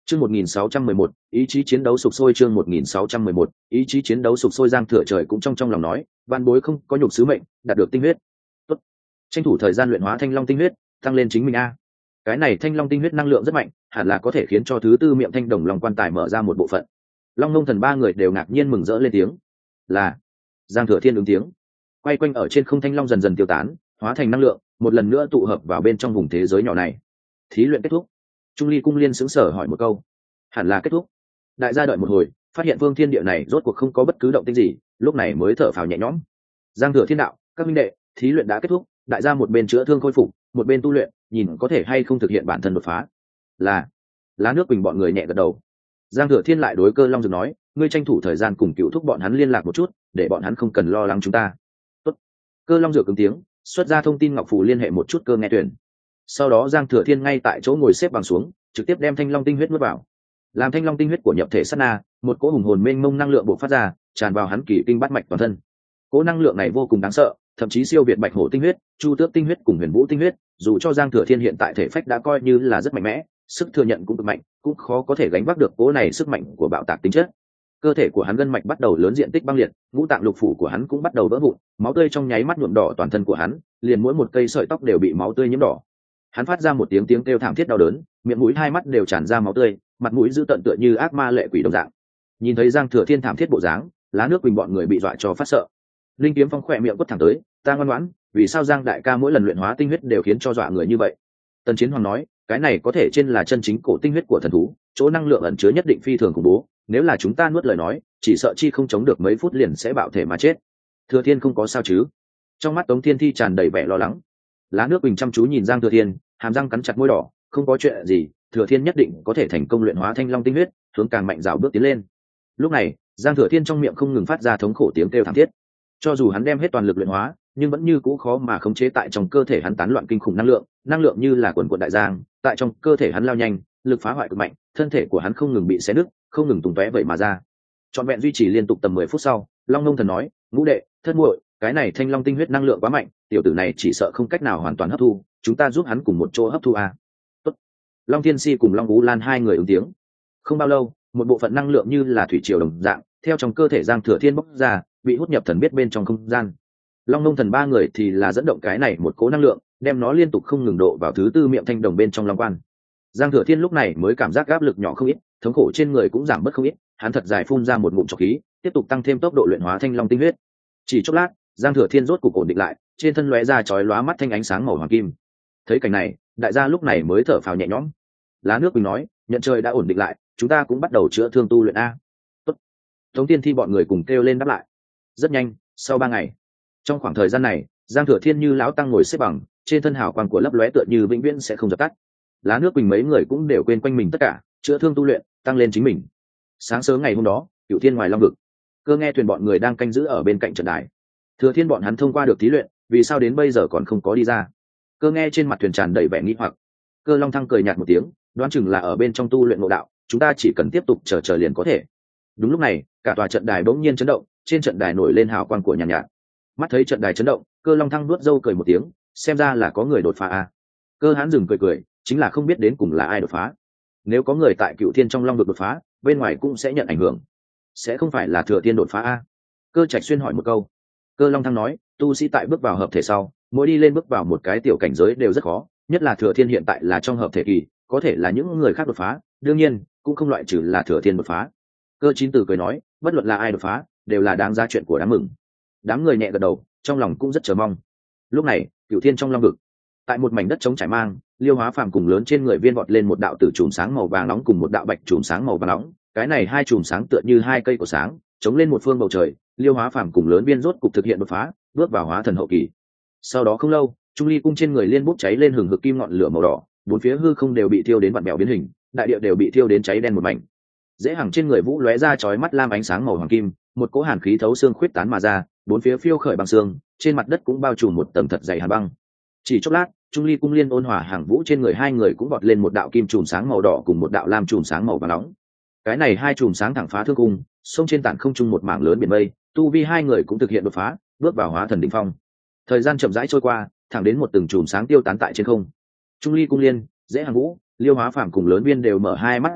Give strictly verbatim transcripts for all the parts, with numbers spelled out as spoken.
Chương một nghìn sáu trăm mười một, ý chí chiến đấu sục sôi chương một nghìn sáu trăm mười một, ý chí chiến đấu sục sôi Giang Thừa Trời cũng trong trong lòng nói, vạn bối không có nhục sứ mệnh, đạt được tinh huyết. Tốt. Tranh thủ thời gian luyện hóa thanh long tinh huyết, tăng lên chính mình a. Cái này thanh long tinh huyết năng lượng rất mạnh, hẳn là có thể khiến cho thứ tư miệng thanh đồng long quan tài mở ra một bộ phận. Long Ngông Thần ba người đều ngạc nhiên mừng rỡ lên tiếng. Là. Giang Thừa Thiên ứng tiếng. Quay quanh ở trên không thanh long dần dần tiêu tán, hóa thành năng lượng, một lần nữa tụ hợp vào bên trong vùng thế giới nhỏ này. Thí luyện kết thúc. Trung Ly Cung Liên sững sờ hỏi một câu. Hẳn là kết thúc. Đại gia đợi một hồi, phát hiện phương thiên địa này rốt cuộc không có bất cứ động tĩnh gì, lúc này mới thở phào nhẹ nhõm. Giang Thừa Thiên đạo, các minh đệ, thí luyện đã kết thúc, đại gia một bên chữa thương khôi phục, một bên tu luyện, nhìn có thể hay không thực hiện bản thân đột phá. Là. Lá Nước Quỳnh bọn người nhẹ gật đầu. Giang Thừa Thiên lại đối Cơ Long Dược nói, ngươi tranh thủ thời gian cùng cựu thúc bọn hắn liên lạc một chút, để bọn hắn không cần lo lắng chúng ta. Tốt. Cơ Long Dược ứng tiếng, xuất ra thông tin ngọc phù liên hệ một chút Cơ Nghe Tuyển. Sau đó Giang Thừa Thiên ngay tại chỗ ngồi xếp bằng xuống, trực tiếp đem thanh long tinh huyết nuốt vào. Làm thanh long tinh huyết của nhập thể sát na, một cỗ hùng hồn mênh mông năng lượng bộc phát ra, tràn vào hắn kỳ kinh bát mạch toàn thân. Cỗ năng lượng này vô cùng đáng sợ, thậm chí siêu việt bạch hổ tinh huyết, chu tước tinh huyết cùng huyền vũ tinh huyết, dù cho Giang Thừa Thiên hiện tại thể phách đã coi như là rất mạnh mẽ, sức thừa nhận cũng cực mạnh, cũng khó có thể gánh vác được cỗ này sức mạnh của bạo tạc tính chất. Cơ thể của hắn gân mạch bắt đầu lớn diện tích băng liệt, ngũ tạng lục phủ của hắn cũng bắt đầu vỡ vụn, máu tươi trong nháy mắt nhuộm đỏ toàn thân của hắn, liền mỗi một cây sợi tóc đều bị máu tươi nhiễm đỏ. Hắn phát ra một tiếng tiếng kêu thảm thiết đau đớn, miệng mũi hai mắt đều tràn ra máu tươi, mặt mũi dữ tợn tựa như ác ma lệ quỷ đồng dạng. Nhìn thấy Giang Thừa Thiên thảm thiết bộ dáng, Lá Nước Quỳnh bọn người bị dọa cho phát sợ. Linh Kiếm Phong khỏe miệng quất thẳng tới, ta ngoan ngoãn, vì sao Giang đại ca mỗi lần luyện hóa tinh huyết đều khiến cho dọa người như vậy? Tần Chiến Hoàng nói, cái này có thể trên là chân chính cổ tinh huyết của thần thú, chỗ năng lượng ẩn chứa nhất định phi thường khủng bố, nếu là chúng ta nuốt lời nói, chỉ sợ chi không chống được mấy phút liền sẽ bạo thể mà chết. Thừa Thiên không có sao chứ? Trong mắt Tống Thiên Thi tràn đầy vẻ lo lắng. Lá Nước Quỳnh chăm chú nhìn Giang Thừa Thiên, hàm răng cắn chặt môi đỏ, không có chuyện gì, Thừa Thiên nhất định có thể thành công luyện hóa thanh long tinh huyết, hướng càng mạnh rào bước tiến lên. Lúc này, Giang Thừa Thiên trong miệng không ngừng phát ra thống khổ tiếng kêu thảm thiết. Cho dù hắn đem hết toàn lực luyện hóa, nhưng vẫn như cũ khó mà khống chế tại trong cơ thể hắn tán loạn kinh khủng năng lượng, năng lượng như là quần quần đại giang, tại trong cơ thể hắn lao nhanh, lực phá hoại cực mạnh, thân thể của hắn không ngừng bị xé nứt, không ngừng tung tóe vậy mà ra. Trọn vẹn duy trì liên tục tầm mười phút sau, Long Nông Thần nói, ngũ đệ, thất muội, cái này thanh long tinh huyết năng lượng quá mạnh, tiểu tử này chỉ sợ không cách nào hoàn toàn hấp thu, chúng ta giúp hắn cùng một chỗ hấp thu a. Tốt. Long Thiên Si cùng Long Ú Lan hai người ứng tiếng. Không bao lâu, một bộ phận năng lượng như là thủy triều đồng dạng, theo trong cơ thể Giang Thừa Thiên bốc ra, bị hút nhập thần biết bên trong không gian. Long Nông Thần ba người thì là dẫn động cái này một cỗ năng lượng, đem nó liên tục không ngừng độ vào thứ tư miệng thanh đồng bên trong long quan. Giang Thừa Thiên lúc này mới cảm giác áp lực nhỏ không ít, thống khổ trên người cũng giảm bớt không ít, hắn thật dài phun ra một ngụm trọc khí, tiếp tục tăng thêm tốc độ luyện hóa thanh long tinh huyết. Chỉ chốc lát, Giang Thừa Thiên rốt cục ổn định lại, trên thân lóe ra chói lóa mắt thanh ánh sáng màu hoàng kim. Thấy cảnh này, đại gia lúc này mới thở phào nhẹ nhõm. Lá Nước Quỳnh nói, nhận trời đã ổn định lại, chúng ta cũng bắt đầu chữa thương tu luyện a. Tốt. Tống Tiên Thi bọn người cùng kêu lên đáp lại. Rất nhanh, sau ba ngày, trong khoảng thời gian này, Giang Thừa Thiên như lão tăng ngồi xếp bằng, trên thân hào quang của lấp lóe tựa như vĩnh viễn sẽ không dập tắt. Lá Nước Quỳnh mấy người cũng đều quên quanh mình tất cả, chữa thương tu luyện, tăng lên chính mình. Sáng sớm ngày hôm đó, Cửu Thiên ngoài long vực, Cơ Nghe Thuyền bọn người đang canh giữ ở bên cạnh trận đài. Thừa Thiên bọn hắn thông qua được thí luyện, vì sao đến bây giờ còn không có đi ra? Cơ Nghe trên mặt thuyền tràn đầy vẻ nghi hoặc. Cơ Long Thăng cười nhạt một tiếng, đoán chừng là ở bên trong tu luyện ngộ đạo, chúng ta chỉ cần tiếp tục chờ chờ liền có thể. Đúng lúc này, cả tòa trận đài bỗng nhiên chấn động, trên trận đài nổi lên hào quang của nhàn nhạt. Mắt thấy trận đài chấn động, Cơ Long Thăng nuốt râu cười một tiếng, xem ra là có người đột phá à. Cơ Hán dừng cười cười, chính là không biết đến cùng là ai đột phá. Nếu có người tại Cựu Thiên trong long vực đột phá, bên ngoài cũng sẽ nhận ảnh hưởng. Sẽ không phải là Thừa Thiên đột phá a? Cơ Trạch Xuyên hỏi một câu. Cơ Long Thăng nói, tu sĩ tại bước vào hợp thể sau, mỗi đi lên bước vào một cái tiểu cảnh giới đều rất khó, nhất là Thừa Thiên hiện tại là trong hợp thể kỳ, có thể là những người khác đột phá, đương nhiên cũng không loại trừ là Thừa Thiên đột phá. Cơ Chín Từ cười nói, bất luận là ai đột phá, đều là đáng giá chuyện của đáng mừng. Đám người nhẹ gật đầu, trong lòng cũng rất chờ mong. Lúc này, Cựu Thiên trong long vực, tại một mảnh đất trống trải mang, Liêu Hóa Phàm cùng lớn trên người viên vọt lên một đạo tử chùm sáng màu vàng nóng cùng một đạo bạch chùm sáng màu vàng nóng, cái này hai chùm sáng tựa như hai cây của sáng, chống lên một phương bầu trời. Liêu Hóa Phàm cùng lớn viên rốt cục thực hiện đột phá, bước vào hóa thần hậu kỳ. Sau đó không lâu, Trung Ly cung trên người liên bốc cháy lên hừng hực kim ngọn lửa màu đỏ, bốn phía hư không đều bị thiêu đến vặn vẹo biến hình, đại địa đều bị thiêu đến cháy đen một mảnh. Dễ hàng trên người Vũ lóe ra chói mắt lam ánh sáng màu hoàng kim, một cỗ hàn khí thấu xương khuyết tán mà ra, bốn phía phiêu khởi băng xương, trên mặt đất cũng bao trùm một tầng thật dày hàn băng. Chỉ chốc lát, Trung Ly cung Liên Ôn Hòa Hàng Vũ trên người hai người cũng vọt lên một đạo kim chùm sáng màu đỏ cùng một đạo lam chùm sáng màu vàng nóng. Cái này hai chùm sáng thẳng phá thương cung, xông trên tản không trung một mảng lớn biển mây, tu vi hai người cũng thực hiện đột phá, bước vào hóa thần đỉnh phong. Thời gian chậm rãi trôi qua, thẳng đến một từng chùm sáng tiêu tán tại trên không. Trung Ly cung Liên, Dễ Hàng Vũ, Liêu Hóa Phàm cùng lớn viên đều mở hai mắt ra,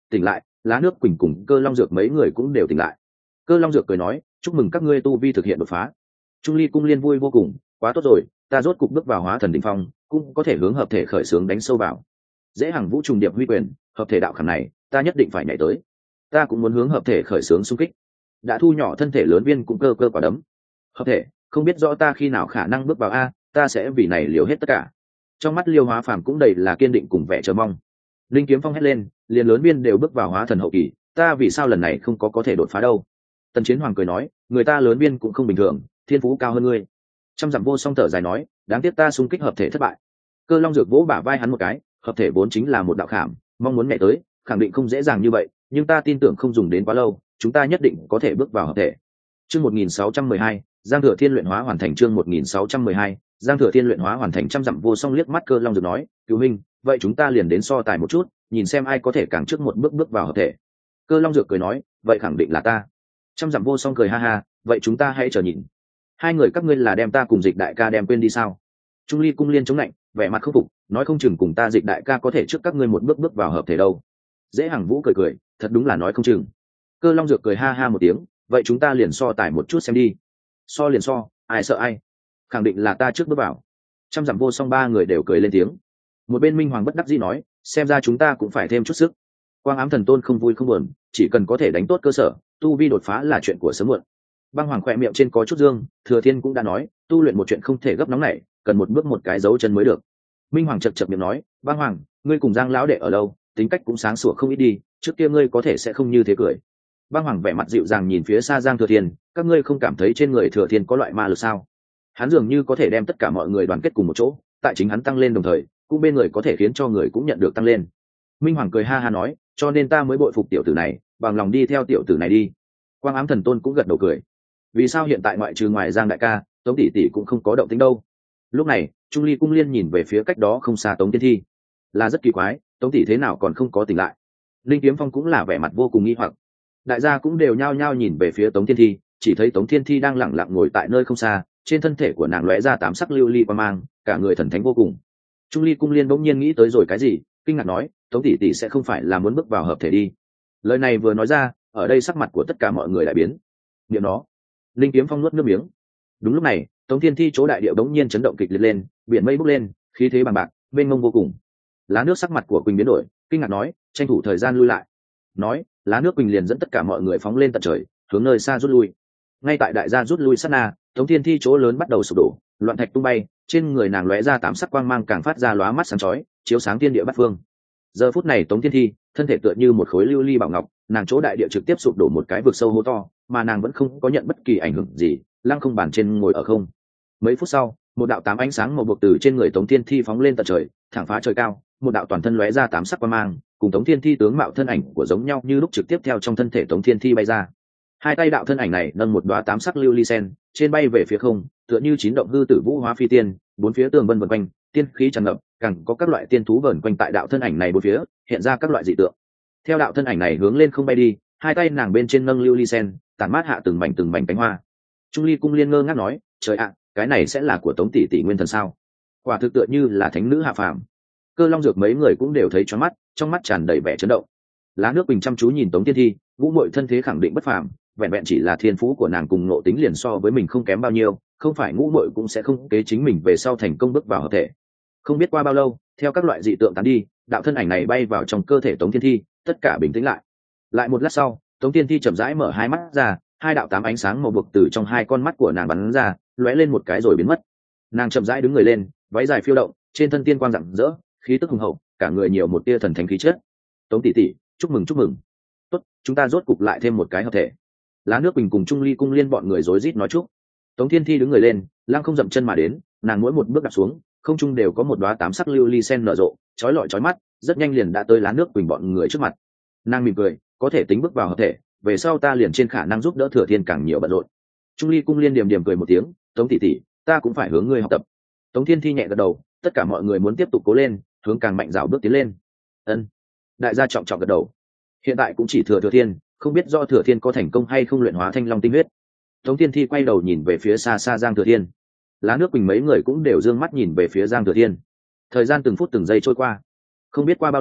tỉnh lại. Lá Nước Quỳnh cùng Cơ Long Dược mấy người cũng đều tỉnh lại. Cơ Long Dược cười nói, chúc mừng các ngươi tu vi thực hiện đột phá. Trung Ly Cung Liên vui vô cùng, quá tốt rồi, ta rốt cục bước vào hóa thần đỉnh phong, cũng có thể hướng hợp thể khởi xướng đánh sâu vào. Dễ Hằng Vũ trùng điệp huy quyền, hợp thể đạo khảm này, ta nhất định phải nhảy tới. Ta cũng muốn hướng hợp thể khởi xướng xung kích. Đã thu nhỏ thân thể lớn viên cũng cơ cơ quả đấm. Hợp thể, không biết rõ ta khi nào khả năng bước vào a, ta sẽ vì này liều hết tất cả. Trong mắt Liêu Hóa Phàm cũng đầy là kiên định cùng vẻ chờ mong. Linh Kiếm Phong hét lên, liền lớn viên đều bước vào hóa thần hậu kỳ, ta vì sao lần này không có có thể đột phá đâu? Tần Chiến Hoàng cười nói, người ta lớn viên cũng không bình thường, thiên phú cao hơn ngươi. Trăm Dặm Vô Song thở dài nói, đáng tiếc ta xung kích hợp thể thất bại. Cơ Long Dược vỗ bả vai hắn một cái, hợp thể vốn chính là một đạo khảm, mong muốn nhảy tới, khẳng định không dễ dàng như vậy, nhưng ta tin tưởng không dùng đến quá lâu, chúng ta nhất định có thể bước vào hợp thể. Chương một nghìn sáu trăm mười hai, Giang Thừa Thiên luyện hóa hoàn thành. Chương một nghìn sáu trăm mười hai, Giang Thừa Thiên luyện hóa hoàn thành. Trăm Dặm Vô Song liếc mắt Cơ Long Dược nói, "Cứu huynh, vậy chúng ta liền đến so tài một chút, nhìn xem ai có thể càng trước một bước bước vào hợp thể." Cơ Long Dược cười nói, "Vậy khẳng định là ta." Trăm Dặm Vô Song cười ha ha, "Vậy chúng ta hãy chờ nhìn. Hai người các ngươi là đem ta cùng Dịch đại ca đem quên đi sao?" Trung Ly Cung Liên chống lạnh, vẻ mặt không phục, nói, "Không chừng cùng ta Dịch đại ca có thể trước các ngươi một bước bước vào hợp thể đâu." Dễ Hằng Vũ cười cười, "Thật đúng là nói không chừng." Cơ Long Dược cười ha ha một tiếng, "Vậy chúng ta liền so tài một chút xem đi." So liền so, ai sợ ai, khẳng định là ta trước bước vào. Trăm Dặm Vô Song ba người đều cười lên tiếng. Một bên Minh Hoàng bất đắc dĩ nói, xem ra chúng ta cũng phải thêm chút sức. Quang Ám Thần Tôn không vui không buồn, chỉ cần có thể đánh tốt cơ sở, tu vi đột phá là chuyện của sớm muộn. Băng Hoàng khỏe miệng trên có chút dương, Thừa Thiên cũng đã nói, tu luyện một chuyện không thể gấp nóng này, cần một bước một cái dấu chân mới được. Minh Hoàng chật chật miệng nói, Băng Hoàng, ngươi cùng Giang lão đệ ở lâu, tính cách cũng sáng sủa không ít đi, trước kia ngươi có thể sẽ không như thế cười. Băng Hoàng vẻ mặt dịu dàng nhìn phía xa Giang Thừa Thiên, các ngươi không cảm thấy trên người Thừa Thiên có loại ma lực sao? Hắn dường như có thể đem tất cả mọi người đoàn kết cùng một chỗ, tại chính hắn tăng lên đồng thời, cũng bên người có thể khiến cho người cũng nhận được tăng lên. Minh Hoàng cười ha ha nói, cho nên ta mới bội phục tiểu tử này, bằng lòng đi theo tiểu tử này đi. Quang Ám Thần Tôn cũng gật đầu cười. Vì sao hiện tại ngoại trừ ngoài Giang đại ca, Tống tỷ tỷ cũng không có động tĩnh đâu? Lúc này, Trung Ly Cung Liên nhìn về phía cách đó không xa Tống Thiên Thi, là rất kỳ quái, Tống tỷ thế nào còn không có tỉnh lại? Linh Kiếm Phong cũng là vẻ mặt vô cùng nghi hoặc. Đại gia cũng đều nhao nhao nhìn về phía Tống Thiên Thi, chỉ thấy Tống Thiên Thi đang lẳng lặng ngồi tại nơi không xa, trên thân thể của nàng lóe ra tám sắc lưu ly quang mang, cả người thần thánh vô cùng. Trung Ly Cung Liên bỗng nhiên nghĩ tới rồi cái gì, kinh ngạc nói, Tống tỷ tỷ sẽ không phải là muốn bước vào hợp thể đi? Lời này vừa nói ra, ở đây sắc mặt của tất cả mọi người lại biến. Niệm nó. Linh Kiếm Phong nuốt nước miếng. Đúng lúc này, Tống Thiên Thi chỗ đại địa bỗng nhiên chấn động kịch liệt lên, biển mây bốc lên, khí thế bằng bạc, mênh mông vô cùng. Lá Nước sắc mặt của Quỳnh biến đổi, kinh ngạc nói, tranh thủ thời gian lui lại. Nói, Lá Nước Quỳnh liền dẫn tất cả mọi người phóng lên tận trời, hướng nơi xa rút lui. Ngay tại đại gia rút lui sát na, Tống Thiên Thi chỗ lớn bắt đầu sụp đổ, loạn thạch tung bay, trên người nàng lóe ra tám sắc quang mang càng phát ra lóa mắt sáng chói, chiếu sáng thiên địa bát phương. Giờ phút này Tống Thiên Thi, thân thể tựa như một khối lưu ly bảo ngọc, nàng chỗ đại địa trực tiếp sụp đổ một cái vực sâu hố to, mà nàng vẫn không có nhận bất kỳ ảnh hưởng gì, lăng không bàn trên ngồi ở không. Mấy phút sau, một đạo tám ánh sáng màu buộc từ trên người Tống Thiên Thi phóng lên tận trời, thẳng phá trời cao, một đạo toàn thân lóe ra tám sắc quang mang, cùng Tống Thiên Thi tướng mạo thân ảnh của giống nhau như lúc trực tiếp theo trong thân thể Tống Thiên Thi bay ra. Hai tay đạo thân ảnh này nâng một đóa tám sắc lưu ly sen, trên bay về phía không, tựa như chín động hư tử vũ hóa phi tiên, bốn phía tường vân vần quanh, tiên khí tràn ngập, càng có các loại tiên thú vờn quanh tại đạo thân ảnh này bốn phía, hiện ra các loại dị tượng. Theo đạo thân ảnh này hướng lên không bay đi, hai tay nàng bên trên nâng lưu ly sen, tản mát hạ từng mảnh từng mảnh cánh hoa. Trung Ly Cung Liên ngơ ngác nói, trời ạ, cái này sẽ là của Tống tỷ tỷ nguyên thần sao? Quả thực tựa như là thánh nữ hạ phàm. Cơ Long Dược mấy người cũng đều thấy choáng mắt, trong mắt tràn đầy vẻ chấn động. Lá Nước Bình chăm chú nhìn Tống Thiên Thi, Vũ Muội thân thế khẳng định bất phàm, vẹn vẹn chỉ là thiên phú của nàng cùng nội tính liền so với mình không kém bao nhiêu, không phải Ngũ Muội cũng sẽ không kế chính mình về sau thành công bước vào hợp thể. Không biết qua bao lâu, theo các loại dị tượng tán đi, đạo thân ảnh này bay vào trong cơ thể Tống Thiên Thi, tất cả bình tĩnh lại. Lại một lát sau, Tống Thiên Thi chậm rãi mở hai mắt ra, hai đạo tám ánh sáng màu bực từ trong hai con mắt của nàng bắn ra, lóe lên một cái rồi biến mất. Nàng chậm rãi đứng người lên, váy dài phiêu động, trên thân tiên quang rạng rỡ, khí tức hùng hậu, cả người nhiều một tia thần thánh khí chất. Tống tỷ tỷ, chúc mừng chúc mừng. Tốt, chúng ta rốt cục lại thêm một cái hợp thể. Lá Nước Bình cùng Trung Ly Cung Liên bọn người rối rít nói chúc. Tống Thiên Thi đứng người lên, lăng không dậm chân mà đến, nàng mỗi một bước đặt xuống, không trung đều có một đóa tám sắc lưu ly sen nở rộ, chói lọi chói mắt, rất nhanh liền đã tới Lá Nước Bình bọn người trước mặt. Nàng mỉm cười, có thể tính bước vào hợp thể, về sau ta liền trên khả năng giúp đỡ Thừa Thiên càng nhiều bận rộn. Trung Ly Cung Liên điềm điềm cười một tiếng, Tống tỷ tỷ, ta cũng phải hướng ngươi học tập. Tống Thiên Thi nhẹ gật đầu, tất cả mọi người muốn tiếp tục cố lên, hướng càng mạnh dạo bước tiến lên. Ân. Đại gia trọng trọng gật đầu. Hiện tại cũng chỉ thừa Thừa Thiên, không biết do Thừa Thiên có thành công hay không luyện hóa Thanh Long tinh huyết. Tống Thiên Thi quay đầu nhìn về phía xa xa Giang Thừa Thiên. Lá Nước Bình mấy người cũng đều dương mắt nhìn về phía Giang Thừa Thiên. Thời gian từng phút từng giây trôi qua, không biết qua bao lâu,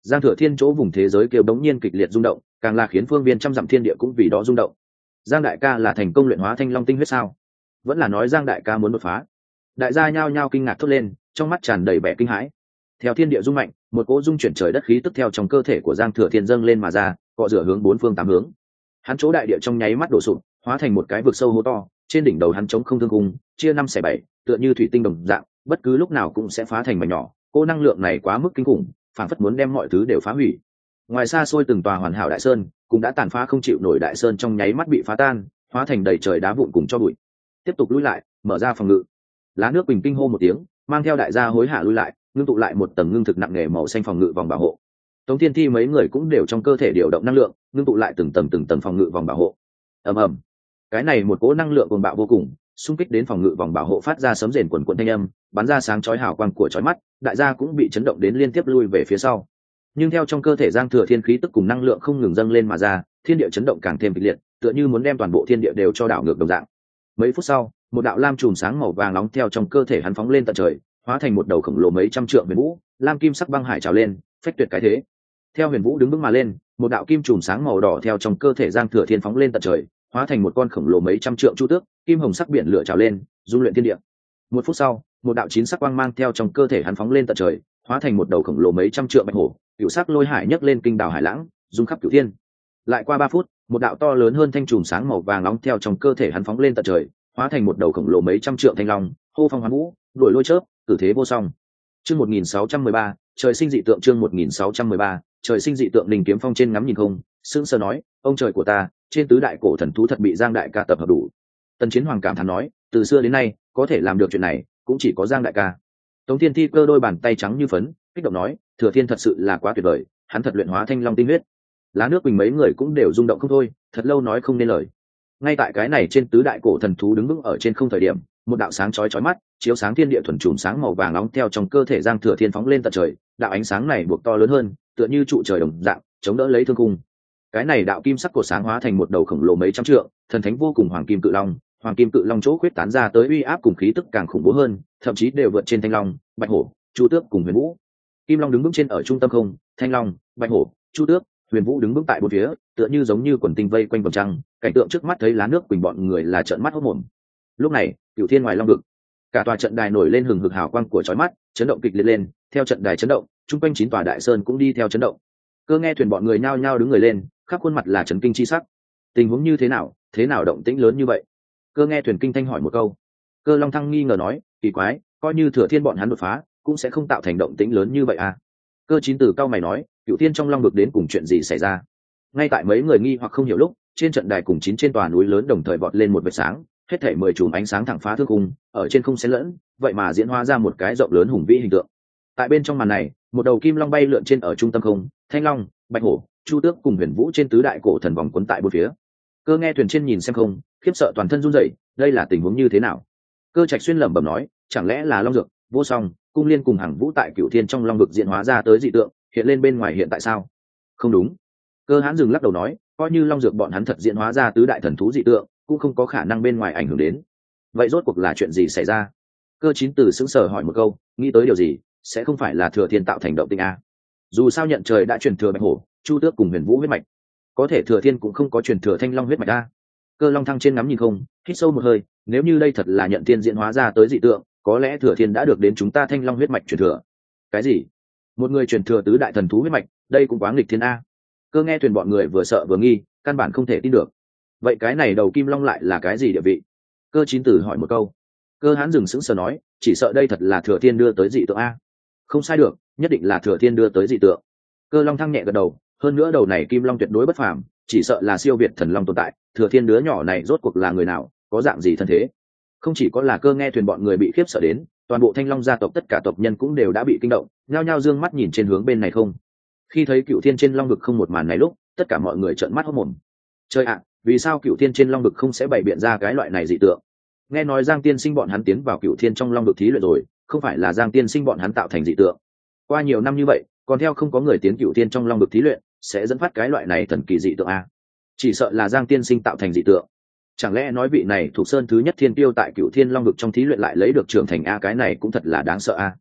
Giang Thừa Thiên chỗ vùng thế giới kêu bỗng nhiên kịch liệt rung động, càng là khiến phương viên trăm dặm thiên địa cũng vì đó rung động. Giang đại ca là thành công luyện hóa thanh long tinh huyết sao? Vẫn là nói Giang đại ca muốn đột phá? Đại gia nhao nhao kinh ngạc thốt lên, trong mắt tràn đầy vẻ kinh hãi. Theo thiên địa rung mạnh, một cỗ dung chuyển trời đất khí tức theo trong cơ thể của Giang Thừa Thiên dâng lên mà ra, cọ rửa hướng bốn phương tám hướng. Hắn chỗ đại địa trong nháy mắt đổ sụp, hóa thành một cái vực sâu hố to, trên đỉnh đầu hắn trống không thương cung, chia năm xẻ bảy, tựa như thủy tinh đồng dạng, bất cứ lúc nào cũng sẽ phá thành mảnh nhỏ. Cỗ năng lượng này quá mức kinh khủng, phảng phất muốn đem mọi thứ đều phá hủy. Ngoài xa xôi từng tòa hoàn hảo đại sơn cũng đã tàn phá không chịu nổi, đại sơn trong nháy mắt bị phá tan, hóa thành đầy trời đá vụn cùng cho bụi. Tiếp tục lùi lại, mở ra phòng ngự. Lá nước bình kinh hô một tiếng, mang theo đại gia hối hả lui lại, ngưng tụ lại một tầng ngưng thực nặng nề màu xanh phòng ngự vòng bảo hộ. Tống Thiên Thi mấy người cũng đều trong cơ thể điều động năng lượng, ngưng tụ lại từng tầng từng tầng phòng ngự vòng bảo hộ. Ầm ầm, cái này một cỗ năng lượng cuồng bạo vô cùng, xung kích đến phòng ngự vòng bảo hộ phát ra sấm rền quần quần thanh âm, bắn ra sáng chói hào quang của chói mắt, đại gia cũng bị chấn động đến liên tiếp lui về phía sau. Nhưng theo trong cơ thể Giang Thừa Thiên khí tức cùng năng lượng không ngừng dâng lên mà ra, thiên địa chấn động càng thêm kịch liệt, tựa như muốn đem toàn bộ thiên địa đều cho đảo ngược đồng dạng. Mấy phút sau, một đạo lam chùm sáng màu vàng nóng theo trong cơ thể hắn phóng lên tận trời, hóa thành một đầu khổng lồ mấy trăm trượng huyền vũ, lam kim sắc băng hải trào lên, phách tuyệt cái thế. Theo huyền vũ đứng vững mà lên, một đạo kim chùm sáng màu đỏ theo trong cơ thể Giang Thừa Thiên phóng lên tận trời, hóa thành một con khổng lồ mấy trăm trượng chu tước, kim hồng sắc biển lửa trào lên, dung luyện thiên địa. Một phút sau, một đạo chín sắc quang mang theo trong cơ thể hắn phóng lên tận trời, hóa thành một đầu khổng lồ mấy trăm trượng bạch hổ, cựu sắc lôi hải nhấc lên kinh đảo hải lãng, dung khắp cửu thiên. Lại qua ba phút, một đạo to lớn hơn thanh chùm sáng màu vàng nóng theo trong cơ thể hắn phóng lên tận trời, hóa thành một đầu khổng lồ mấy trăm trượng thanh long, hô phong hoán vũ, đuổi lôi chớp, cử thế vô song. Chương một nghìn sáu trăm mười ba, trời sinh dị tượng. Chương một nghìn sáu trăm mười ba, trời sinh dị tượng. Linh Kiếm Phong trên ngắm nhìn không, sững sờ nói, ông trời của ta, trên tứ đại cổ thần thú thật bị Giang đại ca tập hợp đủ. Tần Chiến Hoàng cảm thán nói, từ xưa đến nay, có thể làm được chuyện này, cũng chỉ có Giang đại ca. Tống Thiên Thi cơ đôi bàn tay trắng như phấn, kích động nói, Thừa Thiên thật sự là quá tuyệt vời, hắn thật luyện hóa thanh long tinh huyết. Lá nước bình mấy người cũng đều rung động không thôi, thật lâu nói không nên lời. Ngay tại cái này trên tứ đại cổ thần thú đứng vững ở trên không thời điểm, một đạo sáng chói chói mắt, chiếu sáng thiên địa thuần trùm sáng màu vàng nóng theo trong cơ thể Giang Thừa Thiên phóng lên tận trời, đạo ánh sáng này buộc to lớn hơn, tựa như trụ trời đồng dạng, chống đỡ lấy thương cung. Cái này đạo kim sắc cột sáng hóa thành một đầu khổng lồ mấy trăm trượng, thần thánh vô cùng hoàng kim cự long, hoàng kim cự long chỗ khuyết tán ra tới uy áp cùng khí tức càng khủng bố hơn, thậm chí đều vượt trên thanh long, bạch hổ, chu tước cùng huyền vũ. Kim long đứng vững trên ở trung tâm không, thanh long, bạch hổ, chu tước, huyền vũ đứng vững tại bốn phía, tựa như giống như quần tinh vây quanh vầng trăng, cảnh tượng trước mắt thấy lá nước quỳnh bọn người là trợn mắt hốt mồm. Lúc này, cửu thiên ngoài long vực, cả tòa trận đài nổi lên hừng hực hào quang của chói mắt, chấn động kịch liệt lên, theo trận đài chấn động, trung quanh chín tòa đại sơn cũng đi theo chấn động. Cơ nghe thuyền bọn người nhao nhao đứng người lên, khắp khuôn mặt là chấn kinh chi sắc. Tình huống như thế nào, thế nào động tĩnh lớn như vậy? Cơ nghe thuyền kinh thanh hỏi một câu. Cơ Long Thăng nghi ngờ nói, kỳ quái, coi như Thừa Thiên bọn hắn đột phá, cũng sẽ không tạo thành động tĩnh lớn như vậy à? Cơ Chín Tử cao mày nói, cửu thiên trong long vực đến cùng chuyện gì xảy ra? Ngay tại mấy người nghi hoặc không hiểu lúc, trên trận đài cùng chín trên tòa núi lớn đồng thời vọt lên một vệt sáng, hết thảy mười chùm ánh sáng thẳng phá thương khung, ở trên không xen lẫn, vậy mà diễn hóa ra một cái rộng lớn hùng vĩ hình tượng. Tại bên trong màn này, một đầu kim long bay lượn trên ở trung tâm không, thanh long, bạch hổ, chu tước cùng huyền vũ trên tứ đại cổ thần vòng quấn tại bốn phía. Cơ nghe thuyền trên nhìn xem không, khiếp sợ toàn thân run rẩy, đây là tình huống như thế nào? Cơ Trạch Xuyên lẩm bẩm nói, chẳng lẽ là long dược, vô song, cung liên cùng hàng vũ tại cửu thiên trong long vực diễn hóa ra tới dị tượng, hiện lên bên ngoài hiện tại sao? Không đúng. Cơ Hãn dừng lắc đầu nói, coi như long dược bọn hắn thật diễn hóa ra tứ đại thần thú dị tượng, cũng không có khả năng bên ngoài ảnh hưởng đến. Vậy rốt cuộc là chuyện gì xảy ra? Cơ Chín Tử sững sờ hỏi một câu, nghĩ tới điều gì, sẽ không phải là Thừa Thiên tạo thành động tĩnh a? Dù sao nhận trời đã truyền thừa bạch hổ, chu tước cùng huyền vũ huyết mạch, có thể Thừa Thiên cũng không có truyền thừa thanh long huyết mạch a. Cơ Long Thăng trên ngắm nhìn không, hít sâu một hơi, nếu như đây thật là nhận thiên diễn hóa ra tới dị tượng, có lẽ Thừa Thiên đã được đến chúng ta thanh long huyết mạch truyền thừa. Cái gì? Một người truyền thừa tứ đại thần thú huyết mạch, đây cũng quá nghịch thiên a. Cơ nghe thuyền bọn người vừa sợ vừa nghi, căn bản không thể tin được. Vậy cái này đầu kim long lại là cái gì địa vị? Cơ Chín Tử hỏi một câu. Cơ Hán dừng sững sờ nói, chỉ sợ đây thật là Thừa Thiên đưa tới dị tượng a. Không sai được, nhất định là Thừa Thiên đưa tới dị tượng. Cơ Long Thăng nhẹ gật đầu, hơn nữa đầu này kim long tuyệt đối bất phàm, chỉ sợ là siêu việt thần long tồn tại. Thừa Thiên đứa nhỏ này rốt cuộc là người nào, có dạng gì thân thế? Không chỉ có là Cơ nghe thuyền bọn người bị khiếp sợ đến, toàn bộ thanh long gia tộc tất cả tộc nhân cũng đều đã bị kinh động, nhao nhao dương mắt nhìn trên hướng bên này không. Khi thấy cửu thiên trên long vực không một màn này lúc, tất cả mọi người trợn mắt hốt mồm. Trời ạ, vì sao cửu thiên trên long vực không sẽ bày biện ra cái loại này dị tượng? Nghe nói Giang Tiên Sinh bọn hắn tiến vào cửu thiên trong long vực thí luyện rồi, không phải là Giang Tiên Sinh bọn hắn tạo thành dị tượng. Qua nhiều năm như vậy, còn theo không có người tiến cửu thiên trong long vực thí luyện, sẽ dẫn phát cái loại này thần kỳ dị tượng a. Chỉ sợ là Giang Tiên Sinh tạo thành dị tượng. Chẳng lẽ nói vị này thuộc sơn thứ nhất thiên tiêu tại cửu thiên long vực trong thí luyện lại lấy được trưởng thành a, cái này cũng thật là đáng sợ a.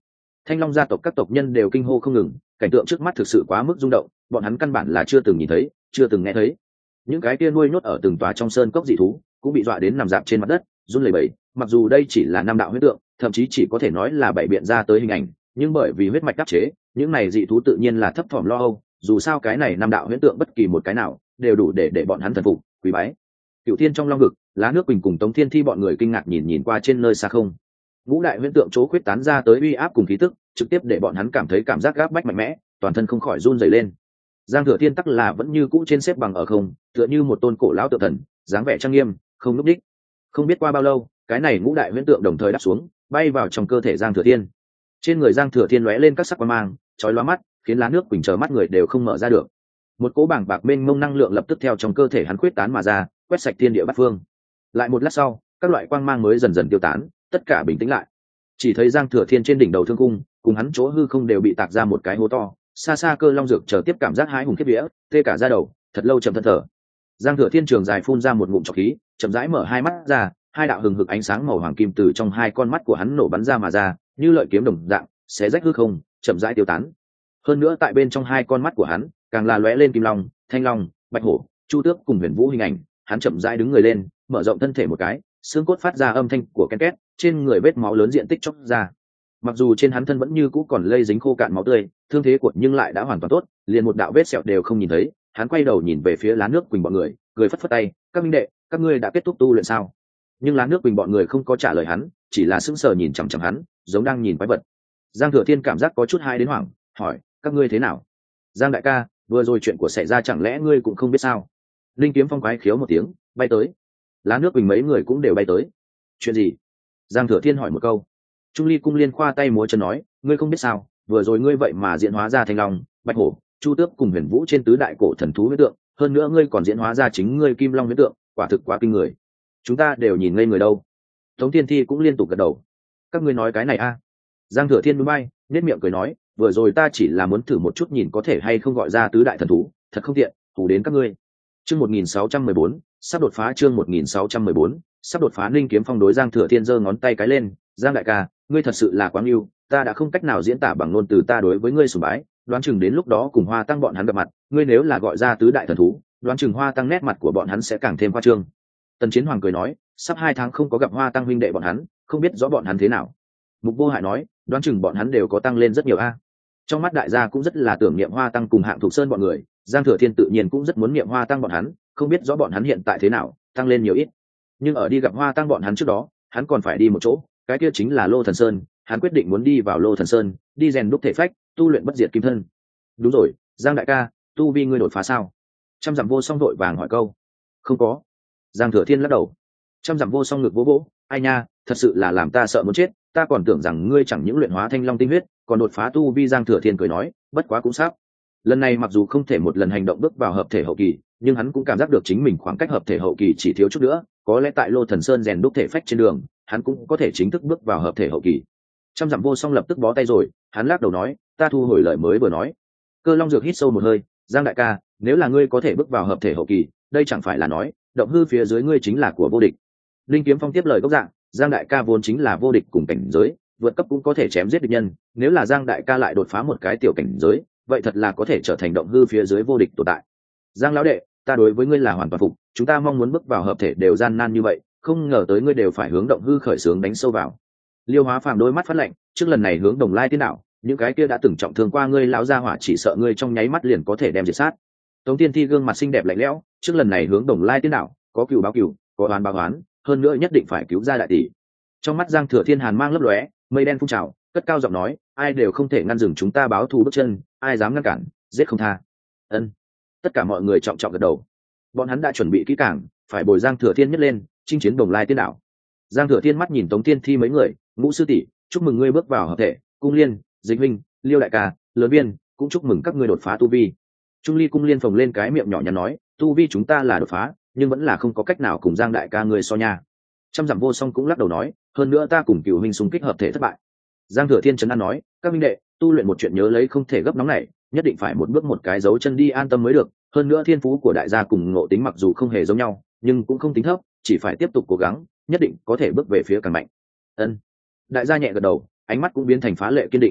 Thanh Long gia tộc các tộc nhân đều kinh hô không ngừng, cảnh tượng trước mắt thực sự quá mức rung động, bọn hắn căn bản là chưa từng nhìn thấy, chưa từng nghe thấy. Những cái kia nuôi nhốt ở từng tòa trong sơn cốc dị thú cũng bị dọa đến nằm dạp trên mặt đất, run lẩy bẩy. Mặc dù đây chỉ là năm đạo huyết tượng, thậm chí chỉ có thể nói là bảy biện ra tới hình ảnh, nhưng bởi vì huyết mạch đắc chế, những này dị thú tự nhiên là thấp thỏm lo âu. Dù sao cái này năm đạo huyết tượng bất kỳ một cái nào đều đủ để để bọn hắn thần phục, quý bái. Cựu Thiên trong long vực, Lá Nước Quỳnh cùng Tống Thiên Thi bọn người kinh ngạc nhìn nhìn qua trên nơi xa không. Ngũ đại huyễn tượng chỗ khuyết tán ra tới uy áp cùng khí tức, trực tiếp để bọn hắn cảm thấy cảm giác gáp bách mạnh mẽ, toàn thân không khỏi run rẩy lên. Giang Thừa Thiên tắc là vẫn như cũ trên xếp bằng ở không, tựa như một tôn cổ lão tự thần, dáng vẻ trang nghiêm, không núp đích. Không biết qua bao lâu, cái này ngũ đại huyễn tượng đồng thời đáp xuống, bay vào trong cơ thể Giang Thừa Thiên. Trên người Giang Thừa Thiên lóe lên các sắc quang mang, chói lóa mắt, khiến Lá Nước Quỳnh chờ mắt người đều không mở ra được. Một cỗ bảng bạc mênh mông năng lượng lập tức theo trong cơ thể hắn khuyết tán mà ra, quét sạch thiên địa bát phương. Lại một lát sau, các loại quang mang mới dần dần tiêu tán, tất cả bình tĩnh lại. Chỉ thấy Giang Thừa Thiên trên đỉnh đầu thương cung, cùng hắn chỗ hư không đều bị tạc ra một cái hố to, xa xa Cơ Long Dược chờ tiếp cảm giác hãi hùng khiếp vía, tê cả da đầu, thật lâu chậm thân thở. Giang Thừa Thiên trường dài phun ra một ngụm trọc khí, chậm rãi mở hai mắt ra, hai đạo hừng hực ánh sáng màu hoàng kim từ trong hai con mắt của hắn nổ bắn ra mà ra, như lợi kiếm đồng dạng, xé rách hư không, chậm rãi tiêu tán. Hơn nữa tại bên trong hai con mắt của hắn, càng là lóe lên kim long, thanh long, bạch hổ, chu tước cùng huyền vũ hình ảnh. Hắn chậm rãi đứng người lên, mở rộng thân thể một cái, xương cốt phát ra âm thanh của ken két, trên người vết máu lớn diện tích chóc ra. Mặc dù trên hắn thân vẫn như cũ còn lây dính khô cạn máu tươi, thương thế của nhưng lại đã hoàn toàn tốt, liền một đạo vết sẹo đều không nhìn thấy. Hắn quay đầu nhìn về phía Lá Nước Quỳnh bọn người, cười phất phất tay, các minh đệ, các ngươi đã kết thúc tu luyện sao? Nhưng Lá Nước Quỳnh bọn người không có trả lời hắn, chỉ là sững sờ nhìn chằm chằm hắn, giống đang nhìn quái vật. Giang Thừa Thiên cảm giác có chút hai đến hoảng, hỏi, các ngươi thế nào? Giang đại ca, vừa rồi chuyện của xảy ra chẳng lẽ ngươi cũng không biết sao? Linh Kiếm Phong quái khiếu một tiếng, bay tới. Lá Nước Quỳnh mấy người cũng đều bay tới. Chuyện gì? Giang Thừa Thiên hỏi một câu. Trung Ly Cung Liên khoa tay múa chân nói, ngươi không biết sao, vừa rồi ngươi vậy mà diễn hóa ra Thanh Long, Bạch Hổ, Chu Tước cùng Huyền Vũ trên tứ đại cổ thần thú huyết tượng, hơn nữa ngươi còn diễn hóa ra chính ngươi Kim Long huyết tượng, quả thực quá kinh người. Chúng ta đều nhìn ngây người đâu. Tống Thiên Thi cũng liên tục gật đầu. Các ngươi nói cái này a? À? Giang Thừa Thiên núi bay, nét miệng cười nói, vừa rồi ta chỉ là muốn thử một chút nhìn có thể hay không gọi ra tứ đại thần thú, thật không tiện, hù đến các ngươi. Chương một nghìn sáu trăm mười bốn, sắp đột phá chương một nghìn sáu trăm mười bốn, sắp đột phá. Linh Kiếm Phong đối Giang Thừa Thiên giơ ngón tay cái lên, Giang đại ca, ngươi thật sự là quá ưu, ta đã không cách nào diễn tả bằng ngôn từ ta đối với ngươi sùng bái, đoán chừng đến lúc đó cùng Hoa Tăng bọn hắn gặp mặt, ngươi nếu là gọi ra tứ đại thần thú, đoán chừng Hoa Tăng nét mặt của bọn hắn sẽ càng thêm khoa trương. Tần Chiến Hoàng cười nói, sắp hai tháng không có gặp Hoa Tăng huynh đệ bọn hắn, không biết rõ bọn hắn thế nào. Mục Vô Hại nói, đoán chừng bọn hắn đều có tăng lên rất nhiều a. Trong mắt đại gia cũng rất là tưởng niệm Hoa Tăng cùng Hạng Thục Sơn bọn người, Giang Thừa Thiên tự nhiên cũng rất muốn niệm Hoa Tăng bọn hắn, không biết rõ bọn hắn hiện tại thế nào, tăng lên nhiều ít. Nhưng ở đi gặp Hoa Tăng bọn hắn trước đó, hắn còn phải đi một chỗ, cái kia chính là Lô Thần Sơn. Hắn quyết định muốn đi vào Lô Thần Sơn, đi rèn đúc thể phách, tu luyện bất diệt kim thân. Đúng rồi, Giang đại ca, tu vi ngươi đột phá sao? Trăm Dặm Vô Song đội vàng hỏi câu. Không có. Giang Thừa Thiên lắc đầu. Trăm Dặm Vô Song ngực vỗ vỗ, ai nha, thật sự là làm ta sợ muốn chết, ta còn tưởng rằng ngươi chẳng những luyện hóa Thanh Long tinh huyết, còn đột phá tu vi. Giang Thừa Thiên cười nói, bất quá cũng sắp. Lần này mặc dù không thể một lần hành động bước vào hợp thể hậu kỳ, nhưng hắn cũng cảm giác được chính mình khoảng cách hợp thể hậu kỳ chỉ thiếu chút nữa, có lẽ tại Lô Thần Sơn rèn đúc thể phách trên đường, hắn cũng có thể chính thức bước vào hợp thể hậu kỳ. Trăm Dặm Vô Song lập tức bó tay rồi, hắn lắc đầu nói, ta thu hồi lời mới vừa nói. Cơ Long Dược hít sâu một hơi, Giang đại ca, nếu là ngươi có thể bước vào hợp thể hậu kỳ, đây chẳng phải là nói, động hư phía dưới ngươi chính là của vô địch. Linh Kiếm Phong tiếp lời gốc dạng, Giang đại ca vốn chính là vô địch cùng cảnh giới, vượt cấp cũng có thể chém giết địch nhân, nếu là Giang đại ca lại đột phá một cái tiểu cảnh giới, vậy thật là có thể trở thành động hư phía dưới vô địch tồn tại. Giang lão đệ, ta đối với ngươi là hoàn toàn phục, chúng ta mong muốn bước vào hợp thể đều gian nan như vậy, không ngờ tới ngươi đều phải hướng động hư khởi xướng đánh sâu vào. Liêu Hóa Phàm đôi mắt phát lạnh, trước lần này hướng Đồng Lai tiên đạo, những cái kia đã từng trọng thương qua ngươi lão gia hỏa chỉ sợ ngươi trong nháy mắt liền có thể đem diệt sát. Tống Tiên Thi gương mặt xinh đẹp lạnh lẽo, trước lần này hướng Đồng Lai tiên đạo, có cừu báo cừu, có oán báo oán, hơn nữa nhất định phải cứu ra đại tỷ. Trong mắt Giang Thừa Thiên hàn mang lấp lóe, mây đen phun trào, cất cao giọng nói, ai đều không thể ngăn dừng chúng ta báo thù bước chân, ai dám ngăn cản, giết không tha. Ân. Tất cả mọi người trọng trọng gật đầu. Bọn hắn đã chuẩn bị kỹ càng, phải bồi Giang Thừa Thiên nhất lên, chinh chiến Đồng Lai tiên đạo. Giang Thừa Thiên mắt nhìn Tống Tiên Thi mấy người, Ngũ sư tỷ, chúc mừng ngươi bước vào hợp thể, Cung Liên, Dịch huynh, Liêu đại ca, Lớn Viên, cũng chúc mừng các ngươi đột phá tu vi. Trung Ly Cung Liên phồng lên cái miệng nhỏ nhắn nói, tu vi chúng ta là đột phá, nhưng vẫn là không có cách nào cùng Giang đại ca ngươi so nha. Trăm Dặm Vô Song cũng lắc đầu nói, hơn nữa ta cùng Cửu huynh xung kích hợp thể thất bại. Giang Thừa Thiên trấn an nói, các minh đệ, tu luyện một chuyện nhớ lấy không thể gấp nóng này, nhất định phải một bước một cái dấu chân đi an tâm mới được. Hơn nữa thiên phú của đại gia cùng ngộ tính mặc dù không hề giống nhau, nhưng cũng không tính thấp, chỉ phải tiếp tục cố gắng, nhất định có thể bước về phía càng mạnh. Ân. Đại gia nhẹ gật đầu, ánh mắt cũng biến thành phá lệ kiên định.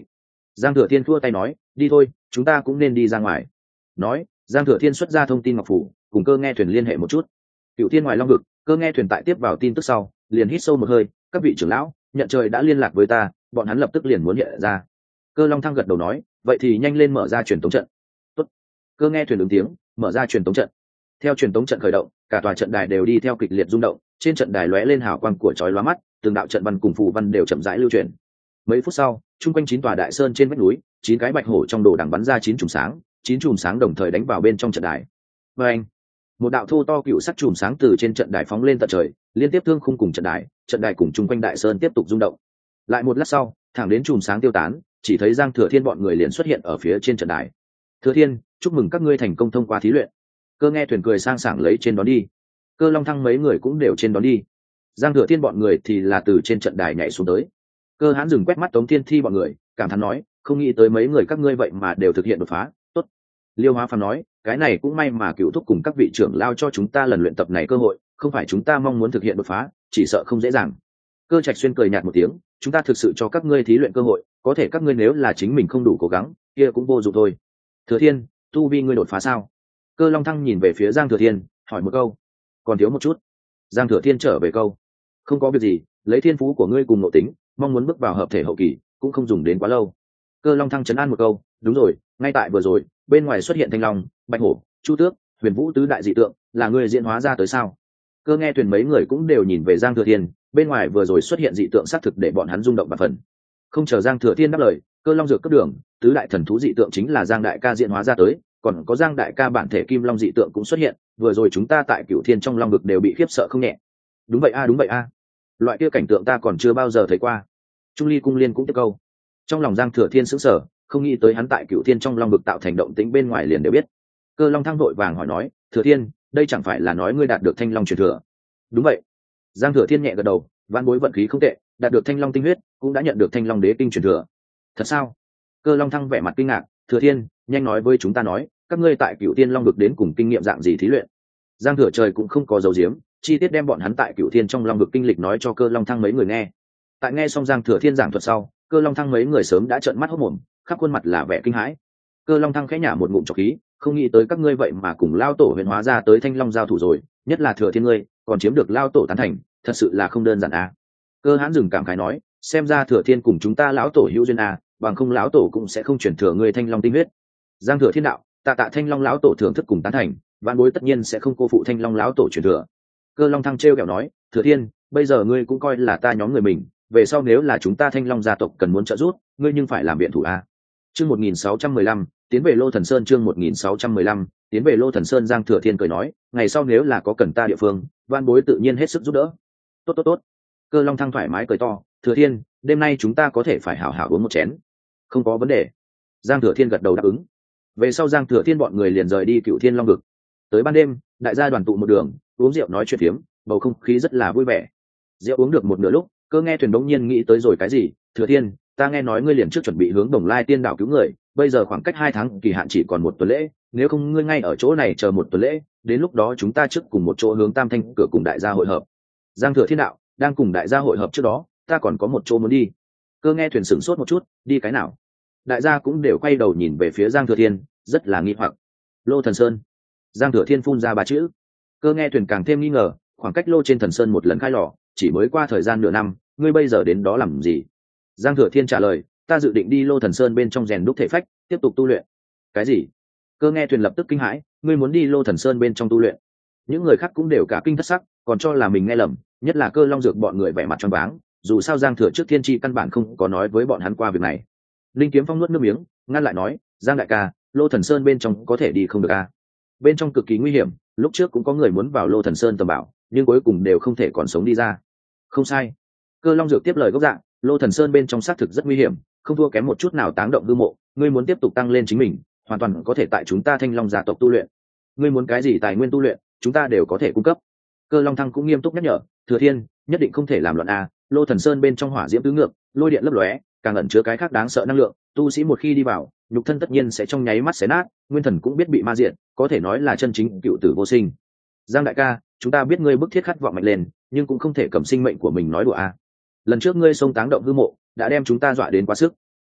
Giang Thừa Thiên thua tay nói, đi thôi, chúng ta cũng nên đi ra ngoài. Nói, Giang Thừa Thiên xuất ra thông tin ngọc phủ, cùng Cơ Nghe Thuyền liên hệ một chút. Cựu Thiên ngoài long vực, Cơ Nghe Thuyền tại tiếp vào tin tức sau, liền hít sâu một hơi, các vị trưởng lão, nhận trời đã liên lạc với ta, bọn hắn lập tức liền muốn hiện ra. Cơ Long Thăng gật đầu nói, vậy thì nhanh lên mở ra truyền tống trận. Tốt. Cơ Nghe Thuyền ứng tiếng, mở ra truyền tống trận. Theo truyền tống trận khởi động, cả tòa trận đài đều đi theo kịch liệt rung động, trên trận đài lóe lên hào quang của chói lóa mắt, từng đạo trận văn cùng phù văn đều chậm rãi lưu truyền. Mấy phút sau, trung quanh chín tòa đại sơn trên vách núi, chín cái bạch hổ trong đồ đằng bắn ra chín chùm sáng, chín chùm sáng đồng thời đánh vào bên trong trận đài. Và anh, một đạo thô to cựu sắc chùm sáng từ trên trận đài phóng lên tận trời, liên tiếp thương khung cùng trận đài, trận đài cùng trung quanh đại sơn tiếp tục rung động. Lại một lát sau, thẳng đến chùm sáng tiêu tán, chỉ thấy Giang Thừa Thiên bọn người liền xuất hiện ở phía trên trận đài. Thừa Thiên, chúc mừng các ngươi thành công thông qua thí luyện. Cơ Nghe Thuyền cười sang sảng lấy trên đón đi. Cơ Long Thăng mấy người cũng đều trên đón đi. Giang Thừa Thiên bọn người thì là từ trên trận đài nhảy xuống tới. Cơ Hãn dừng quét mắt Tống Thiên Thi bọn người, cảm thán nói, không nghĩ tới mấy người các ngươi vậy mà đều thực hiện đột phá, tốt. Liêu Hóa Phàm nói, cái này cũng may mà Cựu Thúc cùng các vị trưởng lao cho chúng ta lần luyện tập này cơ hội, không phải chúng ta mong muốn thực hiện đột phá, chỉ sợ không dễ dàng. Cơ Trạch Xuyên cười nhạt một tiếng, chúng ta thực sự cho các ngươi thí luyện cơ hội, có thể các ngươi nếu là chính mình không đủ cố gắng, kia cũng vô dụng thôi. Thừa Thiên, tu vi ngươi đột phá sao? Cơ Long Thăng nhìn về phía Giang Thừa Thiên, hỏi một câu. Còn thiếu một chút. Giang Thừa Thiên trở về câu, không có việc gì, lấy thiên phú của ngươi cùng nội tính, mong muốn bước vào hợp thể hậu kỳ cũng không dùng đến quá lâu. Cơ Long Thăng trấn an một câu, đúng rồi, ngay tại vừa rồi bên ngoài xuất hiện thanh long, bạch hổ, chu tước, huyền vũ tứ đại dị tượng, là ngươi diễn hóa ra tới sao? Cơ Nghe Thuyền mấy người cũng đều nhìn về Giang Thừa Thiên, bên ngoài vừa rồi xuất hiện dị tượng xác thực để bọn hắn rung động bạt phần. Không chờ Giang Thừa Thiên đáp lời, Cơ Long dược cấp đường, tứ đại thần thú dị tượng chính là Giang đại ca diễn hóa ra tới, còn có Giang đại ca bản thể kim long dị tượng cũng xuất hiện, vừa rồi chúng ta tại Cửu Thiên trong long vực đều bị khiếp sợ không nhẹ. Đúng vậy a, đúng vậy a. Loại kia cảnh tượng ta còn chưa bao giờ thấy qua. Trung Ly Cung Liên cũng tiếp câu. Trong lòng Giang Thừa Thiên sững sờ, không nghĩ tới hắn tại Cửu Thiên trong long vực tạo thành động tĩnh bên ngoài liền đều biết. Cơ Long Thăng vội vàng hỏi nói, Thừa Thiên, đây chẳng phải là nói ngươi đạt được thanh long truyền thừa? Đúng vậy. Giang Thừa Thiên nhẹ gật đầu, vạn bối vận khí không tệ, đạt được thanh long tinh huyết, cũng đã nhận được thanh long đế kinh truyền thừa. Thật sao? Cơ Long Thăng vẻ mặt kinh ngạc, Thừa Thiên, nhanh nói với chúng ta nói, các ngươi tại Cửu Thiên long vực đến cùng kinh nghiệm dạng gì thí luyện? Giang Thừa Trời cũng không có dấu diếm, chi tiết đem bọn hắn tại Cửu Thiên trong long vực kinh lịch nói cho Cơ Long Thăng mấy người nghe. Tại nghe xong Giang Thừa Thiên giảng thuật sau, Cơ Long Thăng mấy người sớm đã trợn mắt hốt mồm, khắp khuôn mặt là vẻ kinh hãi. Cơ Long Thăng khẽ nhả một ngụm trọc khí, không nghĩ tới các ngươi vậy mà cùng lao tổ huyền hóa ra tới thanh long giao thủ rồi, nhất là Thừa Thiên ngươi còn chiếm được lao tổ tán thành, thật sự là không đơn giản à. Cơ Hãn dừng cảm khái nói, xem ra Thừa Thiên cùng chúng ta lão tổ hữu duyên à, bằng không lão tổ cũng sẽ không chuyển thừa ngươi thanh long tinh huyết. Giang Thừa Thiên đạo, tạ tạ thanh long lão tổ thưởng thức cùng tán thành, vạn bối tất nhiên sẽ không cô phụ thanh long lão tổ chuyển thừa. Cơ Long Thăng trêu ghẹo nói, Thừa Thiên, bây giờ ngươi cũng coi là ta nhóm người mình, về sau nếu là chúng ta thanh long gia tộc cần muốn trợ giúp, ngươi nhưng phải làm biện thủ a. Chương một nghìn sáu trăm mười lăm, tiến về Lô Thần Sơn. Chương một nghìn sáu trăm mười lăm, tiến về Lô Thần Sơn. Giang Thừa Thiên cười nói, ngày sau nếu là có cần ta địa phương, vạn bối tự nhiên hết sức giúp đỡ. Tốt tốt tốt. Cơ Long Thăng thoải mái cười to, Thừa Thiên, đêm nay chúng ta có thể phải hảo hảo uống một chén. Không có vấn đề. Giang Thừa Thiên gật đầu đáp ứng. Về sau Giang Thừa Thiên bọn người liền rời đi Cửu Thiên long vực. Tới ban đêm, đại gia đoàn tụ một đường, uống rượu nói chuyện phiếm, bầu không khí rất là vui vẻ. Rượu uống được một nửa lúc, Cơ Nghe Thuyền đống nhiên nghĩ tới rồi cái gì, Thừa Thiên, ta nghe nói ngươi liền trước chuẩn bị hướng Đồng Lai Tiên đảo cứu người, bây giờ khoảng cách hai tháng kỳ hạn chỉ còn một tuần lễ, nếu không ngươi ngay ở chỗ này chờ một tuần lễ, đến lúc đó chúng ta trước cùng một chỗ hướng Tam Thanh cửa cùng đại gia hội hợp. Giang Thừa Thiên đạo, đang cùng đại gia hội hợp trước đó, ta còn có một chỗ muốn đi. Cơ Nghe Thuyền sửng sốt một chút, đi cái nào? Đại gia cũng đều quay đầu nhìn về phía Giang Thừa Thiên, rất là nghi hoặc. Lô Thần Sơn. Giang Thừa Thiên phun ra ba chữ. Cơ Nghe Thuyền càng thêm nghi ngờ, khoảng cách Lô trên Thần Sơn một lần khai lò, chỉ mới qua thời gian nửa năm, ngươi bây giờ đến đó làm gì? Giang Thừa Thiên trả lời, ta dự định đi Lô Thần Sơn bên trong rèn đúc thể phách, tiếp tục tu luyện. Cái gì? Cơ Nghe Thuyền lập tức kinh hãi, ngươi muốn đi Lô Thần Sơn bên trong tu luyện? Những người khác cũng đều cả kinh thất sắc, còn cho là mình nghe lầm, nhất là Cơ Long Dược bọn người vẻ mặt choáng váng, dù sao Giang Thừa trước Thiên Chi căn bản không có nói với bọn hắn qua việc này. Linh Kiếm Phong nuốt nước miếng, ngăn lại nói, Giang đại ca, Lô Thần Sơn bên trong có thể đi không được à? Bên trong cực kỳ nguy hiểm, lúc trước cũng có người muốn vào Lô Thần Sơn tầm bảo, nhưng cuối cùng đều không thể còn sống đi ra. Không sai. Cơ Long Dược tiếp lời gốc dạng, Lô Thần Sơn bên trong xác thực rất nguy hiểm, không thua kém một chút nào táng động hư mộ, ngươi muốn tiếp tục tăng lên chính mình, hoàn toàn có thể tại chúng ta Thanh Long gia tộc tu luyện. Ngươi muốn cái gì tài nguyên tu luyện, chúng ta đều có thể cung cấp. Cơ Long Thăng cũng nghiêm túc nhắc nhở, Thừa Thiên, nhất định không thể làm loạn a, Lô Thần Sơn bên trong hỏa diễm tứ ngược, lôi điện lấp lóe, càng ẩn chứa cái khác đáng sợ năng lượng, tu sĩ một khi đi vào, nhục thân tất nhiên sẽ trong nháy mắt xé nát, nguyên thần cũng biết bị ma diệt, có thể nói là chân chính cựu tử vô sinh. Giang đại ca, chúng ta biết ngươi bức thiết khát vọng mạnh lên, nhưng cũng không thể cầm sinh mệnh của mình nói đùa a. Lần trước ngươi xông táng động hư mộ, đã đem chúng ta dọa đến quá sức.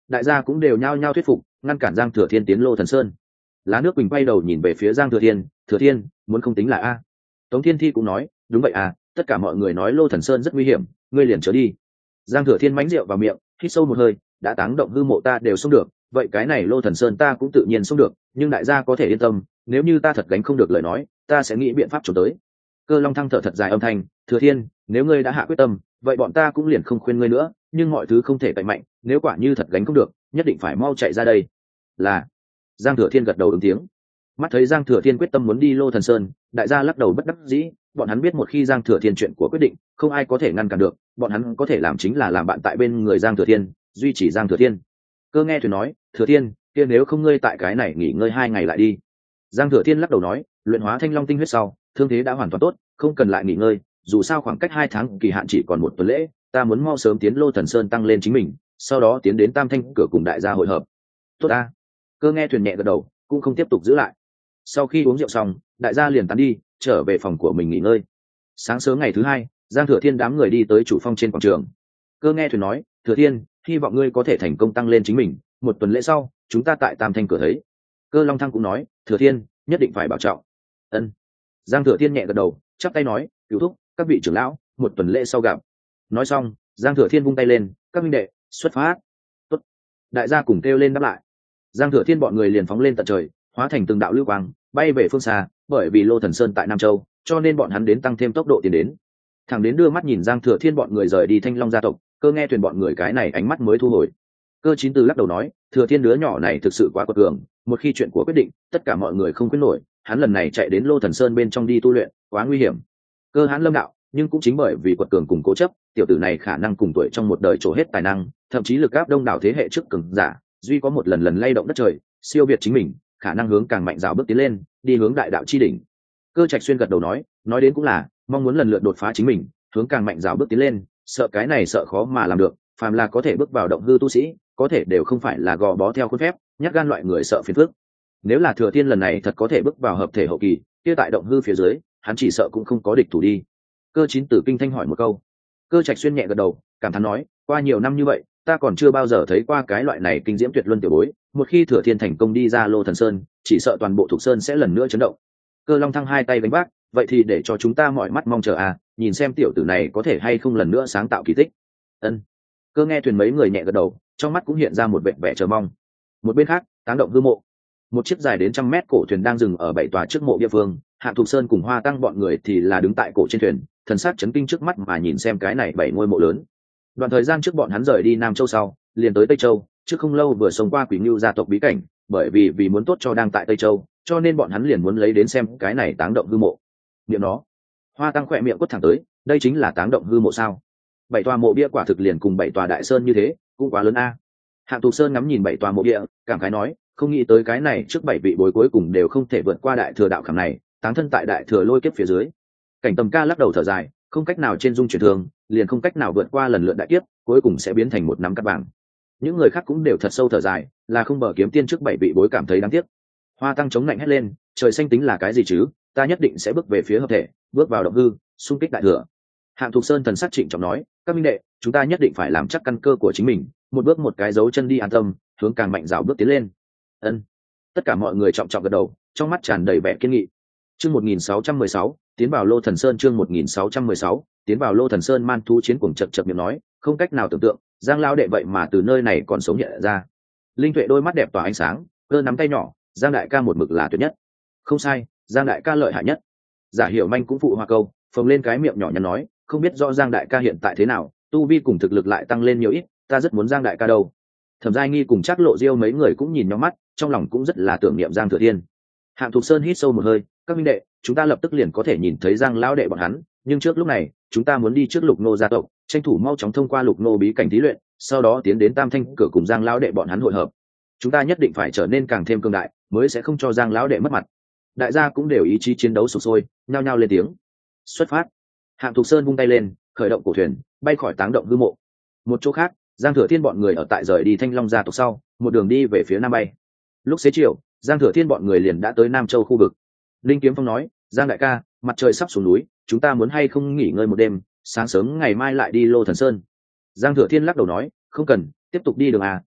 đại gia cũng đều nhao nhao thuyết phục ngăn cản giang thừa thiên tiến Lô Thần Sơn. Lá Nước Quỳnh quay đầu nhìn về phía giang thừa thiên. Thừa thiên muốn không tính là a. Tống Thiên Thi cũng nói đúng vậy à, tất cả mọi người nói Lô Thần Sơn rất nguy hiểm, ngươi liền chớ đi. Giang Thừa Thiên mánh rượu vào miệng, hít sâu một hơi, đã táng động hư mộ ta đều xông được, vậy cái này Lô Thần Sơn ta cũng tự nhiên xông được, nhưng đại gia có thể yên tâm, nếu như ta thật gánh không được lời nói, ta sẽ nghĩ biện pháp trốn tới. Cơ Long Thăng thở thật dài âm thanh, Thừa Thiên, nếu ngươi đã hạ quyết tâm, vậy bọn ta cũng liền không khuyên ngươi nữa, nhưng mọi thứ không thể cậy mạnh, nếu quả như thật gánh không được, nhất định phải mau chạy ra đây. Là. Giang Thừa Thiên gật đầu ứng tiếng. Mắt thấy Giang Thừa Thiên quyết tâm muốn đi Lô Thần Sơn, đại gia lắc đầu bất đắc dĩ, bọn hắn biết một khi Giang Thừa Thiên chuyện của quyết định, không ai có thể ngăn cản được, bọn hắn có thể làm chính là làm bạn tại bên người Giang Thừa Thiên, duy trì Giang Thừa Thiên. Cơ Nghe Thuyền nói, Thừa Thiên, kia nếu không ngươi tại cái này nghỉ ngơi hai ngày lại đi. Giang Thừa Thiên lắc đầu nói, luyện hóa Thanh Long tinh huyết sau, thương thế đã hoàn toàn tốt, không cần lại nghỉ ngơi, dù sao khoảng cách hai tháng kỳ hạn chỉ còn một tuần lễ, ta muốn mau sớm tiến Lô Thần Sơn tăng lên chính mình, sau đó tiến đến Tam Thanh cửa cùng đại gia hội hợp. Tốt a. Cơ Nghe Thuyền nhẹ gật đầu, cũng không tiếp tục giữ lại. Sau khi uống rượu xong, đại gia liền tán đi, trở về phòng của mình nghỉ ngơi. Sáng sớm ngày thứ hai, Giang Thừa Thiên đám người đi tới chủ phong trên quảng trường. Cơ Nghe Thuyền nói, Thừa Thiên, hy vọng ngươi có thể thành công tăng lên chính mình, một tuần lễ sau chúng ta tại Tam Thanh cửa thấy. Cơ Long Thăng cũng nói, Thừa Thiên nhất định phải bảo trọng. Ân. Giang Thừa Thiên nhẹ gật đầu, chắp tay nói, cứu thúc, các vị trưởng lão, một tuần lễ sau gặp. Nói xong, Giang Thừa Thiên vung tay lên, các minh đệ, xuất phát. Tốt. Đại gia cùng kêu lên đáp lại. Giang Thừa Thiên bọn người liền phóng lên tận trời, hóa thành từng đạo lưu quang, bay về phương xa, bởi vì Lô Thần Sơn tại Nam Châu, cho nên bọn hắn đến tăng thêm tốc độ tiến đến. Thẳng đến đưa mắt nhìn Giang Thừa Thiên bọn người rời đi Thanh Long gia tộc, Cơ Nghe Thuyền bọn người cái này ánh mắt mới thu hồi. Cơ Chín Từ lắc đầu nói, Thừa Thiên đứa nhỏ này thực sự quá quật cường, một khi chuyện của quyết định, tất cả mọi người không quyết nổi, hắn lần này chạy đến Lô Thần Sơn bên trong đi tu luyện, quá nguy hiểm. Cơ Hãn Lâm đạo, nhưng cũng chính bởi vì quật cường cùng cố chấp, tiểu tử này khả năng cùng tuổi trong một đời trổ hết tài năng, thậm chí lực áp đông đảo thế hệ trước cường giả, duy có một lần lần lay động đất trời, siêu việt chính mình, khả năng hướng càng mạnh rào bước tiến lên, đi hướng đại đạo chi đỉnh. Cơ Trạch Xuyên gật đầu nói, nói đến cũng là, mong muốn lần lượt đột phá chính mình, hướng càng mạnh rào bước tiến lên, sợ cái này sợ khó mà làm được, phàm là có thể bước vào động hư tu sĩ, có thể đều không phải là gò bó theo khuôn phép, nhát gan loại người sợ phiền phức. Nếu là Thừa Thiên lần này thật có thể bước vào hợp thể hậu kỳ, kia tại động hư phía dưới, hắn chỉ sợ cũng không có địch thủ đi. Cơ Chín Tử kinh thanh hỏi một câu. Cơ Trạch Xuyên nhẹ gật đầu, cảm thán nói, qua nhiều năm như vậy, ta còn chưa bao giờ thấy qua cái loại này kinh diễm tuyệt luân tiểu bối, một khi Thừa Thiên thành công đi ra Lô Thần Sơn, chỉ sợ toàn bộ Thục Sơn sẽ lần nữa chấn động. Cơ Long Thăng hai tay đánh bác, vậy thì để cho chúng ta mọi mắt mong chờ à, nhìn xem tiểu tử này có thể hay không lần nữa sáng tạo kỳ tích. Ân. Cơ Nghe Thuyền mấy người nhẹ gật đầu, trong mắt cũng hiện ra một vẻ vẻ chờ mong. Một bên khác, táng động hư mộ, một chiếc dài đến trăm mét cổ thuyền đang dừng ở bảy tòa trước mộ địa phương, Hạ Thục Sơn cùng Hoa Tăng bọn người thì là đứng tại cổ trên thuyền, thần sắc chấn kinh trước mắt mà nhìn xem cái này bảy ngôi mộ lớn. Đoạn thời gian trước bọn hắn rời đi Nam Châu sau, liền tới Tây Châu, trước không lâu vừa sống qua Quỷ Ngưu gia tộc bí cảnh, bởi vì vì muốn tốt cho đang tại Tây Châu, cho nên bọn hắn liền muốn lấy đến xem cái này táng động hư mộ. Niệm nó, Hoa Tăng khỏe miệng quất thẳng tới, đây chính là táng động hư mộ sao? Bảy tòa mộ bia quả thực liền cùng bảy tòa đại sơn như thế, cũng quá lớn a. Hạ Thục Sơn ngắm nhìn bảy tòa mộ bia, cảm khái nói, không nghĩ tới cái này trước bảy vị bối cuối cùng đều không thể vượt qua đại thừa đạo khảm này, táng thân tại đại thừa lôi kiếp phía dưới. Cảnh Tầm Ca lắc đầu thở dài, không cách nào trên dung chuyển thường, liền không cách nào vượt qua lần lượt đại kiếp, cuối cùng sẽ biến thành một nắm cát vàng. Những người khác cũng đều thật sâu thở dài, là không bờ kiếm tiên trước bảy vị bối cảm thấy đáng tiếc. Hoa Tăng chống lạnh hét lên, trời xanh tính là cái gì chứ, ta nhất định sẽ bước về phía hợp thể, bước vào động hư, xung kích đại thừa. Hạng Thục Sơn thần sắc trịnh trọng nói, các minh đệ, chúng ta nhất định phải làm chắc căn cơ của chính mình, một bước một cái dấu chân đi an tâm, hướng càng mạnh rào bước tiến lên. Ân. Tất cả mọi người trọng trọng gật đầu, trong mắt tràn đầy vẻ kiên nghị. Chương một nghìn sáu trăm mười sáu, tiến vào Lô Thần Sơn. Chương một nghìn sáu trăm mười sáu, tiến vào Lô Thần Sơn. Man thú chiến cuồng chật chật miệng nói, không cách nào tưởng tượng, Giang lão đệ vậy mà từ nơi này còn sống hiện ra. Linh Tuệ đôi mắt đẹp tỏa ánh sáng, cơ nắm tay nhỏ, Giang đại ca một mực là tuyệt nhất. Không sai, Giang đại ca lợi hại nhất. Giả Hiểu Manh cũng phụ hoa câu, phồng lên cái miệng nhỏ nhắn nói, không biết rõ Giang đại ca hiện tại thế nào, tu vi cùng thực lực lại tăng lên nhiều ít, ta rất muốn Giang đại ca đâu. Thẩm Giai Nghi cùng Trác Lộ Diêu mấy người cũng nhìn nhau mắt, trong lòng cũng rất là tưởng niệm Giang Thừa Thiên. Hạng Thục Sơn hít sâu một hơi, các minh đệ, chúng ta lập tức liền có thể nhìn thấy Giang lão đệ bọn hắn, nhưng trước lúc này, chúng ta muốn đi trước Lục Nô gia tộc, tranh thủ mau chóng thông qua Lục Nô bí cảnh thí luyện, sau đó tiến đến Tam Thanh cửa cùng Giang lão đệ bọn hắn hội hợp. Chúng ta nhất định phải trở nên càng thêm cường đại, mới sẽ không cho Giang lão đệ mất mặt. Đại gia cũng đều ý chí chiến đấu sục sôi, nhao nhao lên tiếng. Xuất phát. Hạng Thục Sơn vung tay lên, khởi động cổ thuyền, bay khỏi táng động hư mộ. Một chỗ khác, Giang Thừa Thiên bọn người ở tại rời đi Thanh Long gia tộc sau, một đường đi về phía nam bay. Lúc xế chiều, Giang Thừa Thiên bọn người liền đã tới Nam Châu khu vực. Linh Kiếm Phong nói, Giang đại ca, mặt trời sắp xuống núi, chúng ta muốn hay không nghỉ ngơi một đêm, sáng sớm ngày mai lại đi Lô Thần Sơn. Giang Thừa Thiên lắc đầu nói, không cần, tiếp tục đi đường à,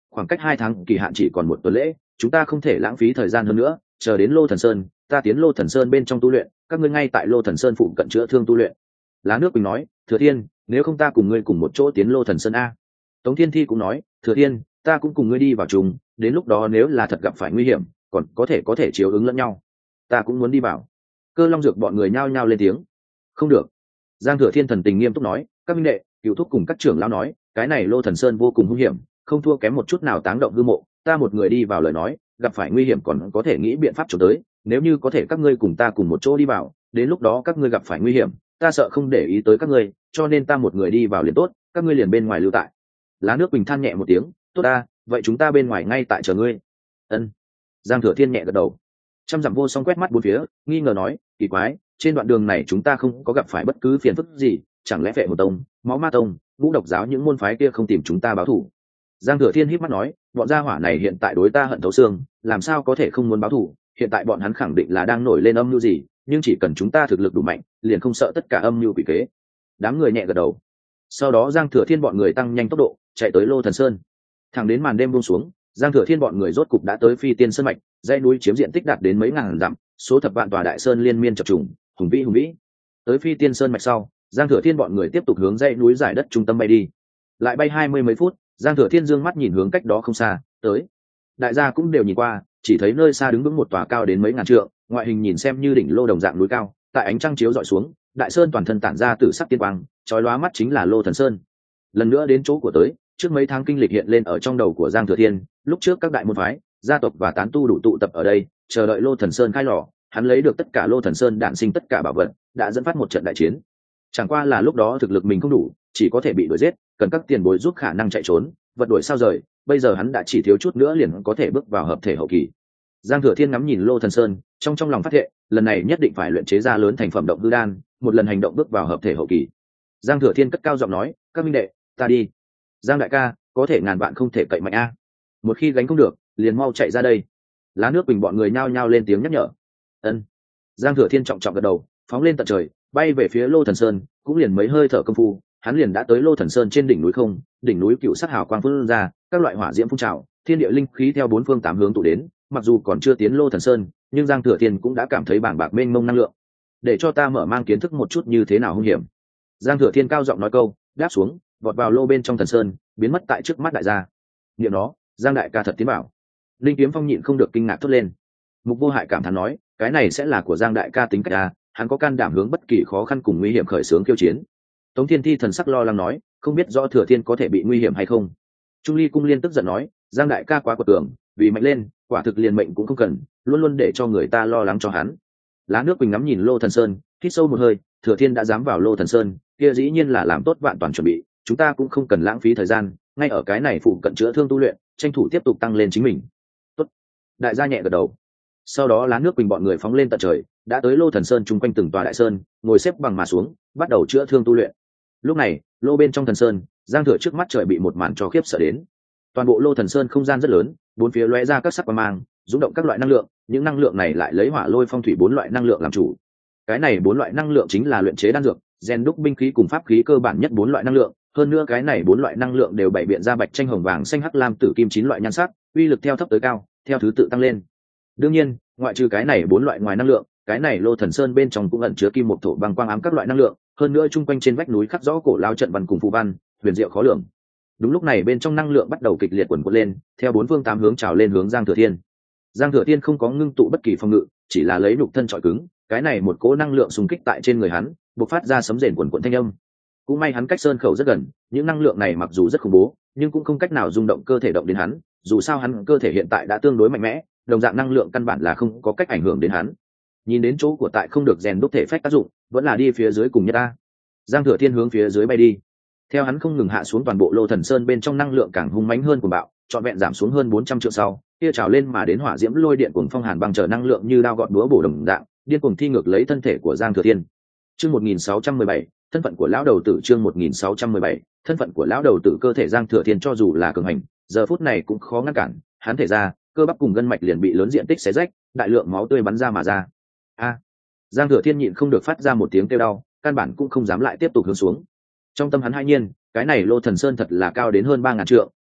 khoảng cách hai tháng kỳ hạn chỉ còn một tuần lễ, chúng ta không thể lãng phí thời gian hơn nữa, chờ đến Lô Thần Sơn, ta tiến Lô Thần Sơn bên trong tu luyện, các ngươi ngay tại Lô Thần Sơn phụ cận chữa thương tu luyện. Lá Nước Quỳnh nói, Thừa Thiên, nếu không ta cùng ngươi cùng một chỗ tiến Lô Thần Sơn a. Tống Thiên Thi cũng nói, Thừa Thiên, ta cũng cùng ngươi đi vào chung, đến lúc đó nếu là thật gặp phải nguy hiểm, còn có thể có thể chiếu ứng lẫn nhau. Ta cũng muốn đi vào. Cơ Long Dược bọn người nhao nhao lên tiếng. Không được. Giang Thừa Thiên thần tình nghiêm túc nói, các minh đệ, cựu thúc cùng các trưởng lão nói, cái này Lô Thần Sơn vô cùng hung hiểm, không thua kém một chút nào táng động hư mộ, ta một người đi vào lời nói, gặp phải nguy hiểm còn có thể nghĩ biện pháp trốn tới, nếu như có thể các ngươi cùng ta cùng một chỗ đi vào, đến lúc đó các ngươi gặp phải nguy hiểm, ta sợ không để ý tới các ngươi, cho nên ta một người đi vào liền tốt, các ngươi liền bên ngoài lưu tại. Lá Nước Bình than nhẹ một tiếng, tốt ta, vậy chúng ta bên ngoài ngay tại chờ ngươi. Ân. Giang Thừa Thiên nhẹ gật đầu. Trăm dặm vô song quét mắt bốn phía, nghi ngờ nói, kỳ quái, trên đoạn đường này chúng ta không có gặp phải bất cứ phiền phức gì, chẳng lẽ Phệ Hồn Tông, Máu Ma Tông, Ngũ Độc Giáo những môn phái kia không tìm chúng ta báo thù? Giang Thừa Thiên híp mắt nói, bọn gia hỏa này hiện tại đối ta hận thấu xương, làm sao có thể không muốn báo thù? Hiện tại bọn hắn khẳng định là đang nổi lên âm mưu gì, nhưng chỉ cần chúng ta thực lực đủ mạnh, liền không sợ tất cả âm mưu quỷ kế. Đám người nhẹ gật đầu. Sau đó Giang Thừa Thiên bọn người tăng nhanh tốc độ, chạy tới Lô Thần Sơn. Thẳng đến màn đêm buông xuống, Giang Thừa Thiên bọn người rốt cục đã tới Phi Tiên Sơn mạch, dãy núi chiếm diện tích đạt đến mấy ngàn dặm, số thập vạn tòa đại sơn liên miên chập trùng, hùng vĩ hùng vĩ. Tới Phi Tiên Sơn mạch sau, Giang Thừa Thiên bọn người tiếp tục hướng dãy núi giải đất trung tâm bay đi. Lại bay hai mươi mấy phút, Giang Thừa Thiên dương mắt nhìn hướng cách đó không xa, tới. Đại gia cũng đều nhìn qua, chỉ thấy nơi xa đứng vững một tòa cao đến mấy ngàn trượng, ngoại hình nhìn xem như đỉnh lô đồng dạng núi cao, tại ánh trăng chiếu dọi xuống, đại sơn toàn thân tản ra tử sắc tiên quang, chói lóa mắt chính là Lô Thần Sơn. Lần nữa đến chỗ của tới, trước mấy tháng kinh lịch hiện lên ở trong đầu của Giang Thừa Thiên, lúc trước các đại môn phái, gia tộc và tán tu đủ tụ tập ở đây, chờ đợi Lô Thần Sơn khai lò, hắn lấy được tất cả Lô Thần Sơn đản sinh tất cả bảo vật, đã dẫn phát một trận đại chiến. Chẳng qua là lúc đó thực lực mình không đủ, chỉ có thể bị đuổi giết, cần các tiền bối giúp khả năng chạy trốn, vật đuổi sao rời, bây giờ hắn đã chỉ thiếu chút nữa liền có thể bước vào hợp thể hậu kỳ. Giang Thừa Thiên ngắm nhìn Lô Thần Sơn, trong trong lòng phát thệ, lần này nhất định phải luyện chế ra lớn thành phẩm động hư đan, một lần hành động bước vào hợp thể hậu kỳ. Giang Thừa Thiên cất cao giọng nói, các minh đệ, ta đi. Giang đại ca, có thể ngàn vạn không thể cậy mạnh a. Một khi gánh không được, liền mau chạy ra đây. Lá Nước Bình bọn người nhao nhao lên tiếng nhắc nhở. Ân. Giang Thừa Thiên trọng trọng gật đầu, phóng lên tận trời, bay về phía Lô Thần Sơn, cũng liền mấy hơi thở công phu, hắn liền đã tới Lô Thần Sơn trên đỉnh núi không, đỉnh núi cựu sắc hào quang phun ra, các loại hỏa diễm phun trào, thiên địa linh khí theo bốn phương tám hướng tụ đến, mặc dù còn chưa tiến Lô Thần Sơn, nhưng Giang Thừa Thiên cũng đã cảm thấy bàng bạc mênh mông năng lượng. Để cho ta mở mang kiến thức một chút như thế nào hung hiểm. Giang Thừa Thiên cao giọng nói câu, đáp xuống, vọt vào lô bên trong Thần Sơn, biến mất tại trước mắt đại gia. Niệm nó, Giang đại ca thật tiến bảo. Linh Kiếm Phong nhịn không được kinh ngạc thốt lên. Mục Vô Hại cảm thán nói, cái này sẽ là của Giang đại ca tính cách à, hắn có can đảm hướng bất kỳ khó khăn cùng nguy hiểm khởi xướng khiêu chiến. Tống Thiên Thi thần sắc lo lắng nói, không biết rõ Thừa Thiên có thể bị nguy hiểm hay không. Trung Ly Cung Liên tức giận nói, Giang đại ca quá quật cường, vì mạnh lên, quả thực liền mệnh cũng không cần, luôn luôn để cho người ta lo lắng cho hắn. Lá Nước Quỳnh ngắm nhìn Lô Thần Sơn, hít sâu một hơi, Thừa Thiên đã dám vào Lô Thần Sơn, kia dĩ nhiên là làm tốt vạn toàn chuẩn bị, chúng ta cũng không cần lãng phí thời gian, ngay ở cái này phụ cận chữa thương tu luyện, tranh thủ tiếp tục tăng lên chính mình. Tốt. Đại gia nhẹ gật đầu. Sau đó Lá Nước Quỳnh bọn người phóng lên tận trời, đã tới Lô Thần Sơn chung quanh từng tòa đại sơn, ngồi xếp bằng mà xuống, bắt đầu chữa thương tu luyện. Lúc này, lô bên trong Thần Sơn, Giang Thừa trước mắt trời bị một màn cho khiếp sợ đến. Toàn bộ Lô Thần Sơn không gian rất lớn, bốn phía lóe ra các sắc quang mang, rung động các loại năng lượng, những năng lượng này lại lấy hỏa lôi phong thủy bốn loại năng lượng làm chủ. Cái này bốn loại năng lượng chính là luyện chế đan dược, rèn đúc binh khí cùng pháp khí cơ bản nhất bốn loại năng lượng, hơn nữa cái này bốn loại năng lượng đều bày biện ra bạch tranh hồng vàng xanh hắc lam tử kim chín loại nhan sắc, uy lực theo thấp tới cao, theo thứ tự tăng lên. Đương nhiên, ngoại trừ cái này bốn loại ngoài năng lượng, cái này Lô Thần Sơn bên trong cũng ẩn chứa kim một thổ băng quang ám các loại năng lượng, hơn nữa chung quanh trên vách núi khắc rõ cổ lao trận văn cùng phù văn, huyền diệu khó lường. Đúng lúc này bên trong năng lượng bắt đầu kịch liệt quần quật lên, theo bốn phương tám hướng trào lên hướng Giang Thừa Thiên. Giang Thừa Thiên không có ngưng tụ bất kỳ phòng ngự, chỉ là lấy nhục thân trọi cứng, cái này một cỗ năng lượng xung kích tại trên người hắn, bộc phát ra sấm rền quần quần thanh âm. Cũng may hắn cách sơn khẩu rất gần, những năng lượng này mặc dù rất khủng bố, nhưng cũng không cách nào rung động cơ thể động đến hắn, dù sao hắn cơ thể hiện tại đã tương đối mạnh mẽ, đồng dạng năng lượng căn bản là không có cách ảnh hưởng đến hắn. Nhìn đến chỗ của tại không được rèn đúc thể phách tác dụng, vẫn là đi phía dưới cùng nhất ta. Giang Thừa Thiên hướng phía dưới bay đi. Theo hắn không ngừng hạ xuống, toàn bộ Lô Thần Sơn bên trong năng lượng càng hung mãnh hơn cuồng bạo, trọn vẹn giảm xuống hơn bốn trăm triệu sau, kia trào lên mà đến hỏa diễm lôi điện cùng phong hàn băng chờ năng lượng như đao gọt búa bổ đồng dạng, điên cuồng thi ngược lấy thân thể của Giang Thừa Thiên. Chương một nghìn sáu trăm mười bảy, thân phận của lão đầu tử. Chương một nghìn sáu trăm mười bảy, thân phận của lão đầu tử. Cơ thể Giang Thừa Thiên cho dù là cường hành, giờ phút này cũng khó ngăn cản, hắn thể ra, cơ bắp cùng gân mạch liền bị lớn diện tích xé rách, đại lượng máu tươi bắn ra mà ra. A! Giang Thừa Thiên nhịn không được phát ra một tiếng kêu đau, căn bản cũng không dám lại tiếp tục hướng xuống. Trong tâm hắn hai nhiên, cái này Lô Thần Sơn thật là cao đến hơn ba ngàn trượng,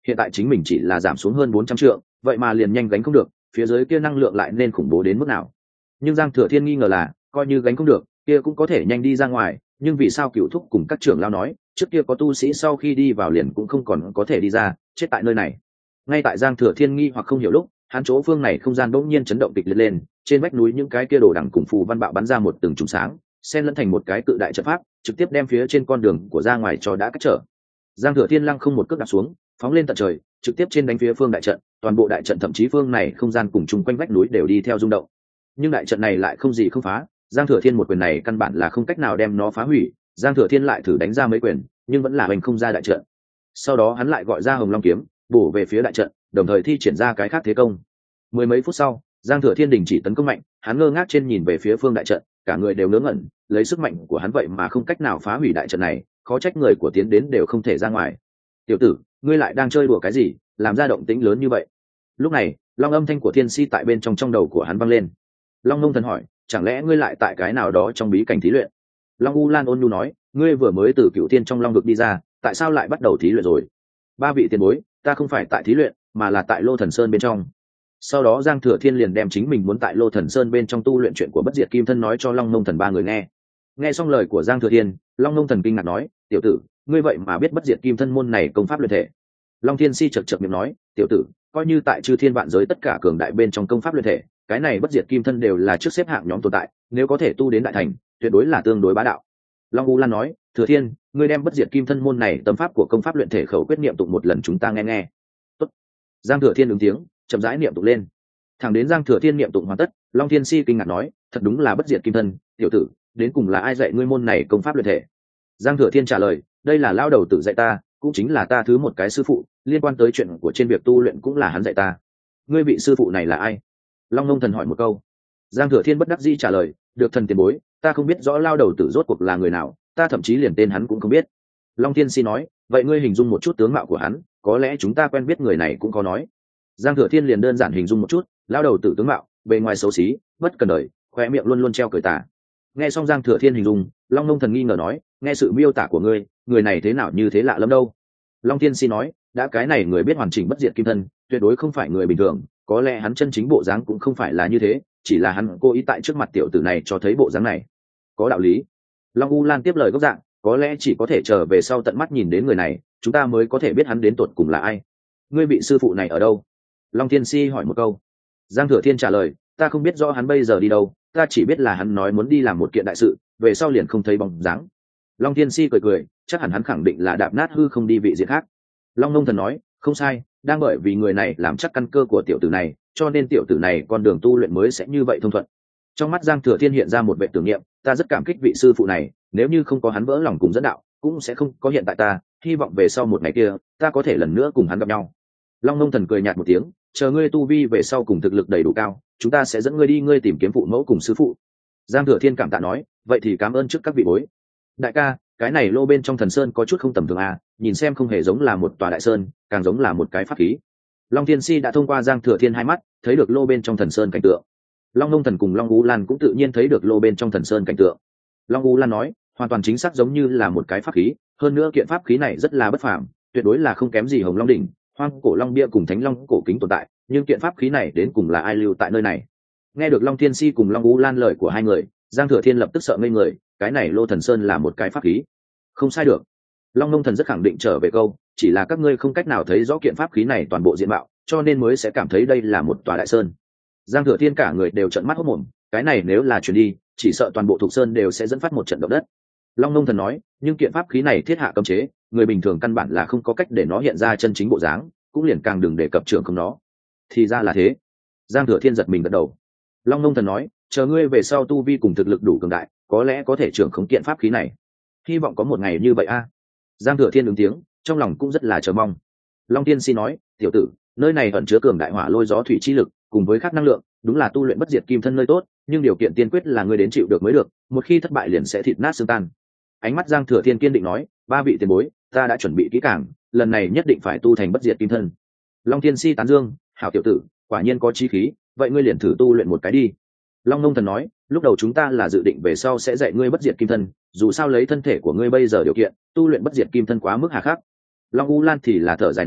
hiện tại chính mình chỉ là giảm xuống hơn bốn trăm trượng, vậy mà liền nhanh gánh không được, phía dưới kia năng lượng lại nên khủng bố đến mức nào. Nhưng Giang Thừa Thiên nghi ngờ là, coi như gánh không được, kia cũng có thể nhanh đi ra ngoài, nhưng vì sao Cửu Thúc cùng các trưởng lao nói, trước kia có tu sĩ sau khi đi vào liền cũng không còn có thể đi ra, chết tại nơi này. Ngay tại Giang Thừa Thiên nghi hoặc không hiểu lúc, hắn chỗ phương này không gian bỗng nhiên chấn động kịch liệt lên, trên vách núi những cái kia đồ đằng cùng phù văn bạo bắn ra một từng chùm sáng, xen lẫn thành một cái cự đại trận pháp, trực tiếp đem phía trên con đường của ra ngoài cho đã cách trở. Giang Thừa Thiên lăng không một cước đạp xuống, phóng lên tận trời, trực tiếp trên đánh phía phương đại trận, toàn bộ đại trận thậm chí phương này không gian cùng chung quanh vách núi đều đi theo rung động. Nhưng đại trận này lại không gì không phá, Giang Thừa Thiên một quyền này căn bản là không cách nào đem nó phá hủy, Giang Thừa Thiên lại thử đánh ra mấy quyền, nhưng vẫn là hành không ra đại trận. Sau đó hắn lại gọi ra Hồng Long kiếm, bổ về phía đại trận, đồng thời thi triển ra cái khác thế công. Mười mấy phút sau, Giang Thừa Thiên đình chỉ tấn công mạnh, hắn ngơ ngác trên nhìn về phía phương đại trận, cả người đều ngớ ngẩn, lấy sức mạnh của hắn vậy mà không cách nào phá hủy đại trận này, khó trách người của tiến đến đều không thể ra ngoài. Tiểu tử, ngươi lại đang chơi đùa cái gì, làm ra động tĩnh lớn như vậy? Lúc này, long âm thanh của Thiên Si tại bên trong trong đầu của hắn vang lên. Long Nông Thần hỏi, chẳng lẽ ngươi lại tại cái nào đó trong bí cảnh thí luyện? Long U Lan ôn nhu nói, ngươi vừa mới từ Cựu Thiên trong long vực đi ra, tại sao lại bắt đầu thí luyện rồi? Ba vị tiền bối, ta không phải tại thí luyện, mà là tại Lô Thần Sơn bên trong. Sau đó Giang Thừa Thiên liền đem chính mình muốn tại Lô Thần Sơn bên trong tu luyện chuyện của Bất Diệt Kim Thân nói cho Long Nông Thần ba người nghe. Nghe xong lời của Giang Thừa Thiên, Long Nông Thần kinh ngạc nói, tiểu tử, ngươi vậy mà biết Bất Diệt Kim Thân môn này công pháp luyện thể? Long Thiên Si chậc chậc miệng nói, tiểu tử, coi như tại chư thiên vạn giới tất cả cường đại bên trong công pháp luyện thể, cái này Bất Diệt Kim Thân đều là trước xếp hạng nhóm tồn tại, nếu có thể tu đến đại thành, tuyệt đối là tương đối bá đạo. Long U Lan nói, Thừa Thiên, ngươi đem Bất Diệt Kim Thân môn này tâm pháp của công pháp luyện thể khẩu quyết niệm tụng một lần chúng ta nghe nghe. Tốt. Giang Thừa Thiên ứng tiếng, chậm rãi niệm tụng lên. Thẳng đến Giang Thừa Thiên niệm tụng hoàn tất, Long Thiên Si kinh ngạc nói, thật đúng là Bất Diệt Kim Thân, tiểu tử, đến cùng là ai dạy ngươi môn này công pháp luyện thể? Giang Thừa Thiên trả lời, đây là lao đầu tử dạy ta, cũng chính là ta thứ một cái sư phụ, liên quan tới chuyện của trên việc tu luyện cũng là hắn dạy ta. Ngươi vị sư phụ này là ai? Long Nông Thần hỏi một câu. Giang Thừa Thiên bất đắc dĩ trả lời, được thần tiền bối, ta không biết rõ lao đầu tử rốt cuộc là người nào, ta thậm chí liền tên hắn cũng không biết. Long Thiên Si nói, vậy ngươi hình dung một chút tướng mạo của hắn, có lẽ chúng ta quen biết người này cũng có nói. Giang Thừa Thiên liền đơn giản hình dung một chút, lao đầu tử tướng mạo, bề ngoài xấu xí, bất cần đời, khoe miệng luôn luôn treo cười tà. Nghe xong Giang Thừa Thiên hình dung, Long Nông Thần nghi ngờ nói, nghe sự miêu tả của ngươi, người này thế nào như thế lạ lắm đâu. Long Thiên Si nói, đã cái này người biết hoàn chỉnh Bất Diệt Kim Thân, tuyệt đối không phải người bình thường, có lẽ hắn chân chính bộ dáng cũng không phải là như thế, chỉ là hắn cố ý tại trước mặt tiểu tử này cho thấy bộ dáng này. Có đạo lý. Long U Lan tiếp lời gốc dạng, có lẽ chỉ có thể chờ về sau tận mắt nhìn đến người này, chúng ta mới có thể biết hắn đến tột cùng là ai. Ngươi vị sư phụ này ở đâu? Long Thiên Si hỏi một câu. Giang Thừa Thiên trả lời, ta không biết rõ hắn bây giờ đi đâu, ta chỉ biết là hắn nói muốn đi làm một kiện đại sự, về sau liền không thấy bóng dáng. Long Thiên Si cười cười, chắc hẳn hắn khẳng định là đạp nát hư không đi vị diện khác. Long Nông Thần nói, không sai, đang bởi vì người này làm chắc căn cơ của tiểu tử này, cho nên tiểu tử này con đường tu luyện mới sẽ như vậy thông thuận. Trong mắt Giang Thừa Thiên hiện ra một vẻ tưởng niệm, ta rất cảm kích vị sư phụ này, nếu như không có hắn vỡ lòng cùng dẫn đạo, cũng sẽ không có hiện tại ta, hy vọng về sau một ngày kia, ta có thể lần nữa cùng hắn gặp nhau. Long Nông Thần cười nhạt một tiếng, chờ ngươi tu vi về sau cùng thực lực đầy đủ cao, chúng ta sẽ dẫn ngươi đi ngươi tìm kiếm phụ mẫu cùng sư phụ. Giang Thừa Thiên cảm tạ nói, vậy thì cảm ơn trước các vị bối. Đại ca, cái này lô bên trong thần sơn có chút không tầm thường à, nhìn xem không hề giống là một tòa đại sơn, càng giống là một cái pháp khí. Long Thiên Si đã thông qua Giang Thừa Thiên hai mắt, thấy được lô bên trong thần sơn cảnh tượng. Long Nông Thần cùng Long U Lan cũng tự nhiên thấy được lô bên trong thần sơn cảnh tượng. Long U Lan nói, hoàn toàn chính xác giống như là một cái pháp khí, hơn nữa kiện pháp khí này rất là bất phàm, tuyệt đối là không kém gì Hồng Long đỉnh, Hoang Cổ Long bia cùng Thánh Long cổ kính tồn tại, nhưng kiện pháp khí này đến cùng là ai lưu tại nơi này? Nghe được Long Thiên Si cùng Long U Lan lời của hai người, Giang Thừa Thiên lập tức sợ ngây người, cái này lô thần sơn là một cái pháp khí? Không sai được. Long Nông Thần rất khẳng định trở về câu, chỉ là các ngươi không cách nào thấy rõ kiện pháp khí này toàn bộ diện mạo, cho nên mới sẽ cảm thấy đây là một tòa đại sơn. Giang Thừa Thiên cả người đều trợn mắt hốt mồm, cái này nếu là truyền đi, chỉ sợ toàn bộ thuộc sơn đều sẽ dẫn phát một trận động đất. Long Nông Thần nói, nhưng kiện pháp khí này thiết hạ cấm chế, người bình thường căn bản là không có cách để nó hiện ra chân chính bộ dáng, cũng liền càng đừng đề cập trưởng không nó. Thì ra là thế. Giang Thừa Thiên giật mình gật đầu. Long Nông Thần nói, chờ ngươi về sau tu vi cùng thực lực đủ cường đại, có lẽ có thể trưởng khống kiện pháp khí này. Hy vọng có một ngày như vậy a. Giang Thừa Thiên ứng tiếng, trong lòng cũng rất là chờ mong. Long Thiên Si nói, tiểu tử, nơi này ẩn chứa cường đại hỏa lôi gió thủy chi lực, cùng với khác năng lượng, đúng là tu luyện bất diệt kim thân nơi tốt, nhưng điều kiện tiên quyết là ngươi đến chịu được mới được, một khi thất bại liền sẽ thịt nát xương tan. Ánh mắt Giang Thừa Thiên kiên định nói, ba vị tiền bối, ta đã chuẩn bị kỹ càng, lần này nhất định phải tu thành bất diệt kim thân. Long Thiên Si tán dương, hảo tiểu tử, quả nhiên có chí khí, vậy ngươi liền thử tu luyện một cái đi. Long Nông Thần nói, lúc đầu chúng ta là dự định về sau sẽ dạy ngươi bất diệt kim thân, dù sao lấy thân thể của ngươi bây giờ điều kiện, tu luyện bất diệt kim thân quá mức hà khắc. Long U Lan thì là thở dài nói,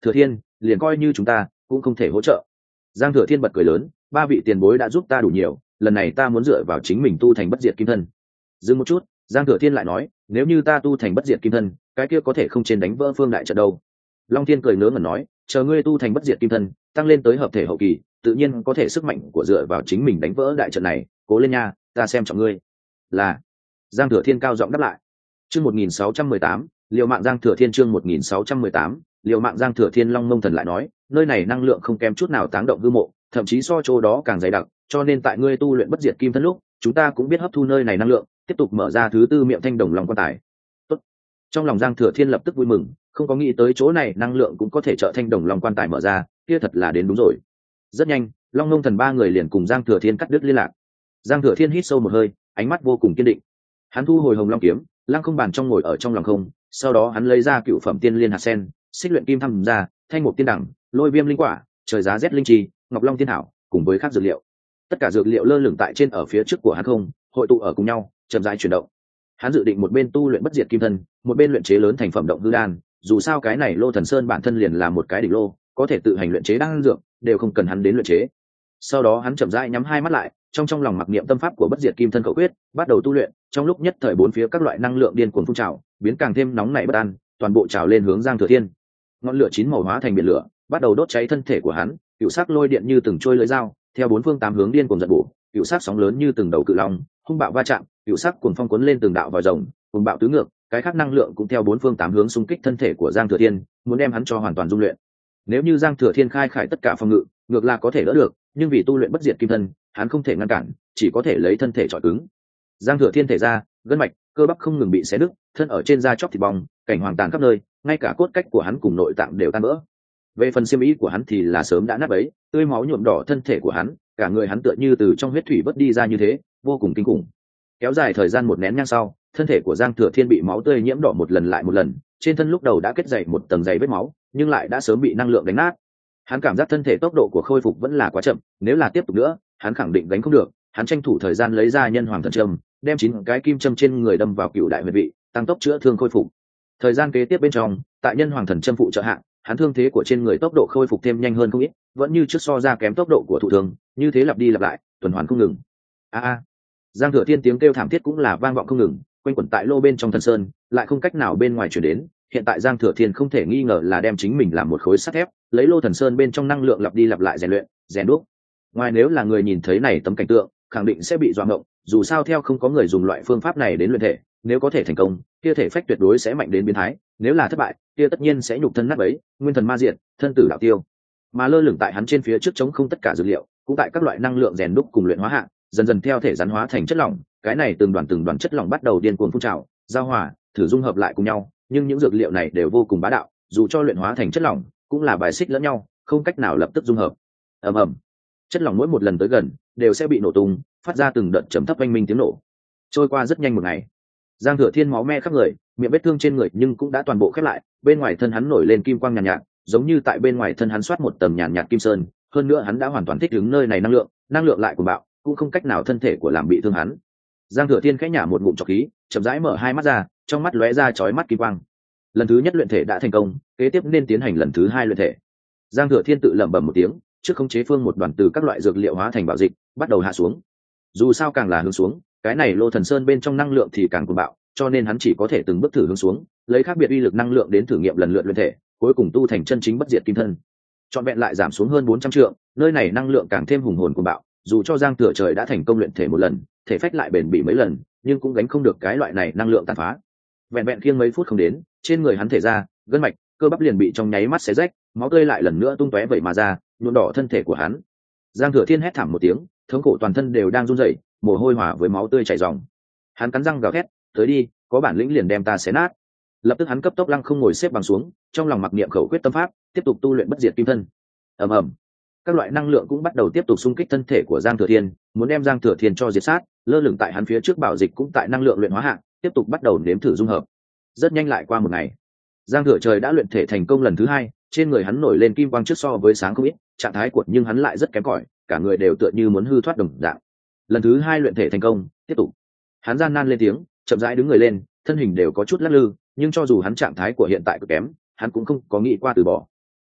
Thừa Thiên, liền coi như chúng ta cũng không thể hỗ trợ. Giang Thừa Thiên bật cười lớn, ba vị tiền bối đã giúp ta đủ nhiều, lần này ta muốn dựa vào chính mình tu thành bất diệt kim thân. Dừng một chút, Giang Thừa Thiên lại nói, nếu như ta tu thành bất diệt kim thân, cái kia có thể không trên đánh vỡ phương đại trận đâu. Long Thiên cười ngớ ngẩn nói, chờ ngươi tu thành bất diệt kim thân, tăng lên tới hợp thể hậu kỳ, tự nhiên có thể sức mạnh của dựa vào chính mình đánh vỡ đại trận này, cố lên nha, ta xem trọng ngươi. Là. Giang Thừa Thiên cao giọng đáp lại. Chương một nghìn sáu trăm mười tám, Liều mạng Giang Thừa Thiên chương một nghìn sáu trăm mười tám, Liều mạng Giang Thừa Thiên. Long Mông Thần lại nói, nơi này năng lượng không kém chút nào táng động hư mộ, thậm chí so chỗ đó càng dày đặc, cho nên tại ngươi tu luyện bất diệt kim thân lúc, chúng ta cũng biết hấp thu nơi này năng lượng, tiếp tục mở ra thứ tư miệng thanh đồng long quan tài. Tốt. Trong lòng Giang Thừa Thiên lập tức vui mừng, không có nghĩ tới chỗ này năng lượng cũng có thể trợ thanh đồng long quan tài mở ra, kia thật là đến đúng rồi. Rất nhanh, Long Mông Thần ba người liền cùng Giang Thừa Thiên cắt đứt liên lạc. Giang Thừa Thiên hít sâu một hơi, ánh mắt vô cùng kiên định. Hắn thu hồi Hồng Long kiếm, lăng không bàn trong ngồi ở trong lòng không, sau đó hắn lấy ra cựu phẩm tiên liên hạt sen, xích luyện kim thăm ra, thanh một tiên đẳng, lôi viêm linh quả, trời giá rét linh trì, ngọc long tiên thảo, cùng với các dược liệu. Tất cả dược liệu lơ lửng tại trên ở phía trước của hắn không, hội tụ ở cùng nhau, chậm rãi chuyển động. Hắn dự định một bên tu luyện bất diệt kim thân, một bên luyện chế lớn thành phẩm động hư đan, dù sao cái này Lô Thần Sơn bản thân liền là một cái đỉnh lô, có thể tự hành luyện chế đan dược, đều không cần hắn đến luyện chế. Sau đó hắn chậm rãi nhắm hai mắt lại, trong trong lòng mặc niệm tâm pháp của bất diệt kim thân khẩu quyết, bắt đầu tu luyện. Trong lúc nhất thời bốn phía các loại năng lượng điên cuồng phun trào, biến càng thêm nóng nảy bất an, toàn bộ trào lên hướng Giang Thừa Thiên. Ngọn lửa chín màu hóa thành biển lửa, bắt đầu đốt cháy thân thể của hắn, cựu sắc lôi điện như từng trôi lưỡi dao, theo bốn phương tám hướng điên cuồng giật bổ, cựu sắc sóng lớn như từng đầu cự long, hung bạo va chạm, cựu sắc cuồng phong cuốn lên từng đạo vòi rồng, cuồng bạo tứ ngược, cái khác năng lượng cũng theo bốn phương tám hướng xung kích thân thể của Giang Thừa Thiên, muốn đem hắn cho hoàn toàn dung luyện. Nếu như Giang Thừa Thiên khai khải tất cả phòng ngự, ngược là có thể đỡ được, nhưng vì tu luyện bất diệt kim thân, hắn không thể ngăn cản, chỉ có thể lấy thân thể trọi cứng. Giang Thừa Thiên thể ra, gân mạch, cơ bắp không ngừng bị xé nứt, thân ở trên da chóc thịt bong, cảnh hoàng tàn khắp nơi, ngay cả cốt cách của hắn cùng nội tạng đều tan vỡ. Về phần xiêm y của hắn thì là sớm đã nát bấy, tươi máu nhuộm đỏ thân thể của hắn, cả người hắn tựa như từ trong huyết thủy vớt đi ra như thế, vô cùng kinh khủng. Kéo dài thời gian một nén nhang sau, thân thể của Giang Thừa Thiên bị máu tươi nhiễm đỏ một lần lại một lần, trên thân lúc đầu đã kết dày một tầng dày vết máu, nhưng lại đã sớm bị năng lượng đánh nát. Hắn cảm giác thân thể tốc độ của khôi phục vẫn là quá chậm, nếu là tiếp tục nữa, hắn khẳng định gánh không được. Hắn tranh thủ thời gian lấy ra nhân hoàng thần châm, đem chín cái kim châm trên người đâm vào cựu đại huyệt vị, tăng tốc chữa thương khôi phục. Thời gian kế tiếp bên trong, tại nhân hoàng thần châm phụ trợ hạ, hắn thương thế của trên người tốc độ khôi phục thêm nhanh hơn không ít, vẫn như trước so ra kém tốc độ của thụ thương, như thế lặp đi lặp lại, tuần hoàn không ngừng. A a. Giang Thừa Thiên tiếng kêu thảm thiết cũng là vang vọng không ngừng, quanh quẩn tại lô bên trong thần sơn, lại không cách nào bên ngoài truyền đến. Hiện tại Giang Thừa Thiên không thể nghi ngờ là đem chính mình làm một khối sắt thép, lấy lô thần sơn bên trong năng lượng lặp đi lặp lại rèn luyện, rèn đúc. Ngoài nếu là người nhìn thấy này tấm cảnh tượng, khẳng định sẽ bị doạ ngộng, dù sao theo không có người dùng loại phương pháp này đến luyện thể, nếu có thể thành công, kia thể phách tuyệt đối sẽ mạnh đến biến thái, nếu là thất bại, kia tất nhiên sẽ nhục thân nát bấy, nguyên thần ma diệt, thân tử đạo tiêu. Mà lơ lửng tại hắn trên phía trước chống không tất cả dược liệu, cũng tại các loại năng lượng rèn đúc cùng luyện hóa hạ, dần dần theo thể rắn hóa thành chất lỏng, cái này từng đoàn từng đoàn chất lỏng bắt đầu điên cuồng phun trào, giao hòa, thử dung hợp lại cùng nhau, nhưng những dược liệu này đều vô cùng bá đạo, dù cho luyện hóa thành chất lỏng, cũng là bài xích lẫn nhau, không cách nào lập tức dung hợp. Ầm ầm. Chất lỏng mỗi một lần tới gần, đều sẽ bị nổ tung, phát ra từng đợt trầm thấp oanh minh tiếng nổ. Trôi qua rất nhanh một ngày, Giang Thừa Thiên máu me khắp người, miệng vết thương trên người nhưng cũng đã toàn bộ khép lại, bên ngoài thân hắn nổi lên kim quang nhàn nhạt, nhạt, giống như tại bên ngoài thân hắn soát một tầng nhàn nhạt, nhạt kim sơn, hơn nữa hắn đã hoàn toàn thích ứng nơi này năng lượng, năng lượng lại của bạo, cũng không cách nào thân thể của làm bị thương hắn. Giang Thừa Thiên khẽ nhả một ngụm trọc khí, chậm rãi mở hai mắt ra, trong mắt lóe ra chói mắt kim quang. Lần thứ nhất luyện thể đã thành công, kế tiếp nên tiến hành lần thứ hai luyện thể. Giang Thừa Thiên tự lẩm bẩm một tiếng, trước khống chế phương một đoàn từ các loại dược liệu hóa thành bảo dịch, bắt đầu hạ xuống. Dù sao càng là hướng xuống, cái này Lô Thần Sơn bên trong năng lượng thì càng cuồng bạo, cho nên hắn chỉ có thể từng bước thử hướng xuống, lấy khác biệt uy lực năng lượng đến thử nghiệm lần lượt luyện thể, cuối cùng tu thành chân chính bất diệt kim thân. Trọn vẹn lại giảm xuống hơn bốn trăm trượng, nơi này năng lượng càng thêm hùng hồn cuồng bạo, dù cho Giang Thừa Trời đã thành công luyện thể một lần, thể phách lại bền bỉ mấy lần, nhưng cũng gánh không được cái loại này năng lượng tàn phá. Vẹn vẹn khiêng mấy phút không đến, trên người hắn thể ra, gân mạch, cơ bắp liền bị trong nháy mắt xé rách, máu tươi lại lần nữa tung tóe vậy mà ra, nhuộm đỏ thân thể của hắn. Giang Thừa Thiên hét thảm một tiếng, thống khổ toàn thân đều đang run rẩy, mồ hôi hòa với máu tươi chảy ròng. Hắn cắn răng gào thét, tới đi, có bản lĩnh liền đem ta xé nát. Lập tức hắn cấp tốc lăng không ngồi xếp bằng xuống, trong lòng mặc niệm khẩu quyết tâm pháp, tiếp tục tu luyện bất diệt kim thân. Ầm ầm, các loại năng lượng cũng bắt đầu tiếp tục xung kích thân thể của Giang Thừa Thiên, muốn đem Giang Thừa Thiên cho diệt sát. Lơ lửng tại hắn phía trước bảo dịch cũng tại năng lượng luyện hóa hạng, tiếp tục bắt đầu nếm thử dung hợp. Rất nhanh lại qua một ngày, Giang Thừa Trời đã luyện thể thành công lần thứ hai, trên người hắn nổi lên kim quang trước so với sáng không ít, trạng thái của nhưng hắn lại rất kém cỏi, cả người đều tựa như muốn hư thoát đồng dạng. Lần thứ hai luyện thể thành công, tiếp tục. Hắn gian nan lên tiếng, chậm rãi đứng người lên, thân hình đều có chút lắc lư, nhưng cho dù hắn trạng thái của hiện tại cực kém, hắn cũng không có nghĩ qua từ bỏ.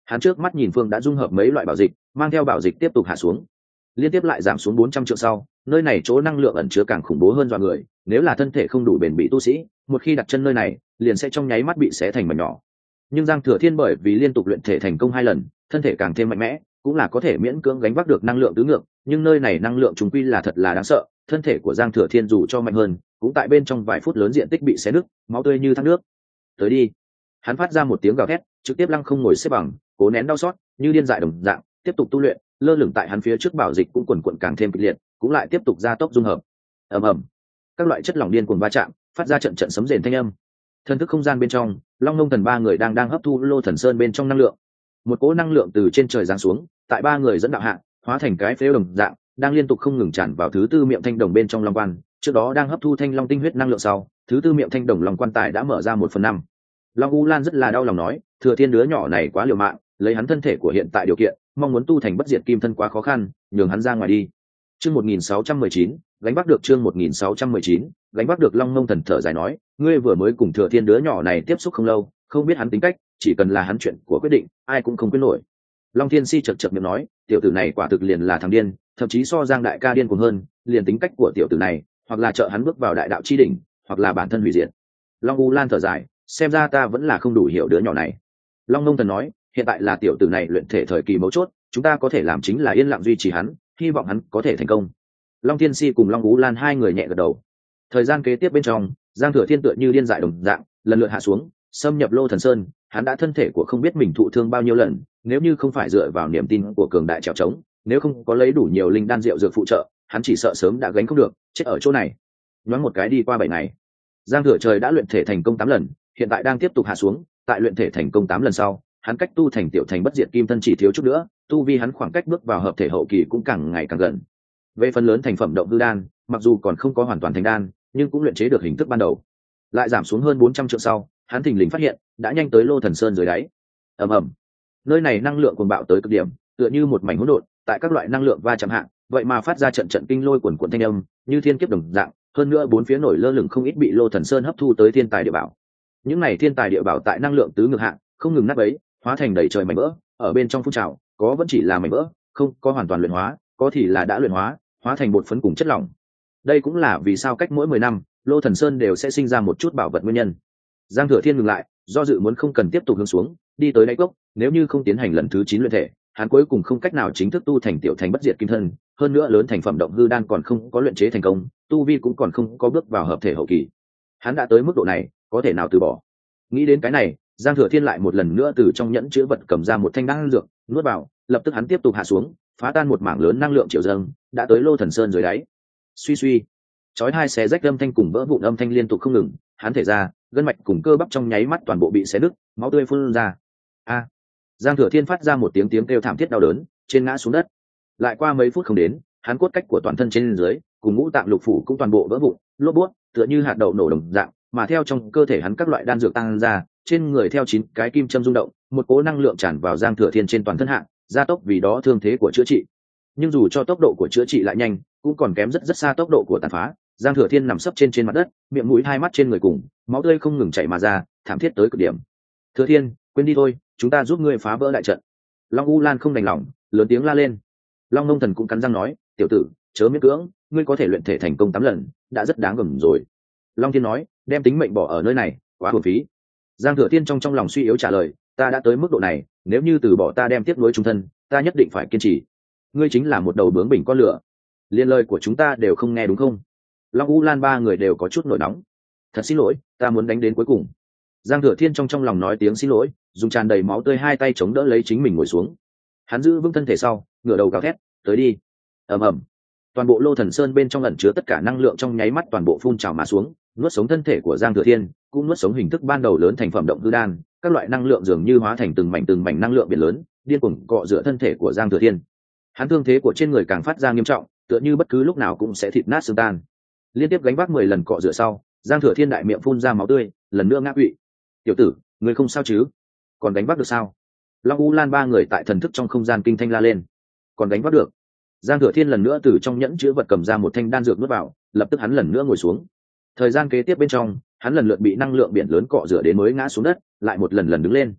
Hắn trước mắt nhìn phương đã dung hợp mấy loại bảo dịch, mang theo bảo dịch tiếp tục hạ xuống, liên tiếp lại giảm xuống bốn trăm triệu sau, nơi này chỗ năng lượng ẩn chứa càng khủng bố hơn dọa người, nếu là thân thể không đủ bền bỉ tu sĩ, một khi đặt chân nơi này liền sẽ trong nháy mắt bị xé thành mảnh nhỏ. Nhưng Giang Thừa Thiên bởi vì liên tục luyện thể thành công hai lần, thân thể càng thêm mạnh mẽ, cũng là có thể miễn cưỡng gánh vác được năng lượng tứ ngược, nhưng nơi này năng lượng trùng quy là thật là đáng sợ, thân thể của Giang Thừa Thiên dù cho mạnh hơn, cũng tại bên trong vài phút lớn diện tích bị xé nứt, máu tươi như thác nước. Tới đi. Hắn phát ra một tiếng gào thét, trực tiếp lăng không ngồi xếp bằng, cố nén đau xót, như điên dại đồng dạng, tiếp tục tu luyện, lơ lửng tại hắn phía trước bảo dịch cũng quần quần càng thêm kịch liệt, cũng lại tiếp tục gia tốc dung hợp. Ầm ầm. Các loại chất lỏng điên cuồng va chạm, phát ra trận trận sấm rền thanh âm. Thân thức không gian bên trong, Long Ngông Thần ba người đang đang hấp thu Lô Thần Sơn bên trong năng lượng. Một cỗ năng lượng từ trên trời giáng xuống, tại ba người dẫn đạo hạ, hóa thành cái phếu đồng dạng, đang liên tục không ngừng tràn vào thứ tư miệng thanh đồng bên trong long quan. Trước đó đang hấp thu thanh long tinh huyết năng lượng sau, thứ tư miệng thanh đồng long quan tài đã mở ra một phần năm. Long U Lan rất là đau lòng nói, Thừa Thiên đứa nhỏ này quá liều mạng, lấy hắn thân thể của hiện tại điều kiện, mong muốn tu thành bất diệt kim thân quá khó khăn, nhường hắn ra ngoài đi. Chương một nghìn sáu trăm mười chín, gánh vác được chương một nghìn sáu trăm mười chín, gánh vác được. Long Ngông Thần thở dài nói, ngươi vừa mới cùng Thừa Thiên đứa nhỏ này tiếp xúc không lâu, không biết hắn tính cách, chỉ cần là hắn chuyện của quyết định, ai cũng không quyết nổi. Long Thiên Si chậc chậc miệng nói, tiểu tử này quả thực liền là thằng điên, thậm chí so Giang đại ca điên cuồng hơn, liền tính cách của tiểu tử này, hoặc là trợ hắn bước vào đại đạo chi đỉnh, hoặc là bản thân hủy diệt. Long U Lan thở dài, xem ra ta vẫn là không đủ hiểu đứa nhỏ này. Long Ngông Thần nói, hiện tại là tiểu tử này luyện thể thời kỳ mấu chốt, chúng ta có thể làm chính là yên lặng duy trì hắn, hy vọng hắn có thể thành công. Long Thiên Si cùng Long Ú Lan hai người nhẹ gật đầu. Thời gian kế tiếp bên trong, Giang Thừa Thiên tựa như điên dại đồng dạng, lần lượt hạ xuống, xâm nhập Lô Thần Sơn. Hắn đã thân thể của không biết mình thụ thương bao nhiêu lần, nếu như không phải dựa vào niềm tin của cường đại trèo trống, nếu không có lấy đủ nhiều linh đan rượu dược phụ trợ, hắn chỉ sợ sớm đã gánh không được, chết ở chỗ này. Nhoáng một cái đi qua bảy ngày, Giang Thừa Trời đã luyện thể thành công tám lần, hiện tại đang tiếp tục hạ xuống. Tại luyện thể thành công tám lần sau, hắn cách tu thành tiểu thành bất diệt kim thân chỉ thiếu chút nữa, tu vi hắn khoảng cách bước vào hợp thể hậu kỳ cũng càng ngày càng gần. Về phần lớn thành phẩm động hư đan, mặc dù còn không có hoàn toàn thành đan, nhưng cũng luyện chế được hình thức ban đầu. Lại giảm xuống hơn bốn trăm triệu sau, hắn thình lình phát hiện đã nhanh tới Lô Thần Sơn dưới đáy. Ầm ầm. Nơi này năng lượng cuồng bạo tới cực điểm, tựa như một mảnh hỗn độn, tại các loại năng lượng va chạm hạng, vậy mà phát ra trận trận kinh lôi cuồn cuộn thanh âm, như thiên kiếp đồng dạng, hơn nữa bốn phía nổi lơ lửng không ít bị Lô Thần Sơn hấp thu tới thiên tài địa bảo. Những này thiên tài địa bảo tại năng lượng tứ ngược hạng, không ngừng nát bấy, hóa thành đầy trời mảnh vỡ, ở bên trong phun trào, có vẫn chỉ là mảnh vỡ, không có hoàn toàn luyện hóa, có thì là đã luyện hóa, hóa thành bột phấn cùng chất lỏng. Đây cũng là vì sao cách mỗi mười năm, Lô Thần Sơn đều sẽ sinh ra một chút bảo vật nguyên nhân. Giang Thừa Thiên ngừng lại, do dự muốn không cần tiếp tục hướng xuống, đi tới đáy cốc, nếu như không tiến hành lần thứ chín luyện thể, hắn cuối cùng không cách nào chính thức tu thành tiểu thành bất diệt kim thân, hơn nữa lớn thành phẩm động hư đan còn không có luyện chế thành công, tu vi cũng còn không có bước vào hợp thể hậu kỳ. Hắn đã tới mức độ này, có thể nào từ bỏ? Nghĩ đến cái này, Giang Thừa Thiên lại một lần nữa từ trong nhẫn chứa vật cầm ra một thanh đan dược, nuốt vào, lập tức hắn tiếp tục hạ xuống, phá tan một mảng lớn năng lượng triệu dâng, đã tới Lô Thần Sơn dưới đáy. Suy suy, chói hai xé rách âm thanh cùng vỡ vụn âm thanh liên tục không ngừng, hắn thể ra, gân mạch cùng cơ bắp trong nháy mắt toàn bộ bị xé nứt, máu tươi phun ra. A! Giang Thừa Thiên phát ra một tiếng tiếng kêu thảm thiết đau đớn, trên ngã xuống đất. Lại qua mấy phút không đến, hắn cốt cách của toàn thân trên dưới, cùng ngũ tạng lục phủ cũng toàn bộ vỡ vụn, lốp bút, tựa như hạt đậu nổ đồng dạng, mà theo trong cơ thể hắn các loại đan dược tăng ra, trên người theo chín cái kim châm rung động, một cỗ năng lượng tràn vào Giang Thừa Thiên trên toàn thân hạng, gia tốc vì đó thương thế của chữa trị. Nhưng dù cho tốc độ của chữa trị lại nhanh, cũng còn kém rất rất xa tốc độ của tàn phá. Giang Thừa Thiên nằm sấp trên trên mặt đất, miệng mũi hai mắt trên người cùng, máu tươi không ngừng chảy mà ra, thảm thiết tới cực điểm. Thừa Thiên, quên đi thôi, chúng ta giúp ngươi phá vỡ đại trận. Long U Lan không đành lòng, lớn tiếng la lên. Long Ngông Thần cũng cắn răng nói, tiểu tử, chớ miễn cưỡng, ngươi có thể luyện thể thành công tám lần, đã rất đáng gờm rồi. Long Thiên nói, đem tính mệnh bỏ ở nơi này, quá hồn phí. Giang Thừa Thiên trong trong lòng suy yếu trả lời, ta đã tới mức độ này, nếu như từ bỏ ta đem tiếp nối trung thân, ta nhất định phải kiên trì. Ngươi chính là một đầu bướng bỉnh con lửa, liên lời của chúng ta đều không nghe đúng không? Long U Lan ba người đều có chút nổi nóng. Thật xin lỗi, ta muốn đánh đến cuối cùng. Giang Thừa Thiên trong trong lòng nói tiếng xin lỗi, dùng tràn đầy máu tươi hai tay chống đỡ lấy chính mình ngồi xuống. Hắn giữ vững thân thể sau, ngửa đầu gào thét, tới đi. Ầm ầm. Toàn bộ Lô Thần Sơn bên trong ẩn chứa tất cả năng lượng trong nháy mắt toàn bộ phun trào mà xuống, nuốt sống thân thể của Giang Thừa Thiên, cũng nuốt sống hình thức ban đầu lớn thành phẩm động hư đan, các loại năng lượng dường như hóa thành từng mảnh từng mảnh năng lượng biển lớn, điên cuồng cọ rửa thân thể của Giang Thừa Thiên. Hắn thương thế của trên người càng phát ra nghiêm trọng, tựa như bất cứ lúc nào cũng sẽ thịt nát xương tan. Liên tiếp gánh vác mười lần cọ rửa sau, Giang Thừa Thiên đại miệng phun ra máu tươi, lần nữa ngã quỵ. "Tiểu tử, ngươi không sao chứ? Còn gánh vác được sao?" Long U Lan ba người tại thần thức trong không gian kinh thanh la lên. "Còn gánh vác được." Giang Thừa Thiên lần nữa từ trong nhẫn chứa vật cầm ra một thanh đan dược nuốt vào, lập tức hắn lần nữa ngồi xuống. Thời gian kế tiếp bên trong, hắn lần lượt bị năng lượng biển lớn cọ rửa đến mới ngã xuống đất, lại một lần lần đứng lên.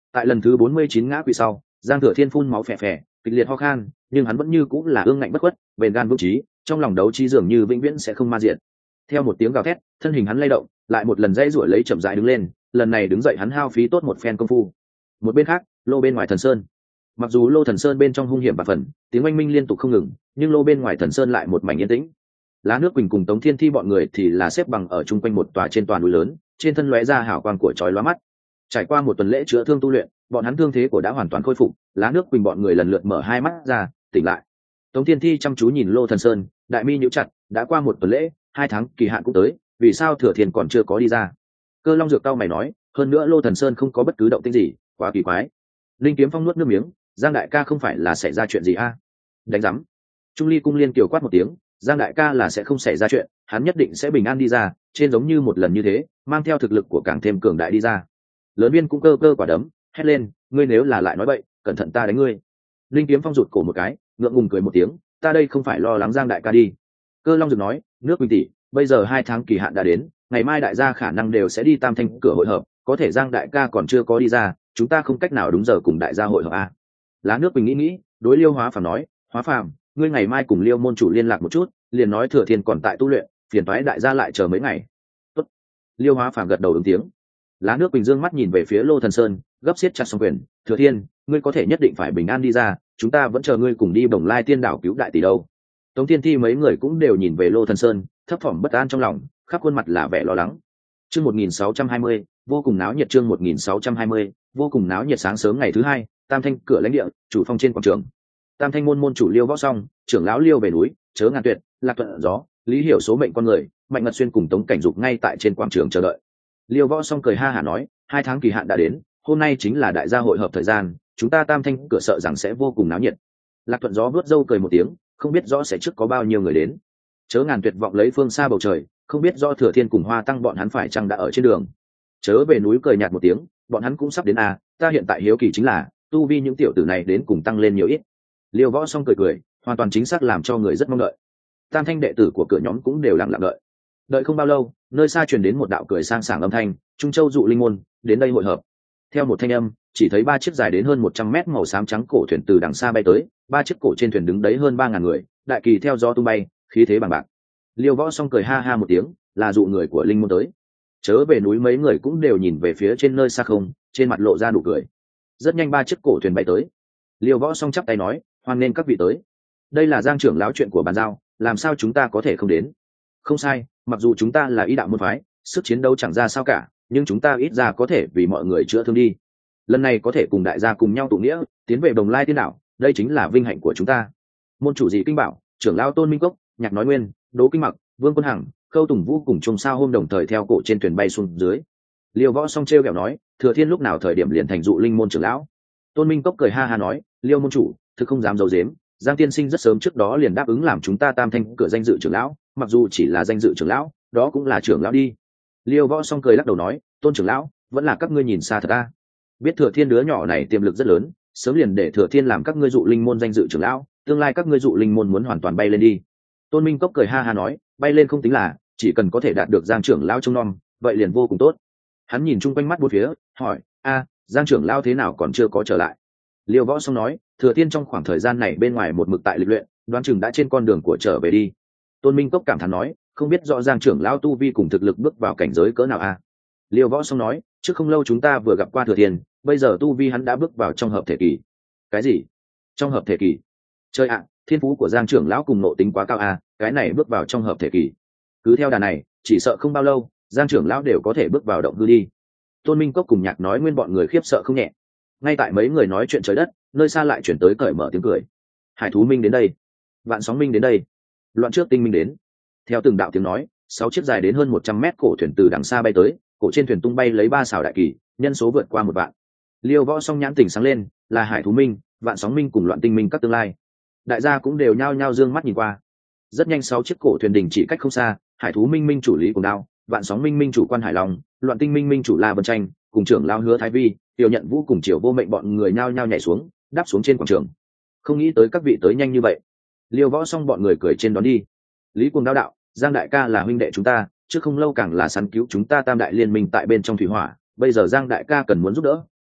Tại lần thứ bốn mươi chín ngã quỵ sau, Giang Thừa Thiên phun máu phè phè, kịch liệt ho khan, nhưng hắn vẫn như cũng là ương ngạnh bất khuất, bền gan vững chí, trong lòng đấu trí dường như vĩnh viễn sẽ không ma diệt. Theo một tiếng gào thét, thân hình hắn lay động, lại một lần dãy giụa lấy chậm rãi đứng lên, lần này đứng dậy hắn hao phí tốt một phen công phu. Một bên khác, lô bên ngoài Thần Sơn. Mặc dù lô Thần Sơn bên trong hung hiểm và phần, tiếng oanh minh liên tục không ngừng, nhưng lô bên ngoài Thần Sơn lại một mảnh yên tĩnh. Lá Nước Quỳnh cùng Tống Thiên Thi bọn người thì là xếp bằng ở chung quanh một tòa trên toàn núi lớn, trên thân lóe ra hào quang của chói lóa mắt. Trải qua một tuần lễ chữa thương tu luyện, bọn hắn thương thế của đã hoàn toàn khôi phục. Lá Nước Quỳnh bọn người lần lượt mở hai mắt ra, tỉnh lại. Tống Thiên Thi chăm chú nhìn lô Thần Sơn, đại mi nhíu chặt, đã qua một tuần lễ, hai tháng kỳ hạn cũng tới, vì sao Thừa Thiên còn chưa có đi ra? Cơ Long Dược cao mày nói, hơn nữa lô Thần Sơn không có bất cứ động tĩnh gì, quá kỳ quái. Linh Kiếm Phong nuốt nước miếng, Giang đại ca không phải là xảy ra chuyện gì a? Đánh rắm. Trung Ly Cung Liên kiều quát một tiếng, Giang đại ca là sẽ không xảy ra chuyện, hắn nhất định sẽ bình an đi ra, trên giống như một lần như thế, mang theo thực lực của càng thêm cường đại đi ra. Lớn Viên cũng cơ cơ quả đấm, hét lên, ngươi nếu là lại nói bậy, cẩn thận ta đánh ngươi. Linh Kiếm Phong rụt cổ một cái, ngượng ngùng cười một tiếng, ta đây không phải lo lắng Giang đại ca đi. Cơ Long Dược nói, Nước Quỳnh tỷ, bây giờ hai tháng kỳ hạn đã đến, ngày mai đại gia khả năng đều sẽ đi Tam Thanh cửa hội hợp, có thể Giang đại ca còn chưa có đi ra, chúng ta không cách nào đúng giờ cùng đại gia hội hợp a. Lá Nước Quỳnh nghĩ nghĩ, đối Liêu Hóa Phàm nói, Hóa Phàm, ngươi ngày mai cùng Liêu môn chủ liên lạc một chút, liền nói Thừa Thiên còn tại tu luyện, phiền toái đại gia lại chờ mấy ngày. Tốt. Liêu Hóa Phàm gật đầu ứng tiếng. Lá Nước Quỳnh dương mắt nhìn về phía Lô Thần Sơn, gấp xiết chặt song quyền, Thừa Thiên, ngươi có thể nhất định phải bình an đi ra, chúng ta vẫn chờ ngươi cùng đi Bồng Lai Tiên đảo cứu đại tỷ đâu. Tống Thiên Thi mấy người cũng đều nhìn về Lô Thần Sơn, thấp thỏm bất an trong lòng, khắp khuôn mặt là vẻ lo lắng. Chương một nghìn sáu trăm hai mươi, vô cùng náo nhiệt. Chương một nghìn sáu trăm hai mươi, vô cùng náo nhiệt. Sáng sớm ngày thứ hai, Tam Thanh cửa lãnh địa, chủ phong trên quảng trường. Tam Thanh môn môn chủ Liêu Võ Song, trưởng lão Liêu về núi, Chớ Ngàn Tuyệt, Lạc Thuận Gió, Lý Hiểu số mệnh con người, Mạnh Ngật Xuyên cùng Tống Cảnh Dục ngay tại trên quảng trường chờ đợi. Liêu Võ Song cười ha hả nói, hai tháng kỳ hạn đã đến, hôm nay chính là đại gia hội hợp thời gian, chúng ta Tam Thanh cửa sợ rằng sẽ vô cùng náo nhiệt. Lạc Thuận Gió vớt râu cười một tiếng, không biết rõ sẽ trước có bao nhiêu người đến. Chớ Ngàn Tuyệt vọng lấy phương xa bầu trời, không biết do Thừa Thiên cùng Hoa Tăng bọn hắn phải chăng đã ở trên đường. Chớ về núi cười nhạt một tiếng, bọn hắn cũng sắp đến à, ta hiện tại hiếu kỳ chính là tu vi những tiểu tử này đến cùng tăng lên nhiều ít. Liêu Võ Song cười cười, hoàn toàn chính xác làm cho người rất mong đợi. Tam Thanh đệ tử của cửa nhóm cũng đều lặng lặng đợi. Đợi không bao lâu, nơi xa truyền đến một đạo cười sang sảng âm thanh, Trung Châu dụ linh môn đến đây hội hợp. Theo một thanh âm, chỉ thấy ba chiếc dài đến hơn một trăm mét màu xám trắng cổ thuyền từ đằng xa bay tới, ba chiếc cổ trên thuyền đứng đấy hơn ba ngàn người, đại kỳ theo gió tung bay, khí thế bằng bạc. Liêu Võ Song cười ha ha một tiếng, là dụ người của linh môn tới. Chớ về núi mấy người cũng đều nhìn về phía trên nơi xa không, trên mặt lộ ra nụ cười. Rất nhanh ba chiếc cổ thuyền bay tới. Liêu Võ Song chắp tay nói, hoan nên các vị tới. Đây là Giang trưởng lão chuyện của bàn giao, làm sao chúng ta có thể không đến? Không sai, mặc dù chúng ta là ý đạo môn phái, sức chiến đấu chẳng ra sao cả, nhưng chúng ta ít ra có thể vì mọi người chữa thương đi. Lần này có thể cùng đại gia cùng nhau tụ nghĩa, tiến về Bồng Lai Tiên đảo, đây chính là vinh hạnh của chúng ta. Môn chủ Dị Kinh Bảo, trưởng lão Tôn Minh Cốc, Nhạc Nói Nguyên, Đỗ Kinh Mặc, Vương Quân Hằng, Khâu Tùng Vũ cùng chung sao hôm đồng thời theo cổ trên thuyền bay xuống dưới. Liêu Võ Song trêu ghẹo nói, Thừa Thiên lúc nào thời điểm liền thành dụ linh môn trưởng lão. Tôn Minh Cốc cười ha ha nói, Liêu môn chủ, thực không dám giấu giếm, Giang tiên sinh rất sớm trước đó liền đáp ứng làm chúng ta Tam Thanh cửa danh dự trưởng lão, mặc dù chỉ là danh dự trưởng lão, đó cũng là trưởng lão đi. Liêu Võ Song cười lắc đầu nói, Tôn trưởng lão, vẫn là các ngươi nhìn xa thật ta. Biết Thừa Thiên đứa nhỏ này tiềm lực rất lớn, sớm liền để Thừa Thiên làm các ngươi dụ linh môn danh dự trưởng lão, tương lai các ngươi dụ linh môn muốn hoàn toàn bay lên đi. Tôn Minh Cốc cười ha ha nói, bay lên không tính là, chỉ cần có thể đạt được Giang trưởng lão trông nom, vậy liền vô cùng tốt. Hắn nhìn chung quanh mắt bốn phía, hỏi, a, Giang trưởng lão thế nào còn chưa có trở lại? Liêu Võ Song nói, Thừa Thiên trong khoảng thời gian này bên ngoài một mực tại lịch luyện, đoán chừng đã trên con đường của trở về đi. Tôn Minh Cốc cảm thán nói, không biết rõ Giang trưởng lão tu vi cùng thực lực bước vào cảnh giới cỡ nào a? Liêu Võ Song nói, trước không lâu chúng ta vừa gặp qua Thừa Thiên, bây giờ tu vi hắn đã bước vào trong hợp thể kỳ. Cái gì? Trong hợp thể kỳ? Chơi ạ, thiên phú của Giang trưởng lão cùng nộ tính quá cao a, cái này bước vào trong hợp thể kỳ. Cứ theo đà này, chỉ sợ không bao lâu, Giang trưởng lão đều có thể bước vào động hư đi. Tôn Minh Cốc cùng Nhạc Nói Nguyên bọn người khiếp sợ không nhẹ. Ngay tại mấy người nói chuyện trời đất, nơi xa lại chuyển tới cởi mở tiếng cười. Hải thú minh đến đây, vạn sóng minh đến đây, loạn trước tinh minh đến. Theo từng đạo tiếng nói, sáu chiếc dài đến hơn một trăm mét cổ thuyền từ đằng xa bay tới, cổ trên thuyền tung bay lấy ba xào đại kỳ, nhân số vượt qua một vạn. Liêu Võ Song nhãn tỉnh sáng lên, là Hải thú minh, vạn sóng minh cùng loạn tinh minh các tương lai. Đại gia cũng đều nhao nhao dương mắt nhìn qua. Rất nhanh sáu chiếc cổ thuyền đình chỉ cách không xa, Hải thú minh minh chủ Lý Cùng Đao, vạn sóng minh minh chủ Quan Hải Long, loạn tinh minh minh chủ La Vân Tranh, cùng trưởng lao Hứa Thái Vi, Tiểu Nhận Vũ cùng Triều Vô Mệnh bọn người nhao nhao nhảy xuống, đáp xuống trên quảng trường. Không nghĩ tới các vị tới nhanh như vậy. Liêu Võ Song bọn người cười trên đón đi. Lý Cuồng Đao đạo, Giang đại ca là huynh đệ chúng ta, trước không lâu càng là săn cứu chúng ta Tam đại liên minh tại bên trong thủy hỏa, bây giờ Giang đại ca cần muốn giúp đỡ,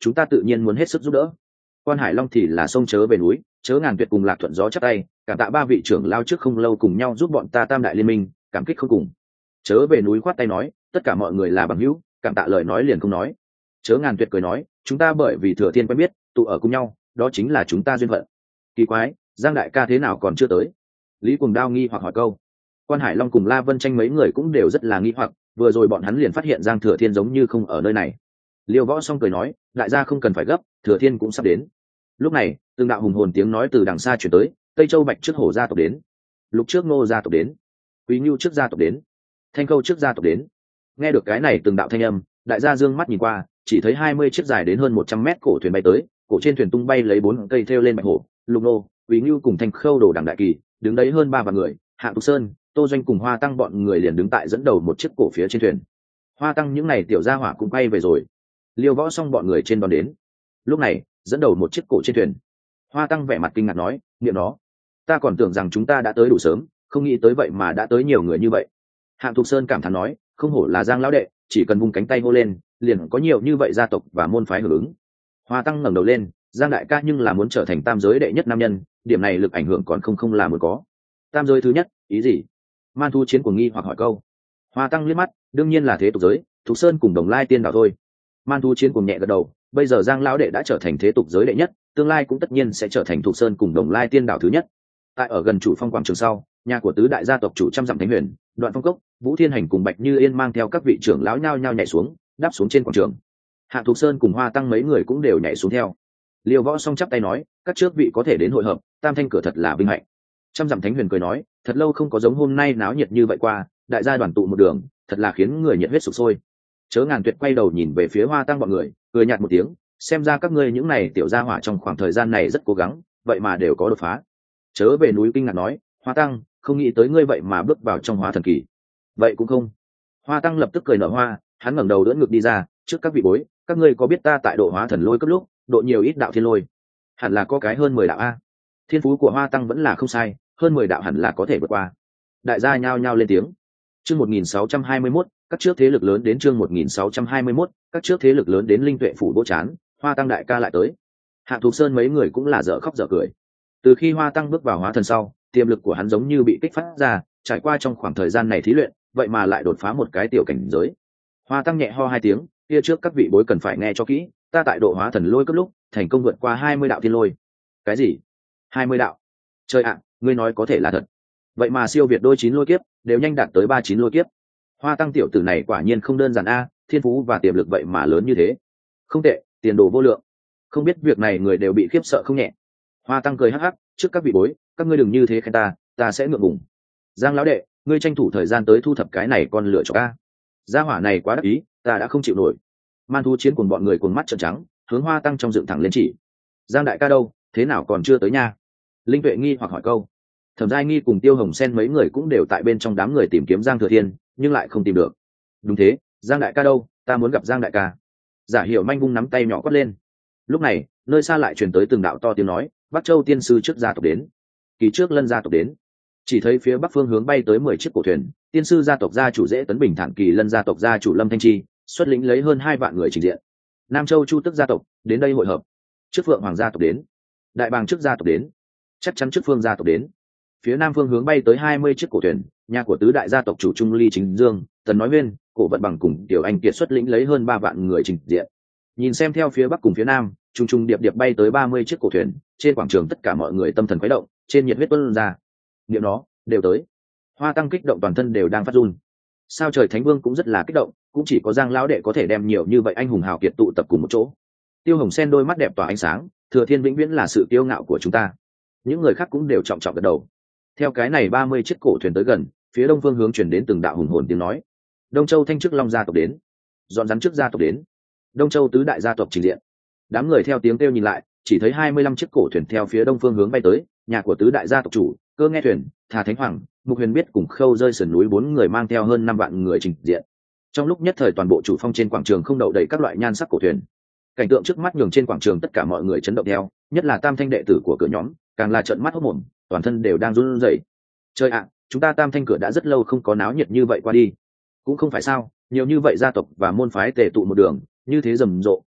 chúng ta tự nhiên muốn hết sức giúp đỡ. Quan Hải Long thì là sông chớ về núi, chớ ngàn tuyệt cùng Lạc Thuận gió chắp tay, cảm tạ ba vị trưởng lao trước không lâu cùng nhau giúp bọn ta tam đại liên minh, cảm kích không cùng. Chớ về núi khoát tay nói, tất cả mọi người là bằng hữu, cảm tạ lời nói liền không nói. Chớ ngàn tuyệt cười nói, chúng ta bởi vì thừa thiên quen biết, tụ ở cùng nhau, đó chính là chúng ta duyên phận. Kỳ quái, Giang đại ca thế nào còn chưa tới? Lý Cuồng Đao nghi hoặc hỏi câu. Quan Hải Long cùng La Vân Tranh mấy người cũng đều rất là nghi hoặc, vừa rồi bọn hắn liền phát hiện Giang Thừa Thiên giống như không ở nơi này. Liêu Võ Song cười nói, đại gia không cần phải gấp, Thừa Thiên cũng sắp đến. Lúc này, từng đạo hùng hồn tiếng nói từ đằng xa truyền tới, Tây Châu Bạch trước hổ gia tộc đến, Lục trước Ngô gia tộc đến, Quý Nưu trước gia tộc đến, Thanh Khâu trước gia tộc đến. Nghe được cái này từng đạo thanh âm, đại gia dương mắt nhìn qua, chỉ thấy hai mươi chiếc dài đến hơn một trăm mét cổ thuyền bay tới, cổ trên thuyền tung bay lấy bốn cây thêu lên bạch hổ, Lục Nô, Quý Nưu cùng Thanh Khâu đồ đằng đại kỳ, đứng đấy hơn ba vạn người, Hạ Tục Sơn, Tô Doanh cùng Hoa Tăng bọn người liền đứng tại dẫn đầu một chiếc cổ phía trên thuyền. Hoa Tăng những này tiểu gia hỏa cũng quay về rồi. Liêu Võ Song bọn người trên đón đến. Lúc này, dẫn đầu một chiếc cổ trên thuyền. Hoa Tăng vẻ mặt kinh ngạc nói, niệm nó, ta còn tưởng rằng chúng ta đã tới đủ sớm, không nghĩ tới vậy mà đã tới nhiều người như vậy. Hạng Thục Sơn cảm thán nói, không hổ là Giang lão đệ, chỉ cần vung cánh tay hô lên, liền có nhiều như vậy gia tộc và môn phái hưởng ứng. Hoa Tăng ngẩng đầu lên, Giang đại ca nhưng là muốn trở thành tam giới đệ nhất nam nhân, điểm này lực ảnh hưởng còn không không là muốn có. Tam giới thứ nhất, ý gì? Man Thu Chiến của nghi hoặc hỏi câu. Hoa Tăng liếc mắt, đương nhiên là thế tục giới, Thục Sơn cùng Đồng Lai tiên đạo thôi. Man Thu Chiến cùng nhẹ gật đầu, bây giờ Giang lão đệ đã trở thành thế tục giới đệ nhất, tương lai cũng tất nhiên sẽ trở thành Thục Sơn cùng Đồng Lai tiên đạo thứ nhất. Tại ở gần chủ phong quảng trường sau, nhà của tứ đại gia tộc chủ trăm dặm thánh huyền, Đoạn Phong Cốc, Vũ Thiên Hành cùng Bạch Như Yên mang theo các vị trưởng lão nhao nhao nhảy xuống, đáp xuống trên quảng trường. Hạ Thục Sơn cùng Hoa Tăng mấy người cũng đều nhảy xuống theo. Liêu Võ Song chắp tay nói, các trước vị có thể đến hội hợp, tam thanh cửa thật là vinh hạnh. Trăm dặm thánh huyền cười nói, thật lâu không có giống hôm nay náo nhiệt như vậy qua, đại gia đoàn tụ một đường, thật là khiến người nhiệt huyết sục sôi. Chớ ngàn tuyệt quay đầu nhìn về phía Hoa Tăng bọn người, cười nhạt một tiếng, xem ra các ngươi những này tiểu gia hỏa trong khoảng thời gian này rất cố gắng, vậy mà đều có đột phá. Chớ về núi kinh ngạc nói, Hoa Tăng, không nghĩ tới ngươi vậy mà bước vào trong hóa thần kỳ. Vậy cũng không. Hoa Tăng lập tức cười nở hoa, hắn ngẩng đầu đỡ ngực đi ra, trước các vị bối, các ngươi có biết ta tại độ hóa thần lôi cấp lúc, độ nhiều ít đạo thiên lôi? Hẳn là có cái hơn mười đạo a. Thiên phú của Hoa Tăng vẫn là không sai, hơn mười đạo hẳn là có thể vượt qua. Đại gia nhao nhao lên tiếng. Chương một nghìn sáu trăm hai mươi mốt, các trước thế lực lớn đến chương một nghìn sáu trăm hai mươi mốt, các trước thế lực lớn đến linh tuệ phủ vỗ chán, Hoa Tăng đại ca lại tới. Hạ Thục Sơn mấy người cũng là dở khóc dở cười. Từ khi Hoa Tăng bước vào hóa thần sau, tiềm lực của hắn giống như bị kích phát ra, trải qua trong khoảng thời gian này thí luyện, vậy mà lại đột phá một cái tiểu cảnh giới. Hoa Tăng nhẹ ho hai tiếng, kia trước các vị bối cần phải nghe cho kỹ, ta tại độ hóa thần lôi cấp lúc, thành công vượt qua hai mươi đạo thiên lôi. Cái gì? hai mươi đạo? Trời ạ, ngươi nói có thể là thật. Vậy mà siêu việt đôi chín lôi kiếp, đều nhanh đạt tới ba chín lôi kiếp. Hoa Tăng tiểu tử này quả nhiên không đơn giản a, thiên phú và tiềm lực vậy mà lớn như thế. Không tệ, tiền đồ vô lượng. Không biết việc này người đều bị khiếp sợ không nhẹ. Hoa Tăng cười hắc hắc, trước các vị bối, các ngươi đừng như thế khen ta, ta sẽ ngượng ngùng. Giang lão đệ, ngươi tranh thủ thời gian tới thu thập cái này con lửa cho ta. Gia hỏa này quá đắc ý, ta đã không chịu nổi. Man Thu Chiến cùng bọn người cuồng mắt trợn trắng, hướng Hoa Tăng trong dựng thẳng lên chỉ. Giang đại ca đâu, thế nào còn chưa tới nha? Linh Tuệ nghi hoặc hỏi câu. Thẩm Giai Nghi cùng Tiêu Hồng Sen mấy người cũng đều tại bên trong đám người tìm kiếm Giang Thừa Thiên, nhưng lại không tìm được. Đúng thế, Giang đại ca đâu, ta muốn gặp Giang đại ca. Giả Hiểu Manh vung nắm tay nhỏ quát lên. Lúc này, nơi xa lại truyền tới từng đạo to tiếng nói, Bắc Châu tiên sư trước gia tộc đến, kỳ trước Lân gia tộc đến. Chỉ thấy phía bắc phương hướng bay tới mười chiếc cổ thuyền, tiên sư gia tộc gia chủ Dễ Tấn Bình Thản, kỳ Lân gia tộc gia chủ Lâm Thanh Chi, xuất lĩnh lấy hơn hai vạn người trình diện. Nam Châu Chu Tức gia tộc đến đây hội hợp. Trước Phượng Hoàng gia tộc đến, Đại Bàng trước gia tộc đến, chắc chắn trước Phương gia tộc đến. Phía nam phương hướng bay tới hai mươi chiếc cổ thuyền, nhà của tứ đại gia tộc chủ Trung Ly Chính Dương, Tần Nói Nguyên, Cổ Vận Bằng cùng Tiểu Anh Kiệt xuất lĩnh lấy hơn ba vạn người trình diện. Nhìn xem theo phía bắc cùng phía nam, trung trung điệp điệp bay tới ba mươi chiếc cổ thuyền, trên quảng trường tất cả mọi người tâm thần khuấy động, trên nhiệt huyết tuôn ra. Niệm nó, đều tới. Hoa Tăng kích động toàn thân đều đang phát run. Sao Trời Thánh Vương cũng rất là kích động, cũng chỉ có Giang lão đệ có thể đem nhiều như vậy anh hùng hào kiệt tụ tập cùng một chỗ. Tiêu Hồng Sen đôi mắt đẹp tỏa ánh sáng, Thừa Thiên vĩnh viễn là sự kiêu ngạo của chúng ta. Những người khác cũng đều trọng trọng gật đầu. Theo cái này ba mươi chiếc cổ thuyền tới gần, phía đông phương hướng chuyển đến từng đạo hùng hồn tiếng nói. Đông Châu Thanh trước Long gia tộc đến, dọn rắn trước gia tộc đến, Đông Châu tứ đại gia tộc trình diện. Đám người theo tiếng kêu nhìn lại, chỉ thấy hai mươi lăm chiếc cổ thuyền theo phía đông phương hướng bay tới, nhà của tứ đại gia tộc chủ, Cơ Nghe Thuyền, Thà Thánh Hoàng, Mục Huyền Biết cùng Khâu Rơi sườn núi bốn người mang theo hơn năm vạn người trình diện. Trong lúc nhất thời toàn bộ chủ phong trên quảng trường không đậu đầy các loại nhan sắc cổ thuyền. Cảnh tượng trước mắt nhường trên quảng trường tất cả mọi người chấn động theo, nhất là Tam Thanh đệ tử của cửa nhóm, càng là trợn mắt hốt mồm, toàn thân đều đang run rẩy. Trời ạ, chúng ta Tam Thanh cửa đã rất lâu không có náo nhiệt như vậy qua đi. Cũng không phải sao, nhiều như vậy gia tộc và môn phái tề tụ một đường, như thế rầm rộ,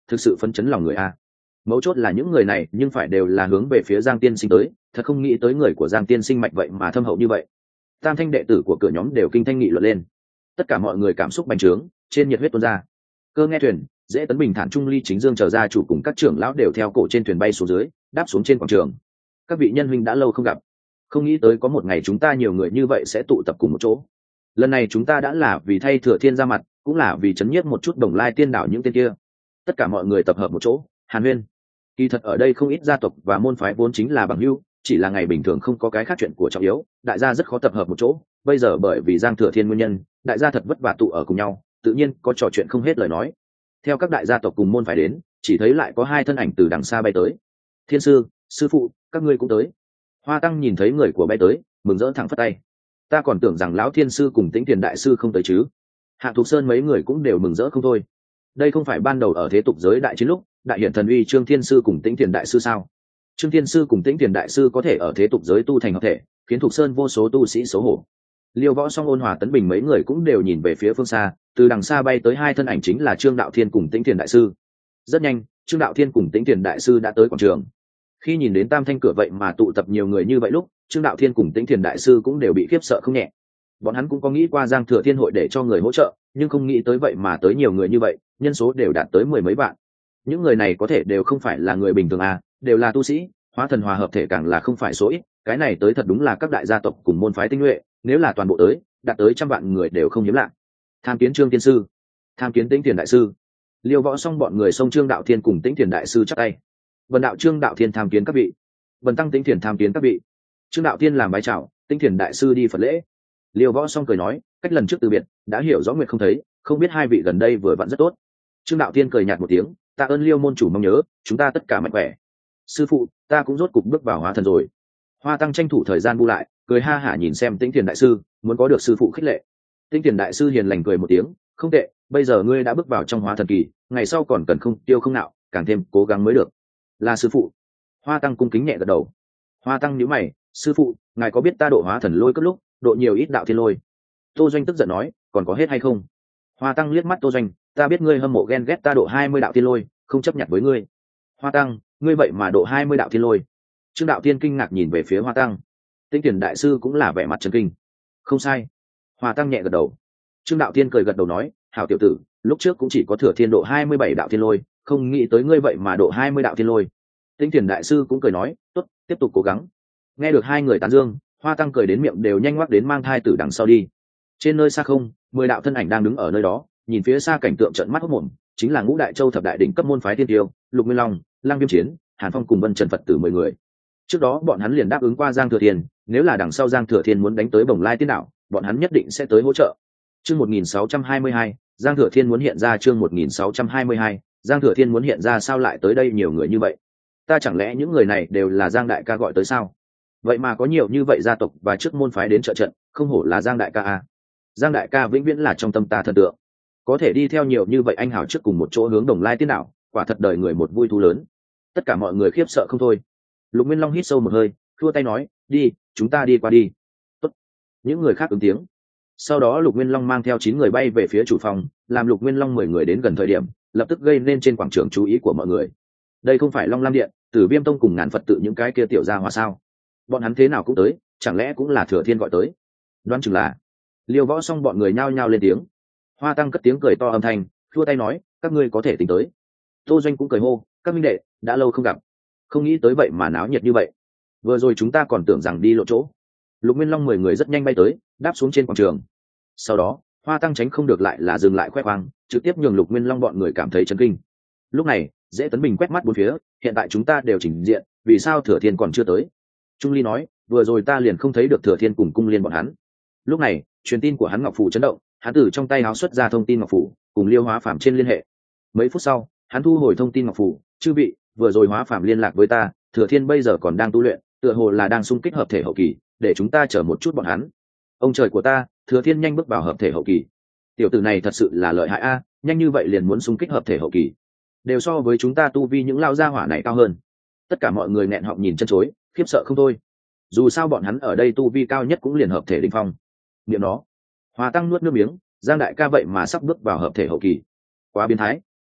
thực sự phấn chấn lòng người a. Mấu chốt là những người này nhưng phải đều là hướng về phía Giang Tiên Sinh tới, thật không nghĩ tới người của Giang Tiên Sinh mạnh vậy mà thâm hậu như vậy. Tam thanh đệ tử của cửa nhóm đều kinh thanh nghị luận lên, tất cả mọi người cảm xúc bành trướng, trên nhiệt huyết tuôn ra. Cơ nghe thuyền, Dễ Tấn Bình, Thản Trung Ly, Chính Dương chờ ra chủ cùng các trưởng lão đều theo cổ trên thuyền bay xuống dưới, đáp xuống trên quảng trường. Các vị nhân huynh đã lâu không gặp, không nghĩ tới có một ngày chúng ta nhiều người như vậy sẽ tụ tập cùng một chỗ. Lần này chúng ta đã là vì thay Thừa Thiên ra mặt, cũng là vì chấn nhiếp một chút Đồng Lai Tiên đảo những tên kia. Tất cả mọi người tập hợp một chỗ, hàn huyên. Kỳ thật ở đây không ít gia tộc và môn phái vốn chính là bằng hữu, chỉ là ngày bình thường không có cái khác chuyện của trọng yếu, đại gia rất khó tập hợp một chỗ. Bây giờ bởi vì Giang Thừa Thiên nguyên nhân, đại gia thật vất vả tụ ở cùng nhau, tự nhiên có trò chuyện không hết lời nói. Theo các đại gia tộc cùng môn phái đến, chỉ thấy lại có hai thân ảnh từ đằng xa bay tới. Thiên sư, sư phụ, các ngươi cũng tới. Hoa Tăng nhìn thấy người của bay tới, mừng rỡ thẳng phất tay. Ta còn tưởng rằng lão thiên sư cùng Tĩnh Tiền đại sư không tới chứ. Hạ Thục Sơn mấy người cũng đều mừng rỡ không thôi. Đây không phải ban đầu ở thế tục giới đại chiến lúc, đại hiển thần uy Trương Thiên sư cùng Tĩnh Tiền đại sư sao? Trương Thiên sư cùng Tĩnh Tiền đại sư có thể ở thế tục giới tu thành hợp thể, khiến Thục Sơn vô số tu sĩ xấu hổ. Liêu Võ Song, Ôn Hòa, Tấn Bình mấy người cũng đều nhìn về phía phương xa, từ đằng xa bay tới hai thân ảnh chính là Trương Đạo Thiên cùng Tĩnh Tiền đại sư. Rất nhanh, Trương Đạo Thiên cùng Tĩnh Tiền đại sư đã tới quảng trường. Khi nhìn đến Tam Thanh cửa vậy mà tụ tập nhiều người như vậy lúc, Trương Đạo Thiên cùng Tĩnh Tiền đại sư cũng đều bị khiếp sợ không nhẹ. Bọn hắn cũng có nghĩ qua Giang Thừa Thiên hội để cho người hỗ trợ, nhưng không nghĩ tới vậy mà tới nhiều người như vậy, nhân số đều đạt tới mười mấy vạn. Những người này có thể đều không phải là người bình thường à, đều là tu sĩ, hóa thần hòa hợp thể càng là không phải số ít, cái này tới thật đúng là các đại gia tộc cùng môn phái tinh nhuệ, nếu là toàn bộ tới, đạt tới trăm vạn người đều không hiếm lạ. Tham kiến Trương Tiên sư, tham kiến Tĩnh Tiền đại sư. Liêu Võ Xong bọn người xông Trương Đạo Thiên cùng Tĩnh Tiền đại sư chắp tay. Vân đạo Trương Đạo Thiên tham kiến các vị. Vân tăng Tĩnh Tiền tham kiến các vị. Trương Đạo Thiên làm bái chào, Tĩnh Tiền đại sư đi phật lễ. Liêu Võ Xong cười nói, cách lần trước từ biệt, đã hiểu rõ nguyện không thấy, không biết hai vị gần đây vừa vặn rất tốt. Trương Đạo Thiên cười nhạt một tiếng, tạ ơn Liêu môn chủ mong nhớ, chúng ta tất cả mạnh khỏe. Sư phụ, ta cũng rốt cục bước vào hóa thần rồi. Hoa Tăng tranh thủ thời gian bu lại, cười ha hả nhìn xem Tĩnh Tiền đại sư, muốn có được sư phụ khích lệ. Tĩnh Tiền đại sư hiền lành cười một tiếng, không tệ, bây giờ ngươi đã bước vào trong hóa thần kỳ, ngày sau còn cần không tiêu không nạo, càng thêm cố gắng mới được. Là sư phụ. Hoa Tăng cung kính nhẹ gật đầu. Hoa Tăng nhíu mày, sư phụ, ngài có biết ta độ hóa thần lôi cấp lúc, độ nhiều ít đạo thiên lôi? Tô Doanh tức giận nói, còn có hết hay không? Hoa Tăng liếc mắt Tô Doanh, ta biết ngươi hâm mộ ghen ghét ta độ hai mươi đạo thiên lôi, không chấp nhận với ngươi. Hoa Tăng, ngươi vậy mà độ hai mươi đạo thiên lôi? Trương Đạo Thiên kinh ngạc nhìn về phía Hoa Tăng. Tĩnh Tiền đại sư cũng là vẻ mặt chấn kinh. Không sai. Hoa Tăng nhẹ gật đầu. Trương Đạo Thiên cười gật đầu nói, hảo tiểu tử, lúc trước cũng chỉ có thừa thiên độ hai mươi bảy đạo thiên lôi, không nghĩ tới ngươi vậy mà độ hai mươi đạo thiên lôi. Tĩnh Tiền đại sư cũng cười nói, tốt, tiếp tục cố gắng. Nghe được hai người tán dương, Hoa Tăng cười đến miệng đều nhanh ngoác đến mang thai tử đằng sau đi. Trên nơi xa không, mười đạo thân ảnh đang đứng ở nơi đó, nhìn phía xa cảnh tượng trợn mắt hốt mồm, chính là Ngũ Đại Châu thập đại đỉnh cấp môn phái tiên tiêu, Lục Nguyên Long, Lang Viêm Chiến, Hàn Phong cùng Vân Trần Phật tử mười người. Trước đó bọn hắn liền đáp ứng qua Giang Thừa Thiên, nếu là đằng sau Giang Thừa Thiên muốn đánh tới Bồng Lai Tiên đảo, bọn hắn nhất định sẽ tới hỗ trợ. Chương một nghìn sáu trăm hai mươi hai, Giang Thừa Thiên muốn hiện ra. Chương một nghìn sáu trăm hai mươi hai, Giang Thừa Thiên muốn hiện ra. Sao lại tới đây nhiều người như vậy? Ta chẳng lẽ những người này đều là Giang đại ca gọi tới sao? Vậy mà có nhiều như vậy gia tộc và trước môn phái đến trợ trận, không hổ là Giang đại ca a. Giang đại ca vĩnh viễn là trong tâm ta thần tượng. Có thể đi theo nhiều như vậy anh hào trước cùng một chỗ hướng Đồng Lai Tiên đảo, quả thật đời người một vui thú lớn. Tất cả mọi người khiếp sợ không thôi. Lục Nguyên Long hít sâu một hơi, khua tay nói, đi, chúng ta đi qua đi. Tốt. Những người khác ứng tiếng. Sau đó Lục Nguyên Long mang theo chín người bay về phía chủ phòng, làm Lục Nguyên Long mười người đến gần thời điểm, lập tức gây nên trên quảng trường chú ý của mọi người. Đây không phải Long Lam Điện, Tử Viêm Tông cùng Ngàn Phật tự những cái kia tiểu gia hòa sao? Bọn hắn thế nào cũng tới, chẳng lẽ cũng là Thừa Thiên gọi tới? Đoán chừng là. Liêu Võ Xong bọn người nhao nhao lên tiếng. Hoa Tăng cất tiếng cười to âm thanh, khua tay nói, các ngươi có thể tính tới. Tô Doanh cũng cười hô, các minh đệ, đã lâu không gặp, không nghĩ tới vậy mà náo nhiệt như vậy. Vừa rồi chúng ta còn tưởng rằng đi lộ chỗ. Lục Nguyên Long mười người rất nhanh bay tới, đáp xuống trên quảng trường. Sau đó, Hoa Tăng tránh không được lại là dừng lại khoe khoang, trực tiếp nhường Lục Nguyên Long bọn người cảm thấy chấn kinh. Lúc này, Dễ Tấn Bình quét mắt bốn phía, hiện tại chúng ta đều chỉnh diện, vì sao Thừa Thiên còn chưa tới? Trung Ly nói, vừa rồi ta liền không thấy được Thừa Thiên cùng Cung Liên bọn hắn. Lúc này, truyền tin của hắn Ngọc Phủ chấn động, hắn từ trong tay áo xuất ra thông tin Ngọc Phủ, cùng Liêu Hóa Phàm trên liên hệ. Mấy phút sau, hắn thu hồi thông tin Ngọc Phủ, chư vị, vừa rồi Hóa Phàm liên lạc với ta, Thừa Thiên bây giờ còn đang tu luyện, tựa hồ là đang xung kích hợp thể hậu kỳ, để chúng ta chờ một chút bọn hắn. Ông trời của ta, Thừa Thiên nhanh bước vào hợp thể hậu kỳ. Tiểu tử này thật sự là lợi hại a, nhanh như vậy liền muốn xung kích hợp thể hậu kỳ, đều so với chúng ta tu vi những lao gia hỏa này cao hơn. Tất cả mọi người nghẹn họng nhìn chân chối, khiếp sợ không thôi. Dù sao bọn hắn ở đây tu vi cao nhất cũng liền hợp thể đỉnh phong. Niệm nó, Hoa Tăng nuốt nước miếng, Giang đại ca vậy mà sắp bước vào hợp thể hậu kỳ, quá biến thái.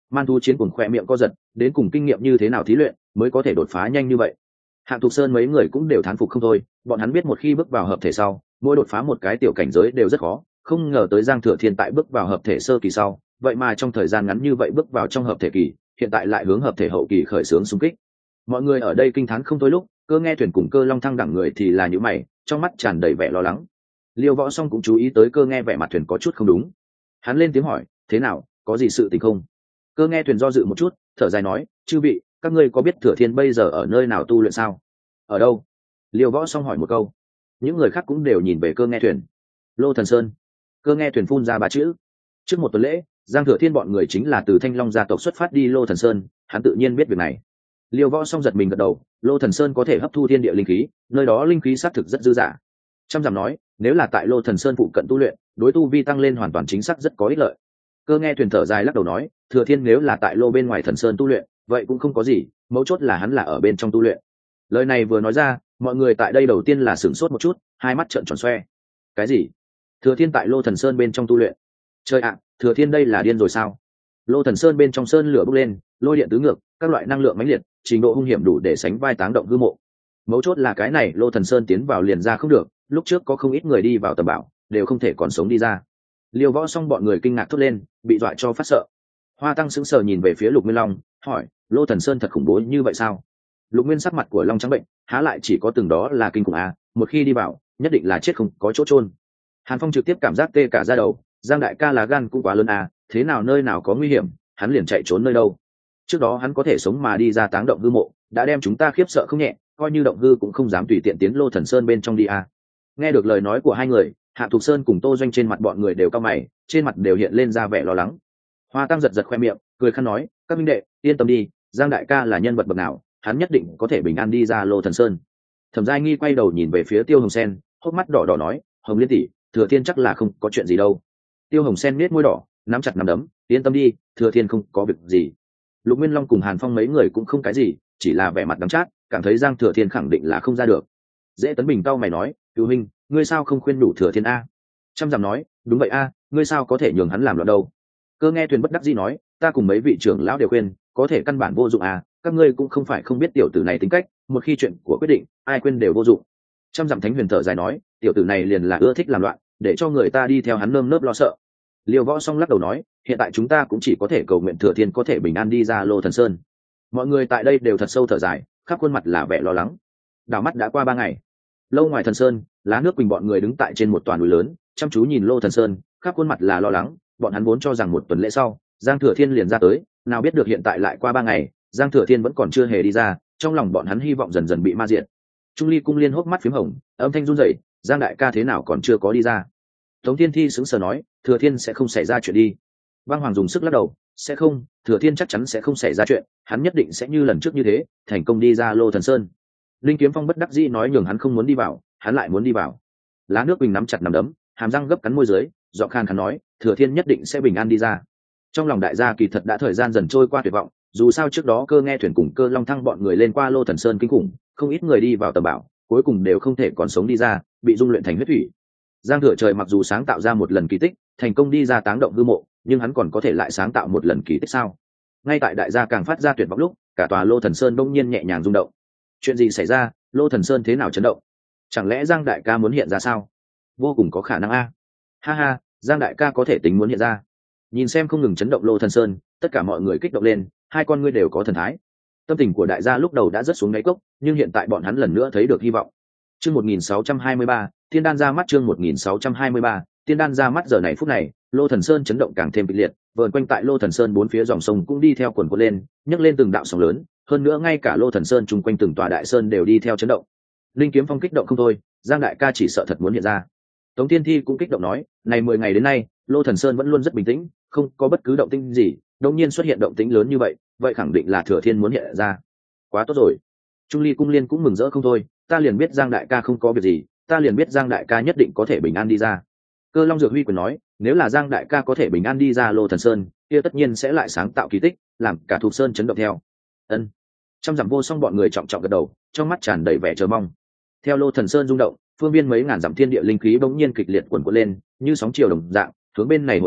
Man thú chiến cuồng khỏe miệng co giật, đến cùng kinh nghiệm như thế nào thí luyện mới có thể đột phá nhanh như vậy. Hạng Thục Sơn mấy người cũng đều thán phục không thôi, bọn hắn biết một khi bước vào hợp thể sau, mỗi đột phá một cái tiểu cảnh giới đều rất khó, không ngờ tới Giang Thừa Thiên tại bước vào hợp thể sơ kỳ sau, vậy mà trong thời gian ngắn như vậy bước vào trong hợp thể kỳ, hiện tại lại hướng hợp thể hậu kỳ khởi xướng xung kích. Mọi người ở đây kinh thán không thôi lúc, Cơ Nghe Thuyền cùng Cơ Long Thăng đẳng người thì là những mày, trong mắt tràn đầy vẻ lo lắng. Liêu Võ Song cũng chú ý tới Cơ Nghe vẻ mặt thuyền có chút không đúng, hắn lên tiếng hỏi, thế nào, có gì sự tình không? Cơ Nghe Thuyền do dự một chút, thở dài nói, chư vị, các ngươi có biết Thừa Thiên bây giờ ở nơi nào tu luyện sao? Ở đâu? Liêu Võ Song hỏi một câu. Những người khác cũng đều nhìn về Cơ Nghe Thuyền. Lô Thần Sơn. Cơ Nghe Thuyền phun ra ba chữ. Trước một tuần lễ, Giang Thừa Thiên bọn người chính là từ Thanh Long gia tộc xuất phát đi Lô Thần Sơn, hắn tự nhiên biết việc này. Liêu Võ Song giật mình gật đầu, Lô Thần Sơn có thể hấp thu thiên địa linh khí, nơi đó linh khí xác thực rất dư dả. Trăm dặm nói, nếu là tại Lô Thần Sơn phụ cận tu luyện, đối tu vi tăng lên hoàn toàn chính xác rất có ích lợi. Cơ Nghe Thuyền thở dài lắc đầu nói, Thừa Thiên nếu là tại Lô bên ngoài Thần Sơn tu luyện, vậy cũng không có gì, mấu chốt là hắn là ở bên trong tu luyện. Lời này vừa nói ra, mọi người tại đây đầu tiên là sửng sốt một chút, hai mắt trợn tròn xoe. Cái gì? Thừa Thiên tại Lô Thần Sơn bên trong tu luyện? Trời ạ, Thừa Thiên đây là điên rồi sao? Lô Thần Sơn bên trong sơn lửa bốc lên, lôi điện tứ ngược, các loại năng lượng mãnh liệt, trình độ hung hiểm đủ để sánh vai táng động hư mộ. Mấu chốt là cái này Lô Thần Sơn tiến vào liền ra không được, lúc trước có không ít người đi vào tầm bảo, đều không thể còn sống đi ra. Liêu Võ Song bọn người kinh ngạc thốt lên, bị dọa cho phát sợ. Hoa Tăng sững sờ nhìn về phía Lục Nguyên Long, hỏi, Lô Thần Sơn thật khủng bố như vậy sao? Lục Nguyên sắc mặt của Long trắng bệnh, há lại chỉ có từng đó là kinh khủng à, một khi đi vào, nhất định là chết không có chỗ chôn. Hàn Phong trực tiếp cảm giác tê cả da đầu, Giang đại ca lá gan cũng quá lớn à, thế nào nơi nào có nguy hiểm, hắn liền chạy trốn nơi đâu. Trước đó hắn có thể sống mà đi ra táng động hư mộ, đã đem chúng ta khiếp sợ không nhẹ, coi như động hư cũng không dám tùy tiện tiến Lô Thần Sơn bên trong đi à. Nghe được lời nói của hai người, Hạ Thục Sơn cùng Tô Doanh trên mặt bọn người đều cau mày, trên mặt đều hiện lên ra vẻ lo lắng. Hoa Tăng giật giật khoe miệng, cười khăn nói, các minh đệ, yên tâm đi, Giang đại ca là nhân vật bậc nào, hắn nhất định có thể bình an đi ra Lô Thần Sơn. Thẩm Giai Nghi quay đầu nhìn về phía Tiêu Hồng Sen, hốc mắt đỏ đỏ nói, Hồng Liên tỷ, Thừa Thiên chắc là không có chuyện gì đâu. Tiêu Hồng Sen nết môi đỏ, nắm chặt nắm đấm, yên tâm đi, Thừa Thiên không có việc gì. Lục Nguyên Long cùng Hàn Phong mấy người cũng không cái gì, chỉ là vẻ mặt đắng chát, cảm thấy Giang Thừa Thiên khẳng định là không ra được. Dễ Tấn Bình cau mày nói, Cửu huynh, ngươi sao không khuyên đủ Thừa Thiên a? Trăm Dặm nói, đúng vậy a, ngươi sao có thể nhường hắn làm loạn đâu? Cơ Nghe Thuyền bất đắc dĩ nói, ta cùng mấy vị trưởng lão đều khuyên, có thể căn bản vô dụng à, các ngươi cũng không phải không biết tiểu tử này tính cách, một khi chuyện của quyết định, ai quên đều vô dụng. Trăm Dặm Thánh Huyền thở dài nói, tiểu tử này liền là ưa thích làm loạn, để cho người ta đi theo hắn nơm nớp lo sợ. Liêu Võ Song lắc đầu nói, hiện tại chúng ta cũng chỉ có thể cầu nguyện Thừa Thiên có thể bình an đi ra Lô Thần Sơn. Mọi người tại đây đều thật sâu thở dài, khắp khuôn mặt là vẻ lo lắng. Đảo mắt đã qua ba ngày, lâu ngoài Thần Sơn, Lá Nước Quỳnh bọn người đứng tại trên một tòa núi lớn, chăm chú nhìn Lô Thần Sơn, khắp khuôn mặt là lo lắng. Bọn hắn vốn cho rằng một tuần lễ sau, Giang Thừa Thiên liền ra tới, nào biết được hiện tại lại qua ba ngày, Giang Thừa Thiên vẫn còn chưa hề đi ra, trong lòng bọn hắn hy vọng dần dần bị ma diệt. Trung Ly Cung Liên hốc mắt phím hồng, âm thanh run rẩy, Giang đại ca thế nào còn chưa có đi ra? Tống Thiên Thi sững sờ nói, Thừa Thiên sẽ không xảy ra chuyện đi. Băng Hoàng dùng sức lắc đầu, sẽ không, Thừa Thiên chắc chắn sẽ không xảy ra chuyện, hắn nhất định sẽ như lần trước như thế, thành công đi ra Lô Thần Sơn. Linh Kiếm Phong bất đắc dĩ nói nhường hắn không muốn đi vào, hắn lại muốn đi vào. Lá Nước Bình nắm chặt nắm đấm, hàm răng gấp cắn môi dưới, giọng khan khàn nói, Thừa Thiên nhất định sẽ bình an đi ra. Trong lòng đại gia kỳ thật đã thời gian dần trôi qua tuyệt vọng, dù sao trước đó Cơ Nghe Thuyền cùng Cơ Long Thăng bọn người lên qua Lô Thần Sơn kinh khủng, không ít người đi vào tầm bảo, cuối cùng đều không thể còn sống đi ra, bị dung luyện thành huyết thủy. Giang Thừa Trời mặc dù sáng tạo ra một lần kỳ tích, thành công đi ra táng động hư mộ, nhưng hắn còn có thể lại sáng tạo một lần kỳ tích sao? Ngay tại đại gia càng phát ra tuyệt vọng lúc, cả tòa Lô Thần Sơn bỗng nhiên nhẹ nhàng rung động. Chuyện gì xảy ra? Lô Thần Sơn thế nào chấn động? Chẳng lẽ Giang đại ca muốn hiện ra sao? Vô cùng có khả năng a. Ha ha, Giang đại ca có thể tính muốn hiện ra. Nhìn xem không ngừng chấn động Lô Thần Sơn, tất cả mọi người kích động lên, hai con ngươi đều có thần thái. Tâm tình của đại gia lúc đầu đã rất xuống đáy cốc, nhưng hiện tại bọn hắn lần nữa thấy được hy vọng. Chương một nghìn sáu trăm hai mươi ba, Tiên đan ra mắt chương một nghìn sáu trăm hai mươi ba, Tiên đan ra mắt giờ này phút này, Lô Thần Sơn chấn động càng thêm kịch liệt, vờn quanh tại Lô Thần Sơn bốn phía dòng sông cũng đi theo cuồn cuộn lên, nhấc lên từng đạo sóng lớn, hơn nữa ngay cả Lô Thần Sơn chung quanh từng tòa đại sơn đều đi theo chấn động. Linh Kiếm Phong kích động không thôi, Giang đại ca chỉ sợ thật muốn hiện ra. Tống Thiên Thi cũng kích động nói, này mười ngày đến nay, Lô Thần Sơn vẫn luôn rất bình tĩnh, không có bất cứ động tĩnh gì, đột nhiên xuất hiện động tĩnh lớn như vậy, vậy khẳng định là Thừa Thiên muốn hiện ra. Quá tốt rồi. Trung Ly Cung Liên cũng mừng rỡ không thôi, ta liền biết Giang đại ca không có việc gì, ta liền biết Giang đại ca nhất định có thể bình an đi ra. Cơ Long Dược Huy quyền nói, nếu là Giang đại ca có thể bình an đi ra Lô Thần Sơn, kia tất nhiên sẽ lại sáng tạo kỳ tích, làm cả Thục Sơn chấn động theo. Ân. Trăm dặm vô song bọn người trọng trọng gật đầu, trong mắt tràn đầy vẻ chờ mong. Theo Lô Thần Sơn rung động, phương viên mấy ngàn dặm thiên địa linh khí bỗng nhiên kịch liệt cuồn cuộn lên, như sóng chiều đồng dạng, hướng bên này hội tụ,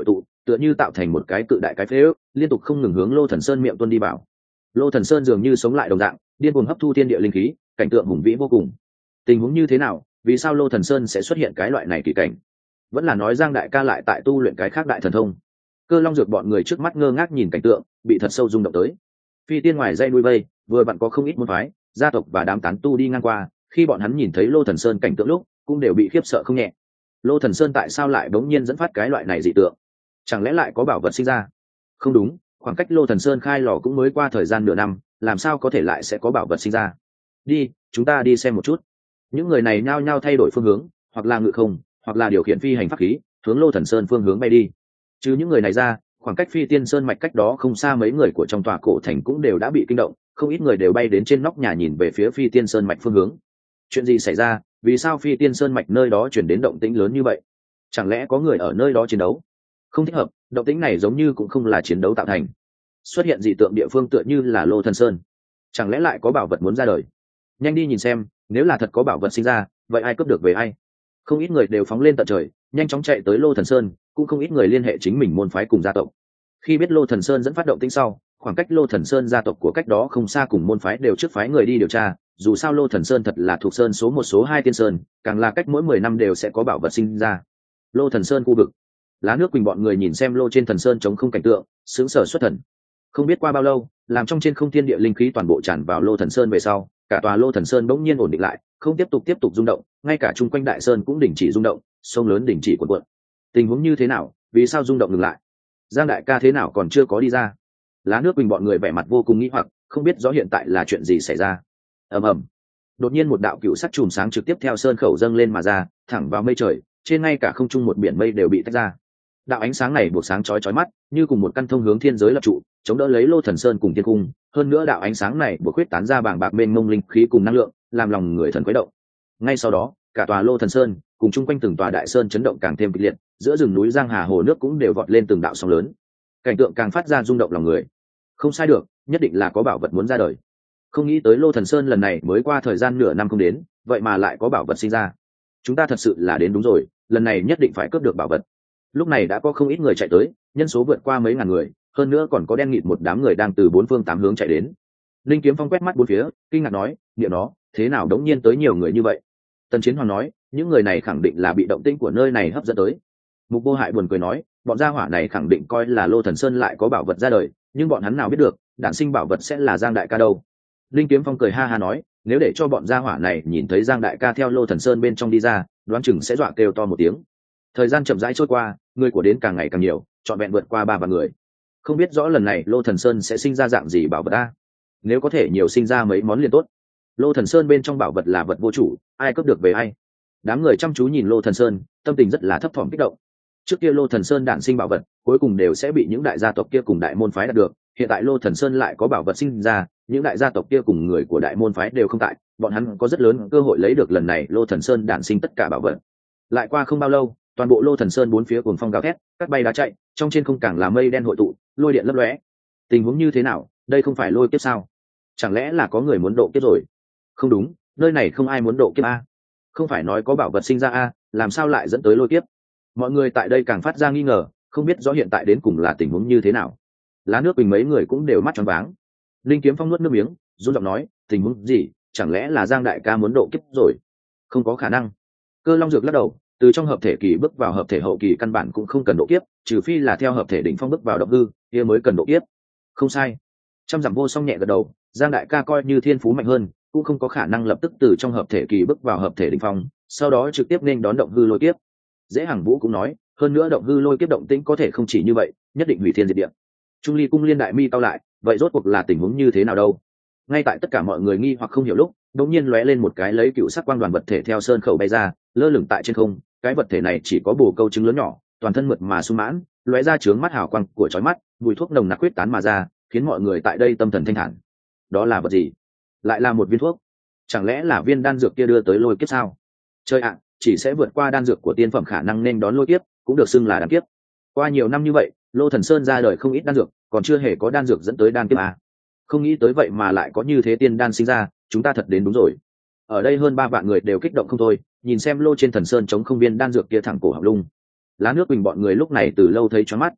tựa như tạo thành một cái cự đại cái phế ước, liên tục không ngừng hướng Lô Thần Sơn miệng tuôn đi vào. Lô Thần Sơn dường như sống lại đồng dạng, điên cuồng hấp thu thiên địa linh khí, cảnh tượng hùng vĩ vô cùng. Tình huống như thế nào, vì sao Lô Thần Sơn sẽ xuất hiện cái loại này kỳ cảnh? Vẫn là nói Giang đại ca lại tại tu luyện cái khác đại thần thông? Cơ Long Dược bọn người trước mắt ngơ ngác nhìn cảnh tượng, bị thật sâu rung động tới. Phi tiên ngoài dây nuôi vây, vừa vặn có không ít môn phái, gia tộc và đám tán tu đi ngang qua, khi bọn hắn nhìn thấy Lô Thần Sơn cảnh tượng lúc, cũng đều bị khiếp sợ không nhẹ. Lô Thần Sơn tại sao lại bỗng nhiên dẫn phát cái loại này dị tượng? Chẳng lẽ lại có bảo vật sinh ra? Không đúng, khoảng cách Lô Thần Sơn khai lò cũng mới qua thời gian nửa năm, làm sao có thể lại sẽ có bảo vật sinh ra? Đi, chúng ta đi xem một chút. Những người này nhao nhao thay đổi phương hướng, hoặc là ngự không, hoặc là điều khiển phi hành pháp khí, hướng Lô Thần Sơn phương hướng bay đi. Chứ những người này ra, khoảng cách Phi Tiên Sơn mạch cách đó không xa mấy người của trong tòa cổ thành cũng đều đã bị kinh động, không ít người đều bay đến trên nóc nhà nhìn về phía Phi Tiên Sơn mạch phương hướng. Chuyện gì xảy ra? Vì sao Phi Tiên Sơn mạch nơi đó chuyển đến động tĩnh lớn như vậy? Chẳng lẽ có người ở nơi đó chiến đấu? Không thích hợp, động tĩnh này giống như cũng không là chiến đấu tạo thành. Xuất hiện dị tượng địa phương tựa như là Lô Thần Sơn. Chẳng lẽ lại có bảo vật muốn ra đời? Nhanh đi nhìn xem, nếu là thật có bảo vật sinh ra, vậy ai cướp được về ai? Không ít người đều phóng lên tận trời, nhanh chóng chạy tới Lô Thần Sơn, cũng không ít người liên hệ chính mình môn phái cùng gia tộc. Khi biết Lô Thần Sơn dẫn phát động tĩnh sau, khoảng cách Lô Thần Sơn gia tộc của cách đó không xa cùng môn phái đều trước phái người đi điều tra, dù sao Lô Thần Sơn thật là thuộc sơn số một số hai tiên sơn, càng là cách mỗi mười năm đều sẽ có bảo vật sinh ra. Lô Thần Sơn khu vực, Lá Nước Quỳnh bọn người nhìn xem Lô trên thần sơn chống không cảnh tượng, sững sờ xuất thần. Không biết qua bao lâu, làm trong trên không thiên địa linh khí toàn bộ tràn vào Lô Thần Sơn về sau, cả tòa Lô Thần Sơn bỗng nhiên ổn định lại, không tiếp tục tiếp tục rung động, ngay cả chung quanh đại sơn cũng đình chỉ rung động, sông lớn đình chỉ cuộn cuộn. Tình huống như thế nào, vì sao rung động ngừng lại? Giang đại ca thế nào còn chưa có đi ra? Lá Nước Quỳnh bọn người vẻ mặt vô cùng nghi hoặc, không biết rõ hiện tại là chuyện gì xảy ra. Ầm ầm. Đột nhiên một đạo cựu sắc chùm sáng trực tiếp theo sơn khẩu dâng lên mà ra, thẳng vào mây trời, trên ngay cả không trung một biển mây đều bị tách ra. Đạo ánh sáng này buộc sáng chói chói mắt, như cùng một căn thông hướng thiên giới lập trụ, chống đỡ lấy Lô Thần Sơn cùng thiên cung. Hơn nữa đạo ánh sáng này buộc huyết tán ra bàng bạc mênh mông linh khí cùng năng lượng, làm lòng người thần quấy động. Ngay sau đó, cả tòa Lô Thần Sơn cùng chung quanh từng tòa đại sơn chấn động càng thêm kịch liệt, giữa rừng núi giang hà hồ nước cũng đều vọt lên từng đạo sóng lớn. Cảnh tượng càng phát ra rung động lòng người. Không sai được, nhất định là có bảo vật muốn ra đời. Không nghĩ tới Lô Thần Sơn lần này mới qua thời gian nửa năm không đến, vậy mà lại có bảo vật sinh ra. Chúng ta thật sự là đến đúng rồi, lần này nhất định phải cướp được bảo vật. Lúc này đã có không ít người chạy tới, nhân số vượt qua mấy ngàn người, hơn nữa còn có đen nghịt một đám người đang từ bốn phương tám hướng chạy đến. Linh Kiếm Phong quét mắt bốn phía, kinh ngạc nói, niệm nó, thế nào đống nhiên tới nhiều người như vậy? Tần Chiến Hoàng nói, những người này khẳng định là bị động tĩnh của nơi này hấp dẫn tới. Mục Vô Hại buồn cười nói, bọn gia hỏa này khẳng định coi là Lô Thần Sơn lại có bảo vật ra đời, nhưng bọn hắn nào biết được, đản sinh bảo vật sẽ là Giang đại ca đâu. Linh Kiếm Phong cười ha ha nói, nếu để cho bọn gia hỏa này nhìn thấy Giang đại ca theo Lô Thần Sơn bên trong đi ra, đoán chừng sẽ dọa kêu to một tiếng. Thời gian chậm rãi trôi qua, người của đến càng ngày càng nhiều, trọn vẹn vượt qua ba vạn người. Không biết rõ lần này Lô Thần Sơn sẽ sinh ra dạng gì bảo vật a? Nếu có thể nhiều sinh ra mấy món liền tốt. Lô Thần Sơn bên trong bảo vật là vật vô chủ, ai cướp được về ai. Đám người chăm chú nhìn Lô Thần Sơn, tâm tình rất là thấp thỏm kích động. Trước kia Lô Thần Sơn đản sinh bảo vật, cuối cùng đều sẽ bị những đại gia tộc kia cùng đại môn phái đạt được. Hiện tại Lô Thần Sơn lại có bảo vật sinh ra, những đại gia tộc kia cùng người của đại môn phái đều không tại, bọn hắn có rất lớn cơ hội lấy được lần này Lô Thần Sơn đản sinh tất cả bảo vật. Lại qua không bao lâu, toàn bộ Lô Thần Sơn bốn phía cuồng phong gào thét, cát bay đá chạy, trong trên không càng là mây đen hội tụ, lôi điện lấp lóe. Tình huống như thế nào, đây không phải lôi kiếp sao? Chẳng lẽ là có người muốn độ kiếp rồi? Không đúng, nơi này không ai muốn độ kiếp a. Không phải nói có bảo vật sinh ra a, làm sao lại dẫn tới lôi kiếp? Mọi người tại đây càng phát ra nghi ngờ, không biết rõ hiện tại đến cùng là tình huống như thế nào. Lá Nước Quỳnh mấy người cũng đều mắt tròn váng. Linh Kiếm Phong nuốt nước miếng, run giọng nói, tình huống gì, chẳng lẽ là Giang đại ca muốn độ kiếp rồi? Không có khả năng. Cơ Long Dược lắc đầu, từ trong hợp thể kỳ bước vào hợp thể hậu kỳ căn bản cũng không cần độ kiếp, trừ phi là theo hợp thể đỉnh phong bước vào động hư, kia mới cần độ kiếp. Không sai. Trăm dặm vô song nhẹ gật đầu, Giang đại ca coi như thiên phú mạnh hơn, cũng không có khả năng lập tức từ trong hợp thể kỳ bước vào hợp thể đỉnh phong, sau đó trực tiếp nên đón động hư lôi kiếp. Dễ Hằng Vũ cũng nói, hơn nữa động hư lôi kiếp động tĩnh có thể không chỉ như vậy, nhất định hủy thiên diệt địa. Trung Ly cung liên đại mi cao lại, vậy rốt cuộc là tình huống như thế nào đâu? Ngay tại tất cả mọi người nghi hoặc không hiểu lúc, đột nhiên lóe lên một cái lấy cựu sắc quang đoàn vật thể theo sơn khẩu bay ra, lơ lửng tại trên không. Cái vật thể này chỉ có bồ câu trứng lớn nhỏ, toàn thân mượt mà sung mãn, lóe ra chướng mắt hào quang của chói mắt, mùi thuốc nồng nặc huyết tán mà ra, khiến mọi người tại đây tâm thần thanh thản. Đó là vật gì? Lại là một viên thuốc? Chẳng lẽ là viên đan dược kia đưa tới lôi kiếp sao? Chơi ạ, chỉ sẽ vượt qua đan dược của tiên phẩm khả năng nên đón lôi kiếp, cũng được xưng là đan kiếp. Qua nhiều năm như vậy, Lô Thần Sơn ra đời không ít đan dược, còn chưa hề có đan dược dẫn tới đan kiếp à? Không nghĩ tới vậy mà lại có như thế tiên đan sinh ra, chúng ta thật đến đúng rồi. Ở đây hơn ba vạn người đều kích động không thôi, nhìn xem Lô trên thần sơn chống không viên đan dược kia thẳng cổ học lung. Lá Nước Quỳnh bọn người lúc này từ lâu thấy choáng mắt.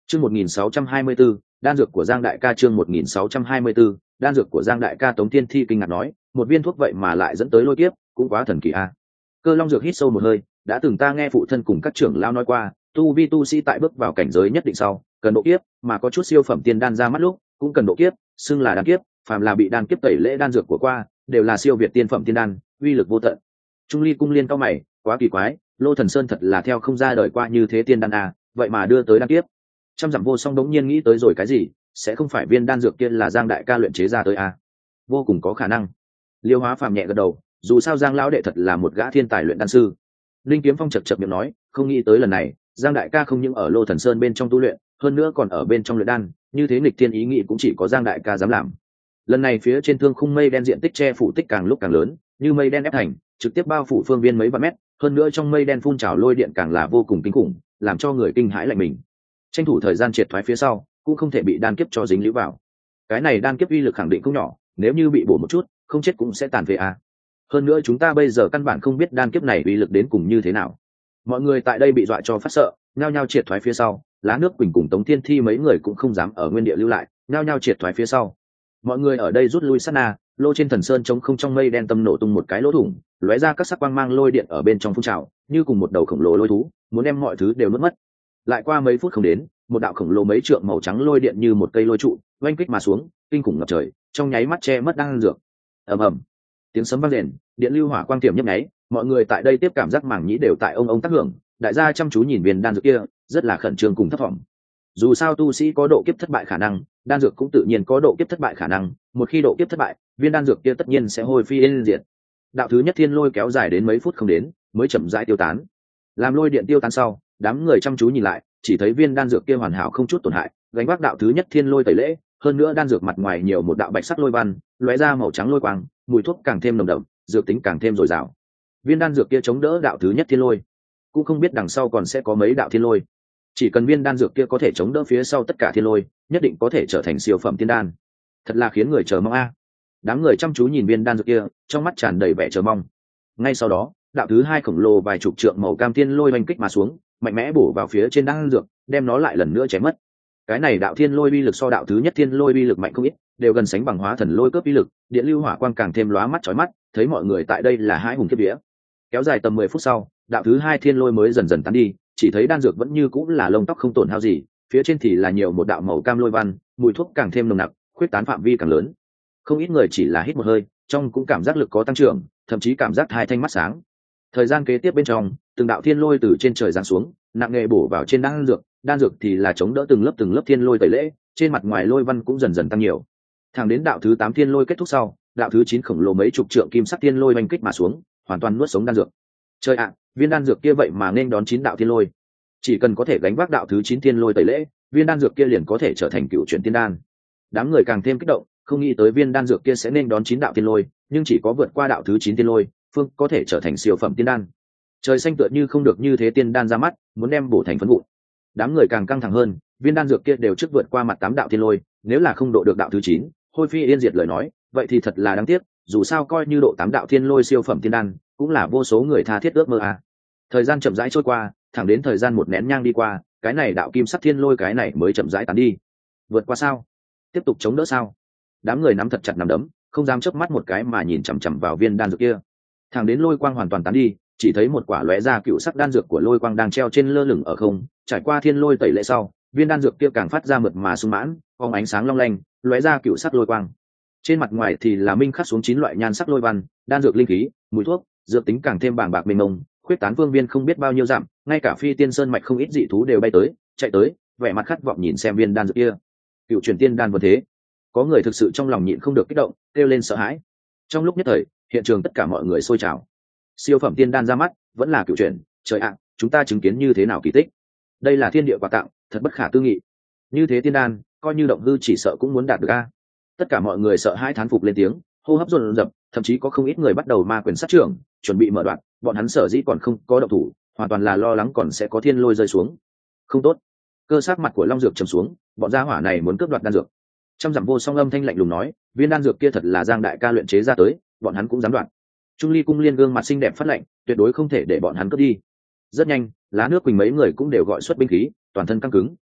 Chương một nghìn sáu trăm hai mươi 1624, đan dược của Giang đại ca. Chương một nghìn sáu trăm hai mươi 1624, đan dược của Giang đại ca. Tống Thiên Thi kinh ngạc nói, một viên thuốc vậy mà lại dẫn tới lôi kiếp, cũng quá thần kỳ a. Cơ Long Dược hít sâu một hơi, đã từng ta nghe phụ thân cùng các trưởng lão nói qua, tu vi tu sĩ tại bước vào cảnh giới nhất định sau, cần độ kiếp, mà có chút siêu phẩm tiên đan ra mắt lúc, cũng cần độ kiếp, xưng là đan kiếp, phàm là bị đan kiếp tẩy lễ đan dược của qua, đều là siêu việt tiên phẩm tiên đan, uy lực vô tận. Trung Ly cung liên cao mày, quá kỳ quái, Lô Thần Sơn thật là theo không ra đời qua như thế tiên đan a, vậy mà đưa tới đan kiếp. Trăm dặm vô song đống nhiên nghĩ tới rồi cái gì, sẽ không phải viên đan dược kia là Giang đại ca luyện chế ra tới a? Vô cùng có khả năng. Liêu Hóa Phàm nhẹ gật đầu, dù sao Giang lão đệ thật là một gã thiên tài luyện đan sư. Linh Kiếm Phong chật chật miệng nói, không nghĩ tới lần này, Giang đại ca không những ở Lô Thần Sơn bên trong tu luyện, hơn nữa còn ở bên trong luyện đan, như thế nghịch thiên ý nghĩ cũng chỉ có Giang đại ca dám làm. Lần này phía trên thương khung mây đen diện tích che phủ tích càng lúc càng lớn, như mây đen ép thành, trực tiếp bao phủ phương viên mấy vạn mét, hơn nữa trong mây đen phun trào lôi điện càng là vô cùng kinh khủng, làm cho người kinh hãi lạnh mình. Tranh thủ thời gian triệt thoái phía sau, cũng không thể bị đan kiếp cho dính líu vào. Cái này đan kiếp uy lực khẳng định không nhỏ, nếu như bị bổ một chút, không chết cũng sẽ tàn phế a. Hơn nữa chúng ta bây giờ căn bản không biết đan kiếp này uy lực đến cùng như thế nào. Mọi người tại đây bị dọa cho phát sợ, nhao nhao triệt thoái phía sau, Lá Nước Quỳnh cùng Tống Thiên Thi mấy người cũng không dám ở nguyên địa lưu lại, nhao nhao triệt thoái phía sau. Mọi người ở đây rút lui sát na, lô trên thần sơn trống không trong mây đen tâm nổ tung một cái lỗ thủng, lóe ra các sắc quang mang lôi điện ở bên trong phun trào, như cùng một đầu khổng lồ lôi thú, muốn đem mọi thứ đều nuốt mất. Lại qua mấy phút không đến, một đạo khổng lồ mấy trượng màu trắng lôi điện như một cây lôi trụ, oanh kích mà xuống, kinh khủng ngập trời, trong nháy mắt che mất đan dược. Ầm ầm, tiếng sấm vang rền, điện lưu hỏa quang tiệm nhấp nháy, mọi người tại đây tiếp cảm giác màng nhĩ đều tại ông ông tác hưởng, đại gia chăm chú nhìn viên đan dược kia, rất là khẩn trương cùng thất vọng. Dù sao tu sĩ có độ kiếp thất bại khả năng, đan dược cũng tự nhiên có độ kiếp thất bại khả năng, một khi độ kiếp thất bại, viên đan dược kia tất nhiên sẽ hôi phi yên diệt. Đạo thứ nhất thiên lôi kéo dài đến mấy phút không đến, mới chậm rãi tiêu tán. Làm lôi điện tiêu tán sau, đám người chăm chú nhìn lại, chỉ thấy viên đan dược kia hoàn hảo không chút tổn hại, gánh vác đạo thứ nhất thiên lôi tẩy lễ, hơn nữa đan dược mặt ngoài nhiều một đạo bạch sắc lôi văn, lóe ra màu trắng lôi quang, mùi thuốc càng thêm nồng đậm, dược tính càng thêm dồi dào. Viên đan dược kia chống đỡ đạo thứ nhất thiên lôi, cũng không biết đằng sau còn sẽ có mấy đạo thiên lôi. Chỉ cần viên đan dược kia có thể chống đỡ phía sau tất cả thiên lôi, nhất định có thể trở thành siêu phẩm tiên đan. Thật là khiến người chờ mong a. Đám người chăm chú nhìn viên đan dược kia, trong mắt tràn đầy vẻ chờ mong. Ngay sau đó, đạo thứ hai khổng lồ vài chục trượng màu cam thiên lôi oanh kích mà xuống, mạnh mẽ bổ vào phía trên đan dược, đem nó lại lần nữa chém mất. Cái này đạo thiên lôi uy lực so đạo thứ nhất thiên lôi uy lực mạnh không ít, đều gần sánh bằng hóa thần lôi cướp uy lực, điện lưu hỏa quang càng thêm lóa mắt chói mắt, thấy mọi người tại đây là hai hùng kiếp vía. Kéo dài tầm mười phút sau, đạo thứ hai thiên lôi mới dần dần tán đi, chỉ thấy đan dược vẫn như cũng là lông tóc không tổn hao gì, phía trên thì là nhiều một đạo màu cam lôi văn, mùi thuốc càng thêm nồng nặc, khuyết tán phạm vi càng lớn. Không ít người chỉ là hít một hơi, trong cũng cảm giác lực có tăng trưởng, thậm chí cảm giác hai thanh mắt sáng. Thời gian kế tiếp bên trong, từng đạo thiên lôi từ trên trời giáng xuống, nặng nề bổ vào trên đan dược, đan dược thì là chống đỡ từng lớp từng lớp thiên lôi tẩy lễ, trên mặt ngoài lôi văn cũng dần dần tăng nhiều. Thẳng đến đạo thứ tám thiên lôi kết thúc sau, đạo thứ chín khổng lồ mấy chục trượng kim sắc thiên lôi oanh kích mà xuống, hoàn toàn nuốt sống đan dược. Trời ạ, viên đan dược kia vậy mà nên đón chín đạo thiên lôi. Chỉ cần có thể gánh vác đạo thứ chín thiên lôi tẩy lễ, viên đan dược kia liền có thể trở thành cựu chuyển tiên đan. Đám người càng thêm kích động, không nghĩ tới viên đan dược kia sẽ nên đón chín đạo thiên lôi, nhưng chỉ có vượt qua đạo thứ chín thiên lôi, phương có thể trở thành siêu phẩm tiên đan. Trời xanh tựa như không được như thế tiên đan ra mắt, muốn đem bổ thành phấn vụn. Đám người càng căng thẳng hơn, viên đan dược kia đều trước vượt qua mặt tám đạo thiên lôi, nếu là không độ được đạo thứ chín, hôi phi yên diệt lời nói, vậy thì thật là đáng tiếc, dù sao coi như độ tám đạo thiên lôi siêu phẩm tiên đan, cũng là vô số người tha thiết ước mơ à. Thời gian chậm rãi trôi qua, thẳng đến thời gian một nén nhang đi qua, cái này đạo kim sắc thiên lôi cái này mới chậm rãi tán đi. Vượt qua sao? Tiếp tục chống đỡ sao? Đám người nắm thật chặt nắm đấm, không dám chớp mắt một cái mà nhìn chằm chằm vào viên đan dược kia. Thẳng đến lôi quang hoàn toàn tán đi, chỉ thấy một quả lóe ra cựu sắc đan dược của lôi quang đang treo trên lơ lửng ở không, trải qua thiên lôi tẩy lễ sau, viên đan dược kia càng phát ra mượt mà sung mãn, phóng ánh sáng long lanh, lóe ra cựu sắc lôi quang. Trên mặt ngoài thì là minh khắc xuống chín loại nhan sắc lôi văn, đan dược linh khí, mùi thuốc, dược tính càng thêm bàng bạc mênh mông, khuyết tán phương viên không biết bao nhiêu dặm, ngay cả phi tiên sơn mạch không ít dị thú đều bay tới, chạy tới, vẻ mặt khát vọng nhìn xem viên đan dược kia. Cựu truyền tiên đan vừa thế, có người thực sự trong lòng nhịn không được kích động, kêu lên sợ hãi. Trong lúc nhất thời, hiện trường tất cả mọi người sôi trào. Siêu phẩm tiên đan ra mắt, vẫn là cựu truyền, trời ạ, chúng ta chứng kiến như thế nào kỳ tích. Đây là thiên địa quà tặng, thật bất khả tư nghị. Như thế tiên đan, coi như động hư chỉ sợ cũng muốn đạt được a. Tất cả mọi người sợ hãi thán phục lên tiếng, hô hấp dồn dập, thậm chí có không ít người bắt đầu ma quyền sát trưởng, chuẩn bị mở đoạn, bọn hắn sở dĩ còn không có động thủ, hoàn toàn là lo lắng còn sẽ có thiên lôi rơi xuống. Không tốt. Cơ sắc mặt của Long Dược trầm xuống, bọn gia hỏa này muốn cướp đoạt đan dược. Trăm dặm vô song âm thanh lạnh lùng nói, viên đan dược kia thật là Giang đại ca luyện chế ra tới, bọn hắn cũng dám đoạt. Trung Ly cung liên gương mặt xinh đẹp phát lạnh, tuyệt đối không thể để bọn hắn cướp đi. Rất nhanh, Lá Nước Quỳnh mấy người cũng đều gọi xuất binh khí, toàn thân căng cứng,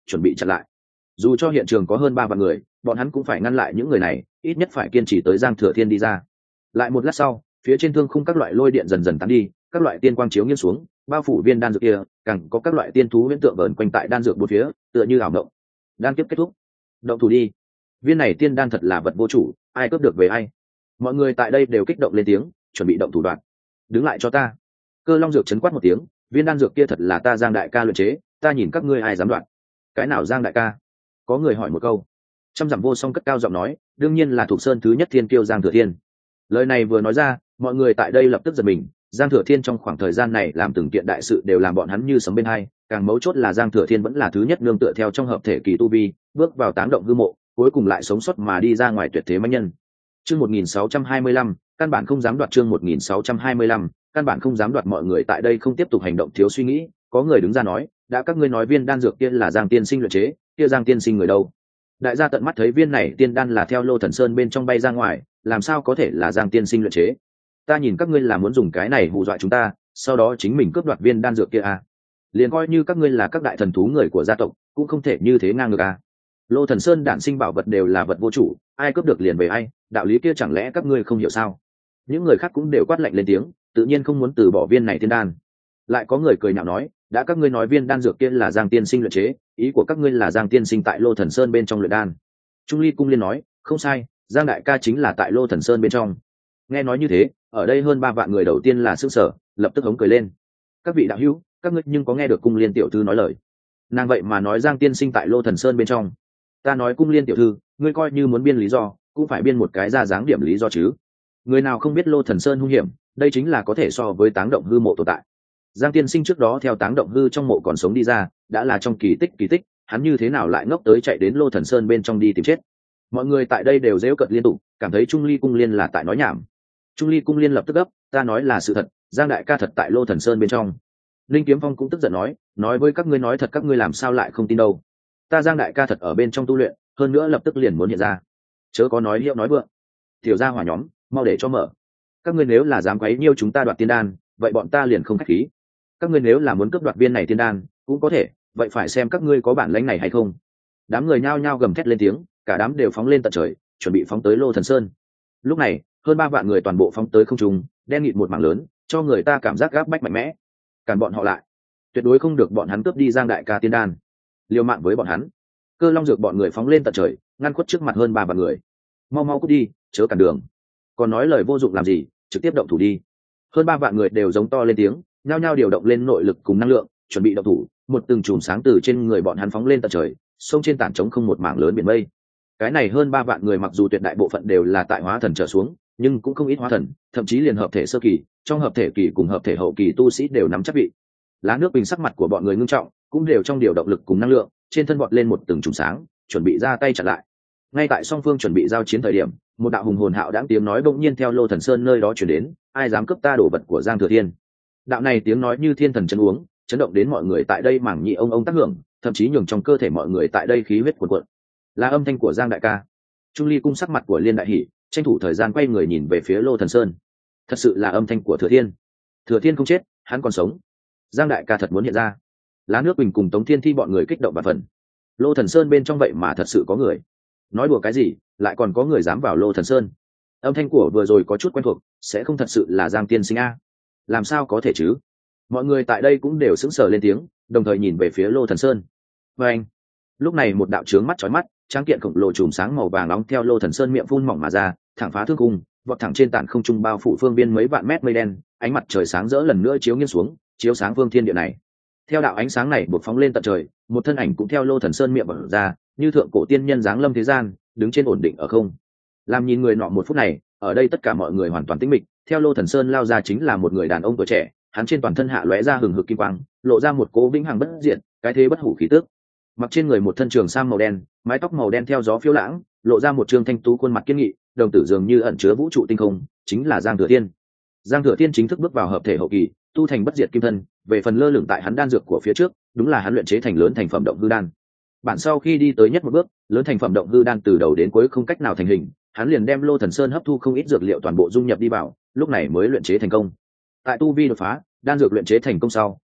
chuẩn bị chặn lại. Dù cho hiện trường có hơn ba vạn người, bọn hắn cũng phải ngăn lại những người này, ít nhất phải kiên trì tới Giang Thừa Thiên đi ra. Lại một lát sau, phía trên thương khung các loại lôi điện dần dần tán đi, các loại tiên quang chiếu nghiêng xuống, bao phủ viên đan dược kia, càng có các loại tiên thú huyễn tượng vờn quanh tại đan dược bốn phía, tựa như ảo mộng. Đan kiếp kết thúc, động thủ đi. Viên này tiên đan thật là vật vô chủ, ai cướp được về ai. Mọi người tại đây đều kích động lên tiếng, chuẩn bị động thủ đoạn. Đứng lại cho ta. Cơ Long Dược chấn quát một tiếng, viên đan dược kia thật là ta Giang đại ca luyện chế, ta nhìn các ngươi ai dám đoạn. Cái nào Giang đại ca? Có người hỏi một câu. Trăm dặm vô song cất cao giọng nói, đương nhiên là thuộc sơn thứ nhất thiên kiêu Giang Thừa Thiên. Lời này vừa nói ra, mọi người tại đây lập tức giật mình. Giang Thừa Thiên trong khoảng thời gian này làm từng kiện đại sự đều làm bọn hắn như sấm bên hai, càng mấu chốt là Giang Thừa Thiên vẫn là thứ nhất nương tựa theo trong hợp thể kỳ tu vi, bước vào táng động hư mộ, cuối cùng lại sống sót mà đi ra ngoài tuyệt thế mãnh nhân. Chương một nghìn sáu trăm hai mươi lăm, căn bản không dám đoạt. Chương một nghìn sáu trăm hai mươi lăm, căn bản không dám đoạt. Mọi người tại đây không tiếp tục hành động thiếu suy nghĩ, có người đứng ra nói, đã các ngươi nói viên đan dược kia là Giang tiên sinh luyện chế, kia Giang tiên sinh người đâu? Đại gia tận mắt thấy viên này tiên đan là theo Lô Thần Sơn bên trong bay ra ngoài, làm sao có thể là Giang tiên sinh luyện chế? Ta nhìn các ngươi là muốn dùng cái này hù dọa chúng ta, sau đó chính mình cướp đoạt viên đan dược kia à? Liền coi như các ngươi là các đại thần thú người của gia tộc, cũng không thể như thế ngang ngược à? Lô Thần Sơn đản sinh bảo vật đều là vật vô chủ, ai cướp được liền về ai, đạo lý kia chẳng lẽ các ngươi không hiểu sao? Những người khác cũng đều quát lạnh lên tiếng, tự nhiên không muốn từ bỏ viên này tiên đan. Lại có người cười nhạo nói, đã các ngươi nói viên đan dược kia là Giang tiên sinh luyện chế, ý của các ngươi là Giang tiên sinh tại Lô Thần Sơn bên trong luyện đan. Trung Ly Cung Liên nói, không sai, Giang đại ca chính là tại Lô Thần Sơn bên trong. Nghe nói như thế, ở đây hơn ba vạn người đầu tiên là sững sờ, lập tức hống cười lên. Các vị đạo hữu, các ngươi nhưng có nghe được Cung Liên tiểu thư nói lời? Nàng vậy mà nói Giang tiên sinh tại Lô Thần Sơn bên trong. Ta nói Cung Liên tiểu thư, ngươi coi như muốn biên lý do, cũng phải biên một cái ra dáng điểm lý do chứ. Người nào không biết Lô Thần Sơn hung hiểm, đây chính là có thể so với táng động hư mộ tồn tại. Giang tiên sinh trước đó theo táng động hư trong mộ còn sống đi ra, đã là trong kỳ tích kỳ tích, hắn như thế nào lại ngốc tới chạy đến Lô Thần Sơn bên trong đi tìm chết? Mọi người tại đây đều giễu cợt liên tục, cảm thấy Trung Ly Cung Liên là tại nói nhảm. Trung Ly Cung Liên lập tức gấp, ta nói là sự thật, Giang đại ca thật tại Lô Thần Sơn bên trong. Linh Kiếm Phong cũng tức giận nói, nói với các ngươi nói thật các ngươi làm sao lại không tin đâu? Ta Giang đại ca thật ở bên trong tu luyện, hơn nữa lập tức liền muốn hiện ra. Chớ có nói hiệu nói vượng. Tiểu gia hỏa nhóm, mau để cho mở. Các ngươi nếu là dám quấy nhiêu chúng ta đoạt tiên đan, vậy bọn ta liền không khách khí. Các ngươi nếu là muốn cướp đoạt viên này tiên đan, cũng có thể, vậy phải xem các ngươi có bản lĩnh này hay không. Đám người nhao nhao gầm thét lên tiếng, cả đám đều phóng lên tận trời, chuẩn bị phóng tới Lô Thần Sơn. Lúc này, hơn ba vạn người toàn bộ phóng tới không trung, đen nghịt một mảng lớn, cho người ta cảm giác gáp bách mạnh mẽ. Cản bọn họ lại, tuyệt đối không được bọn hắn cướp đi Giang đại ca tiên đan. Liều mạng với bọn hắn. Cơ Long Dược bọn người phóng lên tận trời, ngăn khuất trước mặt hơn ba vạn người. Mau mau cút đi, chớ cản đường. Còn nói lời vô dụng làm gì, trực tiếp động thủ đi. Hơn ba vạn người đều giống to lên tiếng, nhao nhao điều động lên nội lực cùng năng lượng, chuẩn bị động thủ. Một từng chùm sáng từ trên người bọn hắn phóng lên tận trời, sông trên tảng trống không một mảng lớn biển mây. Cái này hơn ba vạn người mặc dù tuyệt đại bộ phận đều là tại hóa thần trở xuống, nhưng cũng không ít hóa thần, thậm chí liền hợp thể sơ kỳ, trong hợp thể kỳ cùng hợp thể hậu kỳ tu sĩ đều nắm chắc vị. Lá nước bình sắc mặt của bọn người ngưng trọng, cũng đều trong điều động lực cùng năng lượng, trên thân bọn lên một từng chùm sáng, chuẩn bị ra tay chặn lại. Ngay tại song phương chuẩn bị giao chiến thời điểm, một đạo hùng hồn hạo đãng tiếng nói bỗng nhiên theo Lô Thần Sơn nơi đó truyền đến, ai dám cướp ta đồ vật của Giang Thừa Thiên? Đạo này tiếng nói như thiên thần chấn uống, chấn động đến mọi người tại đây mảng nhị ông ông tác hưởng, thậm chí nhường trong cơ thể mọi người tại đây khí huyết cuồn cuộn. Là âm thanh của Giang đại ca. Trung Ly Cung sắc mặt của Liên đại hỉ, tranh thủ thời gian quay người nhìn về phía Lô Thần Sơn. Thật sự là âm thanh của Thừa Thiên. Thừa Thiên không chết, hắn còn sống. Giang đại ca thật muốn hiện ra. Lá nước bình cùng Tống Thiên Thi bọn người kích động và phần. Lô Thần Sơn bên trong vậy mà thật sự có người. Nói đùa cái gì, lại còn có người dám vào Lô Thần Sơn. Âm thanh của vừa rồi có chút quen thuộc, sẽ không thật sự là Giang tiên sinh a? Làm sao có thể chứ? Mọi người tại đây cũng đều sững sờ lên tiếng, đồng thời nhìn về phía Lô Thần Sơn. Và anh, lúc này một đạo trướng mắt chói mắt, tráng kiện khổng lồ chùm sáng màu vàng nóng theo Lô Thần Sơn miệng phun mỏng mà ra, thẳng phá thương cung, vọt thẳng trên tản không trung bao phủ phương biên mấy vạn mét mây đen, ánh mặt trời sáng rỡ lần nữa chiếu nghiêng xuống, chiếu sáng phương thiên địa này. Theo đạo ánh sáng này buộc phóng lên tận trời, một thân ảnh cũng theo Lô Thần Sơn miệng bật ra, như thượng cổ tiên nhân giáng lâm thế gian, đứng trên ổn định ở không. Làm nhìn người nọ một phút này, ở đây tất cả mọi người hoàn toàn tĩnh mịch, theo Lô Thần Sơn lao ra chính là một người đàn ông tuổi trẻ, hắn trên toàn thân hạ lóe ra hừng hực kim quang, lộ ra một cố vĩnh hằng bất diệt, cái thế bất hủ khí tức. Mặc trên người một thân trường sam màu đen, mái tóc màu đen theo gió phiêu lãng, lộ ra một trương thanh tú khuôn mặt kiên nghị, đồng tử dường như ẩn chứa vũ trụ tinh không, chính là Giang Thừa Thiên. Giang Thừa Thiên chính thức bước vào hợp thể hậu kỳ, tu thành bất diệt kim thân, về phần lơ lửng tại hắn đan dược của phía trước, đúng là hắn luyện chế thành lớn thành phẩm động hư đan. Bản sau khi đi tới nhất một bước, lớn thành phẩm động hư đan từ đầu đến cuối không cách nào thành hình, hắn liền đem Lô Thần Sơn hấp thu không ít dược liệu toàn bộ dung nhập đi vào, lúc này mới luyện chế thành công. Tại tu vi đột phá, đan dược luyện chế thành công sau,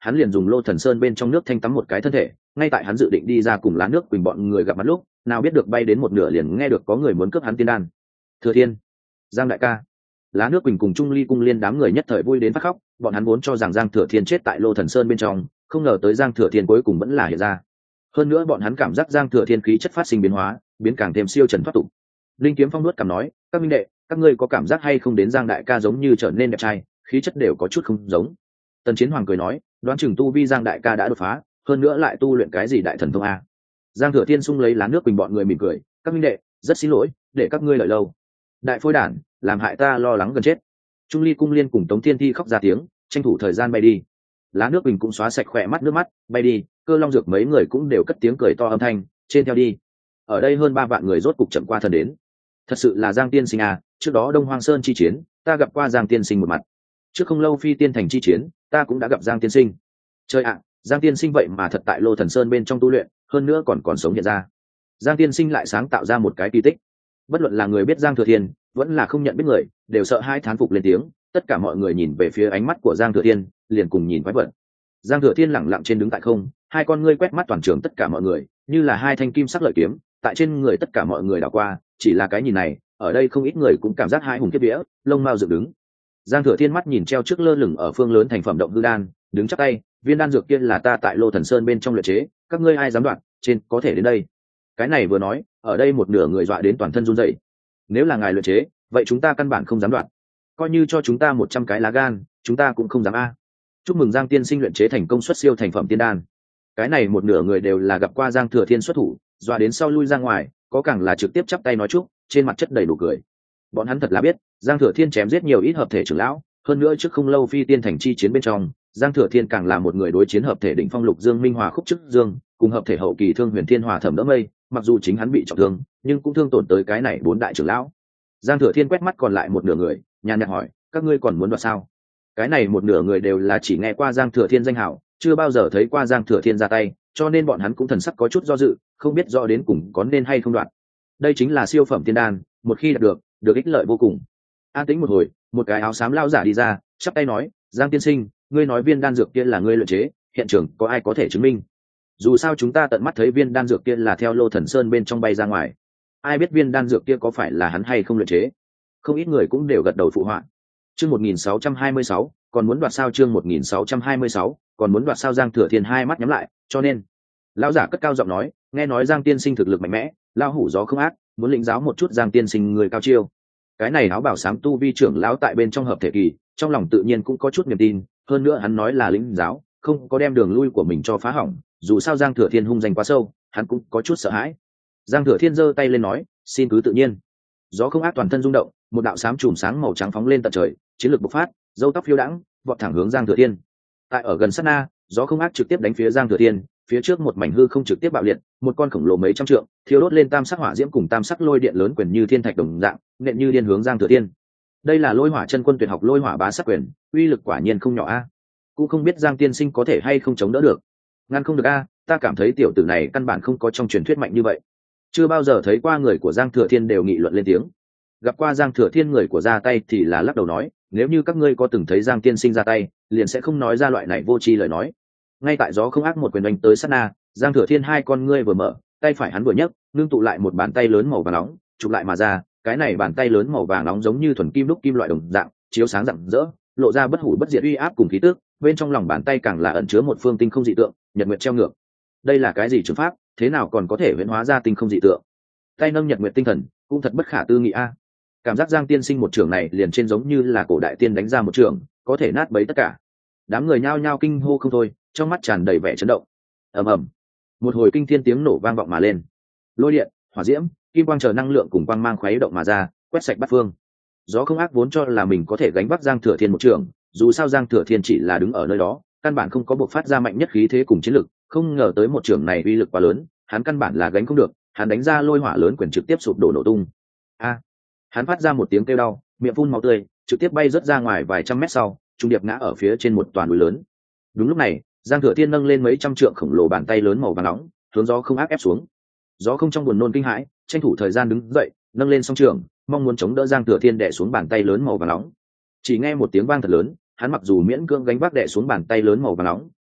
hắn liền dùng Lô Thần Sơn bên trong nước thanh tắm một cái thân thể. Ngay tại hắn dự định đi ra cùng Lá Nước Quỳnh bọn người gặp mặt lúc, nào biết được bay đến một nửa liền nghe được có người muốn cướp hắn tiên đan. Thừa Thiên, Giang đại ca. Lá Nước Quỳnh cùng Trung Ly Cung Liên đám người nhất thời vui đến phát khóc, bọn hắn vốn cho rằng Giang Thừa Thiên chết tại Lô Thần Sơn bên trong, không ngờ tới Giang Thừa Thiên cuối cùng vẫn là hiện ra. Hơn nữa bọn hắn cảm giác Giang Thừa Thiên khí chất phát sinh biến hóa, biến càng thêm siêu trần thoát tục. Linh Kiếm Phong nuốt cằm nói, các minh đệ, các ngươi có cảm giác hay không đến Giang đại ca giống như trở nên đẹp trai, khí chất đều có chút không giống. Tần Chiến Hoàng cười nói, đoán chừng tu vi Giang đại ca đã đột phá, hơn nữa lại tu luyện cái gì đại thần thông a. Giang Thừa Thiên sung lấy Lá Nước Quỳnh bọn người mỉm cười, các minh đệ, rất xin lỗi, để các ngươi đợi lâu. Đại phôi đản, làm hại ta lo lắng gần chết. Trung Ly Cung Liên cùng Tống Thiên Thi khóc ra tiếng, tranh thủ thời gian bay đi. Lá Nước Quỳnh cũng xóa sạch khỏe mắt nước mắt, bay đi. Cơ Long Dược mấy người cũng đều cất tiếng cười to âm thanh, trên theo đi. Ở đây hơn ba vạn người rốt cục chậm qua thân đến. Thật sự là Giang tiên sinh à, trước đó Đông Hoang Sơn chi chiến, ta gặp qua Giang tiên sinh một mặt. Trước không lâu Phi Tiên thành chi chiến, ta cũng đã gặp Giang tiên sinh. Trời ạ, Giang tiên sinh vậy mà thật tại Lô Thần Sơn bên trong tu luyện, hơn nữa còn còn sống hiện ra. Giang tiên sinh lại sáng tạo ra một cái kỳ tích. Bất luận là người biết Giang Thừa Thiên, vẫn là không nhận biết người, đều sợ hai thán phục lên tiếng. Tất cả mọi người nhìn về phía ánh mắt của Giang Thừa Thiên, liền cùng nhìn quái vật. Giang Thừa Thiên lẳng lặng trên đứng tại không, hai con ngươi quét mắt toàn trường tất cả mọi người, như là hai thanh kim sắc lợi kiếm, tại trên người tất cả mọi người đảo qua. Chỉ là cái nhìn này, ở đây không ít người cũng cảm giác hai hùng kiếp vía, lông mao dựng đứng. Giang Thừa Thiên mắt nhìn treo trước lơ lửng ở phương lớn thành phẩm động hư đan, đứng chắp tay, viên đan dược kia là ta tại Lô Thần Sơn bên trong luyện chế, các ngươi ai dám đoạt, trên có thể đến đây. Cái này vừa nói, ở đây một nửa người dọa đến toàn thân run rẩy. Nếu là ngài luyện chế, vậy chúng ta căn bản không dám đoạt. Coi như cho chúng ta một trăm cái lá gan, chúng ta cũng không dám a. Chúc mừng Giang tiên sinh luyện chế thành công xuất siêu thành phẩm tiên đan. Cái này một nửa người đều là gặp qua Giang Thừa Thiên xuất thủ, dọa đến sau lui ra ngoài, có càng là trực tiếp chắp tay nói chúc, trên mặt chất đầy đủ cười. Bọn hắn thật là biết, Giang Thừa Thiên chém giết nhiều ít hợp thể trưởng lão, hơn nữa trước không lâu Phi Tiên thành chi chiến bên trong, Giang Thừa Thiên càng là một người đối chiến hợp thể đỉnh phong Lục Dương Minh Hòa Khúc Chức Dương, cùng hợp thể hậu kỳ Thương Huyền Thiên Hòa Thẩm Đỡ Mây, mặc dù chính hắn bị trọng thương, nhưng cũng thương tổn tới cái này bốn đại trưởng lão. Giang Thừa Thiên quét mắt còn lại một nửa người, nhàn nhạt hỏi, các ngươi còn muốn đoạt sao? Cái này một nửa người đều là chỉ nghe qua Giang Thừa Thiên danh hảo, chưa bao giờ thấy qua Giang Thừa Thiên ra tay, cho nên bọn hắn cũng thần sắc có chút do dự, không biết rõ đến cùng có nên hay không đoạt. Đây chính là siêu phẩm tiên đan, một khi đạt được, được ích lợi vô cùng. An tĩnh một hồi, một cái áo xám lao giả đi ra, chắp tay nói, Giang tiên sinh, ngươi nói viên đan dược kia là ngươi luyện chế, hiện trường có ai có thể chứng minh? Dù sao chúng ta tận mắt thấy viên đan dược kia là theo Lô Thần Sơn bên trong bay ra ngoài, ai biết viên đan dược kia có phải là hắn hay không luyện chế? Không ít người cũng đều gật đầu phụ họa. Chương một nghìn sáu trăm hai mươi sáu, còn muốn đoạt sao? Chương một nghìn sáu trăm hai mươi sáu, còn muốn đoạt sao? Giang Thừa Thiên hai mắt nhắm lại, cho nên lão giả cất cao giọng nói, nghe nói Giang tiên sinh thực lực mạnh mẽ, lao hủ gió không ác, muốn lĩnh giáo một chút Giang tiên sinh người cao chiêu. Cái này áo bảo xám tu vi trưởng lão tại bên trong hợp thể kỳ, trong lòng tự nhiên cũng có chút niềm tin, hơn nữa hắn nói là lĩnh giáo, không có đem đường lui của mình cho phá hỏng, dù sao Giang Thừa Thiên hung danh quá sâu, hắn cũng có chút sợ hãi. Giang Thừa Thiên giơ tay lên nói, xin cứ tự nhiên. Gió không ác toàn thân rung động, một đạo xám chùm sáng màu trắng phóng lên tận trời, chiến lược bộc phát, râu tóc phiêu đãng, vọt thẳng hướng Giang Thừa Thiên. Tại ở gần sát na, gió không ác trực tiếp đánh phía Giang Thừa Thiên, phía trước một mảnh hư không trực tiếp bạo liệt, một con khổng lồ mấy trăm trượng, thiêu đốt lên tam sắc hỏa diễm cùng tam sắc lôi điện lớn quyền như thiên thạch đồng dạng, nện như điên hướng Giang Thừa Thiên. Đây là Lôi Hỏa chân quân tuyệt học Lôi Hỏa bá sắc quyền, uy lực quả nhiên không nhỏ a. Cũng không biết Giang tiên sinh có thể hay không chống đỡ được. Ngăn không được a, ta cảm thấy tiểu tử này căn bản không có trong truyền thuyết mạnh như vậy. Chưa bao giờ thấy qua người của Giang Thừa Thiên đều nghị luận lên tiếng. Gặp qua Giang Thừa Thiên người của ra tay thì là lắc đầu nói, nếu như các ngươi có từng thấy Giang tiên sinh ra tay, liền sẽ không nói ra loại này vô tri lời nói. Ngay tại gió không ác một quyền đánh tới sát na, Giang Thừa Thiên hai con ngươi vừa mở, tay phải hắn vừa nhấc, nương tụ lại một bàn tay lớn màu vàng nóng, chụp lại mà ra, cái này bàn tay lớn màu vàng nóng giống như thuần kim đúc kim loại đồng dạng, chiếu sáng rạng rỡ, lộ ra bất hủ bất diệt uy áp cùng khí tức, bên trong lòng bàn tay càng là ẩn chứa một phương tinh không dị tượng, nhật nguyệt treo ngược. Đây là cái gì trường pháp, thế nào còn có thể huyễn hóa ra tinh không dị tượng? Tay nâng nhật nguyệt tinh thần, cũng thật bất khả tư nghị a. Cảm giác Giang tiên sinh một trường này liền trên giống như là cổ đại tiên đánh ra một trường, có thể nát bấy tất cả. Đám người nhao nhao kinh hô không thôi, trong mắt tràn đầy vẻ chấn động. Ầm ầm, một hồi kinh thiên tiếng nổ vang vọng mà lên, lôi điện, hỏa diễm, kim quang chờ năng lượng cùng quang mang khuấy động mà ra, quét sạch bát phương. Gió không ác vốn cho là mình có thể gánh vác Giang Thừa Thiên một trường, dù sao Giang Thừa Thiên chỉ là đứng ở nơi đó, căn bản không có bộc phát ra mạnh nhất khí thế cùng chiến lực, không ngờ tới một trường này uy lực quá lớn, hắn căn bản là gánh không được, hắn đánh ra lôi hỏa lớn quyền trực tiếp sụp đổ nổ tung. A! Hắn phát ra một tiếng kêu đau, miệng phun máu tươi, trực tiếp bay rớt ra ngoài vài trăm mét sau, trung điệp ngã ở phía trên một toàn núi lớn. Đúng lúc này, Giang Thừa Thiên nâng lên mấy trăm trượng khổng lồ bàn tay lớn màu vàng nóng, hướng gió không ác ép xuống. Gió không trong buồn nôn kinh hãi, tranh thủ thời gian đứng dậy, nâng lên song trường, mong muốn chống đỡ Giang Thừa Thiên đè xuống bàn tay lớn màu vàng nóng. Chỉ nghe một tiếng vang thật lớn, hắn mặc dù miễn cưỡng gánh vác đè xuống bàn tay lớn màu vàng nóng,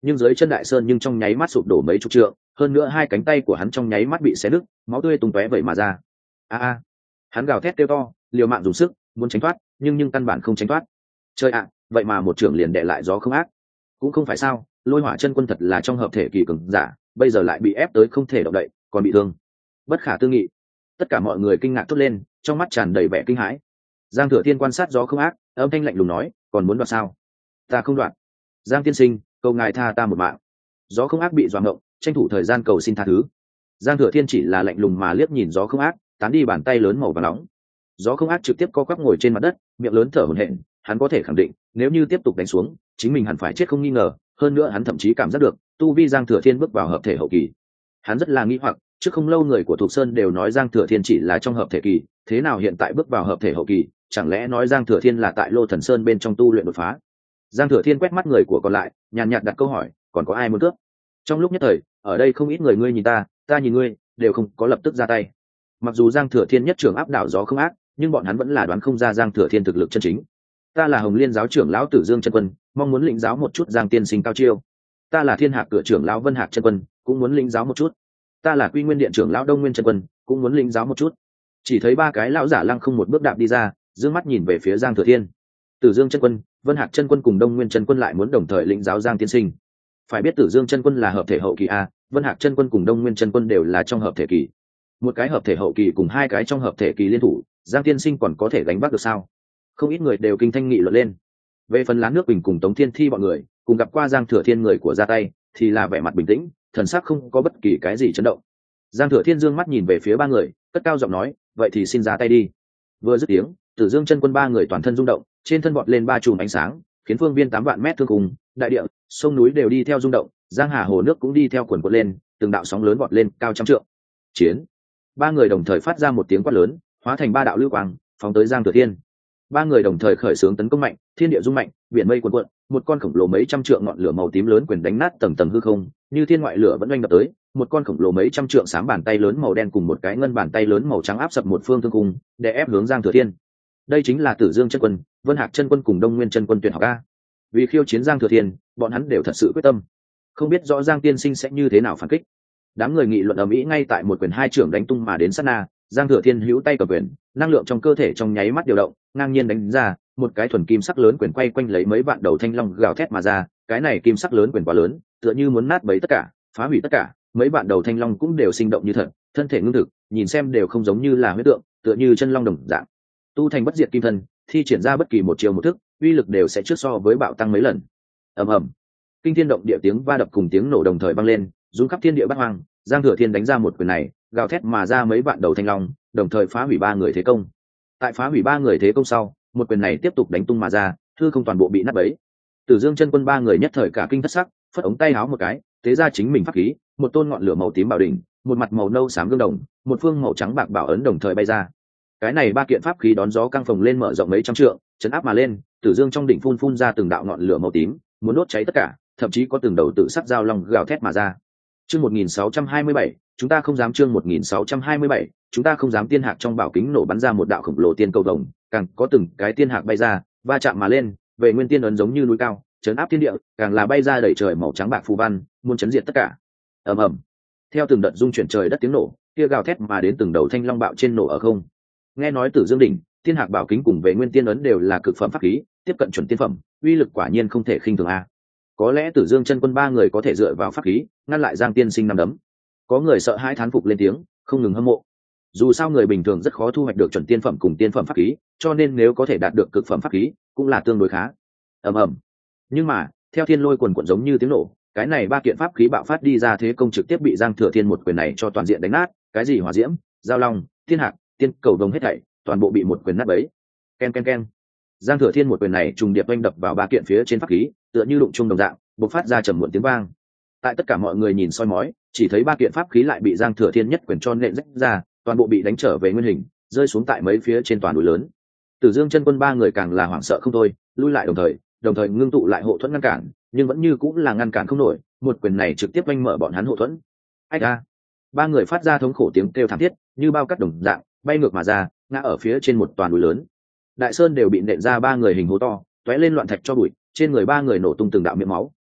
nhưng dưới chân đại sơn nhưng trong nháy mắt sụp đổ mấy chục trượng, hơn nữa hai cánh tay của hắn trong nháy mắt bị xé nứt, máu tươi tung tóe vậy mà ra. A a, hắn gào thét kêu to, liều mạng dùng sức muốn tránh thoát, nhưng nhưng căn bản không tránh thoát. Chơi ạ, vậy mà một trưởng liền đè lại gió không ác. Cũng không phải sao, Lôi Hỏa chân quân thật là trong hợp thể kỳ cường giả, bây giờ lại bị ép tới không thể động đậy, còn bị thương. Bất khả tư nghị. Tất cả mọi người kinh ngạc thốt lên, trong mắt tràn đầy vẻ kinh hãi. Giang Thừa Thiên quan sát gió không ác, âm thanh lạnh lùng nói, còn muốn đoạt sao? Ta không đoạt. Giang tiên sinh, cầu ngài tha ta một mạng. Gió không ác bị dọa ngộng, tranh thủ thời gian cầu xin tha thứ. Giang Thừa Thiên chỉ là lạnh lùng mà liếc nhìn gió không ác, tán đi bàn tay lớn màu vàng nóng. Gió không ác trực tiếp co quắp ngồi trên mặt đất, miệng lớn thở hổn hển, hắn có thể khẳng định, nếu như tiếp tục đánh xuống, chính mình hẳn phải chết không nghi ngờ, hơn nữa hắn thậm chí cảm giác được, tu vi Giang Thừa Thiên bước vào hợp thể hậu kỳ. Hắn rất là nghi hoặc, trước không lâu người của Thục Sơn đều nói Giang Thừa Thiên chỉ là trong hợp thể kỳ, thế nào hiện tại bước vào hợp thể hậu kỳ, chẳng lẽ nói Giang Thừa Thiên là tại Lô Thần Sơn bên trong tu luyện đột phá? Giang Thừa Thiên quét mắt người của còn lại, nhàn nhạt đặt câu hỏi, còn có ai muốn cướp? Trong lúc nhất thời, ở đây không ít người ngươi nhìn ta, ta nhìn ngươi, đều không có lập tức ra tay. Mặc dù Giang Thừa Thiên nhất trưởng áp đảo gió không ác, nhưng bọn hắn vẫn là đoán không ra Giang Thừa Thiên thực lực chân chính. Ta là Hồng Liên giáo trưởng lão Tử Dương chân quân, mong muốn lĩnh giáo một chút Giang tiên sinh cao chiêu. Ta là Thiên Hạc cửa trưởng lão Vân Hạc chân quân, cũng muốn lĩnh giáo một chút. Ta là Quy Nguyên điện trưởng lão Đông Nguyên chân quân, cũng muốn lĩnh giáo một chút. Chỉ thấy ba cái lão giả lăng không một bước đạp đi ra, dương mắt nhìn về phía Giang Thừa Thiên. Tử Dương chân quân, Vân Hạc chân quân cùng Đông Nguyên chân quân lại muốn đồng thời lĩnh giáo Giang tiên sinh. Phải biết Tử Dương chân quân là hợp thể hậu kỳ a, Vân Hạc chân quân cùng Đông Nguyên chân quân đều là trong hợp thể kỳ. Một cái hợp thể hậu kỳ cùng hai cái trong hợp thể kỳ liên thủ, Giang tiên sinh còn có thể gánh vác được sao? Không ít người đều kinh thanh nghị luận lên. Về phần Lán Nước Bình cùng Tống Thiên Thi bọn người, cùng gặp qua Giang Thừa Thiên người của ra tay, thì là vẻ mặt bình tĩnh, thần sắc không có bất kỳ cái gì chấn động. Giang Thừa Thiên dương mắt nhìn về phía ba người, cất cao giọng nói, vậy thì xin ra tay đi. Vừa dứt tiếng, Tử Dương chân quân ba người toàn thân rung động, trên thân vọt lên ba chùm ánh sáng, khiến phương viên tám vạn mét thương cùng, đại địa, sông núi đều đi theo rung động, giang hà hồ nước cũng đi theo cuộn cuộn lên, từng đạo sóng lớn vọt lên cao trăm trượng. Chiến! Ba người đồng thời phát ra một tiếng quát lớn, hóa thành ba đạo lưu quang, phóng tới Giang Thừa Thiên. Ba người đồng thời khởi xướng tấn công mạnh, thiên địa rung mạnh, biển mây cuộn cuộn, một con khổng lồ mấy trăm trượng ngọn lửa màu tím lớn quyền đánh nát tầng tầng hư không, như thiên ngoại lửa vẫn oanh đập tới, một con khổng lồ mấy trăm trượng sáng bàn tay lớn màu đen cùng một cái ngân bàn tay lớn màu trắng áp sập một phương thương cung, để ép hướng Giang Thừa Thiên. Đây chính là Tử Dương chân quân, Vân Hạc chân quân cùng Đông Nguyên chân quân tuyệt học a. Vì khiêu chiến Giang Thừa Thiên, bọn hắn đều thật sự quyết tâm. Không biết rõ Giang tiên sinh sẽ như thế nào phản kích. Đám người nghị luận ầm ĩ ngay tại một quyền hai trưởng đánh tung mà đến sát na, Giang Thừa Thiên hữu tay cầm quyền, năng lượng trong cơ thể trong nháy mắt điều động, ngang nhiên đánh ra, một cái thuần kim sắc lớn quyền quay quanh lấy mấy vạn đầu thanh long gào thét mà ra, cái này kim sắc lớn quyền quá lớn, tựa như muốn nát bấy tất cả, phá hủy tất cả, mấy vạn đầu thanh long cũng đều sinh động như thật, thân thể ngưng thực, nhìn xem đều không giống như là huyết tượng, tựa như chân long đồng dạng. Tu thành bất diệt kim thân, thi triển ra bất kỳ một chiều một thức, uy lực đều sẽ trước so với bạo tăng mấy lần. Ầm ầm, kinh thiên động địa tiếng va đập cùng tiếng nổ đồng thời vang lên, rung khắp thiên địa bát hoang. Giang Thừa Thiên đánh ra một quyền này, gào thét mà ra mấy vạn đầu thanh long, đồng thời phá hủy ba người thế công. Tại phá hủy ba người thế công sau, một quyền này tiếp tục đánh tung mà ra, hư không toàn bộ bị nát bấy. Tử Dương chân quân ba người nhất thời cả kinh thất sắc, phất ống tay áo một cái, tế ra chính mình pháp khí, một tôn ngọn lửa màu tím bảo đỉnh, một mặt màu nâu xám gương đồng, một phương màu trắng bạc bảo ấn đồng thời bay ra. Cái này ba kiện pháp khí đón gió căng phồng lên mở rộng mấy trăm trượng, chấn áp mà lên, Tử Dương trong đỉnh phun phun ra từng đạo ngọn lửa màu tím, muốn đốt cháy tất cả, thậm chí có từng đầu tự sắc dao long gào thét mà ra. Chương một nghìn sáu trăm hai mươi bảy, chúng ta không dám chương một nghìn sáu trăm hai mươi bảy, chúng ta không dám tiên hạc trong bảo kính nổ bắn ra một đạo khổng lồ tiên cầu vồng, càng có từng cái tiên hạc bay ra, va chạm mà lên, về nguyên tiên ấn giống như núi cao, chấn áp thiên địa, càng là bay ra đầy trời màu trắng bạc phù văn, muốn chấn diệt tất cả. Ầm ầm. Theo từng đợt rung chuyển trời đất tiếng nổ, kia gào thét mà đến từng đầu thanh long bạo trên nổ ở không. Nghe nói Tử Dương đỉnh, tiên hạc bảo kính cùng về nguyên tiên ấn đều là cực phẩm pháp khí, tiếp cận chuẩn tiên phẩm, uy lực quả nhiên không thể khinh thường a. Có lẽ Tử Dương chân quân ba người có thể dựa vào pháp khí ngăn lại Giang tiên sinh năm đấm. Có người sợ hãi thán phục lên tiếng, không ngừng hâm mộ. Dù sao người bình thường rất khó thu hoạch được chuẩn tiên phẩm cùng tiên phẩm pháp khí, cho nên nếu có thể đạt được cực phẩm pháp khí, cũng là tương đối khá. Ầm ầm. Nhưng mà, theo thiên lôi quần quần giống như tiếng nổ, cái này ba kiện pháp khí bạo phát đi ra thế công trực tiếp bị Giang Thừa Thiên một quyền này cho toàn diện đánh nát, cái gì hỏa diễm, giao long, thiên hạc, tiên cầu vồng hết thảy, toàn bộ bị một quyền nát bấy. Ken ken ken. Giang Thừa Thiên một quyền này trùng điệp oanh đập vào ba kiện phía trên pháp khí, tựa như đụng chung đồng dạng, bộc phát ra trầm muộn tiếng vang. Tại tất cả mọi người nhìn soi mói, chỉ thấy ba kiện pháp khí lại bị Giang Thừa Thiên nhất quyền cho nện rách ra, toàn bộ bị đánh trở về nguyên hình, rơi xuống tại mấy phía trên toàn núi lớn. Tử Dương chân quân ba người càng là hoảng sợ không thôi, lui lại đồng thời, đồng thời ngưng tụ lại hộ thuẫn ngăn cản, nhưng vẫn như cũng là ngăn cản không nổi, một quyền này trực tiếp oanh mở bọn hắn hộ thuẫn. Ách a! Ba người phát ra thống khổ tiếng kêu thảm thiết, như bao cát đồng dạng, bay ngược mà ra, ngã ở phía trên một toàn núi lớn. Đại sơn đều bị nện ra ba người hình hố to, tóe lên loạn thạch cho bụi, trên người ba người nổ tung từng đạo miệng máu,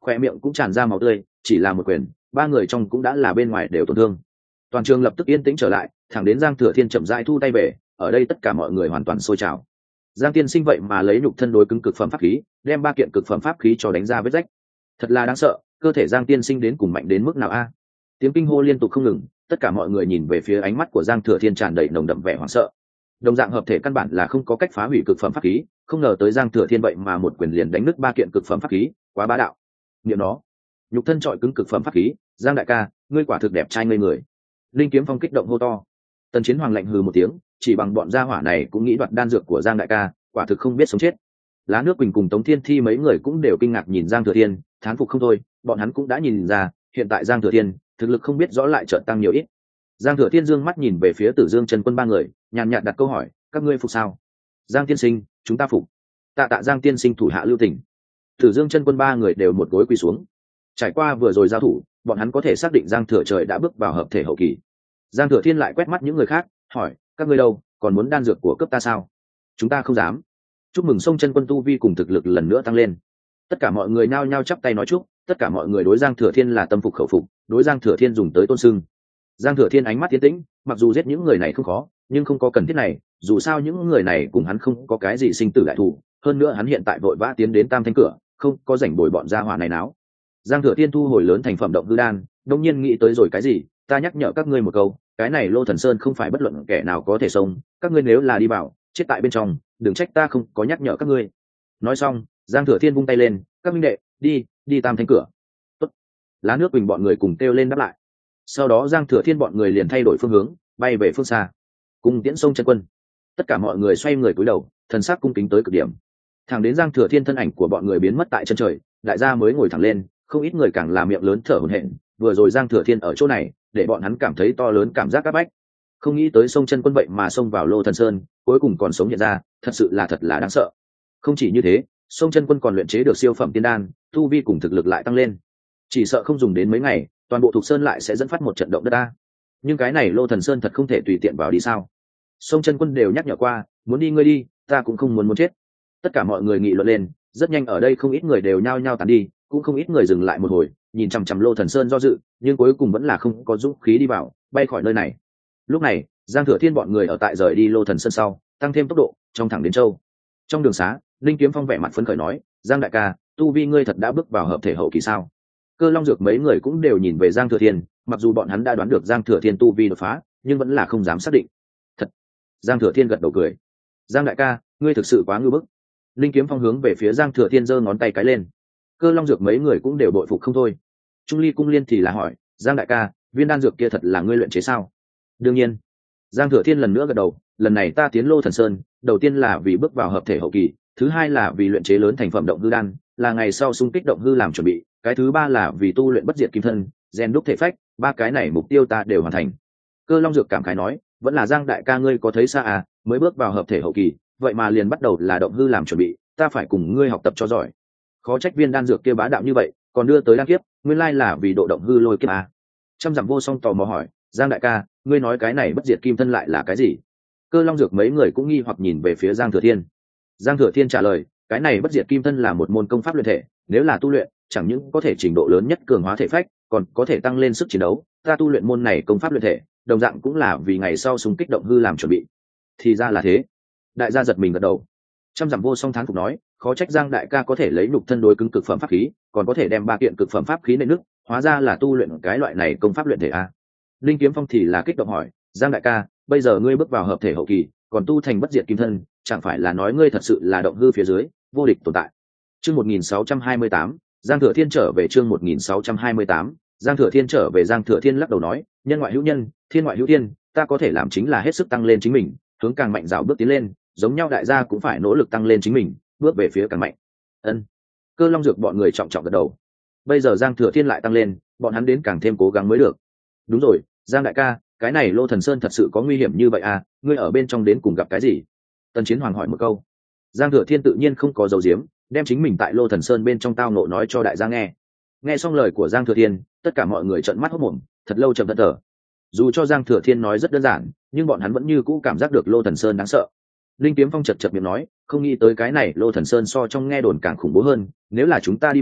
khoe miệng cũng tràn ra máu tươi, chỉ là một quyền, ba người trong cũng đã là bên ngoài đều tổn thương. Toàn trường lập tức yên tĩnh trở lại, thẳng đến Giang Thừa Thiên chậm rãi thu tay về, ở đây tất cả mọi người hoàn toàn sôi trào. Giang tiên sinh vậy mà lấy nhục thân đối cứng cực phẩm pháp khí, đem ba kiện cực phẩm pháp khí cho đánh ra vết rách. Thật là đáng sợ, cơ thể Giang tiên sinh đến cùng mạnh đến mức nào a? Tiếng kinh hô liên tục không ngừng, tất cả mọi người nhìn về phía ánh mắt của Giang Thừa Thiên tràn đầy nồng đậm vẻ hoảng sợ. Đồng dạng hợp thể căn bản là không có cách phá hủy cực phẩm pháp khí, không ngờ tới Giang Thừa Thiên vậy mà một quyền liền đánh nứt ba kiện cực phẩm pháp khí, quá bá đạo. Niệm nó, nhục thân trọi cứng cực phẩm pháp khí, Giang đại ca, ngươi quả thực đẹp trai ngây người. Linh Kiếm Phong kích động hô to. Tần Chiến Hoàng lạnh hừ một tiếng, chỉ bằng bọn gia hỏa này cũng nghĩ đoạt đan dược của Giang đại ca, quả thực không biết sống chết. Lá Nước Quỳnh cùng Tống Thiên Thi mấy người cũng đều kinh ngạc nhìn Giang Thừa Thiên, thán phục không thôi, bọn hắn cũng đã nhìn ra, hiện tại Giang Thừa Thiên thực lực không biết rõ lại chợt tăng nhiều ít. Giang Thừa Thiên dương mắt nhìn về phía Tử Dương Chân Quân ba người, nhàn nhạt đặt câu hỏi, các ngươi phục sao? Giang tiên sinh, chúng ta phục. Tạ tạ Giang tiên sinh thủ hạ lưu tình. Tử Dương Chân Quân ba người đều một gối quỳ xuống. Trải qua vừa rồi giao thủ, bọn hắn có thể xác định Giang Thừa Trời đã bước vào hợp thể hậu kỳ. Giang Thừa Thiên lại quét mắt những người khác, hỏi, các ngươi đâu, còn muốn đan dược của cấp ta sao? Chúng ta không dám. Chúc mừng Sông Chân Quân tu vi cùng thực lực lần nữa tăng lên. Tất cả mọi người nhao nhao chắp tay nói chúc, tất cả mọi người đối Giang Thừa Thiên là tâm phục khẩu phục, đối Giang Thừa Thiên dùng tới tôn sưng. Giang Thừa Thiên ánh mắt tiến tĩnh, mặc dù giết những người này không khó, nhưng không có cần thiết này, dù sao những người này cùng hắn không có cái gì sinh tử đại thù, hơn nữa hắn hiện tại vội vã tiến đến Tam Thanh cửa, không có rảnh bồi bọn gia hỏa này náo. Giang Thừa Thiên thu hồi lớn thành phẩm động hư đan, đông nhiên nghĩ tới rồi cái gì, ta nhắc nhở các ngươi một câu, cái này Lô Thần Sơn không phải bất luận kẻ nào có thể sống, các ngươi nếu là đi vào, chết tại bên trong, đừng trách ta không có nhắc nhở các ngươi. Nói xong, Giang Thừa Thiên vung tay lên, các minh đệ, đi, đi Tam Thanh cửa. Tốt. Lá Nước Quỳnh bọn người cùng kêu lên đáp lại. Sau đó Giang Thừa Thiên bọn người liền thay đổi phương hướng, bay về phương xa. Cùng Tiễn Sông Chân Quân. Tất cả mọi người xoay người cúi đầu, thần sắc cung kính tới cực điểm. Thẳng đến Giang Thừa Thiên thân ảnh của bọn người biến mất tại chân trời, đại gia mới ngồi thẳng lên, không ít người càng là miệng lớn thở hổn hển, vừa rồi Giang Thừa Thiên ở chỗ này, để bọn hắn cảm thấy to lớn cảm giác áp bách. Không nghĩ tới Sông Chân Quân vậy mà xông vào Lô Thần Sơn, cuối cùng còn sống hiện ra, thật sự là thật là đáng sợ. Không chỉ như thế, Sông Chân Quân còn luyện chế được siêu phẩm tiên đan, tu vi cùng thực lực lại tăng lên. Chỉ sợ không dùng đến mấy ngày, toàn bộ Thục Sơn lại sẽ dẫn phát một trận động đất ta. Nhưng cái này Lô Thần Sơn thật không thể tùy tiện vào đi sao? Sông Chân Quân đều nhắc nhở qua, muốn đi ngươi đi, ta cũng không muốn muốn chết. Tất cả mọi người nghị luận lên, rất nhanh ở đây không ít người đều nhao nhao tán đi, cũng không ít người dừng lại một hồi, nhìn chằm chằm Lô Thần Sơn do dự, nhưng cuối cùng vẫn là không có dũng khí đi vào, bay khỏi nơi này. Lúc này, Giang Thừa Thiên bọn người ở tại rời đi Lô Thần Sơn sau, tăng thêm tốc độ, trong thẳng đến châu. Trong đường xá, Linh Kiếm Phong vẻ mặt phấn khởi nói, Giang đại ca, tu vi ngươi thật đã bước vào hợp thể hậu kỳ sao? Cơ Long Dược mấy người cũng đều nhìn về Giang Thừa Thiên, mặc dù bọn hắn đã đoán được Giang Thừa Thiên tu vi đột phá, nhưng vẫn là không dám xác định. Thật. Giang Thừa Thiên gật đầu cười. Giang đại ca, ngươi thực sự quá ngưu bức. Linh Kiếm Phong hướng về phía Giang Thừa Thiên giơ ngón tay cái lên. Cơ Long Dược mấy người cũng đều bội phục không thôi. Trung Ly Cung Liên thì là hỏi, Giang đại ca, viên đan dược kia thật là ngươi luyện chế sao? Đương nhiên. Giang Thừa Thiên lần nữa gật đầu, lần này ta tiến Lô Thần Sơn, đầu tiên là vì bước vào hợp thể hậu kỳ, thứ hai là vì luyện chế lớn thành phẩm động hư đan, là ngày sau xung kích động hư làm chuẩn bị, cái thứ ba là vì tu luyện bất diệt kim thân, rèn đúc thể phách, ba cái này mục tiêu ta đều hoàn thành. Cơ Long Dược cảm khái nói, vẫn là Giang đại ca ngươi có thấy xa à, mới bước vào hợp thể hậu kỳ, vậy mà liền bắt đầu là động hư làm chuẩn bị, ta phải cùng ngươi học tập cho giỏi. Khó trách viên đan dược kia bá đạo như vậy, còn đưa tới đan kiếp, nguyên lai là vì độ động hư lôi kiếp à. Trăm dặm vô song tò mò hỏi, Giang đại ca, ngươi nói cái này bất diệt kim thân lại là cái gì? Cơ Long Dược mấy người cũng nghi hoặc nhìn về phía Giang Thừa Thiên. Giang Thừa Thiên trả lời, cái này bất diệt kim thân là một môn công pháp luyện thể, nếu là tu luyện, chẳng những có thể trình độ lớn nhất cường hóa thể phách, còn có thể tăng lên sức chiến đấu. Ta tu luyện môn này công pháp luyện thể, đồng dạng cũng là vì ngày sau xung kích động hư làm chuẩn bị. Thì ra là thế. Đại gia giật mình gật đầu. Trăm dặm vô song thán phục nói, khó trách Giang đại ca có thể lấy nhục thân đối cứng cực phẩm pháp khí, còn có thể đem ba kiện cực phẩm pháp khí nện nước, hóa ra là tu luyện cái loại này công pháp luyện thể a. Linh Kiếm Phong thì là kích động hỏi, Giang đại ca, bây giờ ngươi bước vào hợp thể hậu kỳ, còn tu thành bất diệt kim thân, chẳng phải là nói ngươi thật sự là động hư phía dưới, vô địch tồn tại. Chương một nghìn sáu trăm hai mươi tám, Giang Thừa Thiên trở về chương một nghìn sáu trăm hai mươi tám, Giang Thừa Thiên trở về Giang Thừa Thiên lắc đầu nói, nhân ngoại hữu nhân, thiên ngoại hữu thiên, ta có thể làm chính là hết sức tăng lên chính mình, hướng càng mạnh dạo bước tiến lên, giống nhau đại gia cũng phải nỗ lực tăng lên chính mình, bước về phía càng mạnh. Ân. Cơ Long Dược bọn người trọng trọng gật đầu. Bây giờ Giang Thừa Thiên lại tăng lên, bọn hắn đến càng thêm cố gắng mới được. Đúng rồi, Giang đại ca, cái này Lô Thần Sơn thật sự có nguy hiểm như vậy à, ngươi ở bên trong đến cùng gặp cái gì? Tần Chiến Hoàng hỏi một câu. Giang Thừa Thiên tự nhiên không có dấu diếm, đem chính mình tại Lô Thần Sơn bên trong tao nộ nói cho đại gia nghe. Nghe xong lời của Giang Thừa Thiên, tất cả mọi người trợn mắt hốt mồm, thật lâu chậm thật thở. Dù cho Giang Thừa Thiên nói rất đơn giản, nhưng bọn hắn vẫn như cũ cảm giác được Lô Thần Sơn đáng sợ. Linh Kiếm Phong chật chật miệng nói, không nghĩ tới cái này Lô Thần Sơn so trong nghe đồn càng khủng bố hơn, nếu là chúng ta đi vào,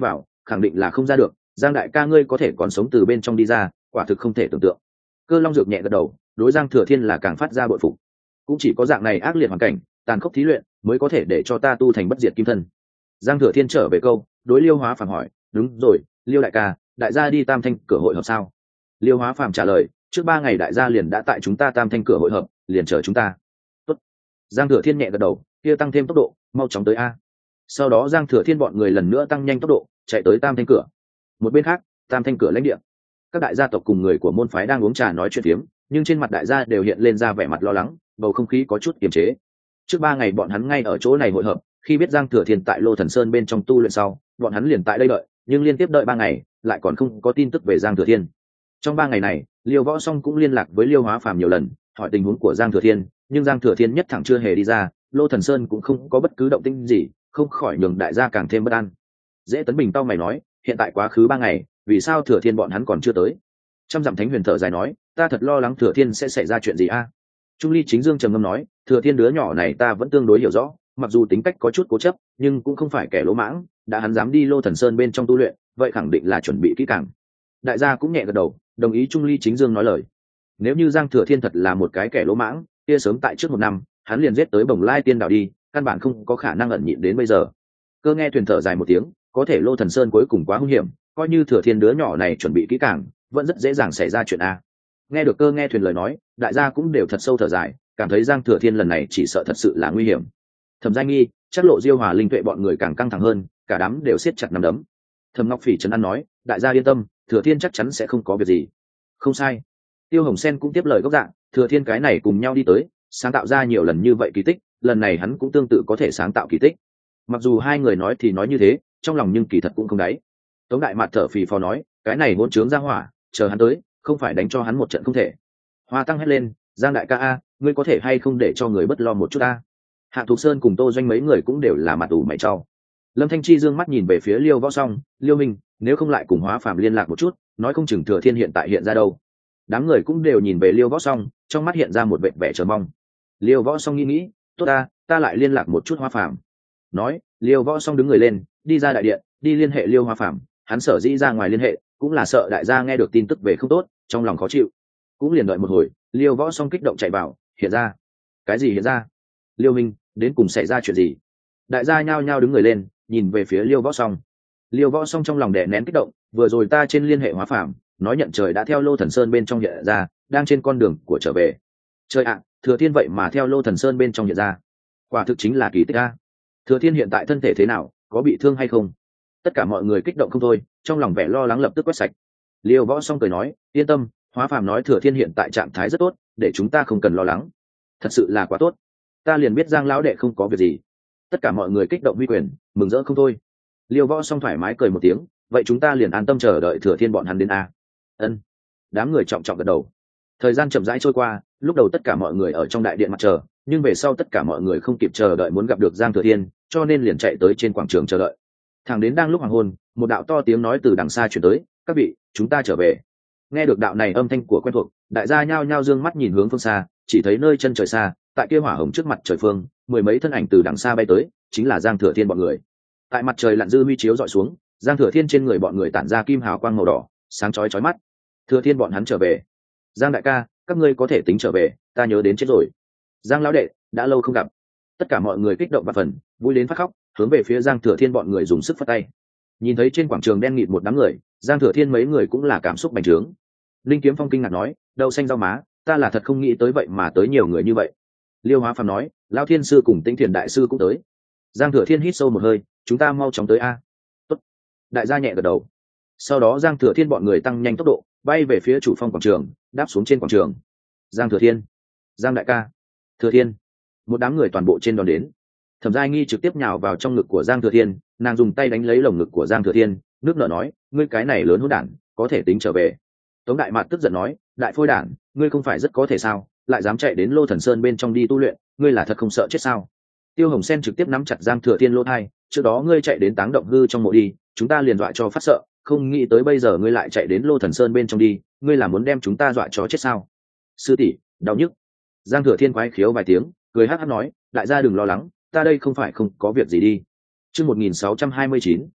khẳng định là không ra được. Giang đại ca ngươi có thể còn sống từ bên trong đi ra, quả thực không thể tưởng tượng. Cơ Long Dược nhẹ gật đầu, đối Giang Thừa Thiên là càng phát ra bội phục. Cũng chỉ có dạng này ác liệt hoàn cảnh, tàn khốc thí luyện mới có thể để cho ta tu thành bất diệt kim thân. Giang Thừa Thiên trở về câu, đối Liêu Hóa Phàm hỏi, đúng rồi, Liêu đại ca, đại gia đi Tam Thanh cửa hội họp sao? Liêu Hóa Phàm trả lời, trước ba ngày đại gia liền đã tại chúng ta Tam Thanh cửa hội họp, liền chờ chúng ta. Tốt. Giang Thừa Thiên nhẹ gật đầu, kia tăng thêm tốc độ, mau chóng tới a. Sau đó Giang Thừa Thiên bọn người lần nữa tăng nhanh tốc độ, chạy tới Tam Thanh cửa. Một bên khác, Tam Thanh cửa lãnh địa, các đại gia tộc cùng người của môn phái đang uống trà nói chuyện phiếm, nhưng trên mặt đại gia đều hiện lên ra vẻ mặt lo lắng, bầu không khí có chút kiềm chế. Trước ba ngày bọn hắn ngay ở chỗ này hội hợp, khi biết Giang Thừa Thiên tại Lô Thần Sơn bên trong tu luyện sau, bọn hắn liền tại đây đợi, nhưng liên tiếp đợi ba ngày, lại còn không có tin tức về Giang Thừa Thiên. Trong ba ngày này, Liêu Võ Song cũng liên lạc với Liêu Hóa Phàm nhiều lần, hỏi tình huống của Giang Thừa Thiên, nhưng Giang Thừa Thiên nhất thẳng chưa hề đi ra, Lô Thần Sơn cũng không có bất cứ động tĩnh gì, không khỏi nhường đại gia càng thêm bất an. Dễ Tấn Bình tao mày nói, hiện tại quá khứ ba ngày, vì sao Thừa Thiên bọn hắn còn chưa tới? Trăm Dặm Thánh Huyền thở dài nói, ta thật lo lắng Thừa Thiên sẽ xảy ra chuyện gì a. Trung Ly Chính Dương trầm ngâm nói, Thừa Thiên đứa nhỏ này ta vẫn tương đối hiểu rõ, mặc dù tính cách có chút cố chấp, nhưng cũng không phải kẻ lỗ mãng, đã hắn dám đi Lô Thần Sơn bên trong tu luyện, vậy khẳng định là chuẩn bị kỹ càng. Đại gia cũng nhẹ gật đầu, đồng ý Trung Ly Chính Dương nói lời. Nếu như Giang Thừa Thiên thật là một cái kẻ lỗ mãng, kia sớm tại trước một năm, hắn liền giết tới Bồng Lai Tiên Đảo đi, căn bản không có khả năng ẩn nhịn đến bây giờ. Cơ Nghe thuyền thở dài một tiếng, có thể Lô Thần Sơn cuối cùng quá hung hiểm, coi như Thừa Thiên đứa nhỏ này chuẩn bị kỹ càng, vẫn rất dễ dàng xảy ra chuyện a. Nghe được Cơ Nghe thuyền lời nói, đại gia cũng đều thật sâu thở dài, cảm thấy Giang Thừa Thiên lần này chỉ sợ thật sự là nguy hiểm. Thẩm Giai Nghi, chắc Lộ Diêu Hòa Linh Tuệ bọn người càng căng thẳng hơn, cả đám đều siết chặt nắm đấm. Thẩm Ngọc Phỉ trấn an nói, đại gia yên tâm, Thừa Thiên chắc chắn sẽ không có việc gì. Không sai. Tiêu Hồng Sen cũng tiếp lời gốc dạng, Thừa Thiên cái này cùng nhau đi tới, sáng tạo ra nhiều lần như vậy kỳ tích, lần này hắn cũng tương tự có thể sáng tạo kỳ tích. Mặc dù hai người nói thì nói như thế, trong lòng nhưng kỳ thật cũng không đáy. Tống Đại Mạt thở phì phò nói, cái này hỗn trướng ra hỏa, chờ hắn tới, không phải đánh cho hắn một trận không thể. Hoa Tăng hét lên, Giang đại ca a, ngươi có thể hay không để cho người bất lo một chút a? Hạ Thục Sơn cùng Tô Doanh mấy người cũng đều là mặt ủ mày trao. Lâm Thanh Chi dương mắt nhìn về phía Liêu Võ Song, Liêu Minh, nếu không lại cùng Hóa Phàm liên lạc một chút, nói không chừng Thừa Thiên hiện tại hiện ra đâu. Đám người cũng đều nhìn về Liêu Võ Song, trong mắt hiện ra một vẻ vẻ chờ mong. Liêu Võ Song nghĩ nghĩ, tốt ta, ta lại liên lạc một chút Hóa Phàm. Nói, Liêu Võ Song đứng người lên, đi ra đại điện, đi liên hệ Liêu Hóa Phàm. Hắn sở dĩ ra ngoài liên hệ, cũng là sợ đại gia nghe được tin tức về không tốt, trong lòng khó chịu. Cũng liền đợi một hồi, Liêu Võ Song kích động chạy vào, hiện ra. Cái gì hiện ra? Liêu Minh, đến cùng xảy ra chuyện gì? Đại gia nhao nhao đứng người lên, nhìn về phía Liêu Võ Song. Liêu Võ Song trong lòng đè nén kích động, vừa rồi ta trên liên hệ Hóa Phàm, nói nhận trời đã theo Lô Thần Sơn bên trong hiện ra, đang trên con đường của trở về. Trời ạ, Thừa Thiên vậy mà theo Lô Thần Sơn bên trong hiện ra, quả thực chính là kỳ tích a. Thừa Thiên hiện tại thân thể thế nào, có bị thương hay không? Tất cả mọi người kích động không thôi, trong lòng vẻ lo lắng lập tức quét sạch. Liêu Võ Song cười nói, yên tâm, Hóa Phàm nói Thừa Thiên hiện tại trạng thái rất tốt, để chúng ta không cần lo lắng. Thật sự là quá tốt, ta liền biết Giang lão đệ không có việc gì. Tất cả mọi người kích động huy quyền, mừng rỡ không thôi. Liêu Võ Song thoải mái cười một tiếng, vậy chúng ta liền an tâm chờ đợi Thừa Thiên bọn hắn đến a. Ân. Đám người trọng trọng gật đầu. Thời gian chậm rãi trôi qua, lúc đầu tất cả mọi người ở trong đại điện mặt chờ, nhưng về sau tất cả mọi người không kịp chờ đợi muốn gặp được Giang Thừa Thiên, cho nên liền chạy tới trên quảng trường chờ đợi. Thẳng đến đang lúc hoàng hôn, một đạo to tiếng nói từ đằng xa truyền tới, các vị, chúng ta trở về. Nghe được đạo này âm thanh của quen thuộc, đại gia nhao nhao dương mắt nhìn hướng phương xa, chỉ thấy nơi chân trời xa, tại kia hỏa hồng trước mặt trời phương, mười mấy thân ảnh từ đằng xa bay tới, chính là Giang Thừa Thiên bọn người. Tại mặt trời lặn dư huy chiếu dọi xuống, Giang Thừa Thiên trên người bọn người tản ra kim hào quang màu đỏ, sáng chói chói mắt. Thừa Thiên bọn hắn trở về. Giang đại ca, các ngươi có thể tính trở về, ta nhớ đến chết rồi. Giang lão đệ, đã lâu không gặp. Tất cả mọi người kích động và phần, vui đến phát khóc, hướng về phía Giang Thừa Thiên bọn người dùng sức phất tay. Nhìn thấy trên quảng trường đen nghịt một đám người, Giang Thừa Thiên mấy người cũng là cảm xúc bành trướng. Linh Kiếm Phong kinh ngạc nói, đậu xanh rau má, ta là thật không nghĩ tới vậy mà tới nhiều người như vậy. Liêu Hóa Phàm nói, Lão Thiên sư cùng Tĩnh Thiền đại sư cũng tới. Giang Thừa Thiên hít sâu một hơi, chúng ta mau chóng tới a. Tốt. Đại gia nhẹ gật đầu. Sau đó Giang Thừa Thiên bọn người tăng nhanh tốc độ, bay về phía chủ phong quảng trường, đáp xuống trên quảng trường. Giang Thừa Thiên, Giang đại ca, Thừa Thiên. Một đám người toàn bộ trên đón đến. Thẩm Giai Nghi trực tiếp nhào vào trong ngực của Giang Thừa Thiên, nàng dùng tay đánh lấy lồng ngực của Giang Thừa Thiên, nước nở nói, ngươi cái này lớn hỗn đản, có thể tính trở về. Tống Đại Mạt tức giận nói, đại phôi đản, ngươi không phải rất có thể sao, lại dám chạy đến Lô Thần Sơn bên trong đi tu luyện, ngươi là thật không sợ chết sao? Tiêu Hồng Sen trực tiếp nắm chặt Giang Thừa Thiên lỗ thai, trước đó ngươi chạy đến Táng Động Hư trong mộ đi, chúng ta liền dọa cho phát sợ, không nghĩ tới bây giờ ngươi lại chạy đến Lô Thần Sơn bên trong đi, ngươi là muốn đem chúng ta dọa cho chết sao? Sư tỷ, đau nhức. Giang Thừa Thiên quái khiếu vài tiếng, cười hắc hắc nói, đại gia đừng lo lắng, ta đây không phải không có việc gì đi. Chương một nghìn sáu trăm hai mươi chín,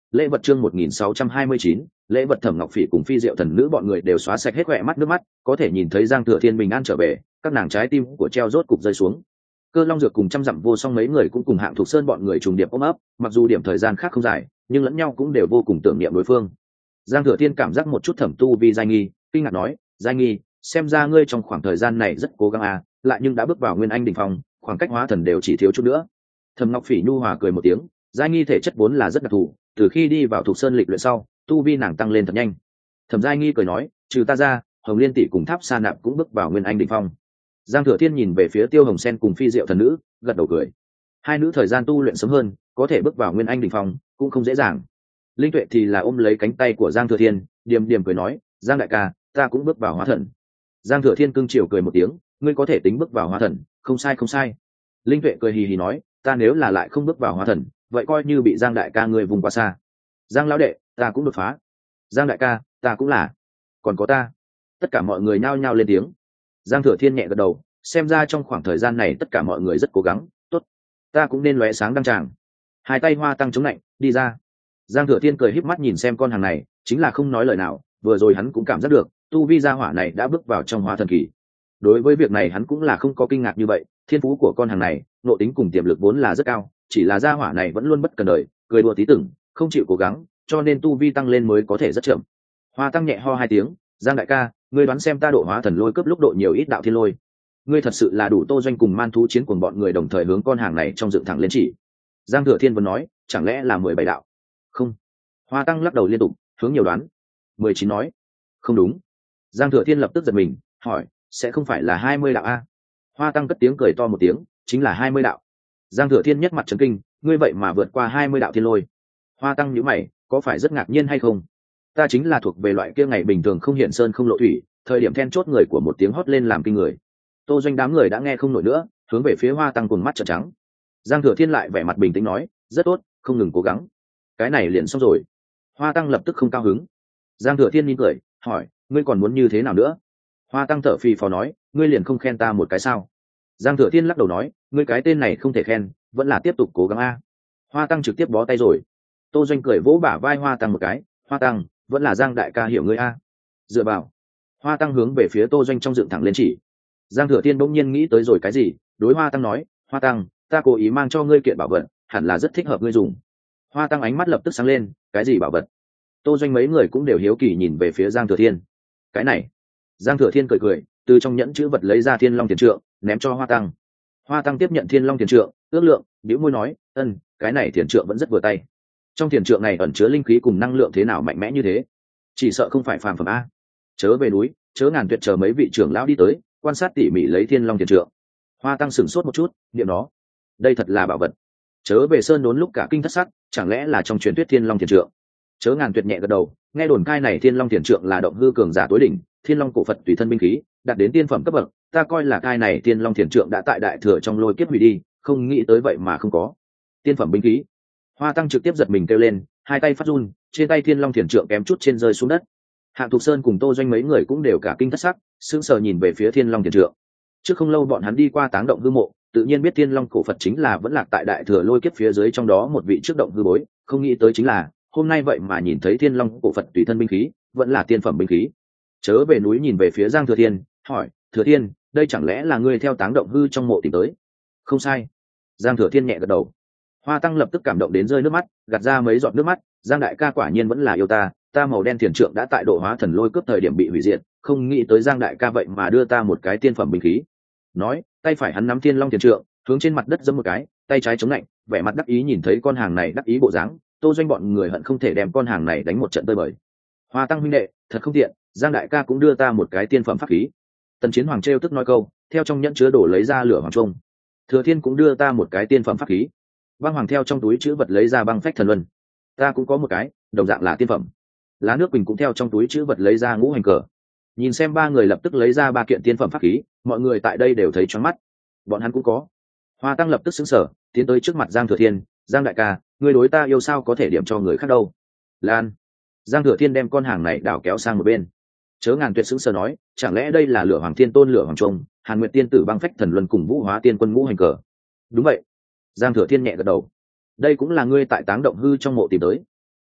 lễ vật chương một nghìn sáu trăm hai mươi chín, lễ vật Thẩm Ngọc Phỉ cùng Phi Diệu thần nữ bọn người đều xóa sạch hết khỏe mắt nước mắt, có thể nhìn thấy Giang Thừa Thiên bình an trở về, các nàng trái tim của treo rốt cục rơi xuống. Cơ Long Dược cùng trăm dặm vô song mấy người cũng cùng Hạng Thục Sơn bọn người trùng điệp ôm ấp, mặc dù điểm thời gian khác không dài, nhưng lẫn nhau cũng đều vô cùng tưởng niệm đối phương. Giang Thừa Thiên cảm giác một chút thẩm tu vi Giai Nghi, kinh ngạc nói, Giai Nghi, xem ra ngươi trong khoảng thời gian này rất cố gắng à, lại nhưng đã bước vào Nguyên Anh đỉnh phong, khoảng cách hóa thần đều chỉ thiếu chút nữa. Thẩm Ngọc Phỉ nhu hòa cười một tiếng, Giai Nghi thể chất vốn là rất đặc thù, từ khi đi vào Thục Sơn lịch luyện sau, tu vi nàng tăng lên thật nhanh. Thẩm Giai Nghi cười nói, trừ ta ra, Hồng Liên tỷ cùng Tháp Sa Nạp cũng bước vào Nguyên Anh đỉnh phong. Giang Thừa Thiên nhìn về phía Tiêu Hồng Sen cùng Phi Diệu thần nữ, gật đầu cười. Hai nữ thời gian tu luyện sớm hơn, có thể bước vào Nguyên Anh đỉnh phong cũng không dễ dàng. Linh Tuệ thì là ôm lấy cánh tay của Giang Thừa Thiên, điềm điềm cười nói, Giang đại ca, ta cũng bước vào hóa thần. Giang Thừa Thiên cưng chiều cười một tiếng, ngươi có thể tính bước vào hóa thần, không sai không sai. Linh Tuệ cười hì hì nói, ta nếu là lại không bước vào hóa thần, vậy coi như bị Giang đại ca ngươi vùng qua xa. Giang lão đệ, ta cũng đột phá. Giang đại ca, ta cũng là. Còn có ta. Tất cả mọi người nhao nhao lên tiếng. Giang Thừa Thiên nhẹ gật đầu, xem ra trong khoảng thời gian này tất cả mọi người rất cố gắng, tốt, ta cũng nên lóe sáng đăng tràng. Hai tay Hoa Tăng chống lạnh, đi ra. Giang Thừa Thiên cười híp mắt nhìn xem con hàng này, chính là không nói lời nào, vừa rồi hắn cũng cảm giác được, tu vi gia hỏa này đã bước vào trong hóa thần kỳ. Đối với việc này hắn cũng là không có kinh ngạc như vậy, thiên phú của con hàng này, nội tính cùng tiềm lực vốn là rất cao, chỉ là gia hỏa này vẫn luôn bất cần đời, cười đùa tí tưởng, không chịu cố gắng, cho nên tu vi tăng lên mới có thể rất chậm. Hoa Tăng nhẹ ho hai tiếng, Giang đại ca, ngươi đoán xem ta độ hóa thần lôi cấp lúc độ nhiều ít đạo thiên lôi. Ngươi thật sự là đủ Tô Doanh cùng Man Thú Chiến cùng bọn người đồng thời hướng con hàng này trong dựng thẳng lên chỉ. Giang Thừa Thiên vẫn nói, chẳng lẽ là mười bảy đạo? Không. Hoa Tăng lắc đầu liên tục, hướng nhiều đoán. Mười chín nói, không đúng. Giang Thừa Thiên lập tức giật mình, hỏi, sẽ không phải là hai mươi đạo a? Hoa Tăng cất tiếng cười to một tiếng, chính là hai mươi đạo. Giang Thừa Thiên nhất mặt chấn kinh, ngươi vậy mà vượt qua hai mươi đạo thiên lôi. Hoa Tăng nhíu mày, có phải rất ngạc nhiên hay không? Ta chính là thuộc về loại kia ngày bình thường không hiện sơn không lộ thủy, thời điểm then chốt người của một tiếng hót lên làm kinh người. Tô Doanh đám người đã nghe không nổi nữa, hướng về phía Hoa Tăng cùng mắt trợn trắng. Giang Thừa Thiên lại vẻ mặt bình tĩnh nói, rất tốt, không ngừng cố gắng. Cái này liền xong rồi. Hoa Tăng lập tức không cao hứng. Giang Thừa Thiên mỉm cười, hỏi, ngươi còn muốn như thế nào nữa? Hoa Tăng thở phì phò nói, ngươi liền không khen ta một cái sao? Giang Thừa Thiên lắc đầu nói, ngươi cái tên này không thể khen, vẫn là tiếp tục cố gắng a. Hoa Tăng trực tiếp bó tay rồi. Tô Doanh cười vỗ bả vai Hoa Tăng một cái, Hoa Tăng, vẫn là Giang đại ca hiểu ngươi a. Dựa vào. Hoa Tăng hướng về phía Tô Doanh trong dựng thẳng lên chỉ. Giang Thừa Thiên bỗng nhiên nghĩ tới rồi cái gì, đối Hoa Tăng nói, Hoa Tăng, ta cố ý mang cho ngươi kiện bảo vật, hẳn là rất thích hợp ngươi dùng. Hoa Tăng ánh mắt lập tức sáng lên, cái gì bảo vật? Tô Doanh mấy người cũng đều hiếu kỳ nhìn về phía Giang Thừa Thiên. Cái này. Giang Thừa Thiên cười cười, từ trong nhẫn chữ vật lấy ra Thiên Long Tiền Trượng, ném cho Hoa Tăng. Hoa Tăng tiếp nhận Thiên Long Tiền Trượng, ước lượng, bĩu môi nói, ân, cái này Tiền Trượng vẫn rất vừa tay. Trong Tiền Trượng này ẩn chứa linh khí cùng năng lượng thế nào mạnh mẽ như thế, chỉ sợ không phải phàm phẩm a. Chớ về núi, chớ Ngàn Tuyệt chờ mấy vị trưởng lão đi tới, quan sát tỉ mỉ lấy Thiên Long Tiền Trượng. Hoa Tăng sửng sốt một chút, niệm nó, đây thật là bảo vật. Chớ về sơn đốn lúc cả kinh thất sắc, chẳng lẽ là trong truyền thuyết Thiên Long Tiền Trượng? Chớ Ngàn Tuyệt nhẹ gật đầu, nghe đồn cai này Thiên Long Tiền Trượng là động hư cường giả tối đỉnh, Thiên Long cổ Phật tùy thân binh khí, đạt đến tiên phẩm cấp bậc, ta coi là cai này Thiên Long Tiền Trượng đã tại đại thừa trong lôi kiếp hủy đi, không nghĩ tới vậy mà không có tiên phẩm binh khí. Hoa Tăng trực tiếp giật mình kêu lên, hai tay phát run, trên tay Thiên Long Tiền Trượng kém chút trên rơi xuống đất. Hạng Thục Sơn cùng Tô Doanh mấy người cũng đều cả kinh thất sắc, sững sờ nhìn về phía Thiên Long Tiền Trượng. Trước không lâu bọn hắn đi qua Táng Động hư mộ, tự nhiên biết Thiên Long cổ Phật chính là vẫn lạc tại đại thừa lôi kiếp phía dưới trong đó một vị trước động hư bối, không nghĩ tới chính là hôm nay vậy mà nhìn thấy Thiên Long cổ Phật tùy thân binh khí, vẫn là tiên phẩm binh khí. Chớ về núi nhìn về phía Giang Thừa Thiên, hỏi, Thừa Thiên, đây chẳng lẽ là ngươi theo Táng Động hư trong mộ tìm tới? Không sai. Giang Thừa Thiên nhẹ gật đầu. Hoa Tăng lập tức cảm động đến rơi nước mắt, gạt ra mấy giọt nước mắt, Giang đại ca quả nhiên vẫn là yêu ta, ta màu đen Tiền Trượng đã tại độ hóa thần lôi cướp thời điểm bị hủy diệt, không nghĩ tới Giang đại ca vậy mà đưa ta một cái tiên phẩm binh khí. Nói, tay phải hắn nắm Thiên Long Tiền Trượng, hướng trên mặt đất giẫm một cái, tay trái chống lạnh, vẻ mặt đắc ý nhìn thấy con hàng này đắc ý bộ dáng, Tô Doanh bọn người hận không thể đem con hàng này đánh một trận tơi bời. Hoa Tăng huynh đệ, thật không tiện, Giang đại ca cũng đưa ta một cái tiên phẩm pháp khí. Tần Chiến Hoàng trêu tức nói câu, theo trong nhẫn chứa đổ lấy ra lửa hoàng trung. Thừa Thiên cũng đưa ta một cái tiên phẩm pháp khí. Băng Hoàng theo trong túi chữ vật lấy ra băng phách thần luân. Ta cũng có một cái, đồng dạng là tiên phẩm. Lá Nước Quỳnh cũng theo trong túi chữ vật lấy ra ngũ hành cờ. Nhìn xem ba người lập tức lấy ra ba kiện tiên phẩm pháp khí, mọi người tại đây đều thấy choáng mắt. Bọn hắn cũng có. Hoa Tăng lập tức sững sờ, tiến tới trước mặt Giang Thừa Thiên, Giang đại ca, ngươi đối ta yêu sao có thể điểm cho người khác đâu? Lan. Giang Thừa Thiên đem con hàng này đảo kéo sang một bên. Chớ Ngàn Tuyệt sững sờ nói, chẳng lẽ đây là Lửa Hoàng Thiên Tôn Lửa Hoàng Trung, Hàn Nguyệt Tiên Tử băng phách thần luân cùng Vũ Hóa Tiên Quân ngũ hành cờ? Đúng vậy. Giang Thừa Thiên nhẹ gật đầu. Đây cũng là ngươi tại Táng Động hư trong mộ tìm tới.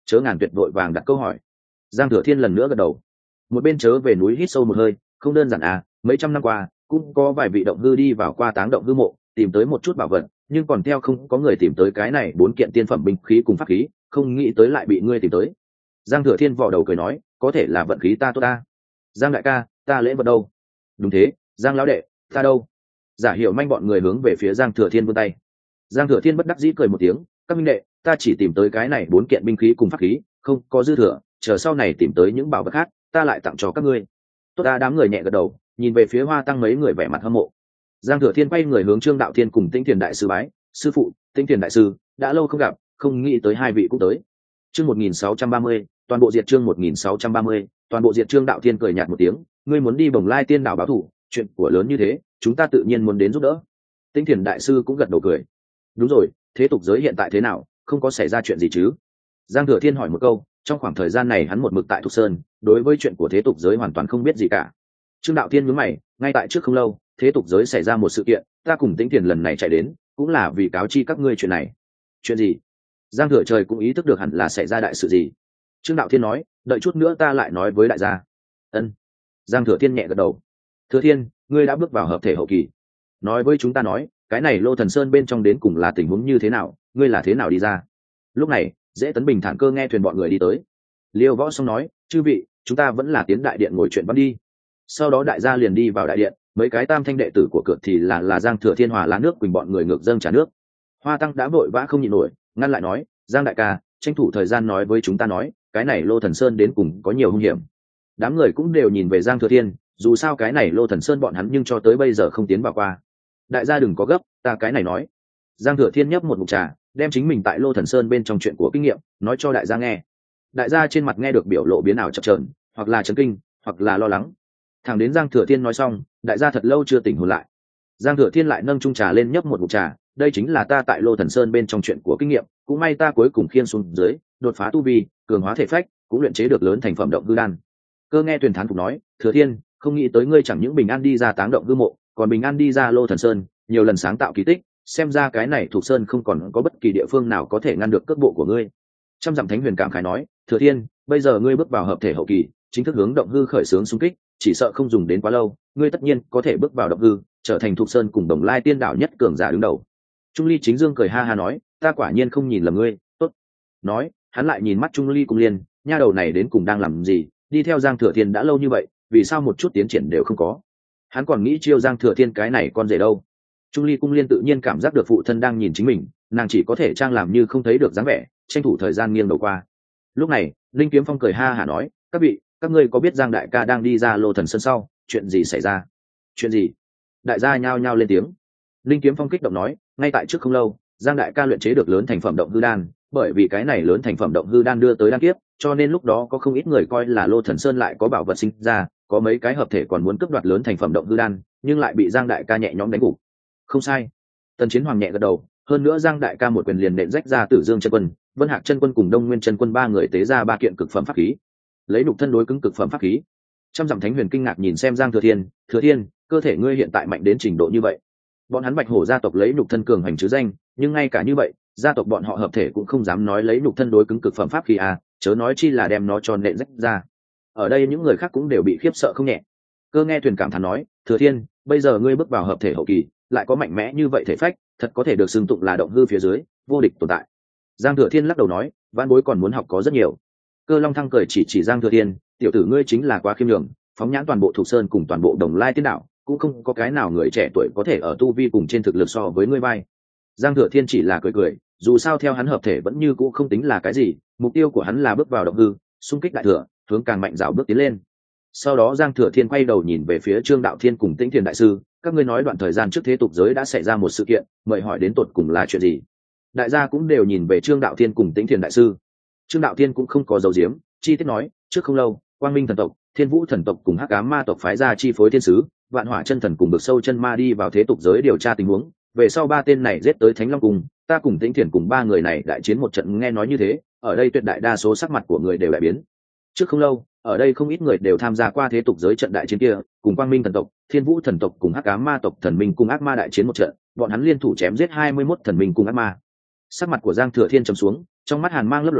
Chớ Ngàn Tuyệt vội vàng đặt câu hỏi. Giang Thừa Thiên lần nữa gật đầu. Một bên Chớ về núi hít sâu một hơi, không đơn giản à, mấy trăm năm qua cũng có vài vị động hư đi vào qua táng động hư mộ, tìm tới một chút bảo vật, nhưng còn theo không có người tìm tới cái này bốn kiện tiên phẩm binh khí cùng pháp khí, không nghĩ tới lại bị ngươi tìm tới. Giang Thừa Thiên vò đầu cười nói, có thể là vận khí ta tốt ta. Giang đại ca, ta lễ vật đâu? Đúng thế, Giang lão đệ, ta đâu? Giả Hiểu Manh bọn người hướng về phía Giang Thừa Thiên vươn tay. Giang Thừa Thiên bất đắc dĩ cười một tiếng, các minh đệ, ta chỉ tìm tới cái này bốn kiện binh khí cùng pháp khí, không có dư thừa, chờ sau này tìm tới những bảo vật khác, ta lại tặng cho các ngươi. Tốt ta. Đám người nhẹ gật đầu, nhìn về phía Hoa Tăng mấy người vẻ mặt hâm mộ. Giang Thừa Thiên quay người hướng Trương Đạo Thiên cùng Tĩnh Thiền đại sư bái, sư phụ, Tĩnh Thiền đại sư, đã lâu không gặp, không nghĩ tới hai vị cũng tới. Chương một nghìn sáu trăm ba mươi, toàn bộ diệt chương một nghìn sáu trăm ba mươi, toàn bộ diệt. Trương Đạo Thiên cười nhạt một tiếng, ngươi muốn đi Bồng Lai Tiên đảo báo thù, chuyện của lớn như thế, chúng ta tự nhiên muốn đến giúp đỡ. Tĩnh Thiền đại sư cũng gật đầu cười. Đúng rồi, thế tục giới hiện tại thế nào, không có xảy ra chuyện gì chứ? Giang Thừa Thiên hỏi một câu, trong khoảng thời gian này hắn một mực tại Thục Sơn, đối với chuyện của thế tục giới hoàn toàn không biết gì cả. Trương Đạo Thiên nhướng mày, ngay tại trước không lâu, thế tục giới xảy ra một sự kiện, ta cùng Tĩnh Thiền lần này chạy đến, cũng là vì cáo chi các ngươi chuyện này. Chuyện gì? Giang Thừa Trời cũng ý thức được hẳn là xảy ra đại sự gì. Trương Đạo Thiên nói, đợi chút nữa ta lại nói với đại gia. Ân. Giang Thừa Thiên nhẹ gật đầu. Thừa Thiên, ngươi đã bước vào hợp thể hậu kỳ, nói với chúng ta nói, cái này Lô Thần Sơn bên trong đến cùng là tình huống như thế nào, ngươi là thế nào đi ra? Lúc này, Dễ Tấn Bình thản cơ nghe thuyền bọn người đi tới. Liêu Võ Song nói, chư vị, chúng ta vẫn là tiến đại điện ngồi chuyện văn đi. Sau đó đại gia liền đi vào đại điện, mấy cái tam thanh đệ tử của cược thì là là Giang Thừa Thiên hòa lá nước quỳnh bọn người ngược dâng trà nước. Hoa Tăng đã vội vã không nhịn nổi, ngăn lại nói, Giang đại ca, tranh thủ thời gian nói với chúng ta nói, cái này Lô Thần Sơn đến cùng có nhiều hung hiểm. Đám người cũng đều nhìn về Giang Thừa Thiên, dù sao cái này Lô Thần Sơn bọn hắn nhưng cho tới bây giờ không tiến vào qua. Đại gia đừng có gấp, ta cái này nói. Giang Thừa Thiên nhấp một ngụm trà, đem chính mình tại Lô Thần Sơn bên trong chuyện của kinh nghiệm nói cho đại gia nghe. Đại gia trên mặt nghe được biểu lộ biến ảo chập chờn, hoặc là chấn kinh, hoặc là lo lắng. Thẳng đến Giang Thừa Thiên nói xong, đại gia thật lâu chưa tỉnh hồn lại. Giang Thừa Thiên lại nâng chung trà lên nhấp một ngụm trà, đây chính là ta tại Lô Thần Sơn bên trong chuyện của kinh nghiệm, cũng may ta cuối cùng khiên xuống dưới, đột phá tu vi, cường hóa thể phách, cũng luyện chế được lớn thành phẩm động hư đan. Cơ nghe Tuyền thán phục nói, Thừa Thiên, không nghĩ tới ngươi chẳng những bình an đi ra táng động hư mộ, còn bình an đi ra Lô Thần Sơn, nhiều lần sáng tạo kỳ tích, xem ra cái này thuộc sơn không còn có bất kỳ địa phương nào có thể ngăn được cước bộ của ngươi. Trăm dặm Thánh Huyền cảm khái nói, Thừa Thiên, bây giờ ngươi bước vào hợp thể hậu kỳ, chính thức hướng động hư khởi xướng xung kích, chỉ sợ không dùng đến quá lâu, ngươi tất nhiên có thể bước vào động hư, trở thành thuộc sơn cùng Đồng Lai Tiên đảo nhất cường giả đứng đầu. Trung Ly Chính Dương cười ha ha nói, ta quả nhiên không nhìn lầm ngươi, tốt. Nói, hắn lại nhìn mắt Trung Ly Cung Liên, nha đầu này đến cùng đang làm gì, đi theo Giang Thừa Thiên đã lâu như vậy, vì sao một chút tiến triển đều không có? Hắn còn nghĩ chiêu Giang Thừa Thiên cái này con rể đâu. Trung Ly Cung Liên tự nhiên cảm giác được phụ thân đang nhìn chính mình, nàng chỉ có thể trang làm như không thấy được dáng vẻ, tranh thủ thời gian nghiêng đầu qua. Lúc này, Linh Kiếm Phong cười ha hả nói, các vị, các ngươi có biết Giang đại ca đang đi ra Lô Thần Sơn sau, chuyện gì xảy ra? Chuyện gì? Đại gia nhao nhao lên tiếng. Linh Kiếm Phong kích động nói, ngay tại trước không lâu, Giang đại ca luyện chế được lớn thành phẩm động hư đan, bởi vì cái này lớn thành phẩm động hư đan đưa tới đan kiếp, cho nên lúc đó có không ít người coi là Lô Thần Sơn lại có bảo vật sinh ra, có mấy cái hợp thể còn muốn cướp đoạt lớn thành phẩm động hư đan, nhưng lại bị Giang đại ca nhẹ nhõm đánh gục. Không sai. Tần Chiến Hoàng nhẹ gật đầu, hơn nữa Giang đại ca một quyền liền nện rách ra Tử Dương chân quân, Vân Hạc chân quân cùng Đông Nguyên chân quân ba người tế ra ba kiện cực phẩm pháp khí, lấy nhục thân đối cứng cực phẩm pháp khí. Trăm dặm Thánh Huyền kinh ngạc nhìn xem Giang Thừa Thiên, Thừa Thiên, cơ thể ngươi hiện tại mạnh đến trình độ như vậy. Bọn hắn Bạch Hổ gia tộc lấy nhục thân cường hành chứ danh, nhưng ngay cả như vậy, gia tộc bọn họ hợp thể cũng không dám nói lấy nhục thân đối cứng cực phẩm pháp khí à, chớ nói chi là đem nó cho nện rách ra. Ở đây những người khác cũng đều bị khiếp sợ không nhẹ. Cơ nghe Thuyền cảm thán nói, Thừa Thiên, bây giờ ngươi bước vào hợp thể hậu kỳ, lại có mạnh mẽ như vậy thể phách, thật có thể được xưng tụng là động hư phía dưới vô địch tồn tại. Giang Thừa Thiên lắc đầu nói, vãn bối còn muốn học có rất nhiều. Cơ Long Thăng cười chỉ chỉ Giang Thừa Thiên, tiểu tử ngươi chính là quá khiêm nhường, phóng nhãn toàn bộ Thục Sơn cùng toàn bộ Đồng Lai Tiên đảo, cũng không có cái nào người trẻ tuổi có thể ở tu vi cùng trên thực lực so với ngươi vai. Giang Thừa Thiên chỉ là cười cười, dù sao theo hắn hợp thể vẫn như cũ không tính là cái gì, mục tiêu của hắn là bước vào động hư, xung kích đại thừa, hướng càng mạnh dạo bước tiến lên. Sau đó Giang Thừa Thiên quay đầu nhìn về phía Trương Đạo Thiên cùng Tĩnh Thiền đại sư, các ngươi nói đoạn thời gian trước thế tục giới đã xảy ra một sự kiện, mời hỏi đến tột cùng là chuyện gì? Đại gia cũng đều nhìn về Trương Đạo Thiên cùng Tĩnh Thiền đại sư. Trương Đạo Thiên cũng không có giấu giếm, chi tiết nói, trước không lâu, Quang Minh thần tộc, Thiên Vũ thần tộc cùng Hắc Ám ma tộc phái ra chi phối thiên sứ, Vạn Hỏa chân thần cùng Bực Sâu chân ma đi vào thế tục giới điều tra tình huống, về sau ba tên này giết tới Thánh Long cung, ta cùng Tĩnh Thiền cùng ba người này đại chiến một trận, nghe nói như thế, ở đây tuyệt đại đa số sắc mặt của người đều đại biến. Trước không lâu, ở đây không ít người đều tham gia qua thế tục giới trận đại chiến kia, cùng Quang Minh thần tộc, Thiên Vũ thần tộc cùng Hắc Ám ma tộc thần minh cùng ác ma đại chiến một trận, bọn hắn liên thủ chém giết hai mươi mốt thần minh cùng ác ma. Sắc mặt của Giang Thừa Thiên trầm xuống, trong mắt hàn mang lấp lóe,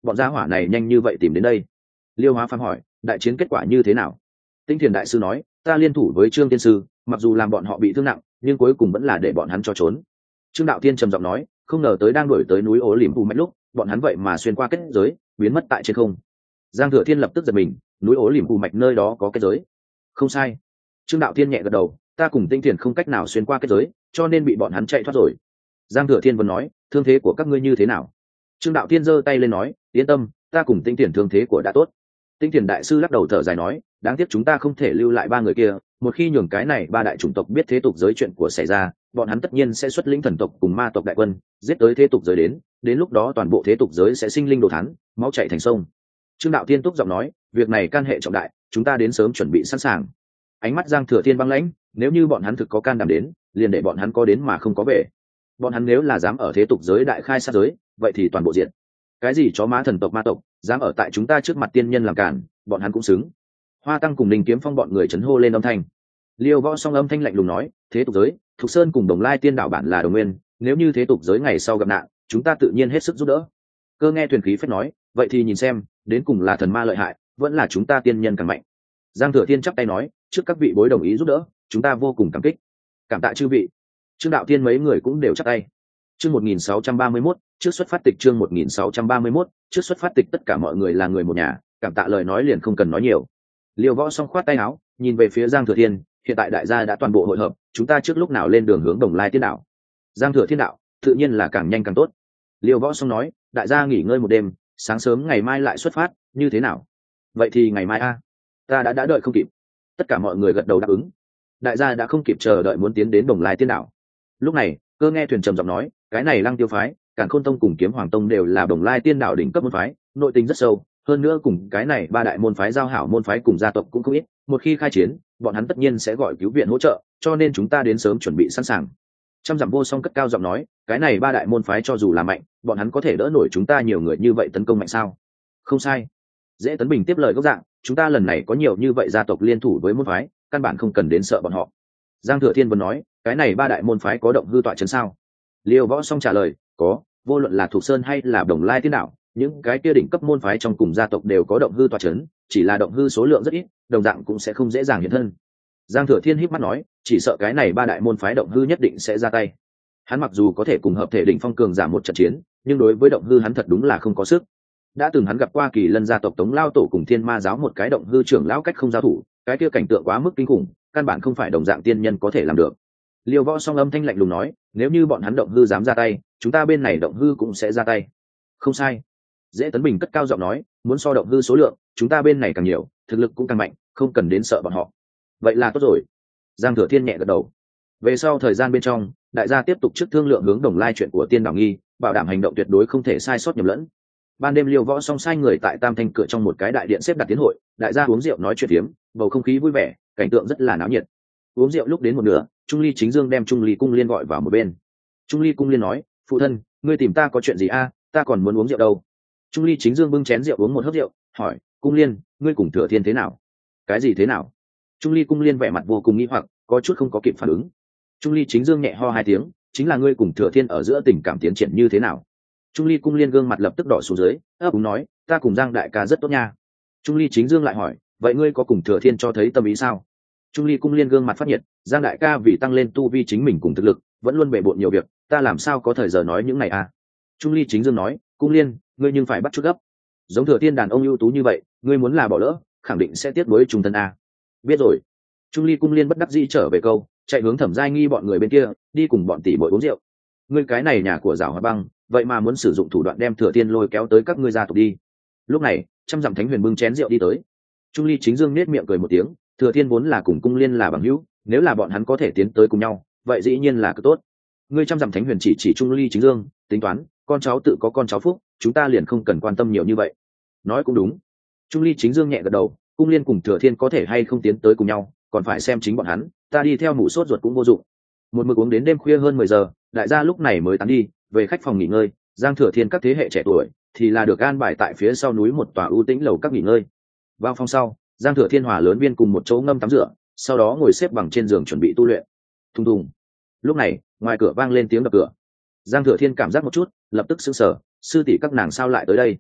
bọn gia hỏa này nhanh như vậy tìm đến đây. Liêu Hóa Phàm hỏi, đại chiến kết quả như thế nào? Tinh Thiền đại sư nói, ta liên thủ với Trương tiên sư, mặc dù làm bọn họ bị thương nặng, nhưng cuối cùng vẫn là để bọn hắn cho trốn. Trương đạo tiên trầm giọng nói, không ngờ tới đang đuổi tới núi ố liềm phù mạch lúc, bọn hắn vậy mà xuyên qua kết giới, biến mất tại trên không. Giang Thừa Thiên lập tức giật mình, núi ố liềm phù mạch nơi đó có kết giới? Không sai. Trương đạo tiên nhẹ gật đầu, ta cùng Tinh Thiền không cách nào xuyên qua kết giới, cho nên bị bọn hắn chạy thoát rồi. Giang Thừa Thiên vẫn nói, thương thế của các ngươi như thế nào? Trương đạo tiên giơ tay lên nói, yên tâm, ta cùng Tinh Thiền thương thế của đã tốt. Tinh Thiền đại sư lắc đầu thở dài nói, đáng tiếc chúng ta không thể lưu lại ba người kia, một khi nhường cái này ba đại chủng tộc biết thế tục giới chuyện của xảy ra, bọn hắn tất nhiên sẽ xuất lĩnh thần tộc cùng ma tộc đại quân, giết tới thế tục giới đến, đến lúc đó toàn bộ thế tục giới sẽ sinh linh đồ thán, máu chảy thành sông. Trương đạo tiên túc giọng nói, việc này can hệ trọng đại, chúng ta đến sớm chuẩn bị sẵn sàng. Ánh mắt Giang Thừa Thiên băng lãnh, nếu như bọn hắn thực có can đảm đến, liền để bọn hắn có đến mà không có về. Bọn hắn nếu là dám ở thế tục giới đại khai sát giới, vậy thì toàn bộ diện. Cái gì chó má thần tộc ma tộc, dám ở tại chúng ta trước mặt tiên nhân làm cản, bọn hắn cũng xứng. Hoa Tăng cùng Ninh Kiếm Phong bọn người chấn hô lên âm thanh. Liêu Võ Song âm thanh lạnh lùng nói, thế tục giới, Thục Sơn cùng Đồng Lai Tiên đạo bản là đồng nguyên, nếu như thế tục giới ngày sau gặp nạn, chúng ta tự nhiên hết sức giúp đỡ. Cơ nghe Thuyền Khí phép nói, vậy thì nhìn xem, đến cùng là thần ma lợi hại, vẫn là chúng ta tiên nhân càng mạnh. Giang Thừa Thiên chắp tay nói, trước các vị bối đồng ý giúp đỡ, chúng ta vô cùng cảm kích. Cảm tạ chư vị. Trương đạo tiên mấy người cũng đều chắp tay. Chương một nghìn sáu trăm ba mươi mốt, trước xuất phát tịch chương một nghìn sáu trăm ba mươi mốt, trước xuất phát tịch tất cả mọi người là người một nhà, cảm tạ lời nói liền không cần nói nhiều. Liêu Võ Song khoát tay áo, nhìn về phía Giang Thừa Thiên, hiện tại đại gia đã toàn bộ hội hợp, chúng ta trước lúc nào lên đường hướng Đồng Lai Tiên đạo? Giang Thừa Thiên đạo, tự nhiên là càng nhanh càng tốt. Liêu Võ Song nói, đại gia nghỉ ngơi một đêm, sáng sớm ngày mai lại xuất phát, như thế nào? Vậy thì ngày mai a, ta đã đã đợi không kịp. Tất cả mọi người gật đầu đáp ứng. Đại gia đã không kịp chờ đợi muốn tiến đến Đồng Lai Tiên đạo. Lúc này, Cơ nghe Thuyền trầm giọng nói, cái này Lăng Tiêu phái, Càn Khôn tông cùng Kiếm Hoàng tông đều là Đồng Lai Tiên đạo đỉnh cấp môn phái, nội tình rất sâu, hơn nữa cùng cái này ba đại môn phái giao hảo môn phái cùng gia tộc cũng không ít, một khi khai chiến, bọn hắn tất nhiên sẽ gọi cứu viện hỗ trợ, cho nên chúng ta đến sớm chuẩn bị sẵn sàng. Trăm Dặm Vô Song cất cao giọng nói, cái này ba đại môn phái cho dù là mạnh, bọn hắn có thể đỡ nổi chúng ta nhiều người như vậy tấn công mạnh sao? Không sai. Dễ Tấn Bình tiếp lời gốc dạng, chúng ta lần này có nhiều như vậy gia tộc liên thủ với môn phái, căn bản không cần đến sợ bọn họ. Giang Thừa Thiên vẫn nói, cái này ba đại môn phái có động hư tọa trấn sao? Liêu Võ Song trả lời, có, vô luận là Thục Sơn hay là Đồng Lai Tiên đạo, những cái kia đỉnh cấp môn phái trong cùng gia tộc đều có động hư tọa trấn, chỉ là động hư số lượng rất ít, đồng dạng cũng sẽ không dễ dàng hiện thân. Giang Thừa Thiên híp mắt nói, chỉ sợ cái này ba đại môn phái động hư nhất định sẽ ra tay. Hắn mặc dù có thể cùng hợp thể đỉnh phong cường giảm một trận chiến, nhưng đối với động hư hắn thật đúng là không có sức. Đã từng hắn gặp qua Kỳ Lân gia tộc Tống Lao tổ cùng Thiên Ma giáo một cái động hư trưởng lão cách không giao thủ, cái kia cảnh tượng quá mức kinh khủng, căn bản không phải đồng dạng tiên nhân có thể làm được. Liêu Võ Song âm thanh lạnh lùng nói, nếu như bọn hắn động hư dám ra tay, chúng ta bên này động hư cũng sẽ ra tay. Không sai. Dễ Tấn Bình cất cao giọng nói, muốn so động hư số lượng, chúng ta bên này càng nhiều, thực lực cũng càng mạnh, không cần đến sợ bọn họ. Vậy là tốt rồi. Giang Thừa Thiên nhẹ gật đầu. Về sau thời gian bên trong, đại gia tiếp tục trước thương lượng hướng Đồng Lai chuyện của Tiên Đảo Nghi, bảo đảm hành động tuyệt đối không thể sai sót nhầm lẫn. Ban đêm Liêu Võ Song sai người tại Tam Thanh cửa trong một cái đại điện xếp đặt tiến hội, đại gia uống rượu nói chuyện phiếm, bầu không khí vui vẻ, cảnh tượng rất là náo nhiệt. Uống rượu lúc đến một nửa, Trung Ly Chính Dương đem Trung Ly Cung Liên gọi vào một bên. Trung Ly Cung Liên nói, phụ thân, ngươi tìm ta có chuyện gì a? Ta còn muốn uống rượu đâu. Trung Ly Chính Dương bưng chén rượu uống một hớp rượu, hỏi, Cung Liên, ngươi cùng Thừa Thiên thế nào? Cái gì thế nào? Trung Ly Cung Liên vẻ mặt vô cùng nghi hoặc, có chút không có kịp phản ứng. Trung Ly Chính Dương nhẹ ho hai tiếng, chính là ngươi cùng Thừa Thiên ở giữa tình cảm tiến triển như thế nào? Trung Ly Cung Liên gương mặt lập tức đỏ xuống dưới, ấp úng nói, ta cùng Giang đại ca rất tốt nha. Trung Ly Chính Dương lại hỏi, vậy ngươi có cùng Thừa Thiên cho thấy tâm ý sao? Trung Ly Cung Liên gương mặt phát nhiệt, Giang đại ca vì tăng lên tu vi chính mình cùng thực lực, vẫn luôn bề bộn nhiều việc, ta làm sao có thời giờ nói những này à? Trung Ly Chính Dương nói, Cung Liên, ngươi nhưng phải bắt chút gấp. Giống Thừa Thiên đàn ông ưu tú như vậy, ngươi muốn là bỏ lỡ, khẳng định sẽ tiếc nuối trung thân a. Biết rồi. Trung Ly Cung Liên bất đắc dĩ trở về câu, chạy hướng Thẩm Giai Nghi bọn người bên kia, đi cùng bọn tỷ muội uống rượu. Ngươi cái này nhà của Giảo Hoa Băng, vậy mà muốn sử dụng thủ đoạn đem Thừa Thiên lôi kéo tới các ngươi gia tộc đi. Lúc này, Trăm Dặm Thánh Huyền bưng chén rượu đi tới. Trung Ly Chính Dương nết miệng cười một tiếng, Thừa Thiên vốn là cùng Cung Liên là bằng hữu, nếu là bọn hắn có thể tiến tới cùng nhau, vậy dĩ nhiên là cực tốt. Ngươi Trăm Dặm Thánh Huyền chỉ chỉ Trung Ly Chính Dương, tính toán, con cháu tự có con cháu phúc, chúng ta liền không cần quan tâm nhiều như vậy. Nói cũng đúng. Trung Ly Chính Dương nhẹ gật đầu, Cung Liên cùng Thừa Thiên có thể hay không tiến tới cùng nhau, còn phải xem chính bọn hắn, ta đi theo mụ sốt ruột cũng vô dụng. Một mực uống đến đêm khuya hơn mười giờ, đại gia lúc này mới tán đi, về khách phòng nghỉ ngơi, Giang Thừa Thiên các thế hệ trẻ tuổi thì là được an bài tại phía sau núi một tòa ưu tĩnh lầu các nghỉ ngơi. Vào phòng sau, Giang Thừa Thiên hòa lớn viên cùng một chỗ ngâm tắm rửa, sau đó ngồi xếp bằng trên giường chuẩn bị tu luyện. Thùng thùng. Lúc này, ngoài cửa vang lên tiếng đập cửa. Giang Thừa Thiên cảm giác một chút, lập tức sững sờ, sư tỷ các nàng sao lại tới đây?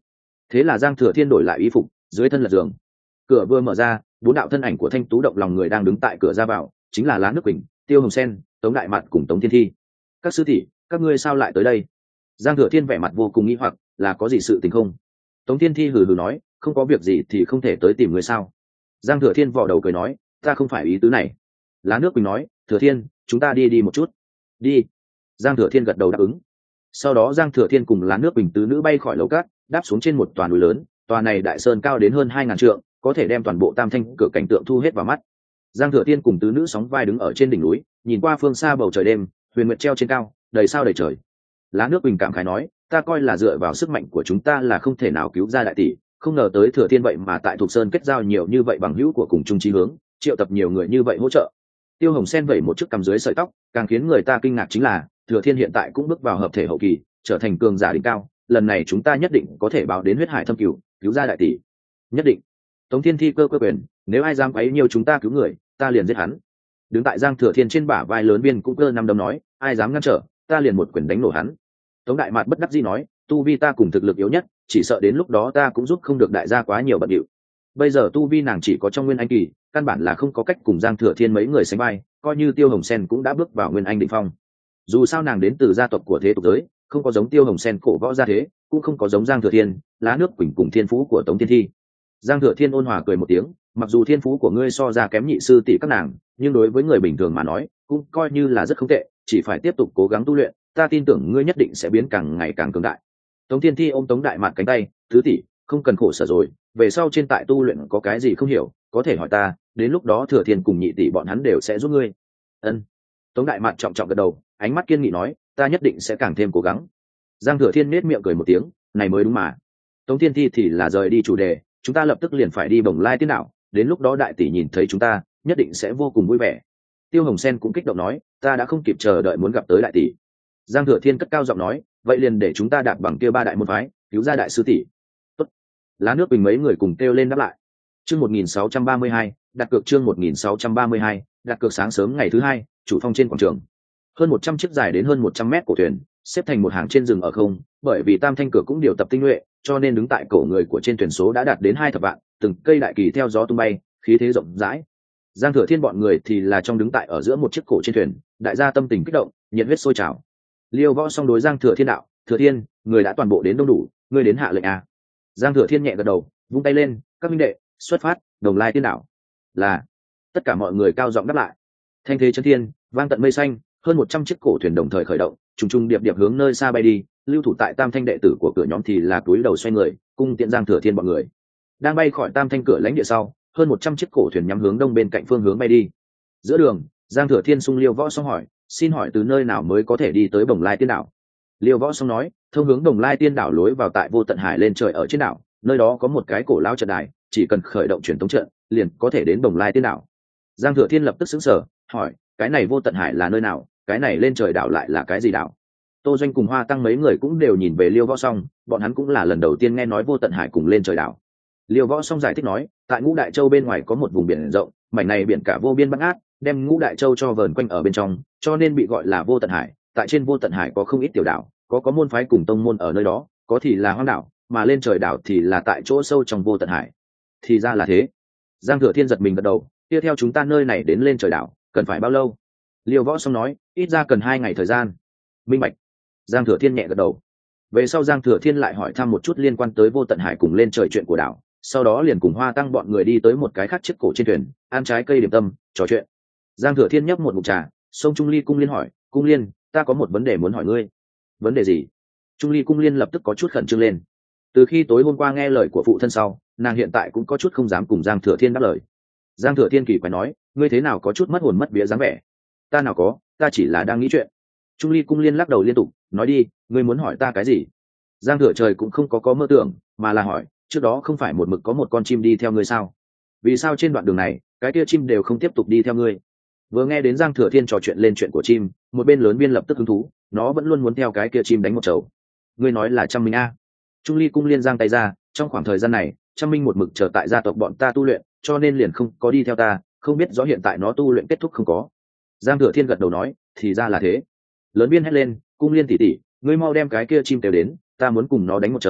Thế là Giang Thừa Thiên đổi lại y phục, dưới thân lật giường. Cửa vừa mở ra, bốn đạo thân ảnh của thanh tú động lòng người đang đứng tại cửa ra vào, chính là Lá Nước Quỳnh, Tiêu Hồng Sen, Tống Đại Mạt cùng Tống Thiên Thi. Các sư tỷ, các ngươi sao lại tới đây? Giang Thừa Thiên vẻ mặt vô cùng nghi hoặc, là có gì sự tình không? Tống Thiên Thi hừ hừ nói, không có việc gì thì không thể tới tìm người sao? Giang Thừa Thiên vò đầu cười nói, ta không phải ý tứ này. Lá Nước Quỳnh nói, Thừa Thiên, chúng ta đi đi một chút. Đi. Giang Thừa Thiên gật đầu đáp ứng. Sau đó Giang Thừa Thiên cùng Lá Nước Quỳnh tứ nữ bay khỏi lầu cát, đáp xuống trên một tòa núi lớn. Tòa này đại sơn cao đến hơn hai ngàn trượng, có thể đem toàn bộ Tam Thanh cửa cảnh tượng thu hết vào mắt. Giang Thừa Thiên cùng tứ nữ sóng vai đứng ở trên đỉnh núi, nhìn qua phương xa bầu trời đêm, huyền nguyệt treo trên cao, đầy sao đầy trời. Lá Nước Quỳnh cảm khái nói, ta coi là dựa vào sức mạnh của chúng ta là không thể nào cứu ra đại tỷ, không ngờ tới Thừa Thiên vậy mà tại Thục Sơn kết giao nhiều như vậy bằng hữu của cùng chung chí hướng, triệu tập nhiều người như vậy hỗ trợ. Tiêu Hồng Sen vẩy một chiếc cằm dưới sợi tóc, càng khiến người ta kinh ngạc chính là Thừa Thiên hiện tại cũng bước vào hợp thể hậu kỳ, trở thành cường giả đỉnh cao, lần này chúng ta nhất định có thể báo đến huyết hải thâm cửu, cứu ra đại tỷ. Nhất định. Tống Thiên Thi cơ cơ quyền, nếu ai dám quấy nhiều chúng ta cứu người, ta liền giết hắn. Đứng tại Giang Thừa Thiên trên bả vai lớn biên cũng cơ năm đấm nói, ai dám ngăn trở, ta liền một quyền đánh nổ hắn. Tống Đại Mạt bất đắc dĩ nói, tu vi ta cùng thực lực yếu nhất, chỉ sợ đến lúc đó ta cũng giúp không được đại gia quá nhiều bận điệu. Bây giờ tu vi nàng chỉ có trong nguyên anh kỳ, căn bản là không có cách cùng Giang Thừa Thiên mấy người sánh vai, coi như Tiêu Hồng Sen cũng đã bước vào nguyên anh đỉnh phong. Dù sao nàng đến từ gia tộc của thế tục giới, không có giống Tiêu Hồng Sen cổ võ gia thế, cũng không có giống Giang Thừa Thiên, Lá Nước Quỳnh cùng thiên phú của Tống Thiên Thi. Giang Thừa Thiên ôn hòa cười một tiếng, mặc dù thiên phú của ngươi so ra kém nhị sư tỷ các nàng, nhưng đối với người bình thường mà nói, cũng coi như là rất không tệ, chỉ phải tiếp tục cố gắng tu luyện, ta tin tưởng ngươi nhất định sẽ biến càng ngày càng cường đại. Tống Thiên Thi ôm Tống Đại Mạt cánh tay, thứ tỷ, không cần khổ sở rồi, về sau trên tại tu luyện có cái gì không hiểu, có thể hỏi ta, đến lúc đó Thừa Thiên cùng nhị tỷ bọn hắn đều sẽ giúp ngươi. Ân. Tống Đại Mạt trọng trọng gật đầu, ánh mắt kiên nghị nói, ta nhất định sẽ càng thêm cố gắng. Giang Thừa Thiên nết miệng cười một tiếng, này mới đúng mà. Tống Thiên Thi thì là rời đi chủ đề, chúng ta lập tức liền phải đi Bồng Lai Tiên Đảo, đến lúc đó đại tỷ nhìn thấy chúng ta, nhất định sẽ vô cùng vui vẻ. Tiêu Hồng Sen cũng kích động nói, ta đã không kịp chờ đợi muốn gặp tới đại tỷ. Giang Thừa Thiên cất cao giọng nói, vậy liền để chúng ta đạp bằng kia ba đại môn phái, cứu ra đại sư tỷ. Tốt. Lá Nước Quỳnh mấy người cùng kêu lên đáp lại. Chương một nghìn sáu trăm ba mươi hai, đặt cược chương một nghìn sáu trăm ba mươi hai, đặt cược sáng sớm ngày thứ hai, chủ phong trên quảng trường. Hơn một trăm chiếc dài đến hơn một trăm mét cổ thuyền, xếp thành một hàng trên rừng ở không, bởi vì Tam Thanh cửa cũng điều tập tinh nhuệ, cho nên đứng tại cổ người của trên thuyền số đã đạt đến hai thập vạn, từng cây đại kỳ theo gió tung bay, khí thế rộng rãi. Giang Thừa Thiên bọn người thì là trong đứng tại ở giữa một chiếc cổ trên thuyền, đại gia tâm tình kích động, nhiệt huyết sôi trào. Liêu Võ song đối Giang Thừa Thiên đạo, Thừa Thiên, người đã toàn bộ đến đông đủ, ngươi đến hạ lệnh à? Giang Thừa Thiên nhẹ gật đầu, vung tay lên, các minh đệ, xuất phát, Đồng Lai Tiên Đảo. Là. Tất cả mọi người cao giọng đáp lại. Thanh thế chấn thiên, vang tận mây xanh, hơn một trăm chiếc cổ thuyền đồng thời khởi động, trùng trùng điệp điệp hướng nơi xa bay đi. Lưu thủ tại Tam Thanh đệ tử của cửa nhóm thì là túi đầu xoay người, cung tiễn Giang Thừa Thiên bọn người. Đang bay khỏi Tam Thanh cửa lãnh địa sau, hơn một trăm chiếc cổ thuyền nhắm hướng đông bên cạnh phương hướng bay đi. Giữa đường, Giang Thừa Thiên xung Liêu Võ song hỏi, xin hỏi từ nơi nào mới có thể đi tới Bồng Lai Tiên Đảo? Liêu Võ song nói, thông hướng Bồng Lai Tiên Đảo lối vào tại Vô Tận Hải lên trời ở trên đảo, nơi đó có một cái cổ lao trận đài, chỉ cần khởi động truyền tống trận, liền có thể đến Bồng Lai Tiên Đảo. Giang Thừa Thiên lập tức sững sờ, hỏi, cái này Vô Tận Hải là nơi nào, cái này lên trời đảo lại là cái gì đảo? Tô Doanh cùng Hoa Tăng mấy người cũng đều nhìn về Liêu Võ song, bọn hắn cũng là lần đầu tiên nghe nói Vô Tận Hải cùng lên trời đảo. Liêu Võ song giải thích nói, tại Ngũ Đại Châu bên ngoài có một vùng biển rộng, mảnh này biển cả vô biên bát ngát, đem Ngũ Đại Châu cho vờn quanh ở bên trong, cho nên bị gọi là Vô Tận Hải. Tại trên Vô Tận Hải có không ít tiểu đảo, có có môn phái cùng tông môn ở nơi đó, có thì là hoang đảo, mà lên trời đảo thì là tại chỗ sâu trong Vô Tận Hải. Thì ra là thế. Giang Thừa Thiên giật mình gật đầu, tiếp theo chúng ta nơi này đến lên trời đảo, cần phải bao lâu? Liêu Võ song nói, ít ra cần hai ngày thời gian. Minh bạch. Giang Thừa Thiên nhẹ gật đầu. Về sau Giang Thừa Thiên lại hỏi thăm một chút liên quan tới Vô Tận Hải cùng lên trời chuyện của đảo, sau đó liền cùng Hoa Tăng bọn người đi tới một cái khác chiếc cổ trên thuyền, ăn trái cây điểm tâm, trò chuyện. Giang Thừa Thiên nhấp một ngụm trà, xông Trung Ly Cung Liên hỏi, Cung Liên, ta có một vấn đề muốn hỏi ngươi. Vấn đề gì? Trung Ly Cung Liên lập tức có chút khẩn trương lên. Từ khi tối hôm qua nghe lời của phụ thân sau, nàng hiện tại cũng có chút không dám cùng Giang Thừa Thiên đáp lời. Giang Thừa Thiên kỳ quái nói, ngươi thế nào có chút mất hồn mất vía dáng vẻ? Ta nào có, ta chỉ là đang nghĩ chuyện. Trung Ly Cung Liên lắc đầu liên tục, nói đi, ngươi muốn hỏi ta cái gì? Giang Thừa Trời cũng không có có mơ tưởng, mà là hỏi, trước đó không phải một mực có một con chim đi theo ngươi sao? Vì sao trên đoạn đường này, cái kia chim đều không tiếp tục đi theo ngươi? Vừa nghe đến Giang Thừa Thiên trò chuyện lên chuyện của chim, một bên lớn biên lập tức hứng thú, nó vẫn luôn muốn theo cái kia chim đánh một chầu. Ngươi nói là Trăm Minh a? Trung Ly Cung Liên giang tay ra, trong khoảng thời gian này, Trăm Minh một mực chờ tại gia tộc bọn ta tu luyện, cho nên liền không có đi theo ta, không biết rõ hiện tại nó tu luyện kết thúc không có. Giang Thừa Thiên gật đầu nói, thì ra là thế. Lớn biên hét lên, Cung Liên tỷ tỷ, ngươi mau đem cái kia chim kêu đến, ta muốn cùng nó đánh một chầu,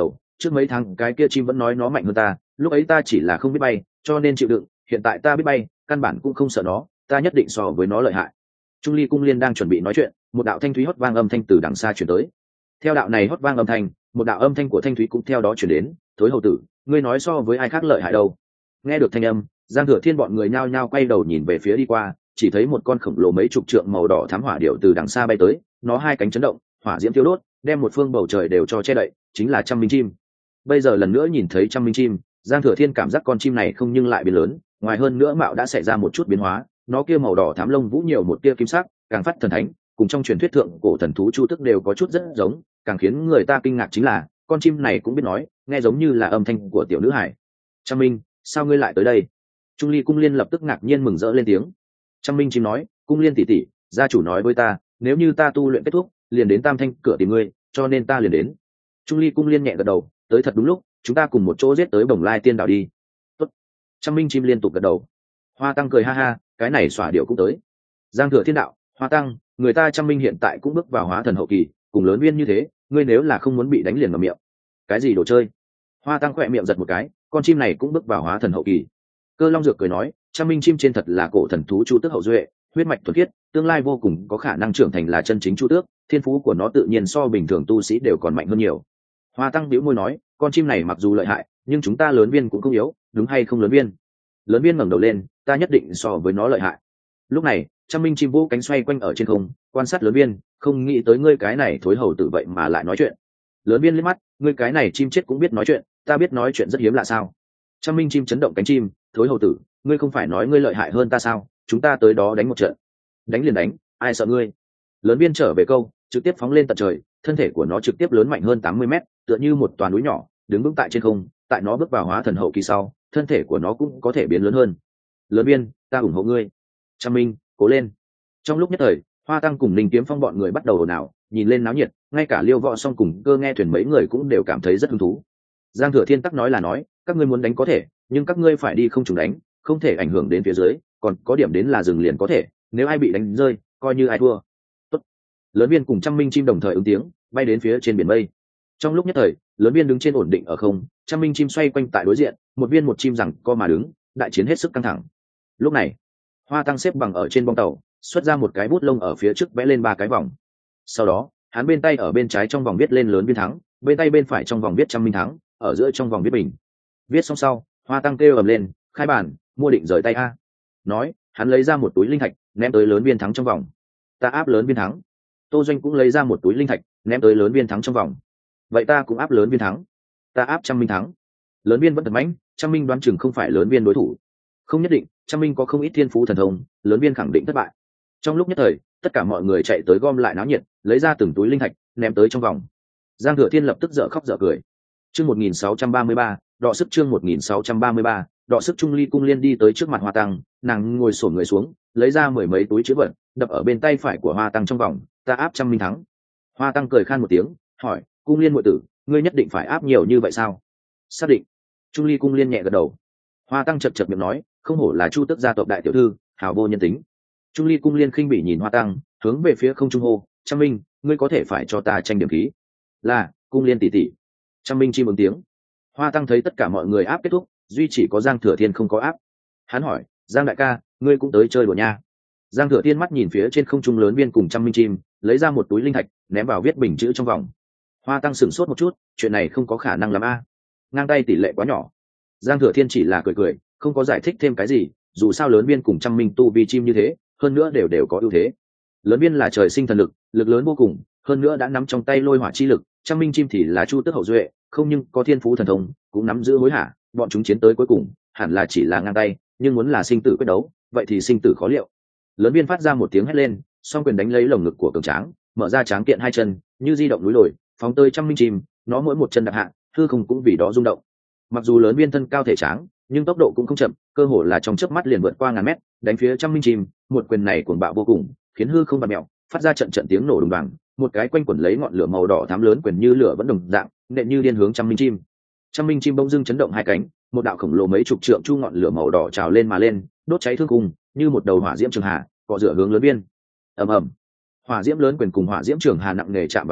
trước mấy tháng cái kia chim vẫn nói nó mạnh hơn ta, lúc ấy ta chỉ là không biết bay cho nên chịu đựng, hiện tại ta biết bay căn bản cũng không sợ nó, ta nhất định so với nó lợi hại. Trung ly cung liên đang chuẩn bị nói chuyện, một đạo thanh thúy hót vang âm thanh từ đằng xa chuyển tới. Theo đạo này hót vang âm thanh, một đạo âm thanh của thanh thúy cũng theo đó chuyển đến. Thối hầu tử, ngươi nói so với ai khác lợi hại đâu? Nghe được thanh âm, Giang Thừa Thiên bọn người nhao nhao quay đầu nhìn về phía đi qua, chỉ thấy một con khổng lồ mấy chục trượng màu đỏ thám hỏa điểu từ đằng xa bay tới, nó hai cánh chấn động, hỏa diễm thiêu đốt, đem một phương bầu trời đều cho che đậy, chính là trăm minh chim. Bây giờ lần nữa nhìn thấy trăm minh chim, Giang Thừa Thiên cảm giác con chim này không nhưng lại biến lớn, ngoài hơn nữa mạo đã xảy ra một chút biến hóa, nó kia màu đỏ thám lông vũ nhiều một tia kim sắc, càng phát thần thánh, cùng trong truyền thuyết thượng cổ thần thú chu tức đều có chút rất giống, càng khiến người ta kinh ngạc chính là con chim này cũng biết nói, nghe giống như là âm thanh của tiểu nữ hải. Trăm minh, sao ngươi lại tới đây? Trung ly cung liên lập tức ngạc nhiên mừng rỡ lên tiếng. Trăm minh chim nói, cung liên tỷ tỷ, gia chủ nói với ta, nếu như ta tu luyện kết thúc liền đến tam thanh cửa tìm ngươi, cho nên ta liền đến. Trung ly cung liên nhẹ gật đầu, tới thật đúng lúc, chúng ta cùng một chỗ giết tới Bồng Lai Tiên Đảo đi. Tốt. Trăm minh chim liên tục gật đầu. Hoa tăng cười ha ha, cái này xỏa điệu cũng tới. Giang Thừa Thiên đạo, Hoa tăng, người ta trăm minh hiện tại cũng bước vào hóa thần hậu kỳ, cùng lớn viên như thế, ngươi nếu là không muốn bị đánh liền vào miệng. Cái gì đồ chơi? Hoa tăng khỏe miệng giật một cái, con chim này cũng bước vào hóa thần hậu kỳ. Cơ Long Dược cười nói, trăm minh chim trên thật là cổ thần thú chu tước hậu duệ, huyết mạch thuần khiết, tương lai vô cùng có khả năng trưởng thành là chân chính chu tước, thiên phú của nó tự nhiên so bình thường tu sĩ đều còn mạnh hơn nhiều. Hoa tăng bĩu môi nói, con chim này mặc dù lợi hại, nhưng chúng ta lớn viên cũng không yếu, đúng hay không lớn viên? Lớn viên ngẩng đầu lên, ta nhất định so với nó lợi hại. Lúc này, trăm minh chim vũ cánh xoay quanh ở trên không, quan sát lớn viên, không nghĩ tới ngươi cái này thối hầu tử vậy mà lại nói chuyện. Lớn viên liếc mắt, ngươi cái này chim chết cũng biết nói chuyện, ta biết nói chuyện rất hiếm lạ sao? Trăm minh chim chấn động cánh chim, thối hầu tử, ngươi không phải nói ngươi lợi hại hơn ta sao? Chúng ta tới đó đánh một trận. Đánh liền đánh, ai sợ ngươi? Lớn viên trở về câu, trực tiếp phóng lên tận trời, thân thể của nó trực tiếp lớn mạnh hơn tám mươi mét, tựa như một toàn núi nhỏ, đứng vững tại trên không. Tại nó bước vào hóa thần hậu kỳ sau, thân thể của nó cũng có thể biến lớn hơn. Lớn viên, ta ủng hộ ngươi. Trăm minh, cố lên. Trong lúc nhất thời, Hoa tăng cùng Ninh Kiếm Phong bọn người bắt đầu ồn ào, nhìn lên náo nhiệt, ngay cả Liêu Võ Song cùng Cơ Nghe Thuyền mấy người cũng đều cảm thấy rất hứng thú. Giang Thừa Thiên tắc nói là nói, các ngươi muốn đánh có thể, nhưng các ngươi phải đi không trùng đánh, không thể ảnh hưởng đến phía dưới, còn có điểm đến là dừng liền có thể, nếu ai bị đánh rơi, coi như ai thua. Tốt. Lớn viên cùng trăm minh chim đồng thời ứng tiếng, bay đến phía trên biển mây. Trong lúc nhất thời, lớn viên đứng trên ổn định ở không, trăm minh chim xoay quanh tại đối diện, một viên một chim rằng co mà đứng, đại chiến hết sức căng thẳng. Lúc này, Hoa tăng xếp bằng ở trên bong tàu, xuất ra một cái bút lông ở phía trước vẽ lên ba cái vòng. Sau đó, hắn bên tay ở bên trái trong vòng viết lên lớn viên thắng, bên tay bên phải trong vòng viết trăm minh thắng, ở giữa trong vòng viết bình. Viết xong sau, Hoa tăng kêu ầm lên, khai bàn, mua định rời tay a. Nói, hắn lấy ra một túi linh thạch, ném tới lớn viên thắng trong vòng. Ta áp lớn viên thắng. Tô Doanh cũng lấy ra một túi linh thạch, ném tới lớn viên thắng trong vòng. Vậy ta cũng áp lớn viên thắng. Ta áp trăm minh thắng. Lớn viên vẫn thật mãnh, trăm minh đoán chừng không phải lớn viên đối thủ. Không nhất định, trăm minh có không ít thiên phú thần thông, lớn viên khẳng định thất bại. Trong lúc nhất thời, tất cả mọi người chạy tới gom lại náo nhiệt, lấy ra từng túi linh thạch, ném tới trong vòng. Giang Thừa Thiên lập tức dở khóc dở cười. Chương một nghìn sáu trăm ba mươi ba, đọ sức chương một nghìn sáu trăm ba mươi ba, đọ sức. Trung ly cung liên đi tới trước mặt Hoa tăng, nàng ngồi xổm người xuống, lấy ra mười mấy túi chứa vật, đập ở bên tay phải của Hoa tăng trong vòng, ta áp trăm minh thắng. Hoa tăng cười khan một tiếng, hỏi, cung liên muội tử, ngươi nhất định phải áp nhiều như vậy sao? Xác định. Trung ly cung liên nhẹ gật đầu. Hoa tăng chật chật miệng nói, không hổ là Chu tước gia tộc đại tiểu thư, hào vô nhân tính. Trung ly cung liên khinh bỉ nhìn Hoa tăng, hướng về phía không trung hô, trăm minh, ngươi có thể phải cho ta tranh điểm khí. Là, cung liên tỷ tỷ. Trăm minh chim ứng tiếng. Hoa tăng thấy tất cả mọi người áp kết thúc, duy chỉ có Giang Thừa Thiên không có áp. Hắn hỏi, Giang đại ca, ngươi cũng tới chơi đùa nha? Giang Thừa Thiên mắt nhìn phía trên không trung lớn viên cùng trăm minh chim, lấy ra một túi linh thạch, ném vào viết bình chữ trong vòng. Hoa tăng sửng sốt một chút, chuyện này không có khả năng làm a, ngang tay tỷ lệ quá nhỏ. Giang Thừa Thiên chỉ là cười cười, không có giải thích thêm cái gì, dù sao lớn viên cùng trăm minh tu vi chim như thế, hơn nữa đều đều có ưu thế. Lớn viên là trời sinh thần lực, lực lớn vô cùng, hơn nữa đã nắm trong tay lôi hỏa chi lực, trăm minh chim thì là chu tước hậu duệ, không nhưng có thiên phú thần thông, cũng nắm giữ hối hả, bọn chúng chiến tới cuối cùng, hẳn là chỉ là ngang tay, nhưng muốn là sinh tử quyết đấu, vậy thì sinh tử khó liệu. Lớn viên phát ra một tiếng hét lên, song quyền đánh lấy lồng ngực của cường tráng, mở ra tráng kiện hai chân, như di động núi đồi, phóng tới trăm minh chim, nó mỗi một chân đạp hạ, hư không cũng vì đó rung động. Mặc dù lớn viên thân cao thể tráng, nhưng tốc độ cũng không chậm, cơ hồ là trong chớp mắt liền vượt qua ngàn mét, đánh phía trăm minh chim, một quyền này cuồng bạo vô cùng, khiến hư không bạt mèo, phát ra trận trận tiếng nổ đùng đoàng, một cái quanh quẩn lấy ngọn lửa màu đỏ thắm lớn quyền như lửa vẫn đồng dạng, nện như điên hướng trăm minh chim. Trăm minh chim bỗng dưng chấn động hai cánh, một đạo khổng lồ mấy chục trượng chu ngọn lửa màu đỏ trào lên mà lên, đốt cháy thương cung, như một đầu hỏa diễm trường hà, cọ rửa hướng lớn viên. Ầm ầm, hỏa diễm lớn quyền cùng hỏa diễm trường hà nặng nề chạm vào nhau,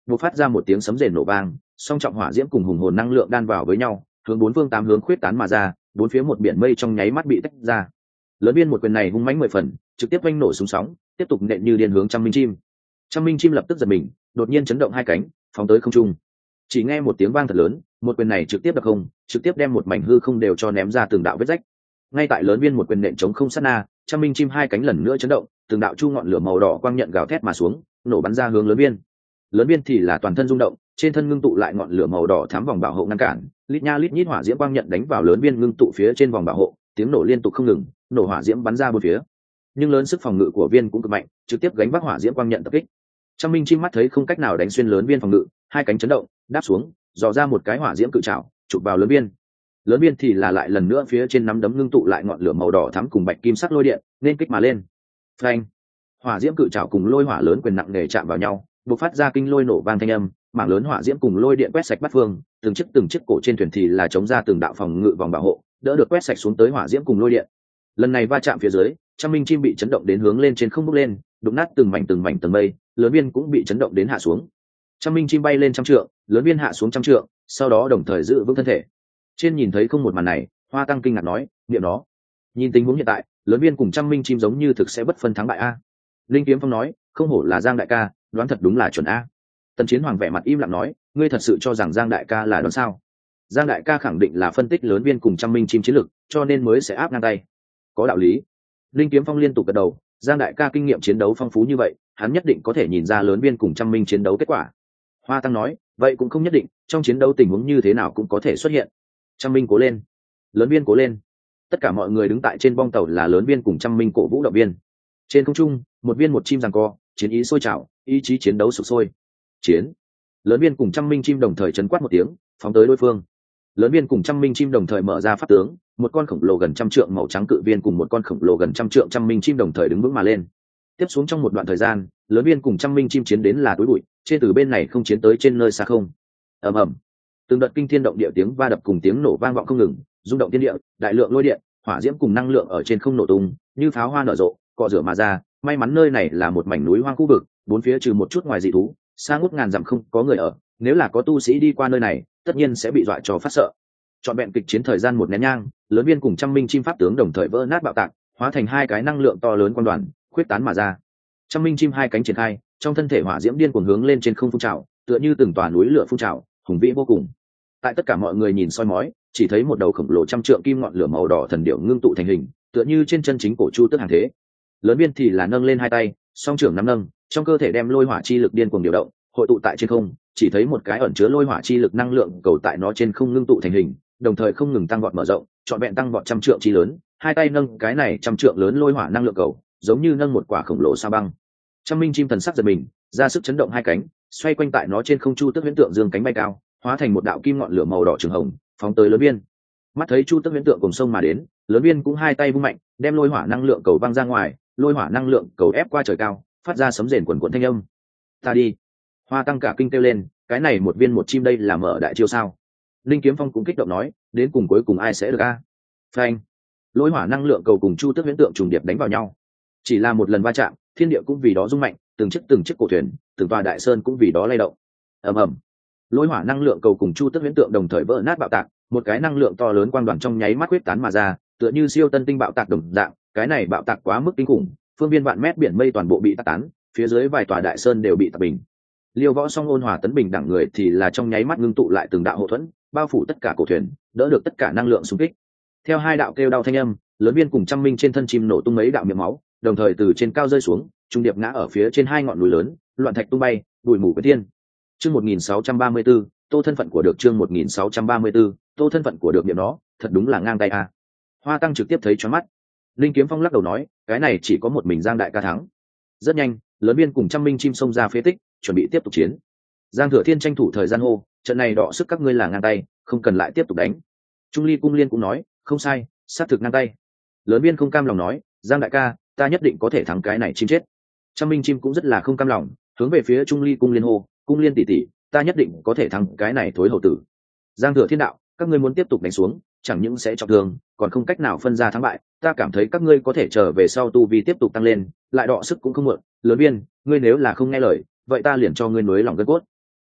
buộc phát ra một tiếng sấm rền nổ vang, song trọng hỏa diễm cùng hùng hồn năng lượng đan vào với nhau, hướng bốn phương tám hướng khuyết tán mà ra, bốn phía một biển mây trong nháy mắt bị tách ra. Lớn Biên một quyền này hung mãnh mười phần, trực tiếp vanh nổ súng sóng, tiếp tục nện như điên hướng Trăm Minh chim. Trăm Minh chim lập tức giật mình, đột nhiên chấn động hai cánh, phóng tới không trung. Chỉ nghe một tiếng vang thật lớn, một quyền này trực tiếp đập không, trực tiếp đem một mảnh hư không đều cho ném ra từng đạo vết rách. Ngay tại Lớn Biên một quyền nện chống không sát na, Trăm Minh chim hai cánh lần nữa chấn động, từng đạo chu ngọn lửa màu đỏ quang nhận gào thét mà xuống, nổ bắn ra hướng Lớn Biên. Lớn Biên thì là toàn thân rung động, trên thân ngưng tụ lại ngọn lửa màu đỏ thắm vòng bảo hộ ngăn cản, lít nha lít nhít hỏa diễm quang nhận đánh vào Lớn Biên ngưng tụ phía trên vòng bảo hộ, tiếng nổ liên tục không ngừng, nổ hỏa diễm bắn ra bốn phía. Nhưng lớn sức phòng ngự của Viên cũng cực mạnh, trực tiếp gánh vác hỏa diễm quang nhận tập kích. Trăm Minh chim mắt thấy không cách nào đánh xuyên Lớn Biên phòng ngự, hai cánh chấn động, đáp xuống, dò ra một cái hỏa diễm cự trảo, chụp vào Lớn Biên. Lớn Biên thì là lại lần nữa phía trên nắm đấm ngưng tụ lại ngọn lửa màu đỏ thắm cùng bạch kim sắc lôi điện, nên kích mà lên. Phanh! Hỏa diễm cự trảo cùng lôi hỏa lớn quyền nặng nề chạm vào nhau, bộc phát ra kinh lôi nổ vang thanh âm, mảng lớn hỏa diễm cùng lôi điện quét sạch bát phương, từng chiếc từng chiếc cổ trên thuyền thì là chống ra từng đạo phòng ngự vòng bảo hộ, đỡ được quét sạch xuống tới hỏa diễm cùng lôi điện. Lần này va chạm phía dưới, Trăm Minh chim bị chấn động đến hướng lên trên không bốc lên, đụng nát từng mảnh từng mảnh tầng mây, Lớn Biên cũng bị chấn động đến hạ xuống. Trăm Minh chim bay lên trăm trượng, Lớn Biên hạ xuống trăm trượng, sau đó đồng thời giữ vững thân thể. Trên nhìn thấy không một màn này, Hoa Tăng kinh ngạc nói, niệm nó. Nhìn tình huống hiện tại, Lớn Biên cùng Trăm Minh chim giống như thực sẽ bất phân thắng bại a. Linh Kiếm Phong nói, không hổ là Giang đại ca, đoán thật đúng là chuẩn a. Tần Chiến Hoàng vẻ mặt im lặng nói, ngươi thật sự cho rằng Giang đại ca là đoán sao? Giang đại ca khẳng định là phân tích Lớn Biên cùng Trăm Minh chim chiến lược, cho nên mới sẽ áp ngang tay. Có đạo lý. Linh Kiếm Phong liên tục gật đầu, Giang đại ca kinh nghiệm chiến đấu phong phú như vậy, hắn nhất định có thể nhìn ra Lớn Biên cùng Trăm Minh chiến đấu kết quả. Hoa Tăng nói, vậy cũng không nhất định, trong chiến đấu tình huống như thế nào cũng có thể xuất hiện. Trăm Minh cố lên, Lớn Biên cố lên. Tất cả mọi người đứng tại trên bong tàu là Lớn Biên cùng Trăm Minh cổ vũ động viên. Trên không trung, một viên một chim giằng co, chiến ý sôi trào, ý chí chiến đấu sục sôi. Chiến. Lớn Biên cùng Trăm Minh chim đồng thời chấn quát một tiếng, phóng tới đối phương. Lớn Biên cùng Trăm Minh chim đồng thời mở ra pháp tướng, một con khổng lồ gần trăm trượng màu trắng cự viên cùng một con khổng lồ gần trăm trượng Trăm Minh chim đồng thời đứng vững mà lên. Tiếp xuống trong một đoạn thời gian, Lớn Biên cùng Trăm Minh chim chiến đến là túi bụi, trên từ bên này không chiến tới trên nơi xa không. Ầm ầm. Từng đợt kinh thiên động địa tiếng va đập cùng tiếng nổ vang vọng không ngừng, rung động thiên địa, đại lượng lôi điện, hỏa diễm cùng năng lượng ở trên không nổ tung, như pháo hoa nở rộ, cọ rửa mà ra. May mắn nơi này là một mảnh núi hoang khu vực, bốn phía trừ một chút ngoài dị thú, xa ngút ngàn dặm không có người ở, nếu là có tu sĩ đi qua nơi này, tất nhiên sẽ bị dọa cho phát sợ. Trọn vẹn kịch chiến thời gian một nén nhang, Lớn Biên cùng Trăm Minh chim pháp tướng đồng thời vỡ nát bạo tạc, hóa thành hai cái năng lượng to lớn quan đoàn, khuyết tán mà ra. Trăm Minh chim hai cánh triển khai, trong thân thể hỏa diễm điên cuồng hướng lên trên không phun trào, tựa như từng tòa núi lửa phun trào, hùng vĩ vô cùng. Tại tất cả mọi người nhìn soi mói, chỉ thấy một đầu khổng lồ trăm trượng kim ngọn lửa màu đỏ thần điểu ngưng tụ thành hình, tựa như trên chân chính cổ chu tước hàng thế. Lớn Biên thì là nâng lên hai tay, song trưởng nắm nâng, trong cơ thể đem lôi hỏa chi lực điên cuồng điều động, hội tụ tại trên không, chỉ thấy một cái ẩn chứa lôi hỏa chi lực năng lượng cầu tại nó trên không ngưng tụ thành hình, đồng thời không ngừng tăng vọt mở rộng, trọn vẹn tăng vọt trăm trượng chi lớn, hai tay nâng cái này trăm trượng lớn lôi hỏa năng lượng cầu, giống như nâng một quả khổng lồ sa băng. Trăm Minh chim thần sắc giật mình, ra sức chấn động hai cánh, xoay quanh tại nó trên không chu tước huyễn tượng dương cánh bay cao, hóa thành một đạo kim ngọn lửa màu đỏ trường hồng, phóng tới Lớn Biên. Mắt thấy chu tước huyễn tượng cùng sông mà đến, Lớn Biên cũng hai tay vung mạnh, đem lôi hỏa năng lượng cầu văng ra ngoài, lôi hỏa năng lượng cầu ép qua trời cao, phát ra sấm rền quần quần thanh âm. Ta đi. Hoa Tăng cả kinh kêu lên, cái này một viên một chim đây là mở đại chiêu sao? Linh Kiếm Phong cũng kích động nói, đến cùng cuối cùng ai sẽ được a? Phanh. Lôi hỏa năng lượng cầu cùng chu tước huyễn tượng trùng điệp đánh vào nhau. Chỉ là một lần va chạm, thiên địa cũng vì đó rung mạnh, từng chiếc từng chiếc cổ thuyền, từng tòa đại sơn cũng vì đó lay động. Ầm ầm. Lôi hỏa năng lượng cầu cùng chu tước huyễn tượng đồng thời vỡ nát bạo tạc, một cái năng lượng to lớn quang đoàn trong nháy mắt quyết tán mà ra, tựa như siêu tân tinh bạo tạc đồng dạng, cái này bạo tạc quá mức kinh khủng, phương viên vạn mét biển mây toàn bộ bị tạc tán, phía dưới vài tòa đại sơn đều bị tạc bình. Liêu Võ Song ôn hòa tấn bình đẳng người thì là trong nháy mắt ngưng tụ lại từng đạo hộ thuẫn, bao phủ tất cả cổ thuyền, đỡ được tất cả năng lượng xung kích. Theo hai đạo kêu đau thanh âm, Lớn Biên cùng Trăm Minh trên thân chim nổ tung mấy đạo miệng máu, đồng thời từ trên cao rơi xuống, trung điệp ngã ở phía trên hai ngọn núi lớn, loạn thạch tung bay, bụi mù quyết thiên. Chương một nghìn sáu trăm ba mươi tư, Tô thân phận của được chương một nghìn sáu trăm ba mươi tư, Tô thân phận của được niệm nó, thật đúng là ngang tay a. Hoa Tăng trực tiếp thấy choáng mắt. Linh Kiếm Phong lắc đầu nói, cái này chỉ có một mình Giang đại ca thắng. Rất nhanh, Lớn Biên cùng Trăm Minh chim xông ra phế tích, chuẩn bị tiếp tục chiến. Giang Thừa Thiên tranh thủ thời gian hô, trận này đọ sức các ngươi là ngang tay, không cần lại tiếp tục đánh. Trung Ly Cung Liên cũng nói, không sai, sát thực ngang tay. Lớn Biên không cam lòng nói, Giang đại ca, ta nhất định có thể thắng cái này chim chết. Trăm Minh chim cũng rất là không cam lòng, hướng về phía Trung Ly Cung Liên hô, Cung Liên tỷ tỷ, ta nhất định có thể thắng cái này thối hầu tử. Giang Thừa Thiên đạo, các ngươi muốn tiếp tục đánh xuống, chẳng những sẽ trọng thương, còn không cách nào phân ra thắng bại, ta cảm thấy các ngươi có thể trở về sau tu vi tiếp tục tăng lên, lại đọ sức cũng không muộn. Lớn Biên, ngươi nếu là không nghe lời, vậy ta liền cho ngươi nối lòng gân cốt.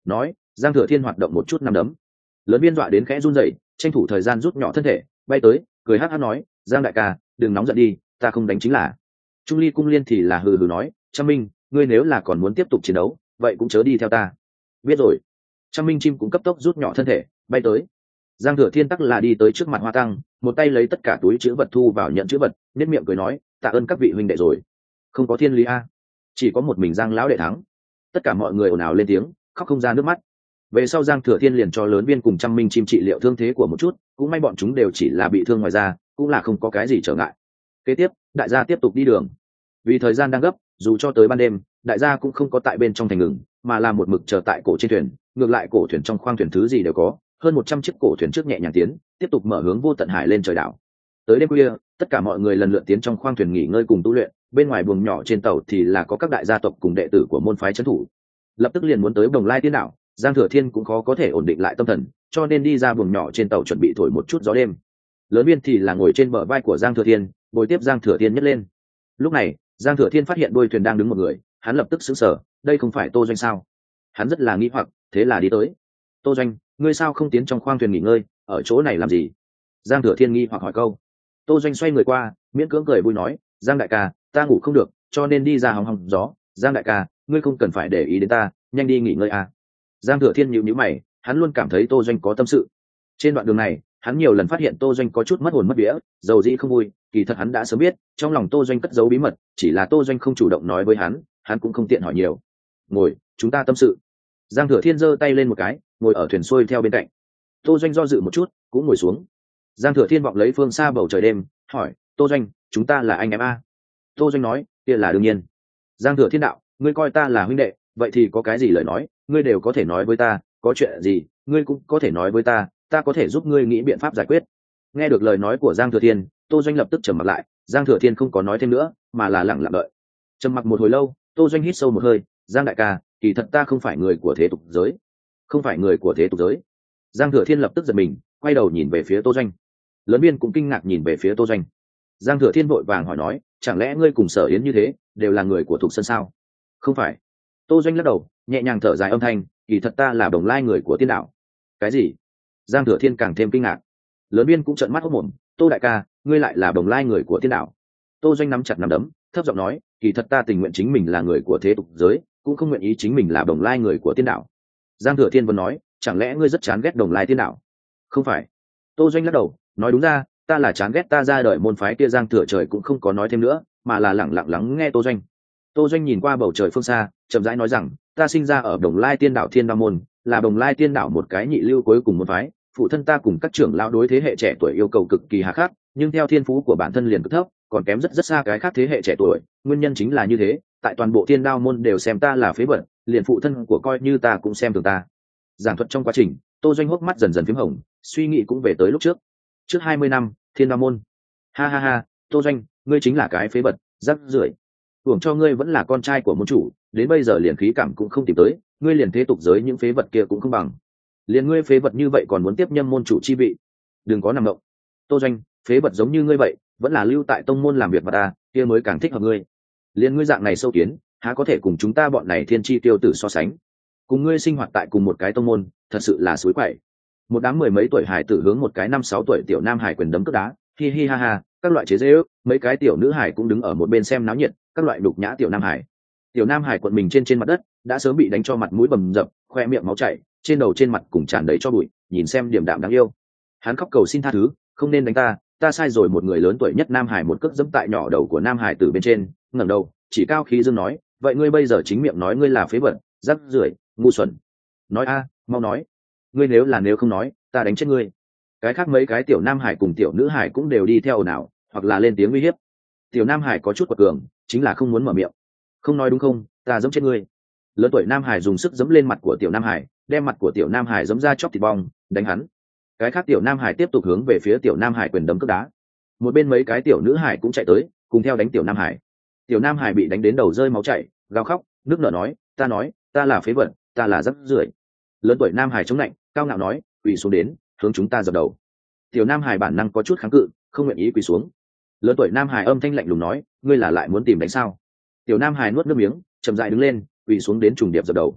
nói. Giang Thừa Thiên hoạt động một chút nằm đấm, lớn biên dọa đến khẽ run rẩy, tranh thủ thời gian rút nhỏ thân thể bay tới, cười hắc hắc nói, Giang đại ca đừng nóng giận đi, ta không đánh chính là. Trung Ly Cung Liên thì là hừ hừ nói, Trăm Minh ngươi nếu là còn muốn tiếp tục chiến đấu vậy cũng chớ đi theo ta. Biết rồi. Trăm Minh chim cũng cấp tốc rút nhỏ thân thể bay tới. Giang Thừa Thiên tắc là đi tới trước mặt Hoa Tăng, một tay lấy tất cả túi chữ vật thu vào nhận chữ vật, nét miệng cười nói, tạ ơn các vị huynh đệ rồi. Không có thiên lý a, chỉ có một mình Giang lão đệ thắng. Tất cả mọi người ồn ào lên tiếng, khóc không ra nước mắt. Về sau Giang Thừa Thiên liền cho lớn viên cùng Trăm Minh chim trị liệu thương thế của một chút, cũng may bọn chúng đều chỉ là bị thương ngoài da, cũng là không có cái gì trở ngại. Kế tiếp đại gia tiếp tục đi đường. Vì thời gian đang gấp, dù cho tới ban đêm đại gia cũng không có tại bên trong thành ngừng, mà là một mực chờ tại cổ trên thuyền. Ngược lại cổ thuyền trong khoang thuyền thứ gì đều có, hơn một trăm chiếc cổ thuyền trước nhẹ nhàng tiến, tiếp tục mở hướng vô tận hải lên trời đảo. Tới đêm khuya tất cả mọi người lần lượt tiến trong khoang thuyền nghỉ ngơi cùng tu luyện, bên ngoài buồng nhỏ trên tàu thì là có các đại gia tộc cùng đệ tử của môn phái trấn thủ. Lập tức liền muốn tới Đồng Lai Tiên đảo, Giang Thừa Thiên cũng khó có thể ổn định lại tâm thần, cho nên đi ra buồng nhỏ trên tàu chuẩn bị thổi một chút gió đêm. Lớn Biên thì là ngồi trên bờ vai của Giang Thừa Thiên, bồi tiếp Giang Thừa Thiên nhất lên. Lúc này Giang Thừa Thiên phát hiện đuôi thuyền đang đứng một người, hắn lập tức sững sờ, đây không phải Tô Doanh sao? Hắn rất là nghi hoặc, thế là đi tới. Tô Doanh, ngươi sao không tiến trong khoang thuyền nghỉ ngơi, ở chỗ này làm gì? Giang Thừa Thiên nghi hoặc hỏi câu. Tô Doanh xoay người qua, miễn cưỡng cười vui nói, Giang đại ca ta ngủ không được cho nên đi ra hóng hóng gió. Giang đại ca ngươi không cần phải để ý đến ta, nhanh đi nghỉ ngơi à. Giang Thừa Thiên nhíu nhíu mày, hắn luôn cảm thấy Tô Doanh có tâm sự. Trên đoạn đường này hắn nhiều lần phát hiện Tô Doanh có chút mất hồn mất vía, dầu dĩ không vui, kỳ thật hắn đã sớm biết trong lòng Tô Doanh cất giấu bí mật, chỉ là Tô Doanh không chủ động nói với hắn, hắn cũng không tiện hỏi nhiều. Ngồi, chúng ta tâm sự. Giang Thừa Thiên giơ tay lên một cái, ngồi ở thuyền xuôi theo bên cạnh. Tô Doanh do dự một chút cũng ngồi xuống. Giang Thừa Thiên vọng lấy phương xa bầu trời đêm, hỏi, Tô Doanh chúng ta là anh em a? Tô Doanh nói, kia là đương nhiên. Giang Thừa Thiên đạo, ngươi coi ta là huynh đệ vậy thì có cái gì lời nói ngươi đều có thể nói với ta, có chuyện gì ngươi cũng có thể nói với ta, ta có thể giúp ngươi nghĩ biện pháp giải quyết. Nghe được lời nói của Giang Thừa Thiên, Tô Doanh lập tức trầm mặc lại. Giang Thừa Thiên không có nói thêm nữa mà là lặng lặng đợi. Trầm mặc một hồi lâu, Tô Doanh hít sâu một hơi, Giang đại ca kỳ thật ta không phải người của thế tục giới. Không phải người của thế tục giới? Giang Thừa Thiên lập tức giật mình, quay đầu nhìn về phía Tô Doanh. Lớn Biên cũng kinh ngạc nhìn về phía Tô Doanh. Giang Thừa Thiên vội vàng hỏi nói, chẳng lẽ ngươi cùng Sở Yến như thế đều là người của Thục Sơn sao? Không phải. Tô Doanh lắc đầu, nhẹ nhàng thở dài âm thanh, kỳ thật ta là Đồng Lai người của Tiên đảo. Cái gì? Giang Thừa Thiên càng thêm kinh ngạc. Lớn Biên cũng trợn mắt hốt mồm, Tô đại ca ngươi lại là Đồng Lai người của Tiên đảo? Tô Doanh nắm chặt nắm đấm, thấp giọng nói, kỳ thật ta tình nguyện chính mình là người của thế tục giới, cũng không nguyện ý chính mình là Đồng Lai người của Tiên đảo. Giang Thừa Thiên vẫn nói, chẳng lẽ ngươi rất chán ghét Đồng Lai Tiên đảo? Không phải. Tô Doanh lắc đầu, nói đúng ra ta là chán ghét ta ra đời môn phái kia. Giang Thừa Trời cũng không có nói thêm nữa mà là lẳng lặng lắng nghe Tô Doanh. Tô Doanh nhìn qua bầu trời phương xa, chậm rãi nói rằng, ta sinh ra ở Đồng Lai Tiên đảo Thiên Đao môn, là Đồng Lai Tiên đảo một cái nhị lưu cuối cùng môn phái. Phụ thân ta cùng các trưởng lão đối thế hệ trẻ tuổi yêu cầu cực kỳ hà khắc, nhưng theo thiên phú của bản thân liền cực thấp, còn kém rất rất xa cái khác thế hệ trẻ tuổi. Nguyên nhân chính là như thế, tại toàn bộ Thiên Đao môn đều xem ta là phế vật, liền phụ thân của coi như ta cũng xem thường ta. Giảng thuật trong quá trình, Tô Doanh hốc mắt dần dần phím hồng, suy nghĩ cũng về tới lúc trước. Trước hai mươi năm, Thiên Đao môn. Ha ha ha, Tô Doanh, ngươi chính là cái phế vật, rác rưởi. Hưởng cho ngươi vẫn là con trai của môn chủ, đến bây giờ liền khí cảm cũng không tìm tới, ngươi liền thế tục giới những phế vật kia cũng không bằng. Liền ngươi phế vật như vậy còn muốn tiếp nhâm môn chủ chi vị, đừng có nằm động. Tô Doanh, phế vật giống như ngươi vậy, vẫn là lưu tại tông môn làm việc mà ta, kia mới càng thích hợp ngươi. Liền ngươi dạng này sâu kiến, há có thể cùng chúng ta bọn này thiên chi tiêu tử so sánh. Cùng ngươi sinh hoạt tại cùng một cái tông môn, thật sự là suối quậy. Một đám mười mấy tuổi hải tử hướng một cái năm sáu tuổi tiểu nam hải quyền đấm cước đá, hi hi ha ha, các loại chế giễu, mấy cái tiểu nữ hải cũng đứng ở một bên xem náo nhiệt, các loại đục nhã tiểu nam hải. Tiểu nam hải quận mình trên trên mặt đất, đã sớm bị đánh cho mặt mũi bầm dập, khoe miệng máu chảy, trên đầu trên mặt cùng tràn đầy cho bụi, nhìn xem điểm đạm đáng yêu. Hắn khóc cầu xin tha thứ, không nên đánh ta, ta sai rồi. Một người lớn tuổi nhất nam hải một cước giẫm tại nhỏ đầu của nam hải tử bên trên, ngẩng đầu, chỉ cao khí dương nói, vậy ngươi bây giờ chính miệng nói ngươi là phế vật, rác rưởi, ngu xuẩn. Nói a, mau nói. Ngươi nếu là nếu không nói, ta đánh chết ngươi. Cái khác mấy cái tiểu nam hải cùng tiểu nữ hải cũng đều đi theo ồn ào, hoặc là lên tiếng uy hiếp. Tiểu nam hải có chút quật cường, chính là không muốn mở miệng. Không nói đúng không, ta giẫm chết ngươi. Lớn tuổi nam hải dùng sức giẫm lên mặt của tiểu nam hải, đem mặt của tiểu nam hải giẫm ra chóc thịt bong, đánh hắn. Cái khác tiểu nam hải tiếp tục hướng về phía tiểu nam hải quyền đấm cước đá. Một bên mấy cái tiểu nữ hải cũng chạy tới, cùng theo đánh tiểu nam hải. Tiểu nam hải bị đánh đến đầu rơi máu chảy, gào khóc, nước nở nói, ta nói, ta là phế vật, ta là rác rưởi. Lớn tuổi nam hải chống lạnh, cao ngạo nói, quỳ xuống đến, hướng chúng ta dập đầu. Tiểu nam hải bản năng có chút kháng cự, không nguyện ý quỳ xuống. Lớn tuổi nam hải âm thanh lạnh lùng nói, ngươi là lại muốn tìm đánh sao? Tiểu nam hải nuốt nước miếng, chậm rãi đứng lên, quỳ xuống đến trùng điệp dập đầu.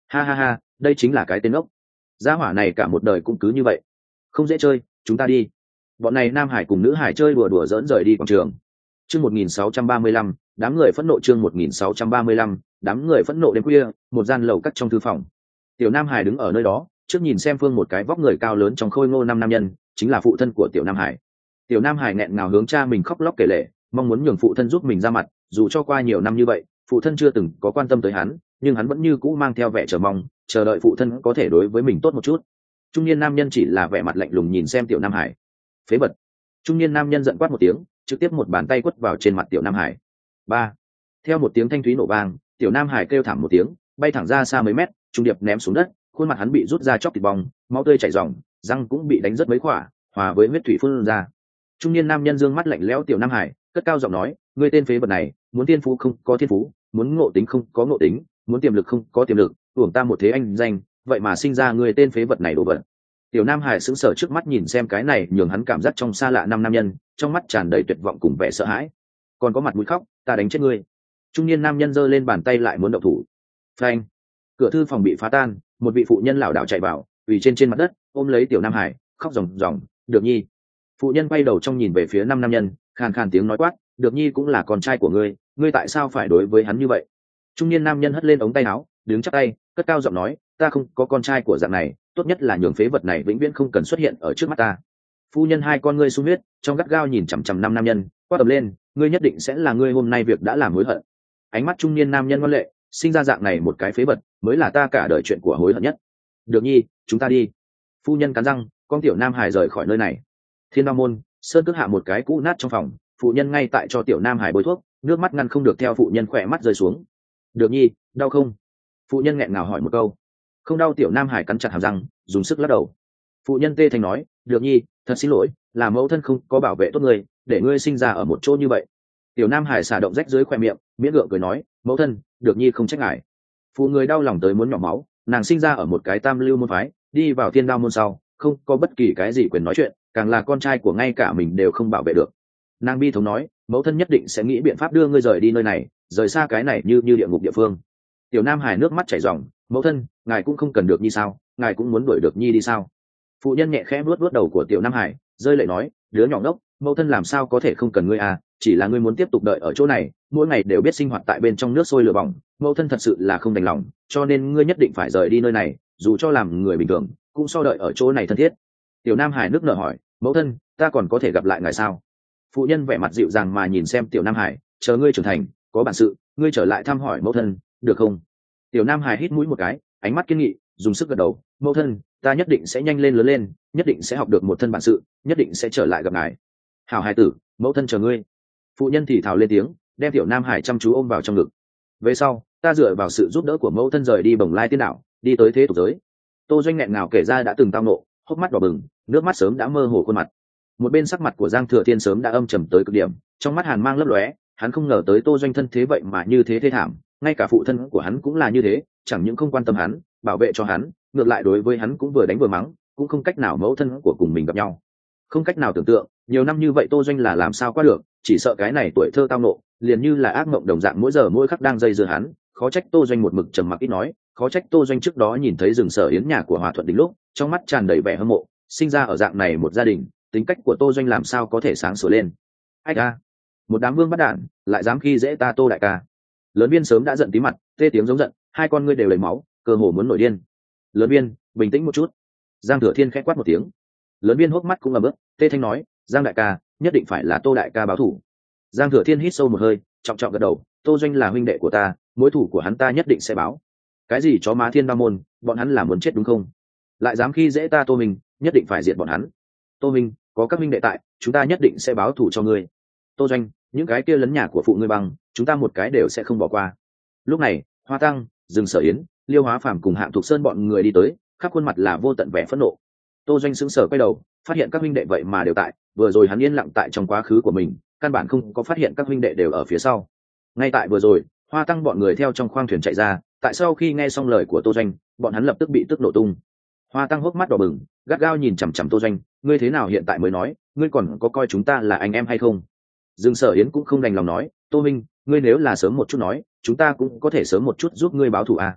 Ha ha ha, đây chính là cái tên ốc. Gia hỏa này cả một đời cũng cứ như vậy, không dễ chơi, chúng ta đi. Bọn này nam hải cùng nữ hải chơi đùa đùa dỡn rời đi quảng trường. Chương một nghìn sáu trăm ba mươi lăm, đám người phẫn nộ. Chương một nghìn sáu trăm ba mươi lăm, đám người phẫn nộ. Đêm khuya, một gian lầu cắt trong thư phòng. Tiểu Nam Hải đứng ở nơi đó, trước nhìn xem phương một cái vóc người cao lớn trong khôi ngô năm nam nhân, chính là phụ thân của Tiểu Nam Hải. Tiểu Nam Hải nghẹn ngào hướng cha mình khóc lóc kể lể, mong muốn nhường phụ thân giúp mình ra mặt, dù cho qua nhiều năm như vậy, phụ thân chưa từng có quan tâm tới hắn, nhưng hắn vẫn như cũ mang theo vẻ chờ mong, chờ đợi phụ thân có thể đối với mình tốt một chút. Trung niên nam nhân chỉ là vẻ mặt lạnh lùng nhìn xem Tiểu Nam Hải. Phế vật! Trung niên nam nhân giận quát một tiếng, trực tiếp một bàn tay quất vào trên mặt Tiểu Nam Hải. Ba! Theo một tiếng thanh thúy nổ vang, Tiểu Nam Hải kêu thảm một tiếng, bay thẳng ra xa mấy mét, trung điệp ném xuống đất, khuôn mặt hắn bị rút ra chóc thịt bong, máu tươi chảy ròng, răng cũng bị đánh rất mấy khỏa, hòa với huyết thủy phun ra. Trung niên nam nhân dương mắt lạnh lẽo Tiểu Nam Hải, cất cao giọng nói, ngươi tên phế vật này, muốn thiên phú không có thiên phú, muốn ngộ tính không có ngộ tính, muốn tiềm lực không có tiềm lực, uổng ta một thế anh danh, vậy mà sinh ra ngươi tên phế vật này đồ vật. Tiểu Nam Hải sững sờ trước mắt nhìn xem cái này, nhường hắn cảm giác trong xa lạ năm nam nhân, trong mắt tràn đầy tuyệt vọng cùng vẻ sợ hãi. Còn có mặt mũi khóc, ta đánh chết ngươi. Trung niên nam nhân giơ lên bàn tay lại muốn động thủ. Phanh! Cửa thư phòng bị phá tan, một vị phụ nhân lảo đảo chạy vào, quỳ trên trên mặt đất, ôm lấy Tiểu Nam Hải, khóc ròng ròng, "Được Nhi." Phụ nhân quay đầu trong nhìn về phía năm nam nhân, khàn khàn tiếng nói quát, "Được Nhi cũng là con trai của ngươi, ngươi tại sao phải đối với hắn như vậy?" Trung niên nam nhân hất lên ống tay áo, đứng chắp tay, cất cao giọng nói, "Ta không có con trai của dạng này, tốt nhất là nhường phế vật này vĩnh viễn không cần xuất hiện ở trước mắt ta." Phu nhân hai con ngươi sung huyết, trong gắt gao nhìn chằm chằm năm nam nhân, quát ầm lên, "Ngươi nhất định sẽ là ngươi hôm nay việc đã làm hối hận." Ánh mắt trung niên nam nhân ngoan lệ, sinh ra dạng này một cái phế vật, mới là ta cả đời chuyện của hối hận nhất. "Được Nhi, chúng ta đi." Phu nhân cắn răng, con Tiểu Nam Hải rời khỏi nơi này. Thiên Đao môn, sơn cước hạ một cái cũ nát trong phòng, phụ nhân ngay tại cho Tiểu Nam Hải bôi thuốc, nước mắt ngăn không được theo phụ nhân khỏe mắt rơi xuống. "Được Nhi, đau không?" Phụ nhân nghẹn ngào hỏi một câu. "Không đau." Tiểu Nam Hải cắn chặt hàm răng, dùng sức lắc đầu. Phụ nhân tê thành nói, "Được Nhi, thật xin lỗi, là mẫu thân không có bảo vệ tốt ngươi, để ngươi sinh ra ở một chỗ như vậy." Tiểu Nam Hải xả động rách dưới khoe miệng, miễn gượng cười nói, "Mẫu thân, Được Nhi không trách ngài." Phụ người đau lòng tới muốn nhỏ máu, nàng sinh ra ở một cái tam lưu môn phái, đi vào Thiên Đao môn sau, không có bất kỳ cái gì quyền nói chuyện, càng là con trai của ngay cả mình đều không bảo vệ được. Nàng bi thống nói, "Mẫu thân nhất định sẽ nghĩ biện pháp đưa ngươi rời đi nơi này, rời xa cái này như như địa ngục địa phương." Tiểu Nam Hải nước mắt chảy ròng, "Mẫu thân, ngài cũng không cần Được Nhi sao? Ngài cũng muốn đuổi Được Nhi đi sao?" Phụ nhân nhẹ khẽ vuốt vuốt đầu của Tiểu Nam Hải, rơi lệ nói, "Đứa nhỏ ngốc, mẫu thân làm sao có thể không cần ngươi à, chỉ là ngươi muốn tiếp tục đợi ở chỗ này, mỗi ngày đều biết sinh hoạt tại bên trong nước sôi lửa bỏng, mẫu thân thật sự là không đành lòng, cho nên ngươi nhất định phải rời đi nơi này, dù cho làm người bình thường cũng so đợi ở chỗ này thân thiết." Tiểu Nam Hải nước nở hỏi, "Mẫu thân, ta còn có thể gặp lại ngài sao?" Phụ nhân vẻ mặt dịu dàng mà nhìn xem Tiểu Nam Hải, "Chờ ngươi trưởng thành, có bản sự, ngươi trở lại thăm hỏi mẫu thân, được không?" Tiểu Nam Hải hít mũi một cái, ánh mắt kiên nghị, dùng sức gật đầu, "Mẫu thân, ta nhất định sẽ nhanh lên lớn lên, nhất định sẽ học được một thân bản sự, nhất định sẽ trở lại gặp ngài." "Hảo hài tử, mẫu thân chờ ngươi." Phụ nhân thì thào lên tiếng, đem Tiểu Nam Hải chăm chú ôm vào trong ngực. "Về sau, ta dựa vào sự giúp đỡ của mẫu thân rời đi Bồng Lai Tiên Đảo, đi tới thế tục giới." Tô Doanh nghẹn ngào kể ra đã từng tao nộ, hốc mắt đỏ bừng, nước mắt sớm đã mơ hồ khuôn mặt. Một bên sắc mặt của Giang Thừa Thiên sớm đã âm trầm tới cực điểm, trong mắt hàn mang lấp lóe, hắn không ngờ tới Tô Doanh thân thế vậy mà như thế thê thảm, ngay cả phụ thân của hắn cũng là như thế, chẳng những không quan tâm hắn, bảo vệ cho hắn, ngược lại đối với hắn cũng vừa đánh vừa mắng, cũng không cách nào mẫu thân của cùng mình gặp nhau. Không cách nào tưởng tượng, nhiều năm như vậy Tô Doanh là làm sao qua được, chỉ sợ cái này tuổi thơ tao nộ, liền như là ác mộng đồng dạng mỗi giờ mỗi khắc đang dây dưa hắn, khó trách Tô Doanh một mực trầm mặc ít nói, khó trách Tô Doanh trước đó nhìn thấy rừng sở yến nhà của Hòa Thuận Đình lúc, trong mắt tràn đầy vẻ hâm mộ, sinh ra ở dạng này một gia đình, tính cách của Tô Doanh làm sao có thể sáng sủa lên. Ách a, một đám vương bắt đản, lại dám khi dễ ta Tô đại ca. Lớn Biên sớm đã giận tí mặt, tê tiếng giống giận, hai con ngươi đều lấy máu, cơ hồ muốn nổi điên. Lớn Biên, bình tĩnh một chút. Giang Thừa Thiên khẽ quát một tiếng. Lớn Biên hốc mắt cũng ẩm ướt, tê thanh nói, "Giang đại ca, nhất định phải là Tô đại ca báo thủ." Giang Thừa Thiên hít sâu một hơi, trọng trọng gật đầu, "Tô Doanh là huynh đệ của ta, mối thủ của hắn ta nhất định sẽ báo." "Cái gì chó má Thiên Đao môn, bọn hắn là muốn chết đúng không? Lại dám khi dễ ta Tô Minh, nhất định phải diệt bọn hắn." "Tô Minh, có các huynh đệ tại, chúng ta nhất định sẽ báo thủ cho ngươi." "Tô Doanh, những cái kia lấn nhà của phụ ngươi bằng, chúng ta một cái đều sẽ không bỏ qua." Lúc này, Hoa Tăng, Dừng Sở Yến, Liêu Hóa Phàm cùng Hạng Thục Sơn bọn người đi tới, khắp khuôn mặt là vô tận vẻ phẫn nộ. Tô Doanh sững sờ quay đầu, phát hiện các huynh đệ vậy mà đều tại, vừa rồi hắn yên lặng tại trong quá khứ của mình, căn bản không có phát hiện các huynh đệ đều ở phía sau. Ngay tại vừa rồi, Hoa Tăng bọn người theo trong khoang thuyền chạy ra, tại sau khi nghe xong lời của Tô Doanh, bọn hắn lập tức bị tức nổ tung. Hoa Tăng hốc mắt đỏ bừng, gắt gao nhìn chằm chằm Tô Doanh, "Ngươi thế nào hiện tại mới nói, ngươi còn có coi chúng ta là anh em hay không?" Dương Sở Yến cũng không đành lòng nói, "Tô Minh, ngươi nếu là sớm một chút nói, chúng ta cũng có thể sớm một chút giúp ngươi báo thù à."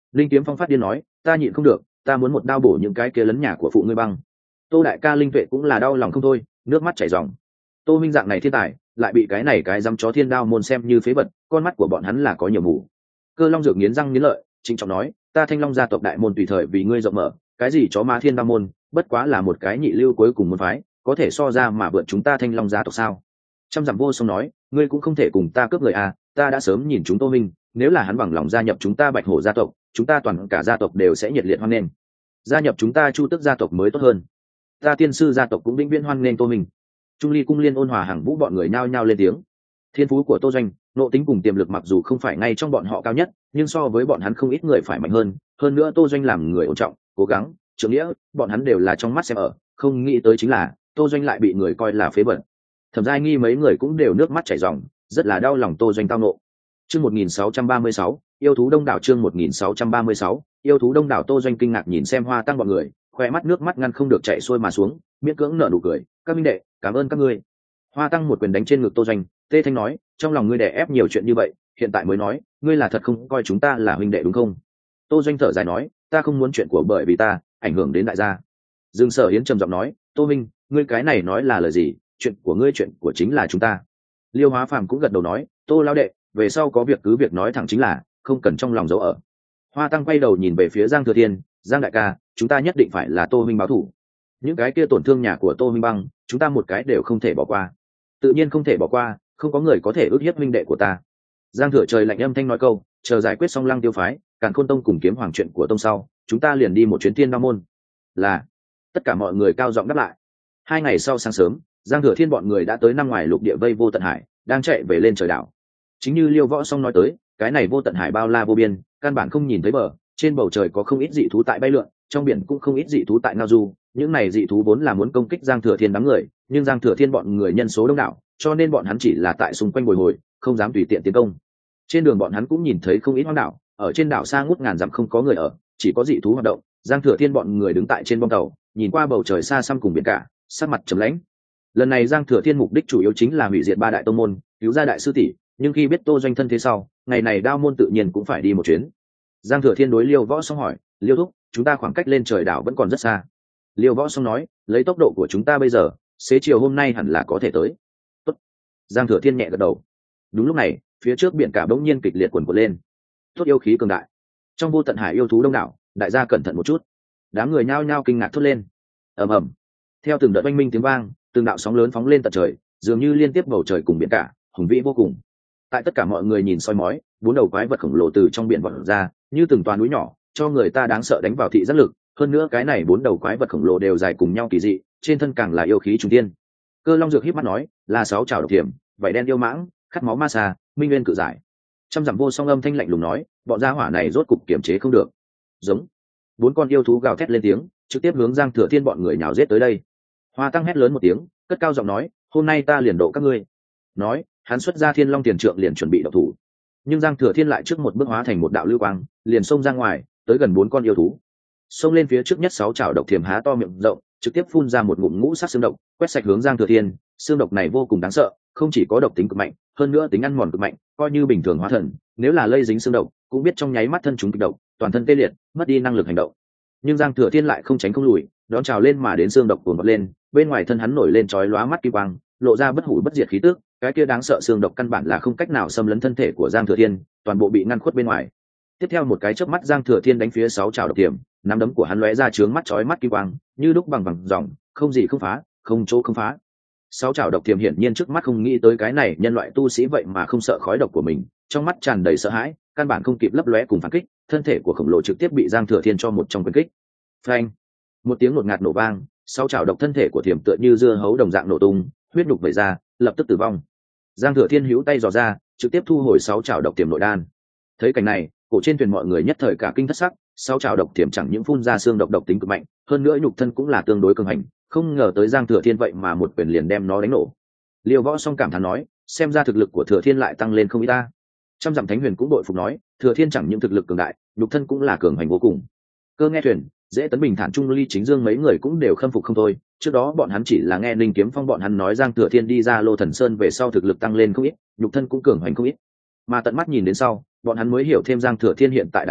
Linh Kiếm Phong phát điên nói, ta nhịn không được, ta muốn một đao bổ những cái kia lấn nhà của phụ ngươi băng. Tô đại ca Linh Tuệ cũng là đau lòng không thôi, nước mắt chảy ròng. Tô Minh dạng này thiên tài lại bị cái này cái dám chó thiên đao môn xem như phế vật, con mắt của bọn hắn là có nhiều mù. Cơ Long Dược nghiến răng nghiến lợi, trịnh trọng nói, ta Thanh Long gia tộc đại môn tùy thời vì ngươi rộng mở, cái gì chó má thiên đao môn bất quá là một cái nhị lưu cuối cùng môn phái, có thể so ra mà vượt chúng ta Thanh Long gia tộc sao? Trăm dặm vô song nói, ngươi cũng không thể cùng ta cướp người à, ta đã sớm nhìn chúng Tô Minh, nếu là hắn bằng lòng gia nhập chúng ta Bạch Hổ gia tộc, chúng ta toàn cả gia tộc đều sẽ nhiệt liệt hoan nghênh. Gia nhập chúng ta Chu Tước gia tộc mới tốt hơn. Ta Tiên Sư gia tộc cũng vĩnh viễn hoan nghênh Tô Minh. Trung Ly Cung Liên Ôn Hòa Hàng Vũ bọn người nhao nhao lên tiếng. Thiên phú của Tô Doanh, nộ tính cùng tiềm lực mặc dù không phải ngay trong bọn họ cao nhất, nhưng so với bọn hắn không ít người phải mạnh hơn. Hơn nữa Tô Doanh làm người ổn trọng, cố gắng, trưởng nghĩa, bọn hắn đều là trong mắt xem ở, không nghĩ tới chính là Tô Doanh lại bị người coi là phế vật. Thẩm Giai Nghi mấy người cũng đều nước mắt chảy ròng, rất là đau lòng Tô Doanh tao nộ. Chương một nghìn sáu trăm ba mươi sáu, yêu thú đông đảo chương một nghìn sáu trăm ba mươi sáu, yêu thú đông đảo. Tô Doanh kinh ngạc nhìn xem Hoa Tăng bọn người, khoe mắt nước mắt ngăn không được chảy xuôi mà xuống, miễn cưỡng nở nụ cười, "Các minh đệ, cảm ơn các ngươi." Hoa Tăng một quyền đánh trên ngực Tô Doanh, tê thanh nói, "Trong lòng ngươi đè ép nhiều chuyện như vậy, hiện tại mới nói, ngươi là thật không coi chúng ta là huynh đệ đúng không?" Tô Doanh thở dài nói, "Ta không muốn chuyện của bởi vì ta ảnh hưởng đến đại gia." Dương Sở Hiến trầm giọng nói, "Tô Minh, ngươi cái này nói là lời gì? Chuyện của ngươi chuyện của chính là chúng ta." Liêu Hóa Phàm cũng gật đầu nói, "Tô lão đệ, về sau có việc cứ việc nói thẳng chính là, không cần trong lòng giấu ở." Hoa Tăng quay đầu nhìn về phía Giang Thừa Thiên, "Giang đại ca, chúng ta nhất định phải là Tô Minh báo thủ. Những cái kia tổn thương nhà của Tô Minh băng, chúng ta một cái đều không thể bỏ qua." "Tự nhiên không thể bỏ qua, không có người có thể ức hiếp minh đệ của ta." Giang Thừa Trời lạnh âm thanh nói câu, "Chờ giải quyết xong Lăng Tiêu phái, Càn Khôn tông cùng Kiếm Hoàng chuyện của tông sau, chúng ta liền đi một chuyến Thiên Đao môn." Là. Tất cả mọi người cao giọng đáp lại. Hai ngày sau sáng sớm, Giang Thừa Thiên bọn người đã tới năm ngoài lục địa vây Vô Tận Hải, đang chạy về lên trời đảo. Chính như Liêu Võ Song nói tới, cái này Vô Tận Hải bao la vô biên, căn bản không nhìn thấy bờ, trên bầu trời có không ít dị thú tại bay lượn, trong biển cũng không ít dị thú tại ngao du. Những này dị thú vốn là muốn công kích Giang Thừa Thiên đám người, nhưng Giang Thừa Thiên bọn người nhân số đông đảo, cho nên bọn hắn chỉ là tại xung quanh bồi hồi, không dám tùy tiện tiến công. Trên đường bọn hắn cũng nhìn thấy không ít hoang đảo, ở trên đảo xa ngút ngàn dặm không có người ở, chỉ có dị thú hoạt động. Giang Thừa Thiên bọn người đứng tại trên bong tàu, nhìn qua bầu trời xa xăm cùng biển cả, sắc mặt trầm lãnh. Lần này Giang Thừa Thiên mục đích chủ yếu chính là hủy diệt ba đại tông môn, cứu ra đại sư tỷ, nhưng khi biết Tô Doanh thân thế sau, ngày này Đao môn tự nhiên cũng phải đi một chuyến. Giang Thừa Thiên đối Liêu Võ Song hỏi, "Liêu thúc, chúng ta khoảng cách lên trời đảo vẫn còn rất xa." Liêu Võ Song nói, "Lấy tốc độ của chúng ta bây giờ, xế chiều hôm nay hẳn là có thể tới." Tốt. Giang Thừa Thiên nhẹ gật đầu. Đúng lúc này, phía trước biển cả bỗng nhiên kịch liệt cuồn cuộn lên. Tốt yêu khí cường đại. Trong Vô Tận Hải yêu thú đông đảo, đại gia cẩn thận một chút. Đám người nhao nhao kinh ngạc thốt lên. Ầm ầm. Theo từng đợt oanh minh tiếng vang, từng đạo sóng lớn phóng lên tận trời, dường như liên tiếp bầu trời cùng biển cả, hùng vĩ vô cùng. Tại tất cả mọi người nhìn soi mói, bốn đầu quái vật khổng lồ từ trong biển vọt ra, như từng toà núi nhỏ, cho người ta đáng sợ đánh vào thị giác lực. Hơn nữa cái này bốn đầu quái vật khổng lồ đều dài cùng nhau kỳ dị, trên thân càng là yêu khí trung tiên. Cơ Long Dược híp mắt nói, là sáu trảo độc thiểm, vảy đen yêu mãng, khát máu ma xà, minh nguyên cự giải. Trăm dặm vô song âm thanh lạnh lùng nói, bọn gia hỏa này rốt cục kiềm chế không được. Giống. Bốn con yêu thú gào thét lên tiếng, trực tiếp hướng Giang Thừa Thiên bọn người nhào giết tới đây. Hoa Tăng hét lớn một tiếng, cất cao giọng nói, "Hôm nay ta liền độ các ngươi." Nói, hắn xuất ra Thiên Long Tiền Trượng liền chuẩn bị động thủ. Nhưng Giang Thừa Thiên lại trước một bước hóa thành một đạo lưu quang, liền xông ra ngoài, tới gần bốn con yêu thú. Xông lên phía trước nhất sáu chảo độc thiểm há to miệng rộng, trực tiếp phun ra một ngụm ngũ sắc xương độc, quét sạch hướng Giang Thừa Thiên. Xương độc này vô cùng đáng sợ, không chỉ có độc tính cực mạnh, hơn nữa tính ăn mòn cực mạnh, coi như bình thường hóa thần, nếu là lây dính xương độc, cũng biết trong nháy mắt thân chúng kịch độc, toàn thân tê liệt, mất đi năng lực hành động. Nhưng Giang Thừa Thiên lại không tránh không lùi, đón trào lên mà đến xương độc cuồn vọt lên, bên ngoài thân hắn nổi lên chói lóa mắt kim quang, lộ ra bất hủ bất diệt khí tức, cái kia đáng sợ xương độc căn bản là không cách nào xâm lấn thân thể của Giang Thừa Thiên, toàn bộ bị ngăn khuất bên ngoài. Tiếp theo một cái chớp mắt Giang Thừa Thiên đánh phía sáu trảo độc thiểm, nắm đấm của hắn lóe ra chướng mắt chói mắt kim quang, như đúc bằng bằng dòng, không gì không phá, không chỗ không phá. Sáu trảo độc thiểm hiển nhiên trước mắt không nghĩ tới cái này nhân loại tu sĩ vậy mà không sợ khói độc của mình, trong mắt tràn đầy sợ hãi, căn bản không kịp lấp lóe cùng phản kích, thân thể của khổng lồ trực tiếp bị Giang Thừa Thiên cho một trong quyền kích. Phanh! Một tiếng ngột ngạt nổ vang, sáu chảo độc thân thể của thiểm tựa như dưa hấu đồng dạng nổ tung, huyết nhục vẩy ra, lập tức tử vong. Giang Thừa Thiên hữu tay dò ra, trực tiếp thu hồi sáu chảo độc tiềm nội đan. Thấy cảnh này, cổ trên thuyền mọi người nhất thời cả kinh thất sắc, sáu chảo độc tiềm chẳng những phun ra xương độc độc tính cực mạnh, hơn nữa nhục thân cũng là tương đối cường hành, không ngờ tới Giang Thừa Thiên vậy mà một quyền liền đem nó đánh nổ. Liêu Võ Song cảm thán nói, xem ra thực lực của Thừa Thiên lại tăng lên không ít ta. Trăm dặm thánh huyền cũng đội phục nói, Thừa Thiên chẳng những thực lực cường đại, nhục thân cũng là cường hành vô cùng. Cơ Nghe Thuyền, Dễ Tấn Bình Thản Trung Ly Chính Dương mấy người cũng đều khâm phục không thôi. Trước đó bọn hắn chỉ là nghe Linh Kiếm Phong bọn hắn nói Giang Thừa Thiên đi ra Lô Thần Sơn về sau thực lực tăng lên không ít, nhục thân cũng cường hành không ít. Mà tận mắt nhìn đến sau, bọn hắn mới hiểu thêm Giang Thừa Thiên hiện tại đáng sợ,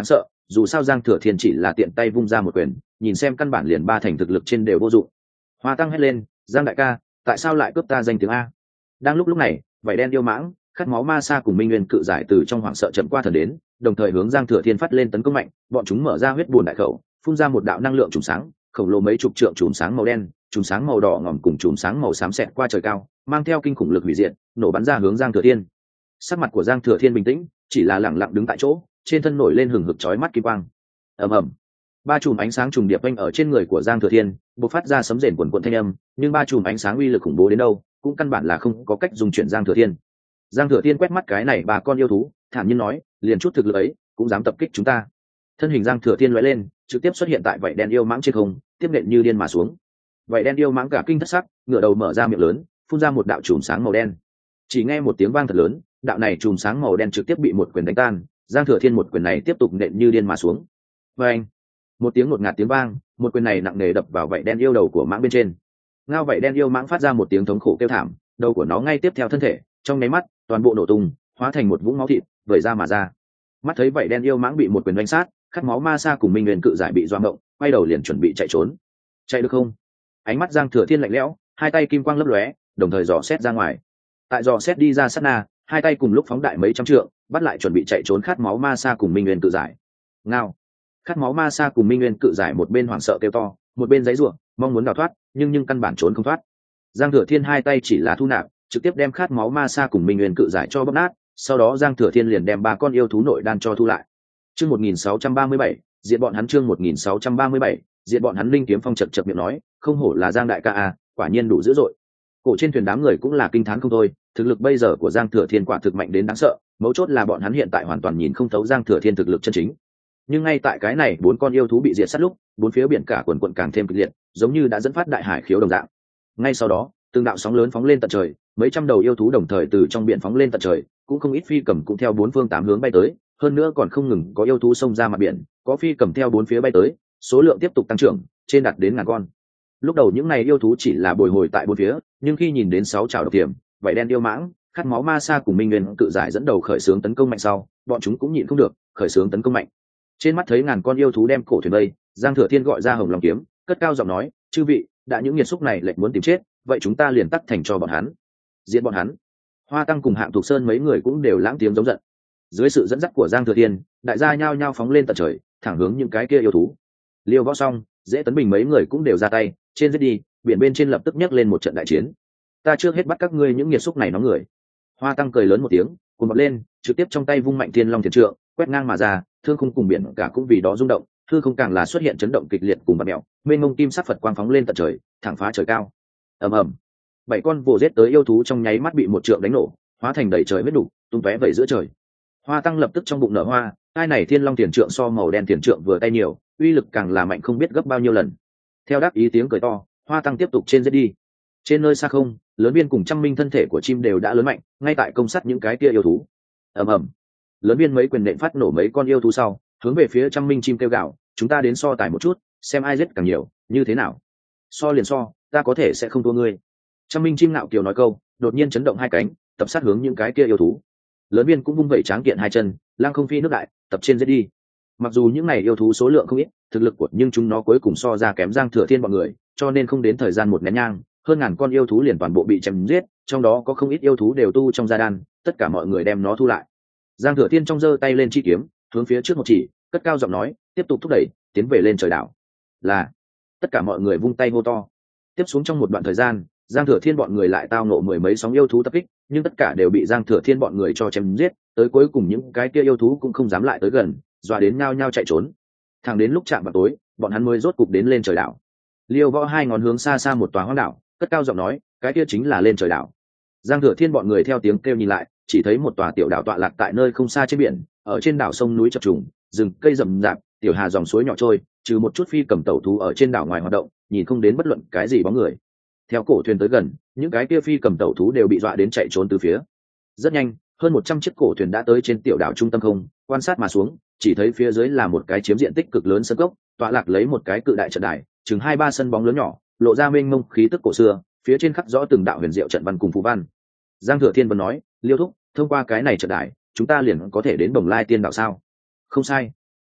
dù sao giang thừa thiên chỉ là tiện tay vung ra một quyền, nhìn xem căn bản liền ba thành thực lực trên đều vô dụng. Hoa tăng hét lên, giang đại ca, tại sao lại cướp ta danh tiếng a? Đang lúc lúc này, vảy đen yêu mãng, khát máu ma sa cùng minh nguyên cự giải từ trong hoảng sợ chậm qua thần đến, đồng thời hướng giang thừa thiên phát lên tấn công mạnh. Bọn chúng mở ra huyết buồn đại khẩu, phun ra một đạo năng lượng trùng sáng khổng lồ mấy chục trượng chùm sáng màu đen, chùm sáng màu đỏ ngòm cùng chùm sáng màu xám xẹt qua trời cao, mang theo kinh khủng lực hủy diệt, nổ bắn ra hướng giang thừa thiên. Sắc mặt của giang thừa thiên bình tĩnh, chỉ là lẳng lặng đứng tại chỗ, trên thân nổi lên hừng hực chói mắt kim quang. Ầm ầm, ba chùm ánh sáng trùng điệp quanh ở trên người của giang thừa thiên, bộc phát ra sấm rền quần quần thanh âm, nhưng ba chùm ánh sáng uy lực khủng bố đến đâu, cũng căn bản là không có cách dùng chuyển giang thừa thiên. Giang thừa thiên quét mắt cái này ba con yêu thú, thản nhiên nói, liền chút thực lực ấy cũng dám tập kích chúng ta. Thân hình giang thừa thiên lóe lên, trực tiếp xuất hiện tại vảy đen yêu mãng trên không, tiếp nện như điên mà xuống. Vảy đen yêu mãng cả kinh thất sắc, ngửa đầu mở ra miệng lớn, phun ra một đạo chùm sáng màu đen. Chỉ nghe một tiếng vang thật lớn, đạo này chùm sáng màu đen trực tiếp bị một quyền đánh tan, giang thừa thiên một quyền này tiếp tục nện như điên mà xuống. Vang, một tiếng ngột ngạt tiếng vang, một quyền này nặng nề đập vào vảy đen yêu đầu của mãng bên trên. Ngao vảy đen yêu mãng phát ra một tiếng thống khổ kêu thảm, đầu của nó ngay tiếp theo thân thể, trong nháy mắt, toàn bộ nổ tung, hóa thành một vũng máu thịt, vẩy ra mà ra. Mắt thấy vảy đen yêu mãng bị một quyền đánh sát, khát máu ma sa cùng minh nguyên cự giải bị doạ ngộng, quay đầu liền chuẩn bị chạy trốn. Chạy được không? Ánh mắt giang thừa thiên lạnh lẽo, hai tay kim quang lấp lóe, đồng thời dò xét ra ngoài. Tại dò xét đi ra sát na, hai tay cùng lúc phóng đại mấy trăm trượng, bắt lại chuẩn bị chạy trốn khát máu ma sa cùng minh nguyên cự giải. Ngao! Khát máu ma sa cùng minh nguyên cự giải một bên hoảng sợ kêu to, một bên giãy giụa, mong muốn đào thoát, nhưng nhưng căn bản trốn không thoát. Giang thừa thiên hai tay chỉ là thu nạp, trực tiếp đem khát máu ma sa cùng minh nguyên cự giải cho bóp nát, sau đó giang thừa thiên liền đem ba con yêu thú nội đan cho thu lại. Chương một nghìn sáu trăm ba mươi bảy, diện bọn hắn chương một nghìn sáu trăm ba mươi bảy, diện bọn hắn. Linh Kiếm Phong chật chật miệng nói, không hổ là Giang đại ca a, quả nhiên đủ dữ dội. Cổ trên thuyền đám người cũng là kinh thán không thôi, thực lực bây giờ của Giang Thừa Thiên quả thực mạnh đến đáng sợ, mấu chốt là bọn hắn hiện tại hoàn toàn nhìn không thấu Giang Thừa Thiên thực lực chân chính. Nhưng ngay tại cái này bốn con yêu thú bị diệt sát lúc, bốn phía biển cả quần quần càng thêm kịch liệt, giống như đã dẫn phát đại hải khiếu đồng dạng. Ngay sau đó, từng đạo sóng lớn phóng lên tận trời, mấy trăm đầu yêu thú đồng thời từ trong biển phóng lên tận trời, cũng không ít phi cầm cũng theo bốn phương tám hướng bay tới, hơn nữa còn không ngừng có yêu thú xông ra mặt biển, có phi cầm theo bốn phía bay tới, số lượng tiếp tục tăng trưởng, trên đạt đến ngàn con. Lúc đầu những này yêu thú chỉ là bồi hồi tại bốn phía, nhưng khi nhìn đến sáu trảo độc tiềm, vảy đen yêu mãng, khát máu ma sa cùng minh nguyên cự giải dẫn đầu khởi xướng tấn công mạnh sau, bọn chúng cũng nhịn không được, khởi xướng tấn công mạnh. Trên mắt thấy ngàn con yêu thú đem cổ thuyền vây, Giang Thừa Thiên gọi ra Hồng Long kiếm, cất cao giọng nói, chư vị, đã những nghiệt xúc này lệnh muốn tìm chết, vậy chúng ta liền tắt thành cho bọn hắn, giết bọn hắn. Hoa Tăng cùng Hạng Thục Sơn mấy người cũng đều lãng tiếng giống giận. Dưới sự dẫn dắt của Giang Thừa Thiên, đại gia nhao nhao phóng lên tận trời, thẳng hướng những cái kia yêu thú. Liêu Võ Song, Dễ Tấn Bình mấy người cũng đều ra tay, trên giết đi, biển bên trên lập tức nhấc lên một trận đại chiến. Ta trước hết bắt các ngươi những nghiệt xúc này nóng người. Hoa Tăng cười lớn một tiếng, cuồn bật lên, trực tiếp trong tay vung mạnh Thiên Long Thiền Trượng, quét ngang mà ra, thương khung cùng biển cả cũng vì đó rung động, hư không càng là xuất hiện chấn động kịch liệt cùng bạt mèo, mênh mông kim sắc Phật quang phóng lên tận trời, thẳng phá trời cao. Ầm ầm, bảy con vồ giết tới yêu thú trong nháy mắt bị một trượng đánh nổ, hóa thành đầy trời huyết đủ, tung tóe vẩy giữa trời. Hoa Tăng lập tức trong bụng nở hoa, hai này Thiên Long Tiền Trượng so màu đen tiền trượng vừa tay nhiều, uy lực càng là mạnh không biết gấp bao nhiêu lần. Theo đáp ý tiếng cười to, Hoa Tăng tiếp tục trên giết đi. Trên nơi xa không, Lớn Biên cùng Trăm Minh thân thể của chim đều đã lớn mạnh, ngay tại công sát những cái kia yêu thú. Ầm ầm, Lớn Biên mấy quyền nện phát nổ mấy con yêu thú sau, hướng về phía Trăm Minh chim kêu gào, chúng ta đến so tài một chút, xem ai giết càng nhiều, như thế nào? So liền so, ta có thể sẽ không thua ngươi. Trăm Minh chim ngạo kiều nói câu, đột nhiên chấn động hai cánh, tập sát hướng những cái kia yêu thú. Lớn Biên cũng vung vẩy tráng kiện hai chân, lăng không phi nước đại, tập trên giết đi. Mặc dù những này yêu thú số lượng không ít, thực lực của nhưng chúng nó cuối cùng so ra kém Giang Thừa Thiên bọn người, cho nên không đến thời gian một nén nhang, hơn ngàn con yêu thú liền toàn bộ bị chém giết, trong đó có không ít yêu thú đều tu trong gia đan, tất cả mọi người đem nó thu lại. Giang Thừa Thiên trong giơ tay lên chi kiếm, hướng phía trước một chỉ, cất cao giọng nói, tiếp tục thúc đẩy, tiến về lên trời đảo. Là. Tất cả mọi người vung tay hô to. Tiếp xuống trong một đoạn thời gian, Giang Thừa Thiên bọn người lại tao nộ mười mấy sóng yêu thú tập kích, nhưng tất cả đều bị Giang Thừa Thiên bọn người cho chém giết, tới cuối cùng những cái kia yêu thú cũng không dám lại tới gần, dọa đến nhao nhao chạy trốn. Thẳng đến lúc chạm vào tối, bọn hắn mới rốt cục đến lên trời đảo. Liêu Võ hai ngón hướng xa xa một tòa hoang đảo, cất cao giọng nói, cái kia chính là lên trời đảo. Giang Thừa Thiên bọn người theo tiếng kêu nhìn lại, chỉ thấy một tòa tiểu đảo tọa lạc tại nơi không xa trên biển, ở trên đảo sông núi chập trùng, rừng cây rậm rạp, tiểu hà dòng suối nhỏ trôi, trừ một chút phi cầm tẩu thú ở trên đảo ngoài hoạt động, nhìn không đến bất luận cái gì bóng người. Theo cổ thuyền tới gần, những cái kia phi cầm tẩu thú đều bị dọa đến chạy trốn từ phía. Rất nhanh, hơn một trăm chiếc cổ thuyền đã tới trên tiểu đảo trung tâm không, quan sát mà xuống, chỉ thấy phía dưới là một cái chiếm diện tích cực lớn sân cốc, tọa lạc lấy một cái cự đại trận đài, chừng hai ba sân bóng lớn nhỏ, lộ ra mênh mông khí tức cổ xưa, phía trên khắc rõ từng đạo huyền diệu trận văn cùng phù văn. Giang Thừa Thiên vẫn nói, Liêu thúc, thông qua cái này trận đài, chúng ta liền có thể đến Bồng Lai Tiên đảo sao? Không sai.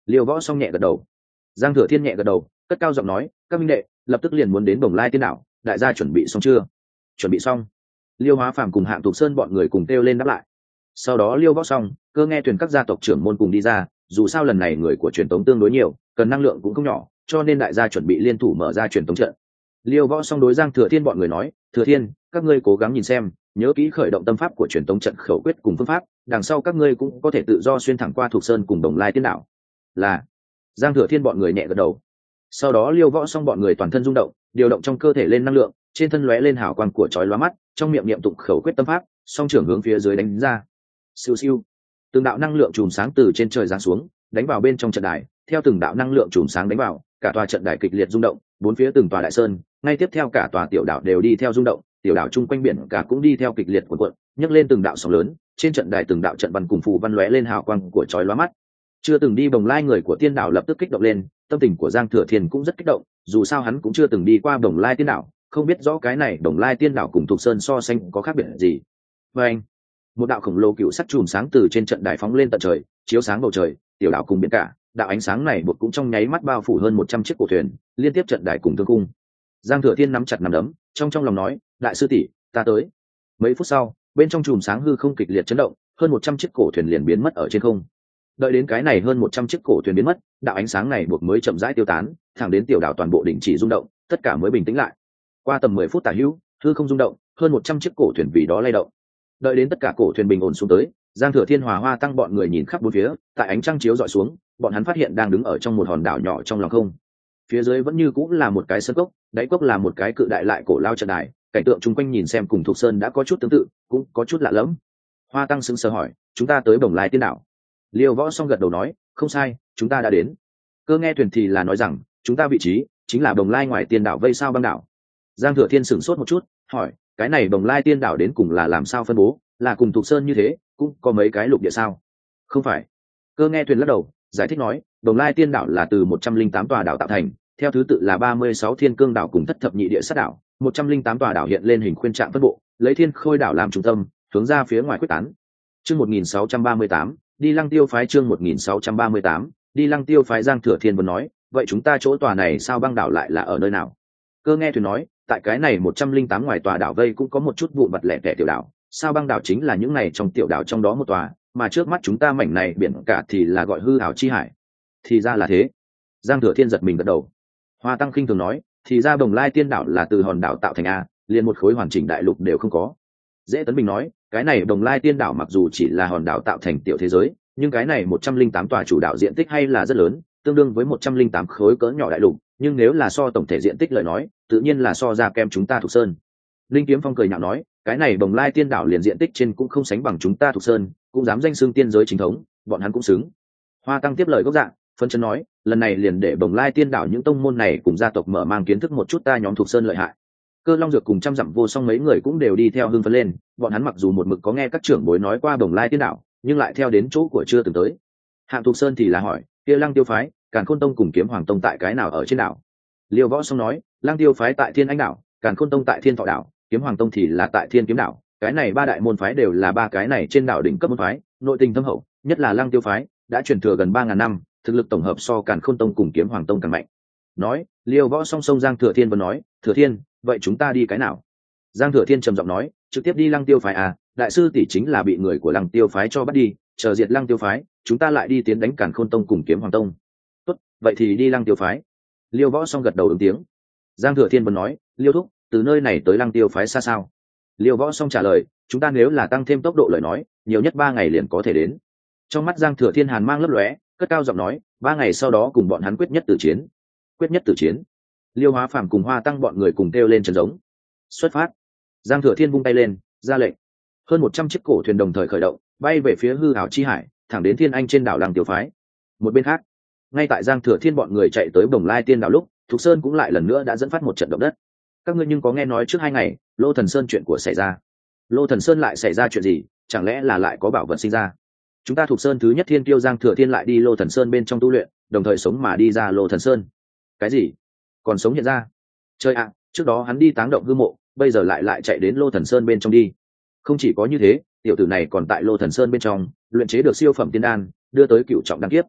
Liêu Võ Song nhẹ gật đầu. Giang Thừa Thiên nhẹ gật đầu, cất cao giọng nói, các minh đệ lập tức liền muốn đến Bồng Lai Tiên Đảo, đại gia chuẩn bị xong chưa? Chuẩn bị xong. Liêu Hóa Phàm cùng Hạng Thục Sơn bọn người cùng kêu lên đáp lại. Sau đó Liêu Võ Song, Cơ Nghe Tuyền các gia tộc trưởng môn cùng đi ra, dù sao lần này người của truyền tống tương đối nhiều, cần năng lượng cũng không nhỏ, cho nên đại gia chuẩn bị liên thủ mở ra truyền tống trận. Liêu Võ Song đối Giang Thừa Thiên bọn người nói, Thừa Thiên, các ngươi cố gắng nhìn xem, nhớ kỹ khởi động tâm pháp của truyền tống trận khẩu quyết cùng phương pháp, đằng sau các ngươi cũng có thể tự do xuyên thẳng qua Thục Sơn cùng Đồng Lai Tiên Đảo. Là. Giang Thừa Thiên bọn người nhẹ gật đầu. Sau đó Liêu Võ Song bọn người toàn thân rung động, điều động trong cơ thể lên năng lượng, trên thân lóe lên hào quang của chói lóa mắt, trong miệng niệm tụng khẩu quyết tâm pháp, song trưởng hướng phía dưới đánh ra. Siêu siêu. Từng đạo năng lượng chùm sáng từ trên trời giáng xuống, đánh vào bên trong trận đài, theo từng đạo năng lượng chùm sáng đánh vào, cả tòa trận đài kịch liệt rung động, bốn phía từng tòa đại sơn, ngay tiếp theo cả tòa tiểu đảo đều đi theo rung động, tiểu đảo chung quanh biển cả cũng đi theo kịch liệt cuộn cuộn, nhấc lên từng đạo sóng lớn, trên trận đài từng đạo trận văn cùng phù văn lóe lên hào quang của chói lóa mắt. Chưa từng đi Bồng Lai người của Tiên Đảo lập tức kích động lên, tâm tình của Giang Thừa Thiên cũng rất kích động, dù sao hắn cũng chưa từng đi qua Bồng Lai Tiên Đảo, không biết rõ cái này Bồng Lai Tiên Đảo cùng Thục Sơn so sánh có khác biệt gì. Và anh, một đạo khổng lồ cựu sắc chùm sáng từ trên trận đài phóng lên tận trời, chiếu sáng bầu trời, tiểu đảo cùng biển cả, đạo ánh sáng này buộc cũng trong nháy mắt bao phủ hơn một trăm chiếc cổ thuyền, liên tiếp trận đài cùng thương cung. Giang Thừa Thiên nắm chặt nắm đấm, trong trong lòng nói, đại sư tỷ, ta tới. Mấy phút sau, bên trong chùm sáng hư không kịch liệt chấn động, hơn một trăm chiếc cổ thuyền liền biến mất ở trên không. Đợi đến cái này hơn một trăm chiếc cổ thuyền biến mất, đạo ánh sáng này buộc mới chậm rãi tiêu tán, thẳng đến tiểu đảo toàn bộ đình chỉ rung động, tất cả mới bình tĩnh lại. Qua tầm mười phút tả hữu, hư không rung động, hơn một trăm chiếc cổ thuyền vì đó lay động. Đợi đến tất cả cổ thuyền bình ổn xuống tới, Giang Thừa Thiên Hòa Hoa Tăng bọn người nhìn khắp bốn phía, tại ánh trăng chiếu dọi xuống, bọn hắn phát hiện đang đứng ở trong một hòn đảo nhỏ trong lòng không. Phía dưới vẫn như cũng là một cái sơn cốc, đáy cốc là một cái cự đại lại cổ lao trận đài, cảnh tượng chung quanh nhìn xem cùng Thục Sơn đã có chút tương tự, cũng có chút lạ lẫm. Hoa Tăng sững sờ hỏi, chúng ta tới Bồng Lai Tiên Đảo. Liêu Võ Song gật đầu nói, không sai, chúng ta đã đến. Cơ Nghe Tuyền thì là nói rằng, chúng ta vị trí chính là Bồng Lai ngoài Tiên Đảo vây sao băng đảo. Giang Thừa Thiên sửng sốt một chút, hỏi, cái này Bồng Lai Tiên Đảo đến cùng là làm sao phân bố, là cùng Thục Sơn như thế, cũng có mấy cái lục địa sao? Không phải. Cơ Nghe Tuyền lắc đầu, giải thích nói, Bồng Lai Tiên Đảo là từ một trăm linh tám tòa đảo tạo thành, theo thứ tự là ba mươi sáu thiên cương đảo cùng thất thập nhị địa sát đảo, một trăm linh tám tòa đảo hiện lên hình khuyên trạng phân bộ, lấy thiên khôi đảo làm trung tâm, hướng ra phía ngoài quyết tán. Chương một nghìn sáu trăm ba mươi tám, đi Lăng Tiêu phái chương một nghìn sáu trăm ba mươi tám, đi Lăng Tiêu phái. Giang Thừa Thiên vừa nói, vậy chúng ta chỗ tòa này sao băng đảo lại là ở nơi nào? Cơ Nghe Tuyền nói, tại cái này một trăm linh tám ngoài tòa đảo vây cũng có một chút vụn vặt lẻ tẻ tiểu đảo, sao băng đảo chính là những này trong tiểu đảo trong đó một tòa, mà trước mắt chúng ta mảnh này biển cả thì là gọi hư ảo chi hải. Thì ra là thế. Giang Thừa Thiên giật mình gật đầu. Hoa Tăng khinh thường nói, thì ra Bồng Lai Tiên Đảo là từ hòn đảo tạo thành a, liền một khối hoàn chỉnh đại lục đều không có. Dễ Tấn Bình nói, cái này Bồng Lai Tiên Đảo mặc dù chỉ là hòn đảo tạo thành tiểu thế giới, nhưng cái này một trăm linh tám tòa chủ đảo diện tích hay là rất lớn, tương đương với một trăm linh tám khối cỡ nhỏ đại lục, nhưng nếu là so tổng thể diện tích lời nói, tự nhiên là so ra kem chúng ta Thục Sơn. Linh Kiếm Phong cười nhạo nói, cái này Bồng Lai Tiên Đảo liền diện tích trên cũng không sánh bằng chúng ta Thục Sơn, cũng dám danh xưng tiên giới chính thống, bọn hắn cũng xứng. Hoa Tăng tiếp lời gốc dạng, phân chân nói, lần này liền để Bồng Lai Tiên Đảo những tông môn này cùng gia tộc mở mang kiến thức một chút ta nhóm Thục Sơn lợi hại. Cơ Long Dược cùng trăm dặm vô song mấy người cũng đều đi theo hưng phấn lên, bọn hắn mặc dù một mực có nghe các trưởng bối nói qua Bồng Lai Tiên Đảo, nhưng lại theo đến chỗ của chưa từng tới. Hạng Thục Sơn thì là hỏi, kia Lăng Tiêu phái, Càn Khôn Tông cùng Kiếm Hoàng Tông tại cái nào ở trên đảo? Liêu Võ Song nói, Lăng Tiêu phái tại Thiên Anh đảo, Càn Khôn Tông tại Thiên Thọ đảo, Kiếm Hoàng Tông thì là tại Thiên Kiếm đảo. Cái này ba đại môn phái đều là ba cái này trên đảo đỉnh cấp môn phái, nội tình thâm hậu, nhất là Lăng Tiêu phái đã truyền thừa gần ba ngàn năm, thực lực tổng hợp so Càn Khôn Tông cùng Kiếm Hoàng Tông càng mạnh. Nói, Liêu Võ Song sông Giang Thừa Thiên vừa nói, Thừa Thiên, vậy chúng ta đi cái nào? Giang Thừa Thiên trầm giọng nói, trực tiếp đi Lăng Tiêu phái à, đại sư tỷ chính là bị người của Lăng Tiêu phái cho bắt đi, chờ diệt Lăng Tiêu phái, chúng ta lại đi tiến đánh Càn Khôn Tông cùng Kiếm Hoàng Tông. Tốt, vậy thì đi Lăng Tiêu phái. Liêu Võ Song gật đầu ứng tiếng. Giang Thừa Thiên vừa nói, Liêu thúc, từ nơi này tới Lăng Tiêu phái xa sao? Liêu Võ Song trả lời, chúng ta nếu là tăng thêm tốc độ lời nói, nhiều nhất ba ngày liền có thể đến. Trong mắt Giang Thừa Thiên hàn mang lấp lóe, cất cao giọng nói, ba ngày sau đó cùng bọn hắn quyết nhất tử chiến. Quyết nhất tử chiến. Liêu Hóa Phàm cùng Hoa Tăng bọn người cùng kêu lên trấn giống. Xuất phát. Giang Thừa Thiên vung tay lên, ra lệnh. Hơn một trăm chiếc cổ thuyền đồng thời khởi động, bay về phía hư ảo chi hải, thẳng đến Thiên Anh trên đảo Lăng Tiêu phái. Một bên khác, ngay tại Giang Thừa Thiên bọn người chạy tới Bồng Lai Tiên đảo lúc, Thục Sơn cũng lại lần nữa đã dẫn phát một trận động đất. Các ngươi nhưng có nghe nói trước hai ngày, Lô Thần Sơn chuyện của xảy ra. Lô Thần Sơn lại xảy ra chuyện gì? Chẳng lẽ là lại có bảo vật sinh ra? Chúng ta Thục Sơn thứ nhất thiên kiêu Giang Thừa Thiên lại đi Lô Thần Sơn bên trong tu luyện, đồng thời sống mà đi ra Lô Thần Sơn. Cái gì? Còn sống hiện ra? Chơi ạ, trước đó hắn đi táng động hư mộ, bây giờ lại lại chạy đến Lô Thần Sơn bên trong đi. Không chỉ có như thế, tiểu tử này còn tại Lô Thần Sơn bên trong luyện chế được siêu phẩm tiên đan, đưa tới cựu trọng đan kiếp.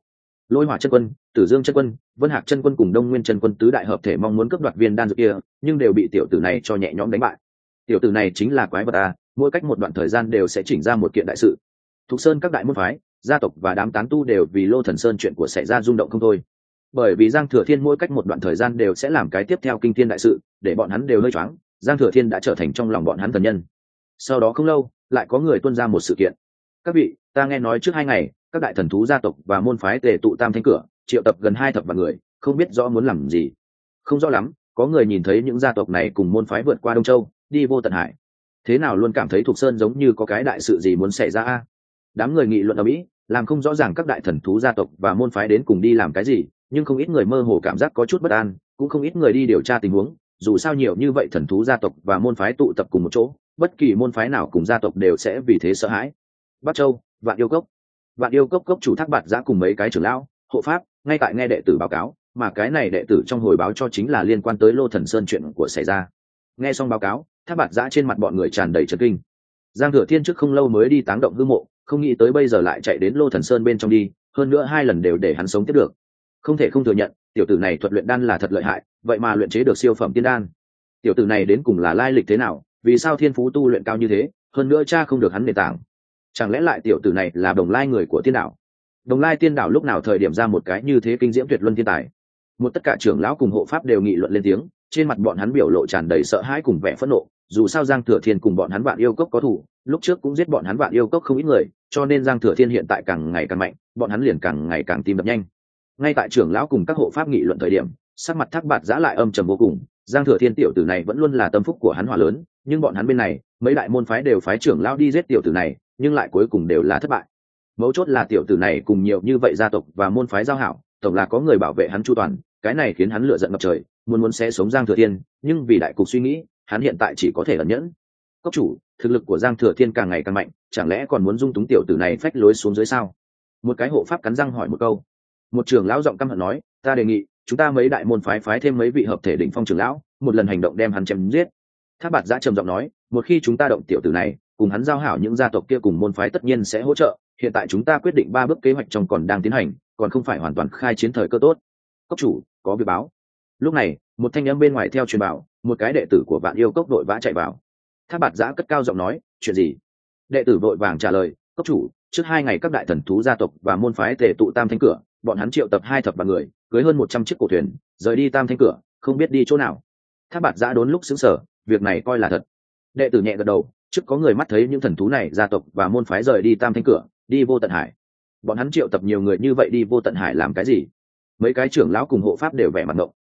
Lôi Hỏa chân quân, Tử Dương chân quân, Vân Hạc chân quân cùng Đông Nguyên chân quân tứ đại hợp thể mong muốn cướp đoạt viên đan dược kia, nhưng đều bị tiểu tử này cho nhẹ nhõm đánh bại. Tiểu tử này chính là quái vật à, mỗi cách một đoạn thời gian đều sẽ chỉnh ra một kiện đại sự. Thục Sơn các đại môn phái, gia tộc và đám tán tu đều vì Lô Thần Sơn chuyện của xảy ra rung động không thôi. Bởi vì Giang Thừa Thiên mỗi cách một đoạn thời gian đều sẽ làm cái tiếp theo kinh thiên đại sự, để bọn hắn đều hơi choáng. Giang Thừa Thiên đã trở thành trong lòng bọn hắn thần nhân. Sau đó không lâu, lại có người tuôn ra một sự kiện. Các vị, ta nghe nói trước hai ngày, các đại thần thú gia tộc và môn phái tề tụ Tam Thanh cửa, triệu tập gần hai thập vạn người, không biết rõ muốn làm gì. Không rõ lắm, có người nhìn thấy những gia tộc này cùng môn phái vượt qua Đông Châu, đi vô tận hải. Thế nào luôn cảm thấy Thục Sơn giống như có cái đại sự gì muốn xảy ra a. Đám người nghị luận ở mỹ, làm không rõ ràng các đại thần thú gia tộc và môn phái đến cùng đi làm cái gì, nhưng không ít người mơ hồ cảm giác có chút bất an, cũng không ít người đi điều tra tình huống. Dù sao nhiều như vậy thần thú gia tộc và môn phái tụ tập cùng một chỗ, bất kỳ môn phái nào cùng gia tộc đều sẽ vì thế sợ hãi. Bắc Châu, Vạn Yêu Cốc. Vạn Yêu Cốc cốc chủ Thác Bạt Giã cùng mấy cái trưởng lão, hộ pháp, ngay tại nghe đệ tử báo cáo, mà cái này đệ tử trong hồi báo cho chính là liên quan tới Lô Thần Sơn chuyện của xảy ra. Nghe xong báo cáo, Thác Bạt Giã trên mặt bọn người tràn đầy chấn kinh. Giang Thừa Thiên trước không lâu mới đi táng động hư mộ, không nghĩ tới bây giờ lại chạy đến Lô Thần Sơn bên trong đi, hơn nữa hai lần đều để hắn sống tiếp được. Không thể không thừa nhận, tiểu tử này thuật luyện đan là thật lợi hại, vậy mà luyện chế được siêu phẩm tiên đan. Tiểu tử này đến cùng là lai lịch thế nào, vì sao thiên phú tu luyện cao như thế, hơn nữa cha không được hắn nền tảng. Chẳng lẽ lại tiểu tử này là Đồng Lai người của Tiên Đảo? Đồng Lai Tiên Đảo lúc nào thời điểm ra một cái như thế kinh diễm tuyệt luân thiên tài? Một tất cả trưởng lão cùng hộ pháp đều nghị luận lên tiếng, trên mặt bọn hắn biểu lộ tràn đầy sợ hãi cùng vẻ phẫn nộ. Dù sao Giang Thừa Thiên cùng bọn hắn Vạn Yêu Cốc có thù, lúc trước cũng giết bọn hắn Vạn Yêu Cốc không ít người, cho nên Giang Thừa Thiên hiện tại càng ngày càng mạnh, bọn hắn liền càng ngày càng tim đập nhanh. Ngay tại trưởng lão cùng các hộ pháp nghị luận thời điểm, sắc mặt Thác Bạt Giã lại âm trầm vô cùng. Giang Thừa Thiên tiểu tử này vẫn luôn là tâm phúc của hắn hỏa lớn, nhưng bọn hắn bên này, mấy đại môn phái đều phái trưởng lão đi giết tiểu tử này, nhưng lại cuối cùng đều là thất bại. Mấu chốt là tiểu tử này cùng nhiều như vậy gia tộc và môn phái giao hảo, tổng là có người bảo vệ hắn chu toàn, cái này khiến hắn lửa giận ngập trời, muốn muốn sẽ sống Giang Thừa Thiên, nhưng vì đại cục suy nghĩ, hắn hiện tại chỉ có thể ẩn nhẫn. Cốc chủ, thực lực của Giang Thừa Thiên càng ngày càng mạnh, chẳng lẽ còn muốn dung túng tiểu tử này phách lối xuống dưới sao? Một cái hộ pháp cắn răng hỏi một câu. Một trưởng lão giọng căm hận nói, ta đề nghị, chúng ta mấy đại môn phái phái thêm mấy vị hợp thể đỉnh phong trưởng lão, một lần hành động đem hắn chém giết. Thác Bạt Giã trầm giọng nói, một khi chúng ta động tiểu tử này, cùng hắn giao hảo những gia tộc kia cùng môn phái tất nhiên sẽ hỗ trợ. Hiện tại chúng ta quyết định ba bước kế hoạch trong còn đang tiến hành, còn không phải hoàn toàn khai chiến thời cơ tốt. Cốc chủ, có việc báo. Lúc này, một thanh âm bên ngoài theo truyền bảo, một cái đệ tử của Vạn Yêu Cốc vội vã chạy vào. Thác Bạt Giã cất cao giọng nói, chuyện gì? Đệ tử vội vàng trả lời, cốc chủ, trước hai ngày các đại thần thú gia tộc và môn phái tề tụ Tam Thanh cửa, bọn hắn triệu tập hai thập vạn người, cưới hơn một trăm chiếc cổ thuyền, rời đi Tam Thanh cửa, không biết đi chỗ nào. Thác Bạt Giã đốn lúc sững sờ, việc này coi là thật. Đệ tử nhẹ gật đầu, trước có người mắt thấy những thần thú này gia tộc và môn phái rời đi Tam Thanh cửa, đi vô tận hải. Bọn hắn triệu tập nhiều người như vậy đi vô tận hải làm cái gì? Mấy cái trưởng lão cùng hộ pháp đều vẻ mặt ngộng.